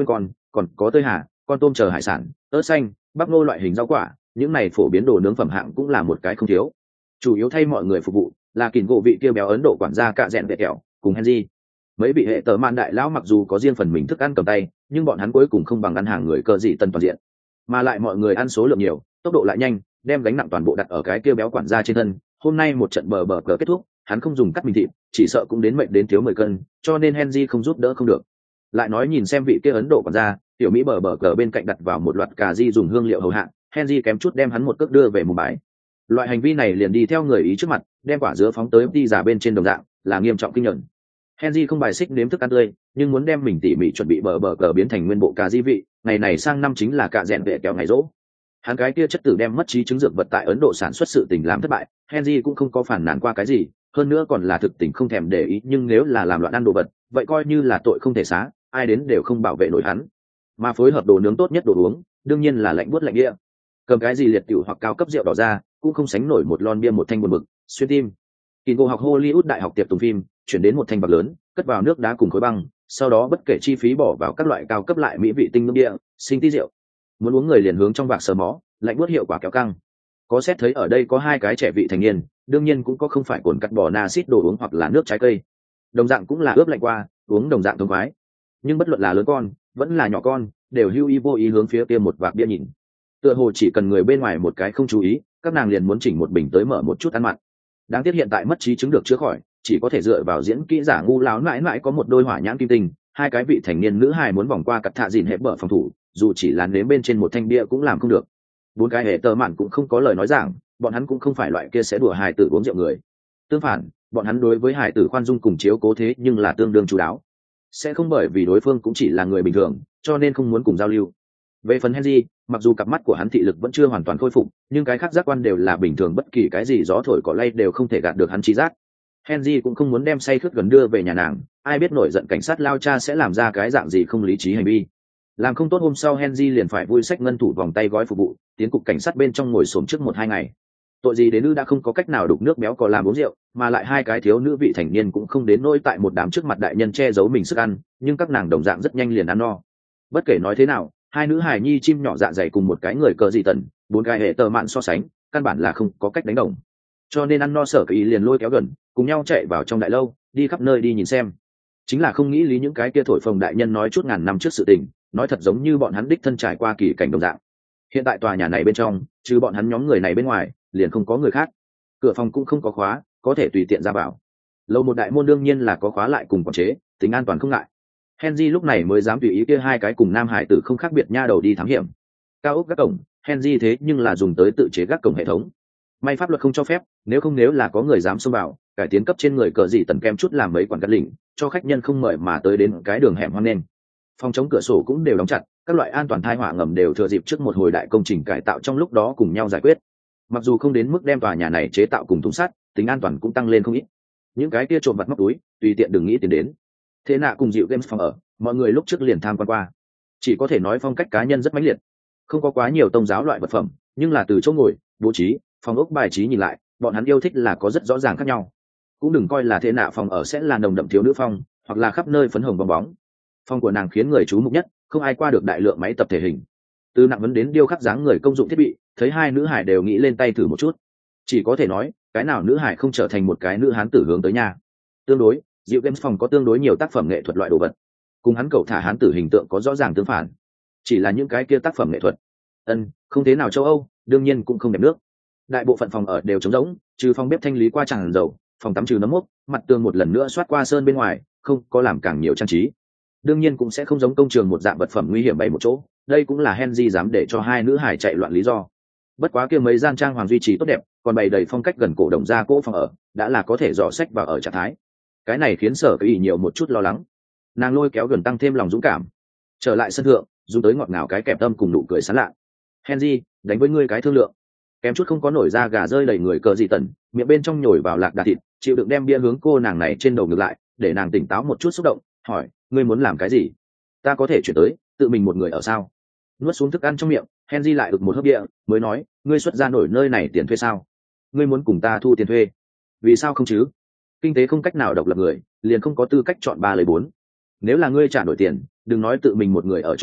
còn có tơi hà, con tôm chờ hải sản, ớt xanh, bắp ngô loại hình rau quả, những này phổ biến đồ nướng phẩm hạng cũng là một cái không thiếu. Chủ yếu thay mọi người phục vụ là kỉnh gỗ vị kia béo Ấn Độ quản gia cạ rẽn vệ kẹo cùng Henry. Mấy vị hệ tờ man đại lão mặc dù có riêng phần mình thức ăn cầm tay, nhưng bọn hắn cuối cùng không bằng ăn hàng người cờ dị tân toàn diện, mà lại mọi người ăn số lượng nhiều, tốc độ lại nhanh, đem gánh nặng toàn bộ đặt ở cái kia béo quản gia trên thân. Hôm nay một trận bờ bờ cờ kết thúc, hắn không dùng cắt mình thịt, chỉ sợ cũng đến mệnh đến thiếu 10 cân, cho nên Henry không giúp đỡ không được. Lại nói nhìn xem vị kia Ấn Độ quản gia, tiểu mỹ bờ bờ cờ bên cạnh đặt vào một loạt cà ri dùng hương liệu hầu hạ, Henry kém chút đem hắn một cước đưa về mùng bái. Loại hành vi này liền đi theo người ý trước mặt, đem quả dứa phóng tới đi giả bên trên đồng dạng, là nghiêm trọng kinh nhẫn. Henry không bài xích nếm thức ăn tươi, nhưng muốn đem mình tỉ mỉ chuẩn bị bờ bờ cờ biến thành nguyên bộ cà ri vị, ngày này sang năm chính là cạ rẽn vệ kẹo ngày rỗ. Hắn cái kia chất tử đem mất trí chứng dược vật tại Ấn Độ sản xuất sự tình làm thất bại, Henry cũng không có phản nàn qua cái gì, hơn nữa còn là thực tình không thèm để ý, nhưng nếu là làm loạn ăn đồ vật, vậy coi như là tội không thể xá, ai đến đều không bảo vệ nổi hắn. Mà phối hợp đồ nướng tốt nhất đồ uống, đương nhiên là lạnh buốt lạnh địa. Cầm cái gì liệt tiểu hoặc cao cấp rượu đỏ ra, cũng không sánh nổi một lon bia một thanh buồn bực, xuyên tim. Kingo học Hollywood đại học tiệp tùng phim, chuyển đến một thanh bạc lớn, cất vào nước đá cùng khối băng, sau đó bất kể chi phí bỏ vào các loại cao cấp lại mỹ vị tinh nước địa, sinh tí rượu. Muốn uống người liền hướng trong bạc sờ mó, lạnh buốt hiệu quả kéo căng. Có xét thấy ở đây có hai cái trẻ vị thành niên, đương nhiên cũng có không phải cồn cắt bò na xít đồ uống hoặc là nước trái cây. Đồng dạng cũng là ướp lạnh qua, uống đồng dạng thông khoái. Nhưng bất luận là lớn con, vẫn là nhỏ con, đều hưu ý vô ý hướng phía kia một vạc bia nhìn. Tựa hồ chỉ cần người bên ngoài một cái không chú ý, các nàng liền muốn chỉnh một bình tới mở một chút ăn mặn. Đáng tiếc hiện tại mất trí chứng được chữa khỏi, chỉ có thể dựa vào diễn kỹ giả ngu láo mãi mãi có một đôi hỏa nhãn kim tinh, hai cái vị thành niên nữ hài muốn vòng qua cặp thạ dìn hẹp bờ phòng thủ, dù chỉ là nếm bên trên một thanh bia cũng làm không được. Bốn cái hệ tờ mạn cũng không có lời nói giảng, bọn hắn cũng không phải loại kia sẽ đùa hài tử uống rượu người. Tương phản, bọn hắn đối với hài tử khoan dung cùng chiếu cố thế nhưng là tương đương chú đáo, sẽ không bởi vì đối phương cũng chỉ là người bình thường, cho nên không muốn cùng giao lưu. Về phần Henry, mặc dù cặp mắt của hắn thị lực vẫn chưa hoàn toàn khôi phục, nhưng cái khác giác quan đều là bình thường, bất kỳ cái gì gió thổi cỏ lay đều không thể gạt được hắn trí giác. Henry cũng không muốn đem say khướt gần đưa về nhà nàng, ai biết nổi giận cảnh sát lao cha sẽ làm ra cái dạng gì không lý trí hành vi. Làm không tốt hôm sau Henry liền phải vui sách ngân thủ vòng tay gói phục vụ, tiến cục cảnh sát bên trong ngồi xổm trước 1-2 ngày. Tội gì đến nữ đã không có cách nào đục nước béo cò làm uống rượu, mà lại hai cái thiếu nữ vị thành niên cũng không đến nỗi tại một đám trước mặt đại nhân che giấu mình sức ăn, nhưng các nàng đồng dạng rất nhanh liền ăn no. Bất kể nói thế nào, hai nữ hài nhi chim nhỏ dạ dày cùng một cái người cờ dị tần, bốn cái hệ tờ mạn so sánh, căn bản là không có cách đánh đồng. Cho nên ăn no sở kỳ liền lôi kéo gần, cùng nhau chạy vào trong đại lâu, đi khắp nơi đi nhìn xem. Chính là không nghĩ lý những cái kia thổi phồng đại nhân nói chút ngàn năm trước sự tình, nói thật giống như bọn hắn đích thân trải qua kỳ cảnh đồng dạng. Hiện tại tòa nhà này bên trong, trừ bọn hắn nhóm người này bên ngoài, liền không có người khác. Cửa phòng cũng không có khóa, có thể tùy tiện ra vào. Lầu một đại môn đương nhiên là có khóa lại cùng quản chế, tính an toàn không ngại. Henry lúc này mới dám tùy ý kia hai cái cùng nam hải tử không khác biệt nha đầu đi thám hiểm. Cao ốc gác cổng, Henry thế nhưng là dùng tới tự chế gác cổng hệ thống. May pháp luật không cho phép, nếu là có người dám xông vào, cải tiến cấp trên người cờ gì tần kem chút làm mấy quản cắt lỉnh, cho khách nhân không mời mà tới đến cái đường hẻm hoang nên. Phòng chống cửa sổ cũng đều đóng chặt, các loại an toàn tai họa ngầm đều thừa dịp trước một hồi đại công trình cải tạo trong lúc đó cùng nhau giải quyết. Mặc dù không đến mức đem tòa nhà này chế tạo cùng thùng sắt, tính an toàn cũng tăng lên không ít. Những cái kia trộm vặt móc túi, tùy tiện đừng nghĩ tiền đến. Thế nạ cùng dịu games phòng ở, mọi người lúc trước liền tham quan qua, chỉ có thể nói phong cách cá nhân rất mãnh liệt, không có quá nhiều tôn giáo loại vật phẩm, nhưng là từ chỗ ngồi, bố trí, phòng ốc bài trí nhìn lại, bọn hắn yêu thích là có rất rõ ràng khác nhau. Cũng đừng coi là thế nạ phòng ở sẽ là nồng đậm thiếu nữ phong, hoặc là khắp nơi phấn hồng bong bóng. Phòng của nàng khiến người chú mục nhất, không ai qua được đại lượng máy tập thể hình, từ nặng vấn đến điêu khắc dáng người công dụng thiết bị, thấy hai nữ hải đều nghĩ lên tay thử một chút. Chỉ có thể nói, cái nào nữ hải không trở thành một cái nữ hán tử hướng tới nhà. Tương đối, Diệu Games phòng có tương đối nhiều tác phẩm nghệ thuật loại đồ vật, cùng hắn cậu thả hán tử hình tượng có rõ ràng tương phản. Chỉ là những cái kia tác phẩm nghệ thuật, không thế nào châu Âu, đương nhiên cũng không đẹp nước. Đại bộ phận phòng ở đều trống rỗng, trừ phòng bếp thanh lý qua tràn dầu, phòng tắm trừ nấm mốc, mặt tường một lần nữa xoát qua sơn bên ngoài, không có làm càng nhiều trang trí. Đương nhiên cũng sẽ không giống công trường một dạng vật phẩm nguy hiểm bày một chỗ, đây cũng là Henry dám để cho hai nữ hải chạy loạn lý do. Bất quá kia mấy gian trang hoàng duy trì tốt đẹp, còn bày đầy phong cách gần cổ đồng gia cỗ phòng ở, đã là có thể dò sách vào ở trạng thái. Cái này khiến Sở Kỳ nhiều một chút lo lắng. Nàng lôi kéo gần tăng thêm lòng dũng cảm. Trở lại sân thượng, dùng tới ngọt ngào cái kẹp tâm cùng nụ cười sán lạ. Henry, đánh với ngươi cái thương lượng. Kém chút không có nổi ra gà rơi đầy người cờ gì tần, miệng bên trong nhồi vào lạc đà thịt, chịu đựng đem bia hướng cô nàng này trên đầu ngược lại, để nàng tỉnh táo một chút xúc động, hỏi, ngươi muốn làm cái gì? Ta có thể chuyển tới, tự mình một người ở sao? Nuốt xuống thức ăn trong miệng, Henry lại ực một hớp bia, mới nói, ngươi xuất ra nổi nơi này tiền thuê sao? Ngươi muốn cùng ta thu tiền thuê? Vì sao không chứ? Kinh tế không cách nào độc lập người, liền không có tư cách chọn 3 lấy 4. Nếu là ngươi trả nổi tiền, đừng nói tự mình một người ở chỗ này,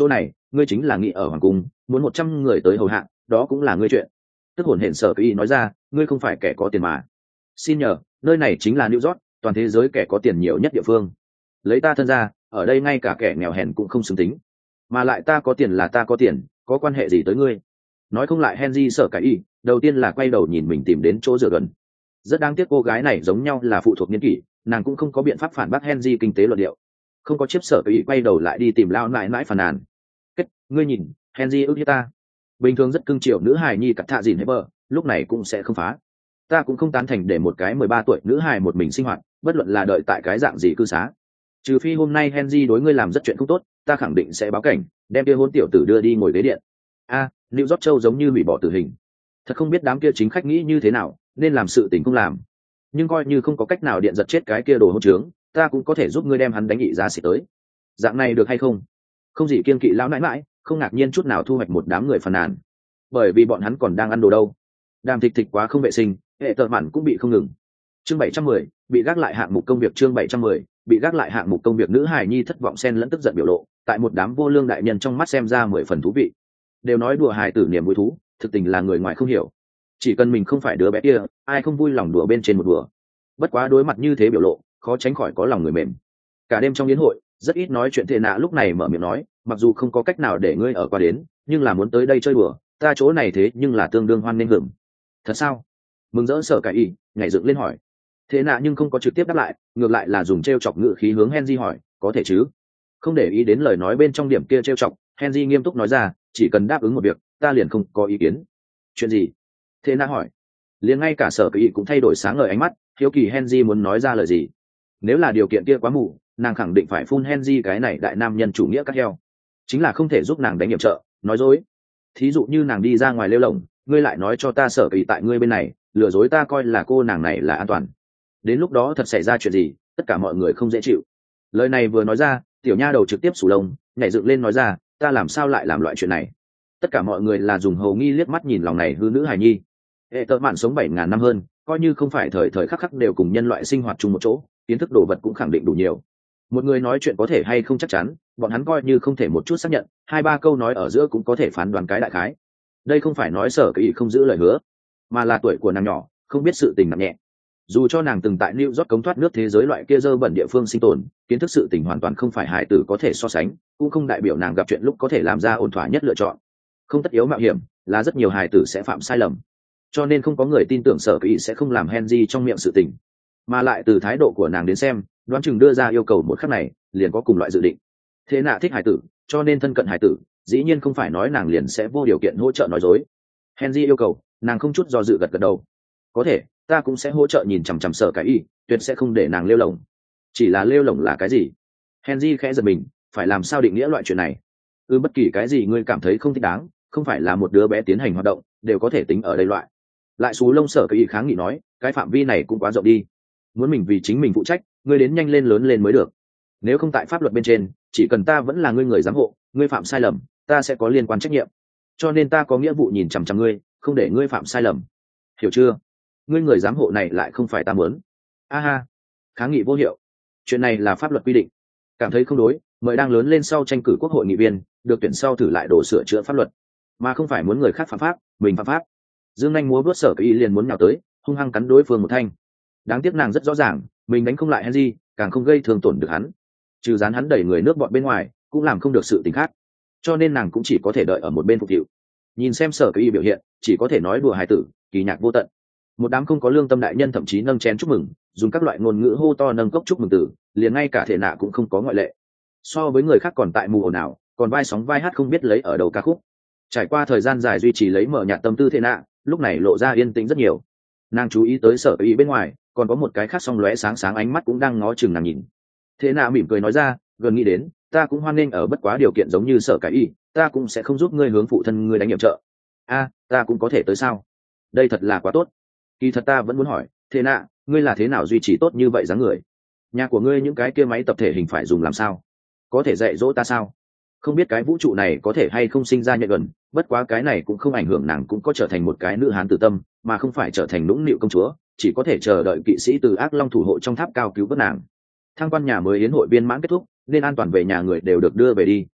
ngươi chính là nghĩ ở hoàng cung muốn 100 người tới hầu hạ, đó cũng là ngươi chuyện. Tức hồn hển sở kỳ nói ra, ngươi không phải kẻ có tiền mà. Xin nhờ, nơi này chính là New York, toàn thế giới kẻ có tiền nhiều nhất địa phương. Lấy ta thân ra, ở đây ngay cả kẻ nghèo hèn cũng không xứng tính. Mà lại ta có tiền là ta có tiền, có quan hệ gì tới ngươi? Nói không lại Henry sợ cái y, đầu tiên là quay đầu nhìn mình tìm đến chỗ dựa gần. Rất đáng tiếc cô gái này giống nhau là phụ thuộc niên kỷ, nàng cũng không có biện pháp phản bác Henry kinh tế luận điệu. Không có chiếc sở cái y quay đầu lại đi tìm lao nãi nãi phàn nàn. Ngươi nhìn, Henry ước hiếp ta. Bình thường rất cưng chiều nữ hài nhi cắt thạ dìn hết bờ, lúc này cũng sẽ không phá. Ta cũng không tán thành để một cái 13 tuổi nữ hài một mình sinh hoạt, bất luận là đợi tại cái dạng gì cư xá. Trừ phi hôm nay Henry đối ngươi làm rất chuyện không tốt, ta khẳng định sẽ báo cảnh, đem kia hôn tiểu tử đưa đi ngồi ghế điện. New York châu giống như hủy bỏ tử hình. Thật không biết đám kia chính khách nghĩ như thế nào, nên làm sự tình không làm. Nhưng coi như không có cách nào điện giật chết cái kia đồ hỗn trướng, ta cũng có thể giúp ngươi đem hắn đánh nghị ra xỉ tới. Dạng này được hay không? Không gì kiên kỵ lão nãi mãi, không ngạc nhiên chút nào thu hoạch một đám người phàn nàn. Bởi vì bọn hắn còn đang ăn đồ đâu. Đàm thịt thịt quá không vệ sinh, hệ tợ mặn cũng bị không ngừng. Chương 710, bị gác lại hạng mục công việc. Chương 710, bị gác lại hạng mục công việc. Nữ hài nhi thất vọng xen lẫn tức giận biểu lộ, tại một đám vô lương đại nhân trong mắt xem ra 10 phần thú vị. Đều nói đùa hài tử niềm vui thú, thực tình là người ngoài không hiểu. Chỉ cần mình không phải đứa bé kia, ai không vui lòng đùa bên trên một đùa. Bất quá đối mặt như thế biểu lộ, khó tránh khỏi có lòng người mềm. Cả đêm trong yến hội, rất ít nói chuyện Thệ Nạ lúc này mở miệng nói, mặc dù không có cách nào để ngươi ở qua đến, nhưng là muốn tới đây chơi đùa, ta chỗ này thế nhưng là tương đương hoan nghênh hưởng. Thật sao? Mừng rỡ sở cái y, nhảy dựng lên hỏi. Thệ Nạ nhưng không có trực tiếp đáp lại, ngược lại là dùng trêu chọc ngữ khí hướng Henry hỏi, có thể chứ? Không để ý đến lời nói bên trong điểm kia trêu chọc, Henry nghiêm túc nói ra, chỉ cần đáp ứng một việc, ta liền không có ý kiến. Chuyện gì? Thệ Nạ hỏi. Liền ngay cả sở cái y cũng thay đổi sáng ngời ánh mắt, hiếu kỳ Henry muốn nói ra lời gì. Nếu là điều kiện kia quá mù, nàng khẳng định phải phun Henry cái này đại nam nhân chủ nghĩa cắt heo, chính là không thể giúp nàng đánh nhiệm trợ, nói dối. Thí dụ như nàng đi ra ngoài lêu lổng, ngươi lại nói cho ta sở kỳ tại ngươi bên này, lừa dối ta coi là cô nàng này là an toàn. Đến lúc đó thật xảy ra chuyện gì, tất cả mọi người không dễ chịu. Lời này vừa nói ra, tiểu nha đầu trực tiếp sù lông, nhảy dựng lên nói ra, ta làm sao lại làm loại chuyện này. Tất cả mọi người là dùng hầu nghi liếc mắt nhìn lòng này hư nữ hài nhi. Hệ tợ mạn sống 7.000 năm hơn, coi như không phải thời thời khắc khắc đều cùng nhân loại sinh hoạt chung một chỗ, kiến thức đồ vật cũng khẳng định đủ nhiều. Một người nói chuyện có thể hay không chắc chắn, bọn hắn coi như không thể một chút xác nhận, 2-3 câu nói ở giữa cũng có thể phán đoán cái đại khái. Đây không phải nói sở kỳ không giữ lời hứa, mà là tuổi của nàng nhỏ, không biết sự tình nặng nhẹ. Dù cho nàng từng tại New York cống thoát nước thế giới loại kia dơ bẩn địa phương sinh tồn, kiến thức sự tình hoàn toàn không phải hài tử có thể so sánh, cũng không đại biểu nàng gặp chuyện lúc có thể làm ra ổn thỏa nhất lựa chọn. Không tất yếu mạo hiểm, là rất nhiều hài tử sẽ phạm sai lầm. Cho nên không có người tin tưởng sở kỳ sẽ không làm Henry trong miệng sự tình. Mà lại từ thái độ của nàng đến xem, đoán chừng đưa ra yêu cầu một khắc này, liền có cùng loại dự định. Thế Nạ thích hài tử, cho nên thân cận hài tử, dĩ nhiên không phải nói nàng liền sẽ vô điều kiện hỗ trợ nói dối. Henry yêu cầu, nàng không chút do dự gật gật đầu. Có thể, ta cũng sẽ hỗ trợ nhìn chằm chằm sở cái y, tuyệt sẽ không để nàng lêu lổng. Chỉ là lêu lổng là cái gì? Henry khẽ giật mình, phải làm sao định nghĩa loại chuyện này? Bất kỳ cái gì ngươi cảm thấy không thích đáng, không phải là một đứa bé tiến hành hoạt động, đều có thể tính ở đây loại. Lại xú lông sở cái y kháng nghị nói, cái phạm vi này cũng quá rộng đi. Muốn mình vì chính mình phụ trách, ngươi đến nhanh lên lớn lên mới được. Nếu không tại pháp luật bên trên, chỉ cần ta vẫn là ngươi người giám hộ, ngươi phạm sai lầm, ta sẽ có liên quan trách nhiệm. Cho nên ta có nghĩa vụ nhìn chằm chằm ngươi, không để ngươi phạm sai lầm. Hiểu chưa? Ngươi người giám hộ này lại không phải ta muốn. Ha, kháng nghị vô hiệu. Chuyện này là pháp luật quy định. Cảm thấy không đối, mời đang lớn lên sau tranh cử quốc hội nghị viên, được tuyển sau thử lại đổ sửa chữa pháp luật, mà không phải muốn người khác phạm pháp, mình phạm pháp. Dương Anh múa bước sở cái y liền muốn nhào tới, hung hăng cắn đối phương một thanh. Đáng tiếc nàng rất rõ ràng, mình đánh không lại Henry, càng không gây thương tổn được hắn. Trừ dán hắn đẩy người nước bọn bên ngoài, cũng làm không được sự tình khác. Cho nên nàng cũng chỉ có thể đợi ở một bên phục vụ. Nhìn xem sở cái y biểu hiện, chỉ có thể nói đùa hài tử, kỳ nhạc vô tận. Một đám không có lương tâm đại nhân thậm chí nâng chén chúc mừng, dùng các loại ngôn ngữ hô to nâng cốc chúc mừng tử, liền ngay cả Thể Nạ cũng không có ngoại lệ. So với người khác còn tại mù ồn ào, còn vai sóng vai hát không biết lấy ở đầu ca khúc. Trải qua thời gian dài duy trì lấy mở nhạt tâm tư Thể Nạ, lúc này lộ ra yên tĩnh rất nhiều. Nàng chú ý tới sở cái y bên ngoài, còn có một cái khác song lóe sáng sáng ánh mắt cũng đang ngó chừng nàng nhìn. Thế Nạ mỉm cười nói ra, gần nghĩ đến, ta cũng hoan nghênh ở bất quá điều kiện giống như sở cái y, ta cũng sẽ không giúp ngươi hướng phụ thân ngươi đánh nhiệm trợ. Ta cũng có thể tới sao? Đây thật là quá tốt. Kỳ thật ta vẫn muốn hỏi, Thế Nạ, ngươi là thế nào duy trì tốt như vậy dáng người? Nhà của ngươi những cái kia máy tập thể hình phải dùng làm sao? Có thể dạy dỗ ta sao? Không biết cái vũ trụ này có thể hay không sinh ra nhận gần, bất quá cái này cũng không ảnh hưởng nàng cũng có trở thành một cái nữ hán tử tâm, mà không phải trở thành nũng nịu công chúa, chỉ có thể chờ đợi kỵ sĩ từ ác long thủ hộ trong tháp cao cứu vớt nàng. Thang quan nhà mới yến hội viên mãn kết thúc, nên an toàn về nhà người đều được đưa về đi.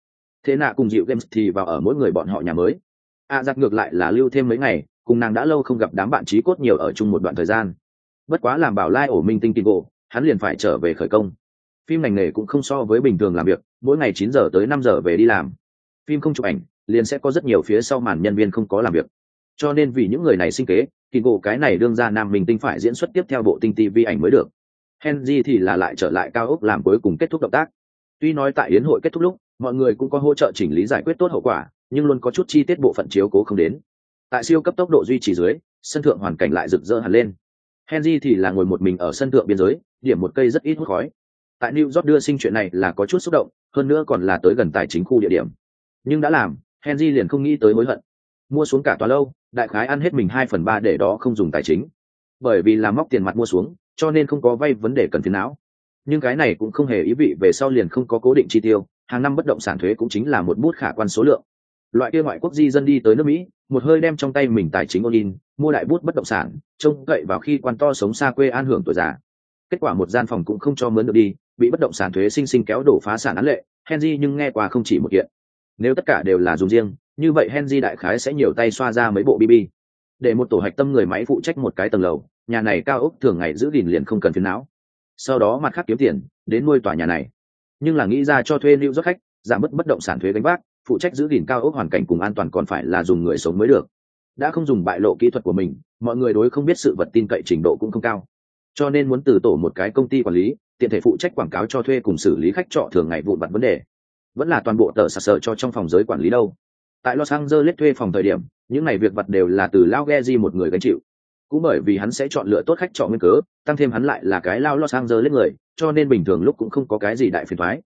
Thế nạ cùng dịu games thì vào ở mỗi người bọn họ nhà mới. Giặc ngược lại là lưu thêm mấy ngày, cùng nàng đã lâu không gặp đám bạn trí cốt nhiều ở chung một đoạn thời gian. Bất quá làm bảo lai ổ minh tinh Kingo, hắn liền phải trở về khởi công. Phim ngành nghề cũng không so với bình thường làm việc, mỗi ngày 9 giờ tới 5 giờ về đi làm. Phim không chụp ảnh, liền sẽ có rất nhiều phía sau màn nhân viên không có làm việc. Cho nên vì những người này sinh kế, Kingo cái này đương ra nam minh tinh phải diễn xuất tiếp theo bộ tinh TV ảnh mới được. Henry thì là lại trở lại cao ốc làm cuối cùng kết thúc động tác. Tuy nói tại yến hội kết thúc lúc, mọi người cũng có hỗ trợ chỉnh lý giải quyết tốt hậu quả, nhưng luôn có chút chi tiết bộ phận chiếu cố không đến. Tại siêu cấp tốc độ duy trì dưới, sân thượng hoàn cảnh lại rực rỡ hẳn lên. Henry thì là ngồi một mình ở sân thượng biên giới, điểm một cây rất ít hút khói. Tại New York đưa sinh chuyện này là có chút xúc động, hơn nữa còn là tới gần tài chính khu địa điểm. Nhưng đã làm, Henry liền không nghĩ tới hối hận. Mua xuống cả tòa lâu, đại khái ăn hết mình 2/3 để đó không dùng tài chính. Bởi vì là móc tiền mặt mua xuống, cho nên không có vay vấn đề cần phiền não. Nhưng cái này cũng không hề ý vị về sau liền không có cố định chi tiêu, hàng năm bất động sản thuế cũng chính là một bút khả quan số lượng. Loại kia ngoại quốc di dân đi tới nước Mỹ, một hơi đem trong tay mình tài chính in, mua đại bút bất động sản, trông cậy vào khi quan to sống xa quê an hưởng tuổi già. Kết quả một gian phòng cũng không cho mướn được đi, bị bất động sản thuế sinh sinh kéo đổ phá sản án lệ. Henry nhưng nghe qua không chỉ một kiện. Nếu tất cả đều là dùng riêng, như vậy Henry đại khái sẽ nhiều tay xoa ra mấy bộ BB. Để một tổ hạch tâm người máy phụ trách một cái tầng lầu, nhà này cao ốc thường ngày giữ gìn liền không cần phiền não. Sau đó mặt khác kiếm tiền đến nuôi tòa nhà này. Nhưng là nghĩ ra cho thuê lưu rót khách, giảm bớt bất động sản thuế gánh vác, phụ trách giữ gìn cao ốc hoàn cảnh cùng an toàn còn phải là dùng người sống mới được. Đã không dùng bại lộ kỹ thuật của mình, mọi người đối không biết sự vật tin cậy trình độ cũng không cao. Cho nên muốn từ tổ một cái công ty quản lý, tiện thể phụ trách quảng cáo cho thuê cùng xử lý khách trọ thường ngày vụn vặt vấn đề. Vẫn là toàn bộ tờ sạc sợ cho trong phòng giới quản lý đâu. Tại Los Angeles thuê phòng thời điểm, những ngày việc vặt đều là từ Lao Geji một người gánh chịu. Cũng bởi vì hắn sẽ chọn lựa tốt khách trọ nguyên cớ, tăng thêm hắn lại là cái lao Los Angeles người, cho nên bình thường lúc cũng không có cái gì đại phiền toái.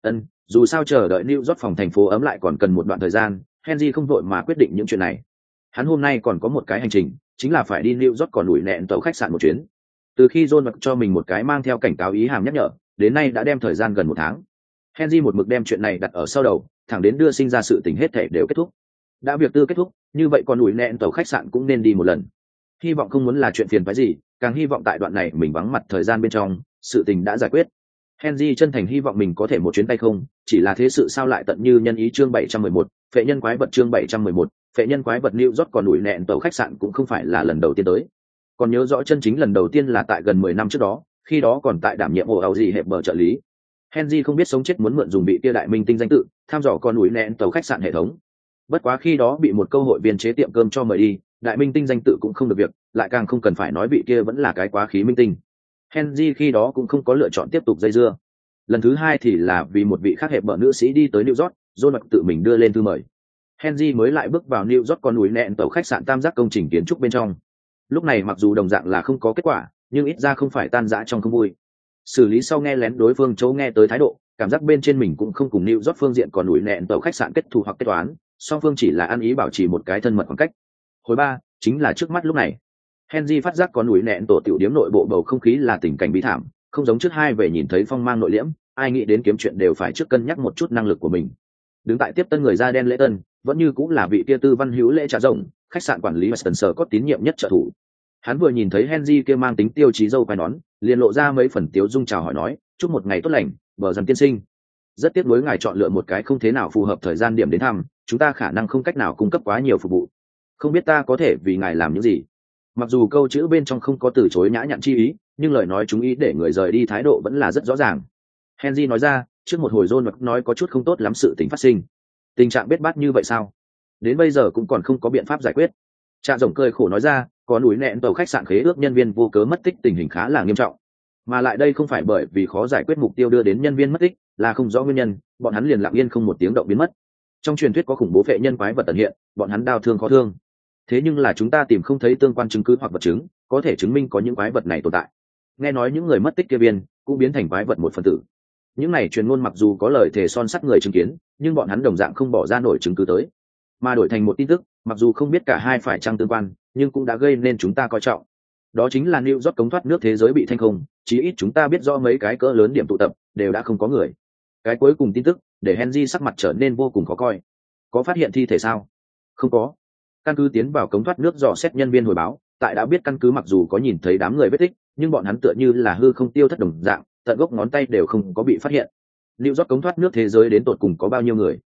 Dù sao chờ đợi New York phòng thành phố ấm lại còn cần một đoạn thời gian, Henry không vội mà quyết định những chuyện này. Hắn hôm nay còn có một cái hành trình, chính là phải đi New York còn đuổi nẹn tàu khách sạn một chuyến. Từ khi John mặc cho mình một cái mang theo cảnh cáo ý hàm nhắc nhở, đến nay đã đem thời gian gần 1 tháng. Henry một mực đem chuyện này đặt ở sau đầu, thẳng đến đưa sinh ra sự tình hết thể đều kết thúc. Đã việc tư kết thúc, như vậy còn đuổi nẹn tàu khách sạn cũng nên đi một lần. Hy vọng không muốn là chuyện phiền phức gì, càng hy vọng tại đoạn này mình vắng mặt thời gian bên trong, sự tình đã giải quyết. Henry chân thành hy vọng mình có thể một chuyến tay không, chỉ là thế sự sao lại tận như nhân ý chương 711, phệ nhân quái vật chương 711, phệ nhân quái vật New York còn đuổi nẹn tàu khách sạn cũng không phải là lần đầu tiên tới. Còn nhớ rõ chân chính lần đầu tiên là tại gần 10 năm trước đó, khi đó còn tại đảm nhiệm ổ ảo gì hẹp bờ trợ lý. Henry không biết sống chết muốn mượn dùng bị kia đại minh tinh danh tự, tham dò con đuổi nẹn tàu khách sạn hệ thống. Bất quá khi đó bị một câu hội viên chế tiệm cơm cho mời đi, đại minh tinh danh tự cũng không được việc, lại càng không cần phải nói vị kia vẫn là cái quá khí minh tinh. Henry khi đó cũng không có lựa chọn tiếp tục dây dưa. Lần thứ hai thì là vì một vị khác hẹp bợ nữ sĩ đi tới New York, John mặc tự mình đưa lên thư mời. Henry mới lại bước vào New York con núi nẹn tàu khách sạn tam giác công trình kiến trúc bên trong. Lúc này mặc dù đồng dạng là không có kết quả, nhưng ít ra không phải tan rã trong không vui. Xử lý sau nghe lén đối phương chỗ nghe tới thái độ, cảm giác bên trên mình cũng không cùng New York phương diện còn núi nẹn tàu khách sạn kết thù hoặc kết toán, song phương chỉ là ăn ý bảo trì một cái thân mật khoảng cách. Hồi 3, chính là trước mắt lúc này. Henry phát giác có núi nẹn tổ tiểu điếm nội bộ bầu không khí là tình cảnh bí thảm, không giống trước hai về nhìn thấy phong mang nội liễm, ai nghĩ đến kiếm chuyện đều phải trước cân nhắc một chút năng lực của mình. Đứng tại tiếp tân người da đen lễ tân, vẫn như cũng là vị kia tư văn hữu lễ trả rộng, khách sạn quản lý Westminster có tín nhiệm nhất trợ thủ. Hắn vừa nhìn thấy Henry kia mang tính tiêu chí dâu quai nón, liền lộ ra mấy phần tiếu dung chào hỏi nói, chúc một ngày tốt lành, bờ dần tiên sinh. Rất tiếc nuối ngài chọn lựa một cái không thế nào phù hợp thời gian điểm đến thăm, chúng ta khả năng không cách nào cung cấp quá nhiều phục vụ. Không biết ta có thể vì ngài làm những gì. Mặc dù câu chữ bên trong không có từ chối nhã nhặn chi ý, nhưng lời nói chúng ý để người rời đi thái độ vẫn là rất rõ ràng. Henry nói ra, trước một hồi John nói có chút không tốt lắm sự tình phát sinh. Tình trạng bết bát như vậy sao? Đến bây giờ cũng còn không có biện pháp giải quyết. Trạ rồng cười khổ nói ra, có núi nẹn tàu khách sạn khế ước nhân viên vô cớ mất tích tình hình khá là nghiêm trọng. Mà lại đây không phải bởi vì khó giải quyết mục tiêu đưa đến nhân viên mất tích, là không rõ nguyên nhân, bọn hắn liền lặng yên không một tiếng động biến mất. Trong truyền thuyết có khủng bố phệ nhân quái vật tận hiện, bọn hắn đau thương khó thương. Thế nhưng là chúng ta tìm không thấy tương quan chứng cứ hoặc vật chứng có thể chứng minh có những quái vật này tồn tại. Nghe nói những người mất tích kia viên cũng biến thành quái vật một phần tử. Những này truyền ngôn mặc dù có lời thề son sắt người chứng kiến, nhưng bọn hắn đồng dạng không bỏ ra nổi chứng cứ tới, mà đổi thành một tin tức, mặc dù không biết cả hai phải chăng tương quan, nhưng cũng đã gây nên chúng ta coi trọng. Đó chính là New York cống thoát nước thế giới bị thanh không, chí ít chúng ta biết rõ mấy cái cỡ lớn điểm tụ tập đều đã không có người. Cái cuối cùng tin tức để Henry sắc mặt trở nên vô cùng khó coi. Có phát hiện thi thể sao? Không có. Căn cứ tiến vào cống thoát nước dò xét nhân viên hồi báo, tại đã biết căn cứ mặc dù có nhìn thấy đám người vết tích, nhưng bọn hắn tựa như là hư không tiêu thất đồng dạng, tận gốc ngón tay đều không có bị phát hiện. New York cống thoát nước thế giới đến tột cùng có bao nhiêu người?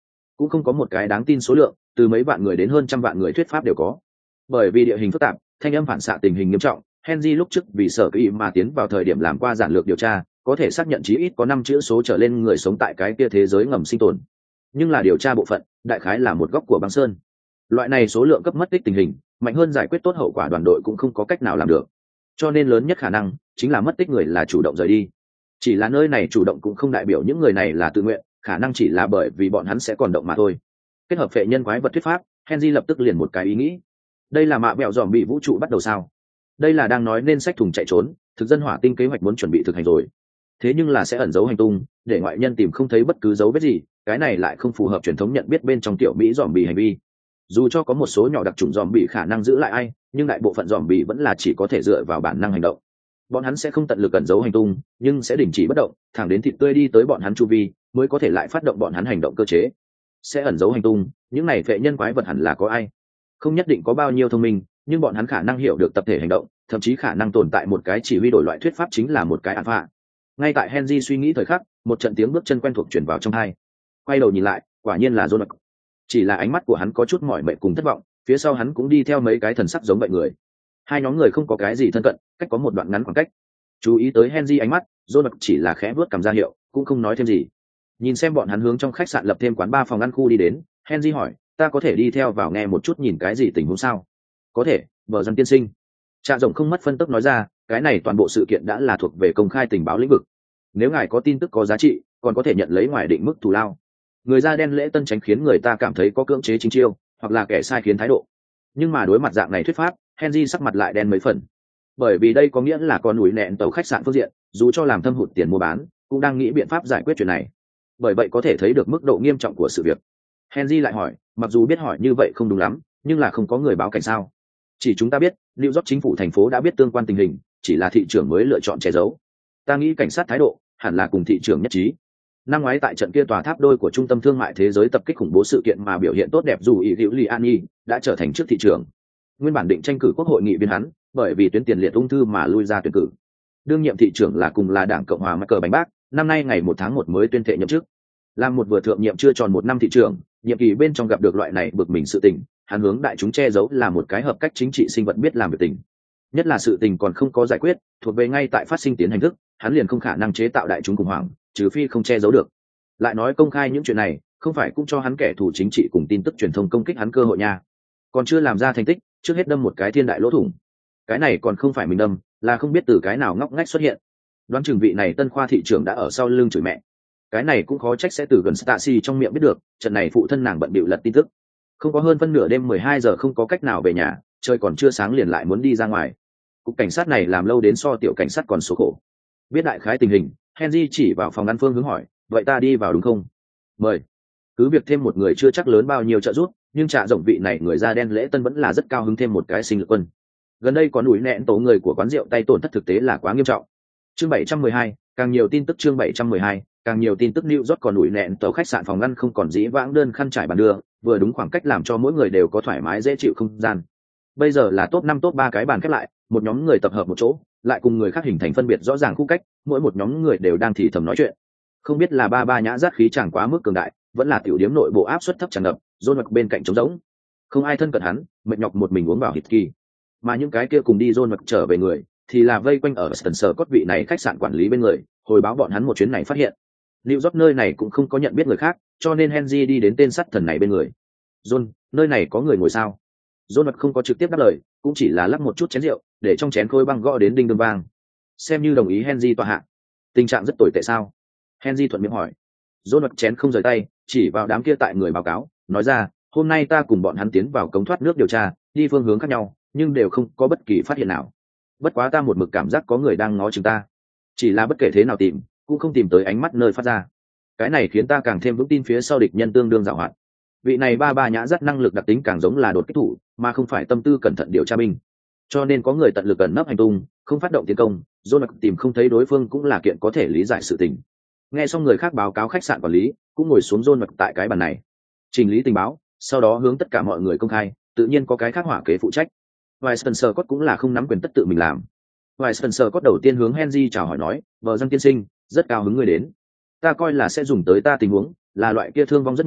cũng không có một cái đáng tin số lượng, từ mấy vạn người đến hơn trăm vạn người thuyết pháp đều có. Bởi vì địa hình phức tạp, thanh âm phản xạ tình hình nghiêm trọng, Henry lúc trước vì sở kỹ mà tiến vào thời điểm làm qua giản lược điều tra, có thể xác nhận chí ít có 5 chữ số trở lên người sống tại cái kia thế giới ngầm sinh tồn. Nhưng là điều tra bộ phận, đại khái là một góc của băng sơn. Loại này số lượng cấp mất tích tình hình, mạnh hơn giải quyết tốt hậu quả đoàn đội cũng không có cách nào làm được. Cho nên lớn nhất khả năng chính là mất tích người là chủ động rời đi. Chỉ là nơi này chủ động cũng không đại biểu những người này là tự nguyện, khả năng chỉ là bởi vì bọn hắn sẽ còn động mà thôi. Kết hợp phệ nhân quái vật thuyết pháp, Henry lập tức liền một cái ý nghĩ. Đây là mạ bẹo dòm bị vũ trụ bắt đầu sao? Đây là đang nói nên xách thùng chạy trốn, thực dân hỏa tinh kế hoạch muốn chuẩn bị thực hành rồi. Thế nhưng là sẽ ẩn giấu hành tung, để ngoại nhân tìm không thấy bất cứ dấu vết gì, cái này lại không phù hợp truyền thống nhận biết bên trong tiểu Mỹ dòm bị hành vi. Dù cho có một số nhỏ đặc chủng dòm bị khả năng giữ lại ai, nhưng đại bộ phận dòm bị vẫn là chỉ có thể dựa vào bản năng hành động. Bọn hắn sẽ không tận lực ẩn giấu hành tung, nhưng sẽ đình chỉ bất động, thẳng đến thịt tươi đi tới bọn hắn chu vi, mới có thể lại phát động bọn hắn hành động cơ chế. Sẽ ẩn giấu hành tung, những này phệ nhân quái vật hẳn là có ai? Không nhất định có bao nhiêu thông minh, nhưng bọn hắn khả năng hiểu được tập thể hành động, thậm chí khả năng tồn tại một cái chỉ huy đổi loại thuyết pháp chính là một cái alpha. Ngay tại Henry suy nghĩ thời khắc, một trận tiếng bước chân quen thuộc truyền vào trong tai. Quay đầu nhìn lại, quả nhiên là Jonas. Chỉ là ánh mắt của hắn có chút mỏi mệt cùng thất vọng, phía sau hắn cũng đi theo mấy cái thần sắc giống vậy người. Hai nhóm người không có cái gì thân cận, cách có một đoạn ngắn khoảng cách. Chú ý tới Henry ánh mắt, Jonas chỉ là khẽ vuốt cằm ra hiệu, cũng không nói thêm gì. Nhìn xem bọn hắn hướng trong khách sạn lập thêm quán bar phòng ăn khu đi đến, Henry hỏi, ta có thể đi theo vào nghe một chút nhìn cái gì tình huống sao? Có thể, vợ dân tiên sinh. Trạ rồng không mất phân tức nói ra, cái này toàn bộ sự kiện đã là thuộc về công khai tình báo lĩnh vực. Nếu ngài có tin tức có giá trị, còn có thể nhận lấy ngoài định mức thù lao. Người da đen lễ tân tránh khiến người ta cảm thấy có cưỡng chế chính chiêu, hoặc là kẻ sai khiến thái độ. Nhưng mà đối mặt dạng này thuyết pháp, Henry sắc mặt lại đen mấy phần. Bởi vì đây có nghĩa là con núi nẹn tàu khách sạn phương diện, dù cho làm thâm hụt tiền mua bán, cũng đang nghĩ biện pháp giải quyết chuyện này. Bởi vậy có thể thấy được mức độ nghiêm trọng của sự việc. Henry lại hỏi, mặc dù biết hỏi như vậy không đúng lắm, nhưng là không có người báo cảnh sao? Chỉ chúng ta biết, New York chính phủ thành phố đã biết tương quan tình hình, chỉ là thị trưởng mới lựa chọn che giấu. Ta nghĩ cảnh sát thái độ hẳn là cùng thị trưởng nhất trí. Năm ngoái tại trận kia tòa tháp đôi của trung tâm thương mại thế giới tập kích khủng bố sự kiện mà biểu hiện tốt đẹp dù ý hữu Liani đã trở thành trước thị trưởng. Nguyên bản định tranh cử quốc hội nghị viên hắn, bởi vì tuyến tiền liệt ung thư mà lui ra tuyển cử. Đương nhiệm thị trưởng là cùng là Đảng Cộng hòa mắc cờ bánh bác, năm nay ngày 1 tháng 1 mới tuyên thệ nhậm chức. Làm một vừa thượng nhiệm chưa tròn 1 năm thị trưởng, nhiệm kỳ bên trong gặp được loại này bực mình sự tình, hắn hướng đại chúng che giấu là một cái hợp cách chính trị sinh vật biết làm việc tình. Nhất là sự tình còn không có giải quyết, thuộc về ngay tại phát sinh tiến hành thức, hắn liền không khả năng chế tạo đại chúng khủng hoảng, trừ phi không che giấu được. Lại nói công khai những chuyện này, không phải cũng cho hắn kẻ thù chính trị cùng tin tức truyền thông công kích hắn cơ hội nha. Còn chưa làm ra thành tích, trước hết đâm một cái thiên đại lỗ thủng. Cái này còn không phải mình đâm, là không biết từ cái nào ngóc ngách xuất hiện. Đoán chừng vị này tân khoa thị trưởng đã ở sau lưng chửi mẹ. Cái này cũng khó trách sẽ từ gần Stacey trong miệng biết được, trận này phụ thân nàng bận bịu lật tin tức. Không có hơn phân nửa đêm 12 giờ không có cách nào về nhà, trời còn chưa sáng liền lại muốn đi ra ngoài. Cục cảnh sát này làm lâu đến so tiểu cảnh sát còn số khổ. Biết đại khái tình hình, Henry chỉ vào phòng ăn phương hướng hỏi, vậy ta đi vào đúng không? Mời. Cứ việc thêm một người chưa chắc lớn bao nhiêu trợ giúp, nhưng Trạ rộng vị này người da đen lễ tân vẫn là rất cao hứng thêm một cái sinh lực quân. Gần đây có núi nẹn tổ người của quán rượu tay tổn thất thực tế là quá nghiêm trọng. Chương 712, càng nhiều tin tức chương 712, càng nhiều tin tức New York còn núi nẹn tổ khách sạn phòng ngăn không còn dĩ vãng đơn khăn trải bàn đưa, vừa đúng khoảng cách làm cho mỗi người đều có thoải mái dễ chịu không gian. Bây giờ là top 5 top 3 cái bàn khép lại, một nhóm người tập hợp một chỗ, lại cùng người khác hình thành phân biệt rõ ràng khu cách, mỗi một nhóm người đều đang thì thầm nói chuyện. Không biết là ba nhã giác khí chẳng quá mức cường đại, vẫn là tiểu điếm nội bộ áp suất thấp tràn ngập, John bên cạnh trống rỗng. Không ai thân cận hắn, mệt nhọc một mình uống vào hít kỳ. Mà những cái kia cùng đi John trở về người, thì là vây quanh ở Spencer cốt vị này khách sạn quản lý bên người, hồi báo bọn hắn một chuyến này phát hiện. New York nơi này cũng không có nhận biết người khác, cho nên Henry đi đến tên sắt thần này bên người. John, nơi này có người ngồi sao? John không có trực tiếp đáp lời, cũng chỉ là lắc một chút chén rượu, để trong chén khôi băng gõ đến đinh đương vang. Xem như đồng ý Henry tọa hạ. Tình trạng rất tồi tệ sao? Henry thuận miệng hỏi. John chén không rời tay, chỉ vào đám kia tại người báo cáo, nói ra, hôm nay ta cùng bọn hắn tiến vào cống thoát nước điều tra, đi phương hướng khác nhau, nhưng đều không có bất kỳ phát hiện nào. Bất quá ta một mực cảm giác có người đang ngó chúng ta. Chỉ là bất kể thế nào tìm, cũng không tìm tới ánh mắt nơi phát ra. Cái này khiến ta càng thêm vững tin phía sau địch nhân tương đương giàu hoạt. Vị này ba nhã rất năng lực đặc tính càng giống là đột kích thủ, mà không phải tâm tư cẩn thận điều tra binh. Cho nên có người tận lực ẩn nấp hành tung, không phát động tiến công, John tìm không thấy đối phương cũng là kiện có thể lý giải sự tình. Nghe xong người khác báo cáo khách sạn quản lý, cũng ngồi xuống John tại cái bàn này, trình lý tình báo, sau đó hướng tất cả mọi người công khai, tự nhiên có cái khác hỏa kế phụ trách. Spencer Scott cũng là không nắm quyền tất tự mình làm. Spencer Scott đầu tiên hướng Henry chào hỏi nói, vợ dân tiên sinh, rất cao hứng người đến. Ta coi là sẽ dùng tới ta tình huống, là loại kia thương vong rất nhiều,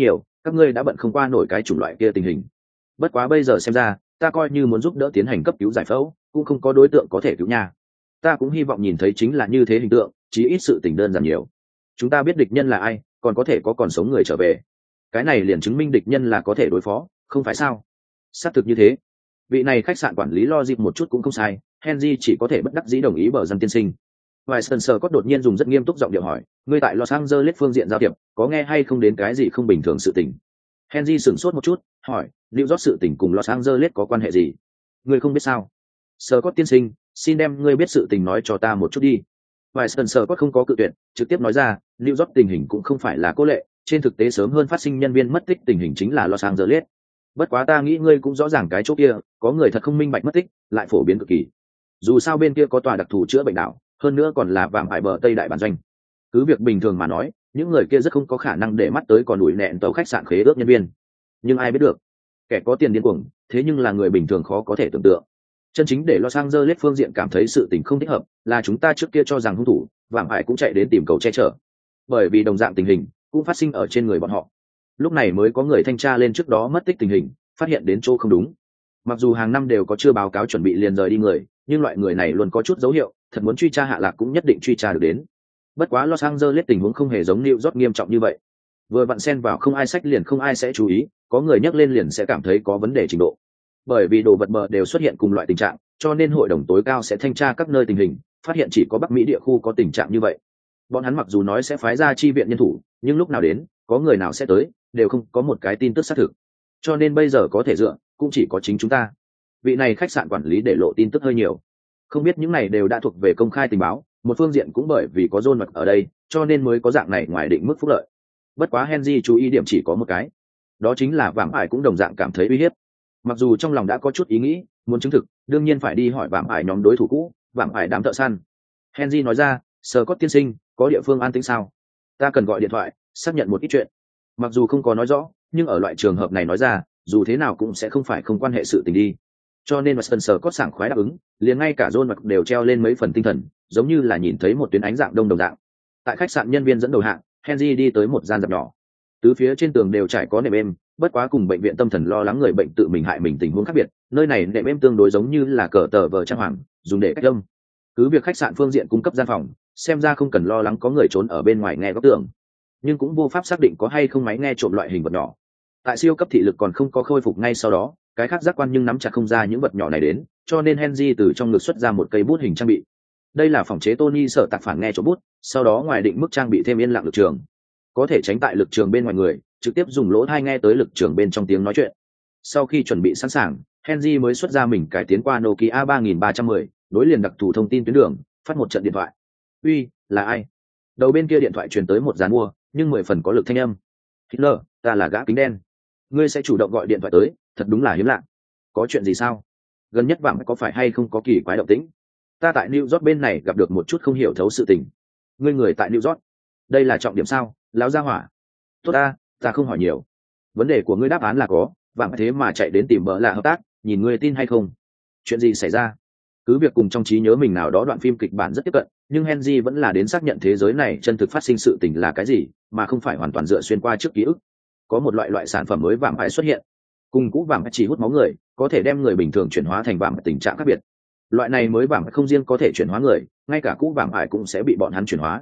các ngươi đã bận không qua nổi cái chủng loại kia tình hình. Bất quá bây giờ xem ra ta coi như muốn giúp đỡ tiến hành cấp cứu giải phẫu cũng không có đối tượng có thể cứu nha. Ta cũng hy vọng nhìn thấy chính là như thế hình tượng, chí ít sự tình đơn giản nhiều. Chúng ta biết địch nhân là ai, còn có thể có còn sống người trở về, cái này liền chứng minh địch nhân là có thể đối phó, không phải sao? Xác thực như thế. Vị này khách sạn quản lý lo dịp một chút cũng không sai, Henry chỉ có thể bất đắc dĩ đồng ý bờ dân tiên sinh. Winston Scott đột nhiên dùng rất nghiêm túc giọng điệu hỏi, ngươi tại Los Angeles phương diện giao thiệp, có nghe hay không đến cái gì không bình thường sự tình? Henry sửng sốt một chút, hỏi, New York sự tình cùng Los Angeles có quan hệ gì? Ngươi không biết sao? Scott tiên sinh, xin đem ngươi biết sự tình nói cho ta một chút đi. Winston Scott không có cự tuyệt, trực tiếp nói ra, New York tình hình cũng không phải là cố lệ, trên thực tế sớm hơn phát sinh nhân viên mất tích tình hình chính là Los Angeles. Bất quá ta nghĩ ngươi cũng rõ ràng cái chỗ kia, có người thật không minh bạch mất tích, lại phổ biến cực kỳ. Dù sao bên kia có tòa đặc thù chữa bệnh đảo, hơn nữa còn là vạm ải bờ Tây đại bản doanh. Cứ việc bình thường mà nói, những người kia rất không có khả năng để mắt tới còn đuổi nẹn tàu khách sạn khế ước nhân viên. Nhưng ai biết được, kẻ có tiền điên cuồng, thế nhưng là người bình thường khó có thể tưởng tượng. Chân chính để Los Angeles phương diện cảm thấy sự tình không thích hợp, là chúng ta trước kia cho rằng hung thủ, vạm ải cũng chạy đến tìm cầu che chở. Bởi vì đồng dạng tình hình cũng phát sinh ở trên người bọn họ. Lúc này mới có người thanh tra lên trước đó mất tích tình hình, phát hiện đến chỗ không đúng. Mặc dù hàng năm đều có chưa báo cáo chuẩn bị liền rời đi người, nhưng loại người này luôn có chút dấu hiệu, thật muốn truy tra hạ lạc cũng nhất định truy tra được đến. Bất quá Los Angeles tình huống không hề giống New York nghiêm trọng như vậy. Vừa vặn xen vào không ai sách liền không ai sẽ chú ý, có người nhắc lên liền sẽ cảm thấy có vấn đề trình độ. Bởi vì đồ vật mờ đều xuất hiện cùng loại tình trạng, cho nên hội đồng tối cao sẽ thanh tra các nơi tình hình, phát hiện chỉ có Bắc Mỹ địa khu có tình trạng như vậy. Bọn hắn mặc dù nói sẽ phái ra chi viện nhân thủ, nhưng lúc nào đến, có người nào sẽ tới, đều không có một cái tin tức xác thực. Cho nên bây giờ có thể dựa, cũng chỉ có chính chúng ta. Vị này khách sạn quản lý để lộ tin tức hơi nhiều. Không biết những này đều đã thuộc về công khai tình báo, một phương diện cũng bởi vì có John Mc ở đây, cho nên mới có dạng này ngoài định mức phúc lợi. Bất quá Henry chú ý điểm chỉ có một cái, đó chính là vạm ải cũng đồng dạng cảm thấy uy hiếp. Mặc dù trong lòng đã có chút ý nghĩ, muốn chứng thực, đương nhiên phải đi hỏi vạm ải nhóm đối thủ cũ, vạm ải đám thợ săn. Henry nói ra, Scott tiên sinh, có địa phương an tĩnh sao? Ta cần gọi điện thoại, xác nhận một ít chuyện. Mặc dù không có nói rõ, nhưng ở loại trường hợp này nói ra, dù thế nào cũng sẽ không phải không quan hệ sự tình đi. Cho nên Winston Scott sảng khoái đáp ứng, liền ngay cả John Mc đều treo lên mấy phần tinh thần, giống như là nhìn thấy một tuyến ánh dạng đông đồng dạng. Tại khách sạn nhân viên dẫn đầu hạng, Henry đi tới một gian dạp nhỏ. Tứ phía trên tường đều trải có nệm êm, bất quá cùng bệnh viện tâm thần lo lắng người bệnh tự mình hại mình tình huống khác biệt, nơi này nệm êm tương đối giống như là cờ tờ vờ trang hoàng, dùng để cách âm. Cứ việc khách sạn phương diện cung cấp gian phòng, xem ra không cần lo lắng có người trốn ở bên ngoài nghe góc tường, nhưng cũng vô pháp xác định có hay không máy nghe trộm loại hình vật nhỏ. Tại siêu cấp thị lực còn không có khôi phục ngay sau đó, cái khác giác quan nhưng nắm chặt không ra những vật nhỏ này đến, cho nên Henry từ trong ngực xuất ra một cây bút hình trang bị. Đây là phòng chế Tony sở tạc phản nghe trộm bút, sau đó ngoài định mức trang bị thêm yên lặng lực trường, có thể tránh tại lực trường bên ngoài người, trực tiếp dùng lỗ tai nghe tới lực trường bên trong tiếng nói chuyện. Sau khi chuẩn bị sẵn sàng, Henry mới xuất ra mình cải tiến qua Nokia 3310, nối liền đặc thù thông tin tuyến đường, phát một trận điện thoại. Uy, là ai? Đầu bên kia điện thoại truyền tới một dàn mua, nhưng 10 phần có lực thanh âm. Hitler, ta là gã kính đen. Ngươi sẽ chủ động gọi điện thoại tới, thật đúng là hiếm lạ. Có chuyện gì sao? Gần nhất vạm có phải hay không có kỳ quái động tĩnh? Ta tại New York bên này gặp được một chút không hiểu thấu sự tình. Ngươi người tại New York? Đây là trọng điểm sao, lão gia hỏa? Tốt ta không hỏi nhiều. Vấn đề của ngươi đáp án là có, vạm thế mà chạy đến tìm bỡ là hợp tác, nhìn ngươi tin hay không? Chuyện gì xảy ra? Cứ việc cùng trong trí nhớ mình nào đó đoạn phim kịch bản rất tiếp cận, nhưng Henry vẫn là đến xác nhận thế giới này chân thực phát sinh sự tình là cái gì, mà không phải hoàn toàn dựa xuyên qua trước ký ức. Có một loại sản phẩm mới vạm ải xuất hiện, cùng cũ vạm chỉ hút máu người, có thể đem người bình thường chuyển hóa thành vạm tình trạng khác biệt. Loại này mới vạm không riêng có thể chuyển hóa người, ngay cả cũ vạm ải cũng sẽ bị bọn hắn chuyển hóa.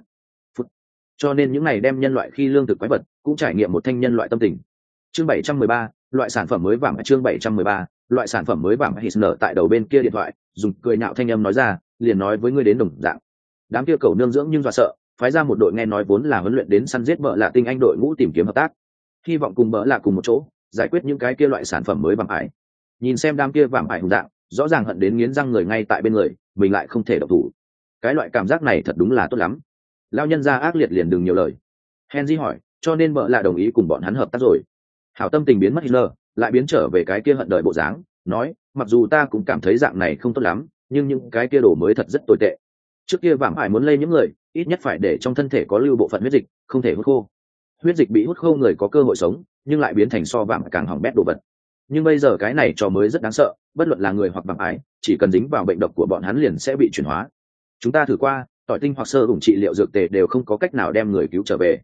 Cho nên những này đem nhân loại khi lương thực quái vật, cũng trải nghiệm một thanh nhân loại tâm tình. Chương 713, loại sản phẩm mới vạm chương 713, loại sản phẩm mới vạm Hitler tại đầu bên kia điện thoại, dùng cười nhạo thanh âm nói ra, liền nói với ngươi đến đồng dạng. Đám kia cầu nương dưỡng nhưng dọa sợ, phái ra một đội nghe nói vốn là huấn luyện đến săn giết bợ lạ tinh anh đội ngũ tìm kiếm hợp tác, hy vọng cùng bợ lạ cùng một chỗ giải quyết những cái kia loại sản phẩm mới vạm ải. Nhìn xem đám kia vạm ải hùng dạng, rõ ràng hận đến nghiến răng người ngay tại bên người, mình lại không thể động thủ. Cái loại cảm giác này thật đúng là tốt lắm. Lao nhân ra ác liệt liền đừng nhiều lời. Henry hỏi, cho nên bợ lạ đồng ý cùng bọn hắn hợp tác rồi? Hảo tâm tình biến mất Hitler, lại biến trở về cái kia hận đời bộ dáng, nói, mặc dù ta cũng cảm thấy dạng này không tốt lắm, nhưng những cái kia đồ mới thật rất tồi tệ. Trước kia vạm ải muốn lây những người, ít nhất phải để trong thân thể có lưu bộ phận huyết dịch, không thể hút khô. Huyết dịch bị hút khô người có cơ hội sống, nhưng lại biến thành so vạm càng hỏng bét đồ vật. Nhưng bây giờ cái này cho mới rất đáng sợ, bất luận là người hoặc vạm ải, chỉ cần dính vào bệnh độc của bọn hắn liền sẽ bị chuyển hóa. Chúng ta thử qua, tỏi tinh hoặc sơ ủng trị liệu dược tề đều không có cách nào đem người cứu trở về.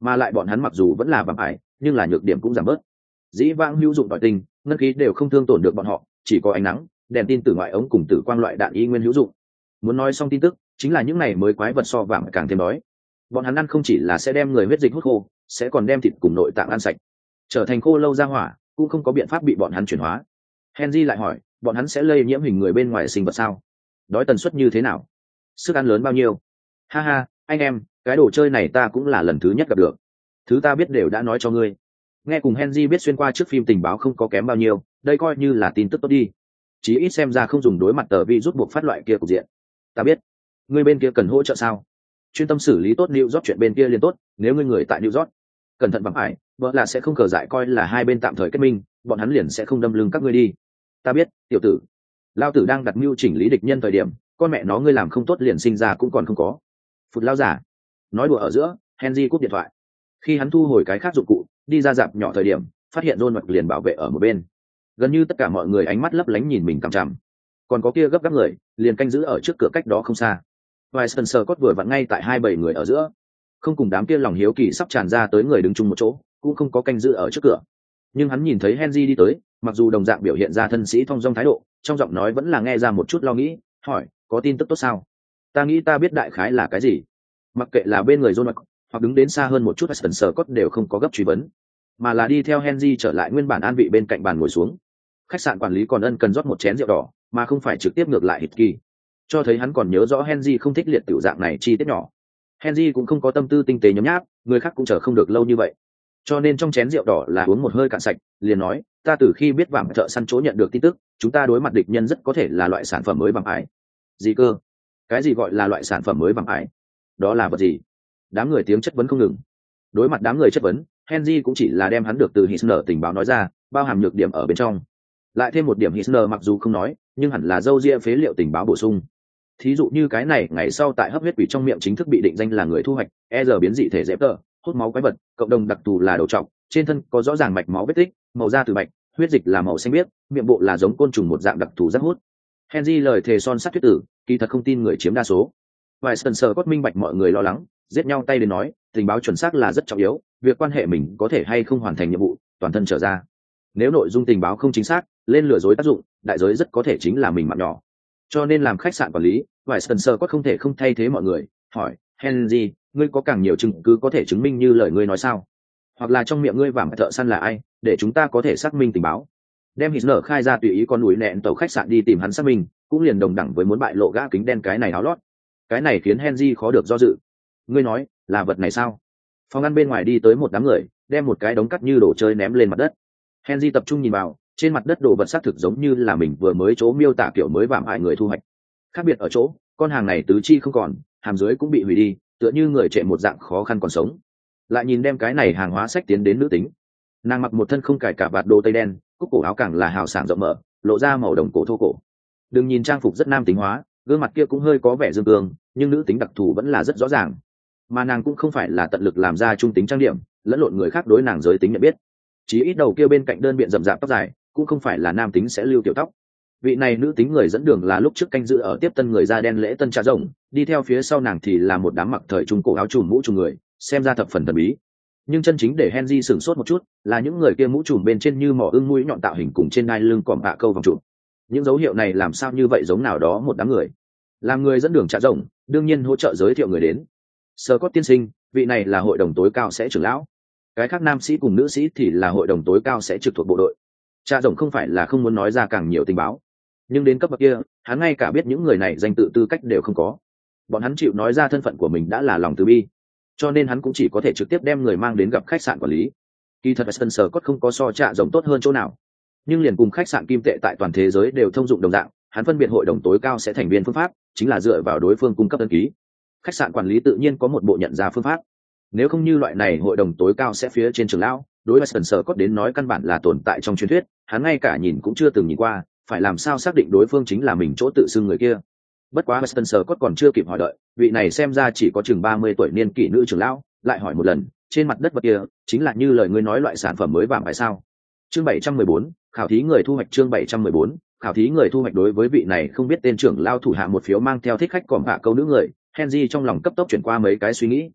mà lại bọn hắn mặc dù vẫn là vạm ải nhưng là nhược điểm cũng giảm bớt. Dĩ vãng hữu dụng tỏi tinh ngân khí đều không thương tổn được bọn họ, chỉ có ánh nắng đèn tin tử ngoại ống cùng tử quang loại đạn y nguyên hữu dụng. Muốn nói xong tin tức chính là những này mới quái vật so vạm càng thêm đói. Bọn hắn ăn không chỉ là sẽ đem người huyết dịch hút khô, sẽ còn đem thịt cùng nội tạng ăn sạch, trở thành khô lâu ra hỏa, cũng không có biện pháp bị bọn hắn chuyển hóa. Henry lại hỏi, bọn hắn sẽ lây nhiễm hình người bên ngoài sinh vật sao? Đói tần suất như thế nào? Sức ăn lớn bao nhiêu? Ha ha, anh em, cái đồ chơi này ta cũng là lần thứ nhất gặp được. Thứ ta biết đều đã nói cho ngươi. Nghe cùng Henry biết xuyên qua trước phim tình báo không có kém bao nhiêu, đây coi như là tin tức tốt đi. Chí ít xem ra không dùng đối mặt tờ vi rút buộc phát loại kia cục diện. Ta biết. Ngươi bên kia cần hỗ trợ sao? Chuyên tâm xử lý tốt New York chuyện bên kia liền tốt, nếu ngươi người tại New York, cẩn thận bằng hải, vợ là sẽ không cờ dại coi là hai bên tạm thời kết minh, bọn hắn liền sẽ không đâm lưng các ngươi đi. Ta biết, tiểu tử. Lao tử đang đặt mưu chỉnh lý địch nhân thời điểm, con mẹ nó ngươi làm không tốt liền sinh ra cũng còn không có. Phụt lao giả. Nói đùa ở giữa, Henry cúp điện thoại. Khi hắn thu hồi cái khác dụng cụ, đi ra dạp nhỏ thời điểm, phát hiện John Mc liền bảo vệ ở một bên. Gần như tất cả mọi người ánh mắt lấp lánh nhìn mình cằm chằm. Còn có kia gấp gáp người, liền canh giữ ở trước cửa cách đó không xa. Winston Scott vừa vặn ngay tại 27 người ở giữa, không cùng đám kia lòng hiếu kỳ sắp tràn ra tới người đứng chung một chỗ, cũng không có canh giữ ở trước cửa. Nhưng hắn nhìn thấy Henry đi tới, mặc dù đồng dạng biểu hiện ra thân sĩ thong dong thái độ, trong giọng nói vẫn là nghe ra một chút lo nghĩ, hỏi, có tin tức tốt sao? Ta nghĩ ta biết đại khái là cái gì. Mặc kệ là bên người John Mc, hoặc đứng đến xa hơn một chút Winston Scott đều không có gấp truy vấn, mà là đi theo Henry trở lại nguyên bản an vị bên cạnh bàn ngồi xuống. Khách sạn quản lý còn ân cần rót một chén rượu đỏ, mà không phải trực tiếp ngược lại hít kỳ, cho thấy hắn còn nhớ rõ Henry không thích liệt tiểu dạng này chi tiết nhỏ. Henry cũng không có tâm tư tinh tế nhấm nháp, người khác cũng chờ không được lâu như vậy, cho nên trong chén rượu đỏ là uống một hơi cạn sạch, liền nói, ta từ khi biết vạm thợ săn chỗ nhận được tin tức, chúng ta đối mặt địch nhân rất có thể là loại sản phẩm mới bằng ải. Gì cơ? Cái gì gọi là loại sản phẩm mới bằng ải? Đó là vật gì? Đám người tiếng chất vấn không ngừng. Đối mặt đám người chất vấn, Henry cũng chỉ là đem hắn được từ Hitler tình báo nói ra, bao hàm nhược điểm ở bên trong. Lại thêm một điểm Hitler mặc dù không nói, nhưng hẳn là dâu ria phế liệu tình báo bổ sung. Thí dụ như cái này ngày sau tại hấp huyết quỷ trong miệng chính thức bị định danh là người thu hoạch, biến dị thể dẹp tờ, hút máu quái vật, cộng đồng đặc thù là đầu trọc, trên thân có rõ ràng mạch máu vết tích, màu da từ bạch, huyết dịch là màu xanh biếc, miệng bộ là giống côn trùng một dạng đặc thù rất hút. Henry lời thề son sắt thuyết tử, kỳ thật không tin người chiếm đa số. Winston Scott minh bạch mọi người lo lắng, giết nhau tay đến nói, tình báo chuẩn xác là rất trọng yếu, việc quan hệ mình có thể hay không hoàn thành nhiệm vụ, toàn thân trở ra. Nếu nội dung tình báo không chính xác, lên lừa dối tác dụng, đại giới rất có thể chính là mình mạng nhỏ. Cho nên làm khách sạn quản lý, Winston Scott không thể không thay thế mọi người, hỏi, Henry, ngươi có càng nhiều chứng cứ có thể chứng minh như lời ngươi nói sao? Hoặc là trong miệng ngươi vảm thợ săn là ai, để chúng ta có thể xác minh tình báo. Đem Hitler khai ra tùy ý con núi nẹn tàu khách sạn đi tìm hắn xác minh, cũng liền đồng đẳng với muốn bại lộ gã kính đen cái này áo lót. Cái này khiến Henry khó được do dự. Ngươi nói, là vật này sao? Phòng ăn bên ngoài đi tới một đám người, đem một cái đống cắt như đồ chơi ném lên mặt đất. Henry tập trung nhìn vào, trên mặt đất đồ vật xác thực giống như là mình vừa mới chỗ miêu tả kiểu mới vạm hại người thu hoạch. Khác biệt ở chỗ, con hàng này tứ chi không còn, hàm dưới cũng bị hủy đi, tựa như người trệ một dạng khó khăn còn sống. Lại nhìn đem cái này hàng hóa sách tiến đến nữ tính, nàng mặc một thân không cài cả vạt đồ tây đen, cúc cổ áo càng là hào sảng rộng mở, lộ ra màu đồng cổ thô cổ. Đừng nhìn trang phục rất nam tính hóa, gương mặt kia cũng hơi có vẻ dương cương, nhưng nữ tính đặc thù vẫn là rất rõ ràng. Mà nàng cũng không phải là tận lực làm ra trung tính trang điểm, lẫn lộn người khác đối nàng giới tính nhận biết. Chỉ ít đầu kia bên cạnh đơn biện rậm rạp tóc dài, cũng không phải là nam tính sẽ lưu tiểu tóc. Vị này nữ tính người dẫn đường là lúc trước canh giữ ở tiếp tân người da đen lễ tân trà rồng, đi theo phía sau nàng thì là một đám mặc thời trung cổ áo trùm mũ trùm người, xem ra thập phần thần bí. Nhưng chân chính để Henry sửng sốt một chút, là những người kia mũ trùm bên trên như mỏ ưng mũi nhọn tạo hình cùng trên đai lưng còm bạ câu vòng trụ. Những dấu hiệu này làm sao như vậy giống nào đó một đám người. Làm người dẫn đường trà rồng, đương nhiên hỗ trợ giới thiệu người đến. Scott tiên sinh, vị này là hội đồng tối cao sẽ trưởng lão. Cái khác nam sĩ cùng nữ sĩ thì là hội đồng tối cao sẽ trực thuộc bộ đội. Trà rồng không phải là không muốn nói ra càng nhiều tình báo, nhưng đến cấp bậc kia, hắn ngay cả biết những người này danh tự tư cách đều không có. Bọn hắn chịu nói ra thân phận của mình đã là lòng từ bi, cho nên hắn cũng chỉ có thể trực tiếp đem người mang đến gặp khách sạn quản lý. Kỳ thật Winston Scott không có so Trà rồng tốt hơn chỗ nào, nhưng liền cùng khách sạn kim tệ tại toàn thế giới đều thông dụng đồng dạng, hắn phân biệt hội đồng tối cao sẽ thành viên phương pháp chính là dựa vào đối phương cung cấp đăng ký. Khách sạn quản lý tự nhiên có một bộ nhận ra phương pháp. Nếu không như loại này hội đồng tối cao sẽ phía trên trưởng lão, đối với Winston Scott đến nói căn bản là tồn tại trong truyền thuyết, hắn ngay cả nhìn cũng chưa từng nhìn qua, phải làm sao xác định đối phương chính là mình chỗ tự xưng người kia. Bất quá Winston Scott còn chưa kịp hỏi đợi, vị này xem ra chỉ có chừng 30 tuổi niên kỷ nữ trưởng lão, lại hỏi một lần, trên mặt đất vật kia, chính là như lời ngươi nói loại sản phẩm mới vàng phải sao? Chương 714, khảo thí người thu hoạch chương 714, khảo thí người thu hoạch đối với vị này không biết tên trưởng lao thủ hạ một phiếu mang theo thích khách còm hạ câu nữ người, Henry trong lòng cấp tốc chuyển qua mấy cái suy nghĩ.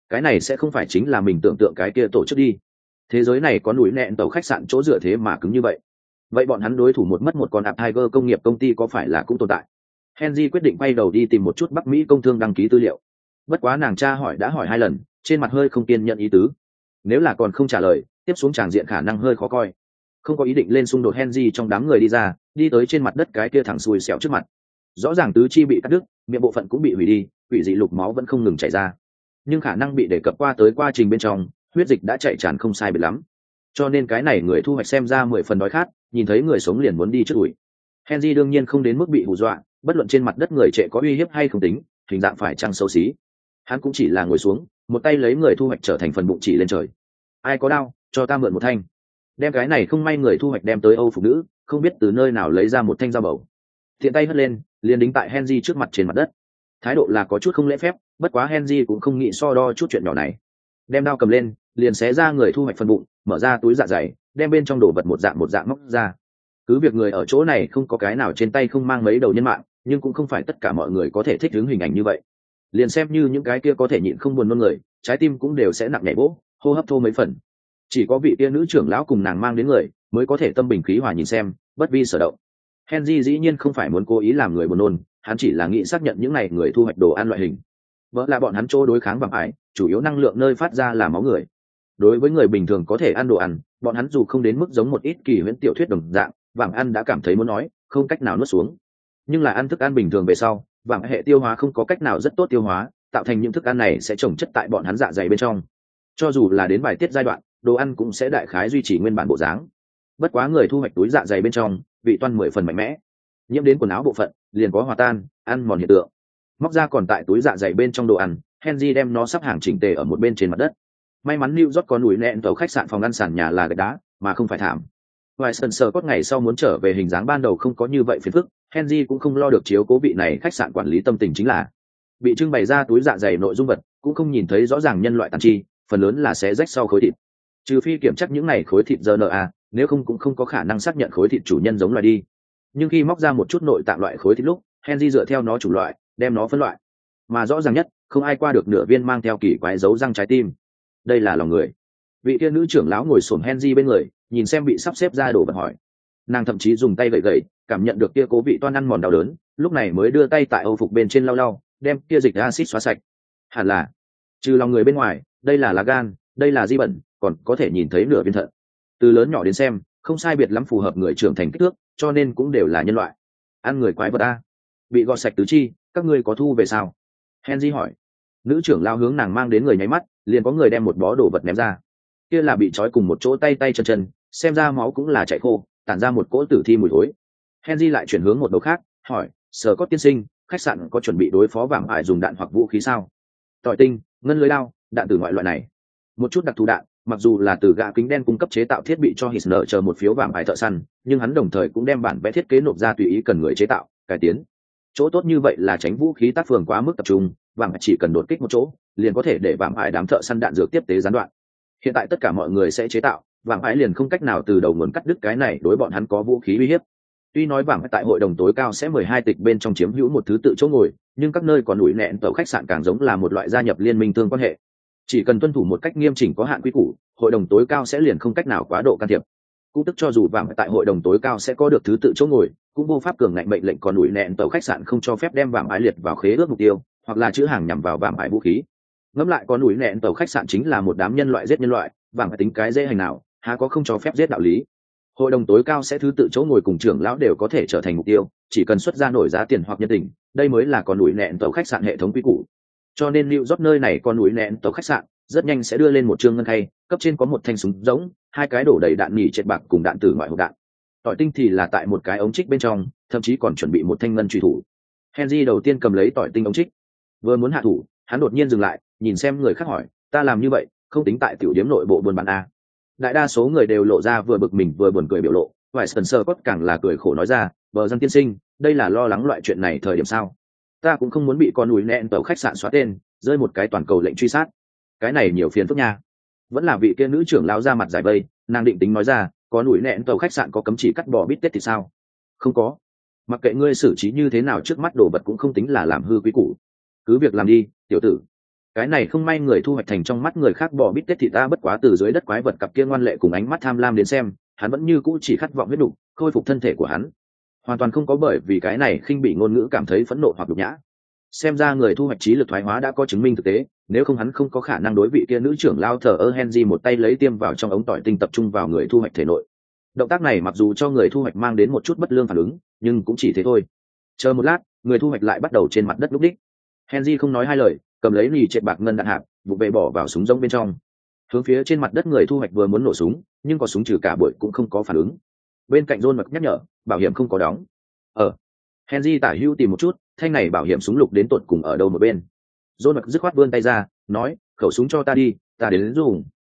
cái này sẽ không phải chính là mình tưởng tượng cái kia tổ chức đi. Thế giới này có núi nẹn tàu khách sạn chỗ dựa thế mà cứng như vậy. Vậy bọn hắn đối thủ một mất một con ạp Tiger công nghiệp công ty có phải là cũng tồn tại? Henry quyết định quay đầu đi tìm một chút Bắc Mỹ công thương đăng ký tư liệu. Bất quá nàng tra hỏi đã hỏi 2 lần, trên mặt hơi không kiên nhận ý tứ. Nếu là còn không trả lời, tiếp xuống tràng diện khả năng hơi khó coi. Không có ý định lên xung đột, Henry trong đám người đi ra, đi tới trên mặt đất cái kia thẳng xùi xẻo trước mặt. Rõ ràng tứ chi bị cắt đứt, miệng bộ phận cũng bị hủy đi, quỷ dị lục máu vẫn không ngừng chảy ra. Nhưng khả năng bị đề cập qua tới quá trình bên trong, huyết dịch đã chạy tràn không sai biệt lắm. Cho nên cái này người thu hoạch xem ra 10 phần đói khát, nhìn thấy người sống liền muốn đi trước ủi. Henry đương nhiên không đến mức bị hù dọa, bất luận trên mặt đất người trệ có uy hiếp hay không tính, hình dạng phải chăng xấu xí. Hắn cũng chỉ là ngồi xuống, một tay lấy người thu hoạch trở thành phần bụng chỉ lên trời. Ai có đao, cho ta mượn một thanh. Đem cái này không may người thu hoạch đem tới Âu phụ nữ, không biết từ nơi nào lấy ra một thanh dao bầu. Tiện tay hất lên, liền đính tại Henry trước mặt trên mặt đất. Thái độ là có chút không lễ phép, bất quá Henry cũng không nghĩ so đo chút chuyện nhỏ này. Đem đao cầm lên, liền xé ra người thu hoạch phần bụng, mở ra túi dạ dày, đem bên trong đồ vật một dạng móc ra. Cứ việc người ở chỗ này không có cái nào trên tay không mang mấy đầu nhân mạng, nhưng cũng không phải tất cả mọi người có thể thích ứng hình ảnh như vậy. Liền xem như những cái kia có thể nhịn không buồn nôn người, trái tim cũng đều sẽ nặng nhảy bỗ, hô hấp thô mấy phần. Chỉ có vị kia nữ trưởng lão cùng nàng mang đến người mới có thể tâm bình khí hòa nhìn xem, bất vi sở động. Henry dĩ nhiên không phải muốn cố ý làm người buồn nôn, hắn chỉ là nghĩ xác nhận những này người thu hoạch đồ ăn loại hình. Vợ là bọn hắn chỗ đối kháng bằng ải, chủ yếu năng lượng nơi phát ra là máu người. Đối với người bình thường có thể ăn đồ ăn, bọn hắn dù không đến mức giống một ít kỳ huyễn tiểu thuyết đồng dạng, vàng ăn đã cảm thấy muốn nói, không cách nào nuốt xuống. Nhưng là ăn thức ăn bình thường về sau, vàng hệ tiêu hóa không có cách nào rất tốt tiêu hóa, tạo thành những thức ăn này sẽ chồng chất tại bọn hắn dạ dày bên trong. Cho dù là đến bài tiết giai đoạn, đồ ăn cũng sẽ đại khái duy trì nguyên bản bộ dáng. Bất quá người thu hoạch túi dạ dày bên trong, vị toan 10 phần mạnh mẽ. Nhiễm đến quần áo bộ phận, liền có hòa tan, ăn mòn hiện tượng. Móc ra còn tại túi dạ dày bên trong đồ ăn, Henry đem nó sắp hàng chỉnh tề ở một bên trên mặt đất. May mắn New York có núi nẹn tàu khách sạn phòng ăn sàn nhà là gạch đá, mà không phải thảm. Ngoài sân sờ cốt ngày sau muốn trở về hình dáng ban đầu không có như vậy phiền phức, Henry cũng không lo được chiếu cố vị này khách sạn quản lý tâm tình chính là bị trưng bày ra túi dạ dày nội dung vật, cũng không nhìn thấy rõ ràng nhân loại tàn chi, phần lớn là xé rách sau khối thịt. Trừ phi kiểm chắc những này khối thịt RNA, nếu không cũng không có khả năng xác nhận khối thịt chủ nhân giống loài đi. Nhưng khi móc ra một chút nội tạng loại khối thịt lúc, Henry dựa theo nó chủ loại, đem nó phân loại. Mà rõ ràng nhất, không ai qua được nửa viên mang theo kỳ quái dấu răng trái tim. Đây là lòng người. Vị kia nữ trưởng lão ngồi xổm Henry bên người, nhìn xem bị sắp xếp ra đồ vật hỏi. Nàng thậm chí dùng tay gậy gậy, cảm nhận được kia cố vị toan ăn mòn đau đớn, lúc này mới đưa tay tại Âu phục bên trên lau lau, đem kia dịch axit xóa sạch. Hẳn là, trừ lòng người bên ngoài, đây là lá gan, đây là di bẩn, còn có thể nhìn thấy nửa viên thận. Từ lớn nhỏ đến xem, không sai biệt lắm phù hợp người trưởng thành kích thước, cho nên cũng đều là nhân loại. Ăn người quái vật a. Bị gọt sạch tứ chi, các ngươi có thu về sao? Henry hỏi. Nữ trưởng lao hướng nàng mang đến người nháy mắt, liền có người đem một bó đồ vật ném ra. Kia là bị trói cùng một chỗ tay tay chân chân, xem ra máu cũng là chảy khô, tản ra một cỗ tử thi mùi thối. Henry lại chuyển hướng một đầu khác, hỏi, Sở Cốt tiên sinh, khách sạn có chuẩn bị đối phó vàng ải dùng đạn hoặc vũ khí sao? Tỏi tinh, ngân lưới lao, đạn từ ngoại loại này. Một chút đặc thù đạn, mặc dù là từ gã kính đen cung cấp chế tạo thiết bị cho Hitler chờ một phiếu vàng ải thợ săn, nhưng hắn đồng thời cũng đem bản vẽ thiết kế nộp ra tùy ý cần người chế tạo, cải tiến. Chỗ tốt như vậy là tránh vũ khí tác phường quá mức tập trung, vàng chỉ cần đột kích một chỗ, liền có thể để vàng ải đám thợ săn đạn dược tiếp tế gián đoạn. Hiện tại tất cả mọi người sẽ chế tạo, vàng ải liền không cách nào từ đầu nguồn cắt đứt cái này đối bọn hắn có vũ khí uy hiếp. Tuy nói vàng tại hội đồng tối cao sẽ 12 tịch bên trong chiếm hữu một thứ tự chỗ ngồi, nhưng các nơi còn núi nẹn tàu khách sạn càng giống là một loại gia nhập liên minh thương quan hệ. Chỉ cần tuân thủ một cách nghiêm chỉnh có hạn quy củ, hội đồng tối cao sẽ liền không cách nào quá độ can thiệp. Cũng tức cho dù vàng tại hội đồng tối cao sẽ có được thứ tự chỗ ngồi, cũng vô pháp cường ngạnh mệnh lệnh còn núi nẹn tàu khách sạn không cho phép đem vàng ải liệt vào khế ước mục tiêu, hoặc là chữ hàng nhằm vào vàng ải vũ khí. Ngẫm lại con núi nẹn tàu khách sạn chính là một đám nhân loại giết nhân loại, vàng ải tính cái dễ hành nào, há có không cho phép giết đạo lý. Hội đồng tối cao sẽ thứ tự chỗ ngồi cùng trưởng lão đều có thể trở thành mục tiêu, chỉ cần xuất ra nổi giá tiền hoặc nhân tình, đây mới là con núi nẹn tàu khách sạn hệ thống quy củ. Cho nên New York nơi này con núi nẹn tàu khách sạn rất nhanh sẽ đưa lên một trương ngân khay, cấp trên có một thanh súng giống, 2 cái đổ đầy đạn nhỉ chết bạc cùng đạn tử ngoại hộp đạn. Tỏi tinh thì là tại một cái ống trích bên trong, thậm chí còn chuẩn bị một thanh ngân truy thủ. Henry đầu tiên cầm lấy tỏi tinh ống trích, vừa muốn hạ thủ, hắn đột nhiên dừng lại, nhìn xem người khác hỏi, ta làm như vậy không tính tại tiểu điếm nội bộ buôn bán a? Đại đa số người đều lộ ra vừa bực mình vừa buồn cười biểu lộ, vài Spencer Scott càng là cười khổ nói ra, bờ dân tiên sinh, đây là lo lắng loại chuyện này thời điểm sao? Ta cũng không muốn bị con núi nẹn tàu khách sạn xóa tên, rơi một cái toàn cầu lệnh truy sát. Cái này nhiều phiền phức nha. Vẫn là vị kia nữ trưởng lão ra mặt giải vây, nàng định tính nói ra, có núi nẹn tàu khách sạn có cấm chỉ cắt bỏ bít tết thì sao? Không có. Mặc kệ ngươi xử trí như thế nào trước mắt đồ vật cũng không tính là làm hư quý củ. Cứ việc làm đi, tiểu tử. cái này không may người thu hoạch thành trong mắt người khác bò bít tết thị ta, bất quá từ dưới đất quái vật cặp kia ngoan lệ cùng ánh mắt tham lam đến xem, hắn vẫn như cũ chỉ khát vọng huyết đủ khôi phục thân thể của hắn, hoàn toàn không có bởi vì cái này khinh bị ngôn ngữ cảm thấy phẫn nộ hoặc nhục nhã. Xem ra người thu hoạch trí lực thoái hóa đã có chứng minh thực tế, nếu không hắn không có khả năng đối vị kia nữ trưởng lao thờ ơ Henry một tay lấy tiêm vào trong ống tỏi tinh tập trung vào người thu hoạch thể nội. Động tác này mặc dù cho người thu hoạch mang đến một chút bất lương phản ứng, nhưng cũng chỉ thế thôi. Chờ một lát, người thu hoạch lại bắt đầu trên mặt đất lúc đích. Henry không nói hai lời, cầm lấy lì trệ bạc ngân đạn hạt, vụ về bỏ vào súng rông bên trong. Hướng phía trên mặt đất người thu hoạch vừa muốn nổ súng, nhưng có súng trừ cả bụi cũng không có phản ứng. Bên cạnh John nhắc nhở, bảo hiểm không có đóng. Henry tả hữu tìm một chút, thanh này bảo hiểm súng lục đến tột cùng ở đâu một bên. John dứt khoát vươn tay ra, nói, khẩu súng cho ta đi, ta đến dùng.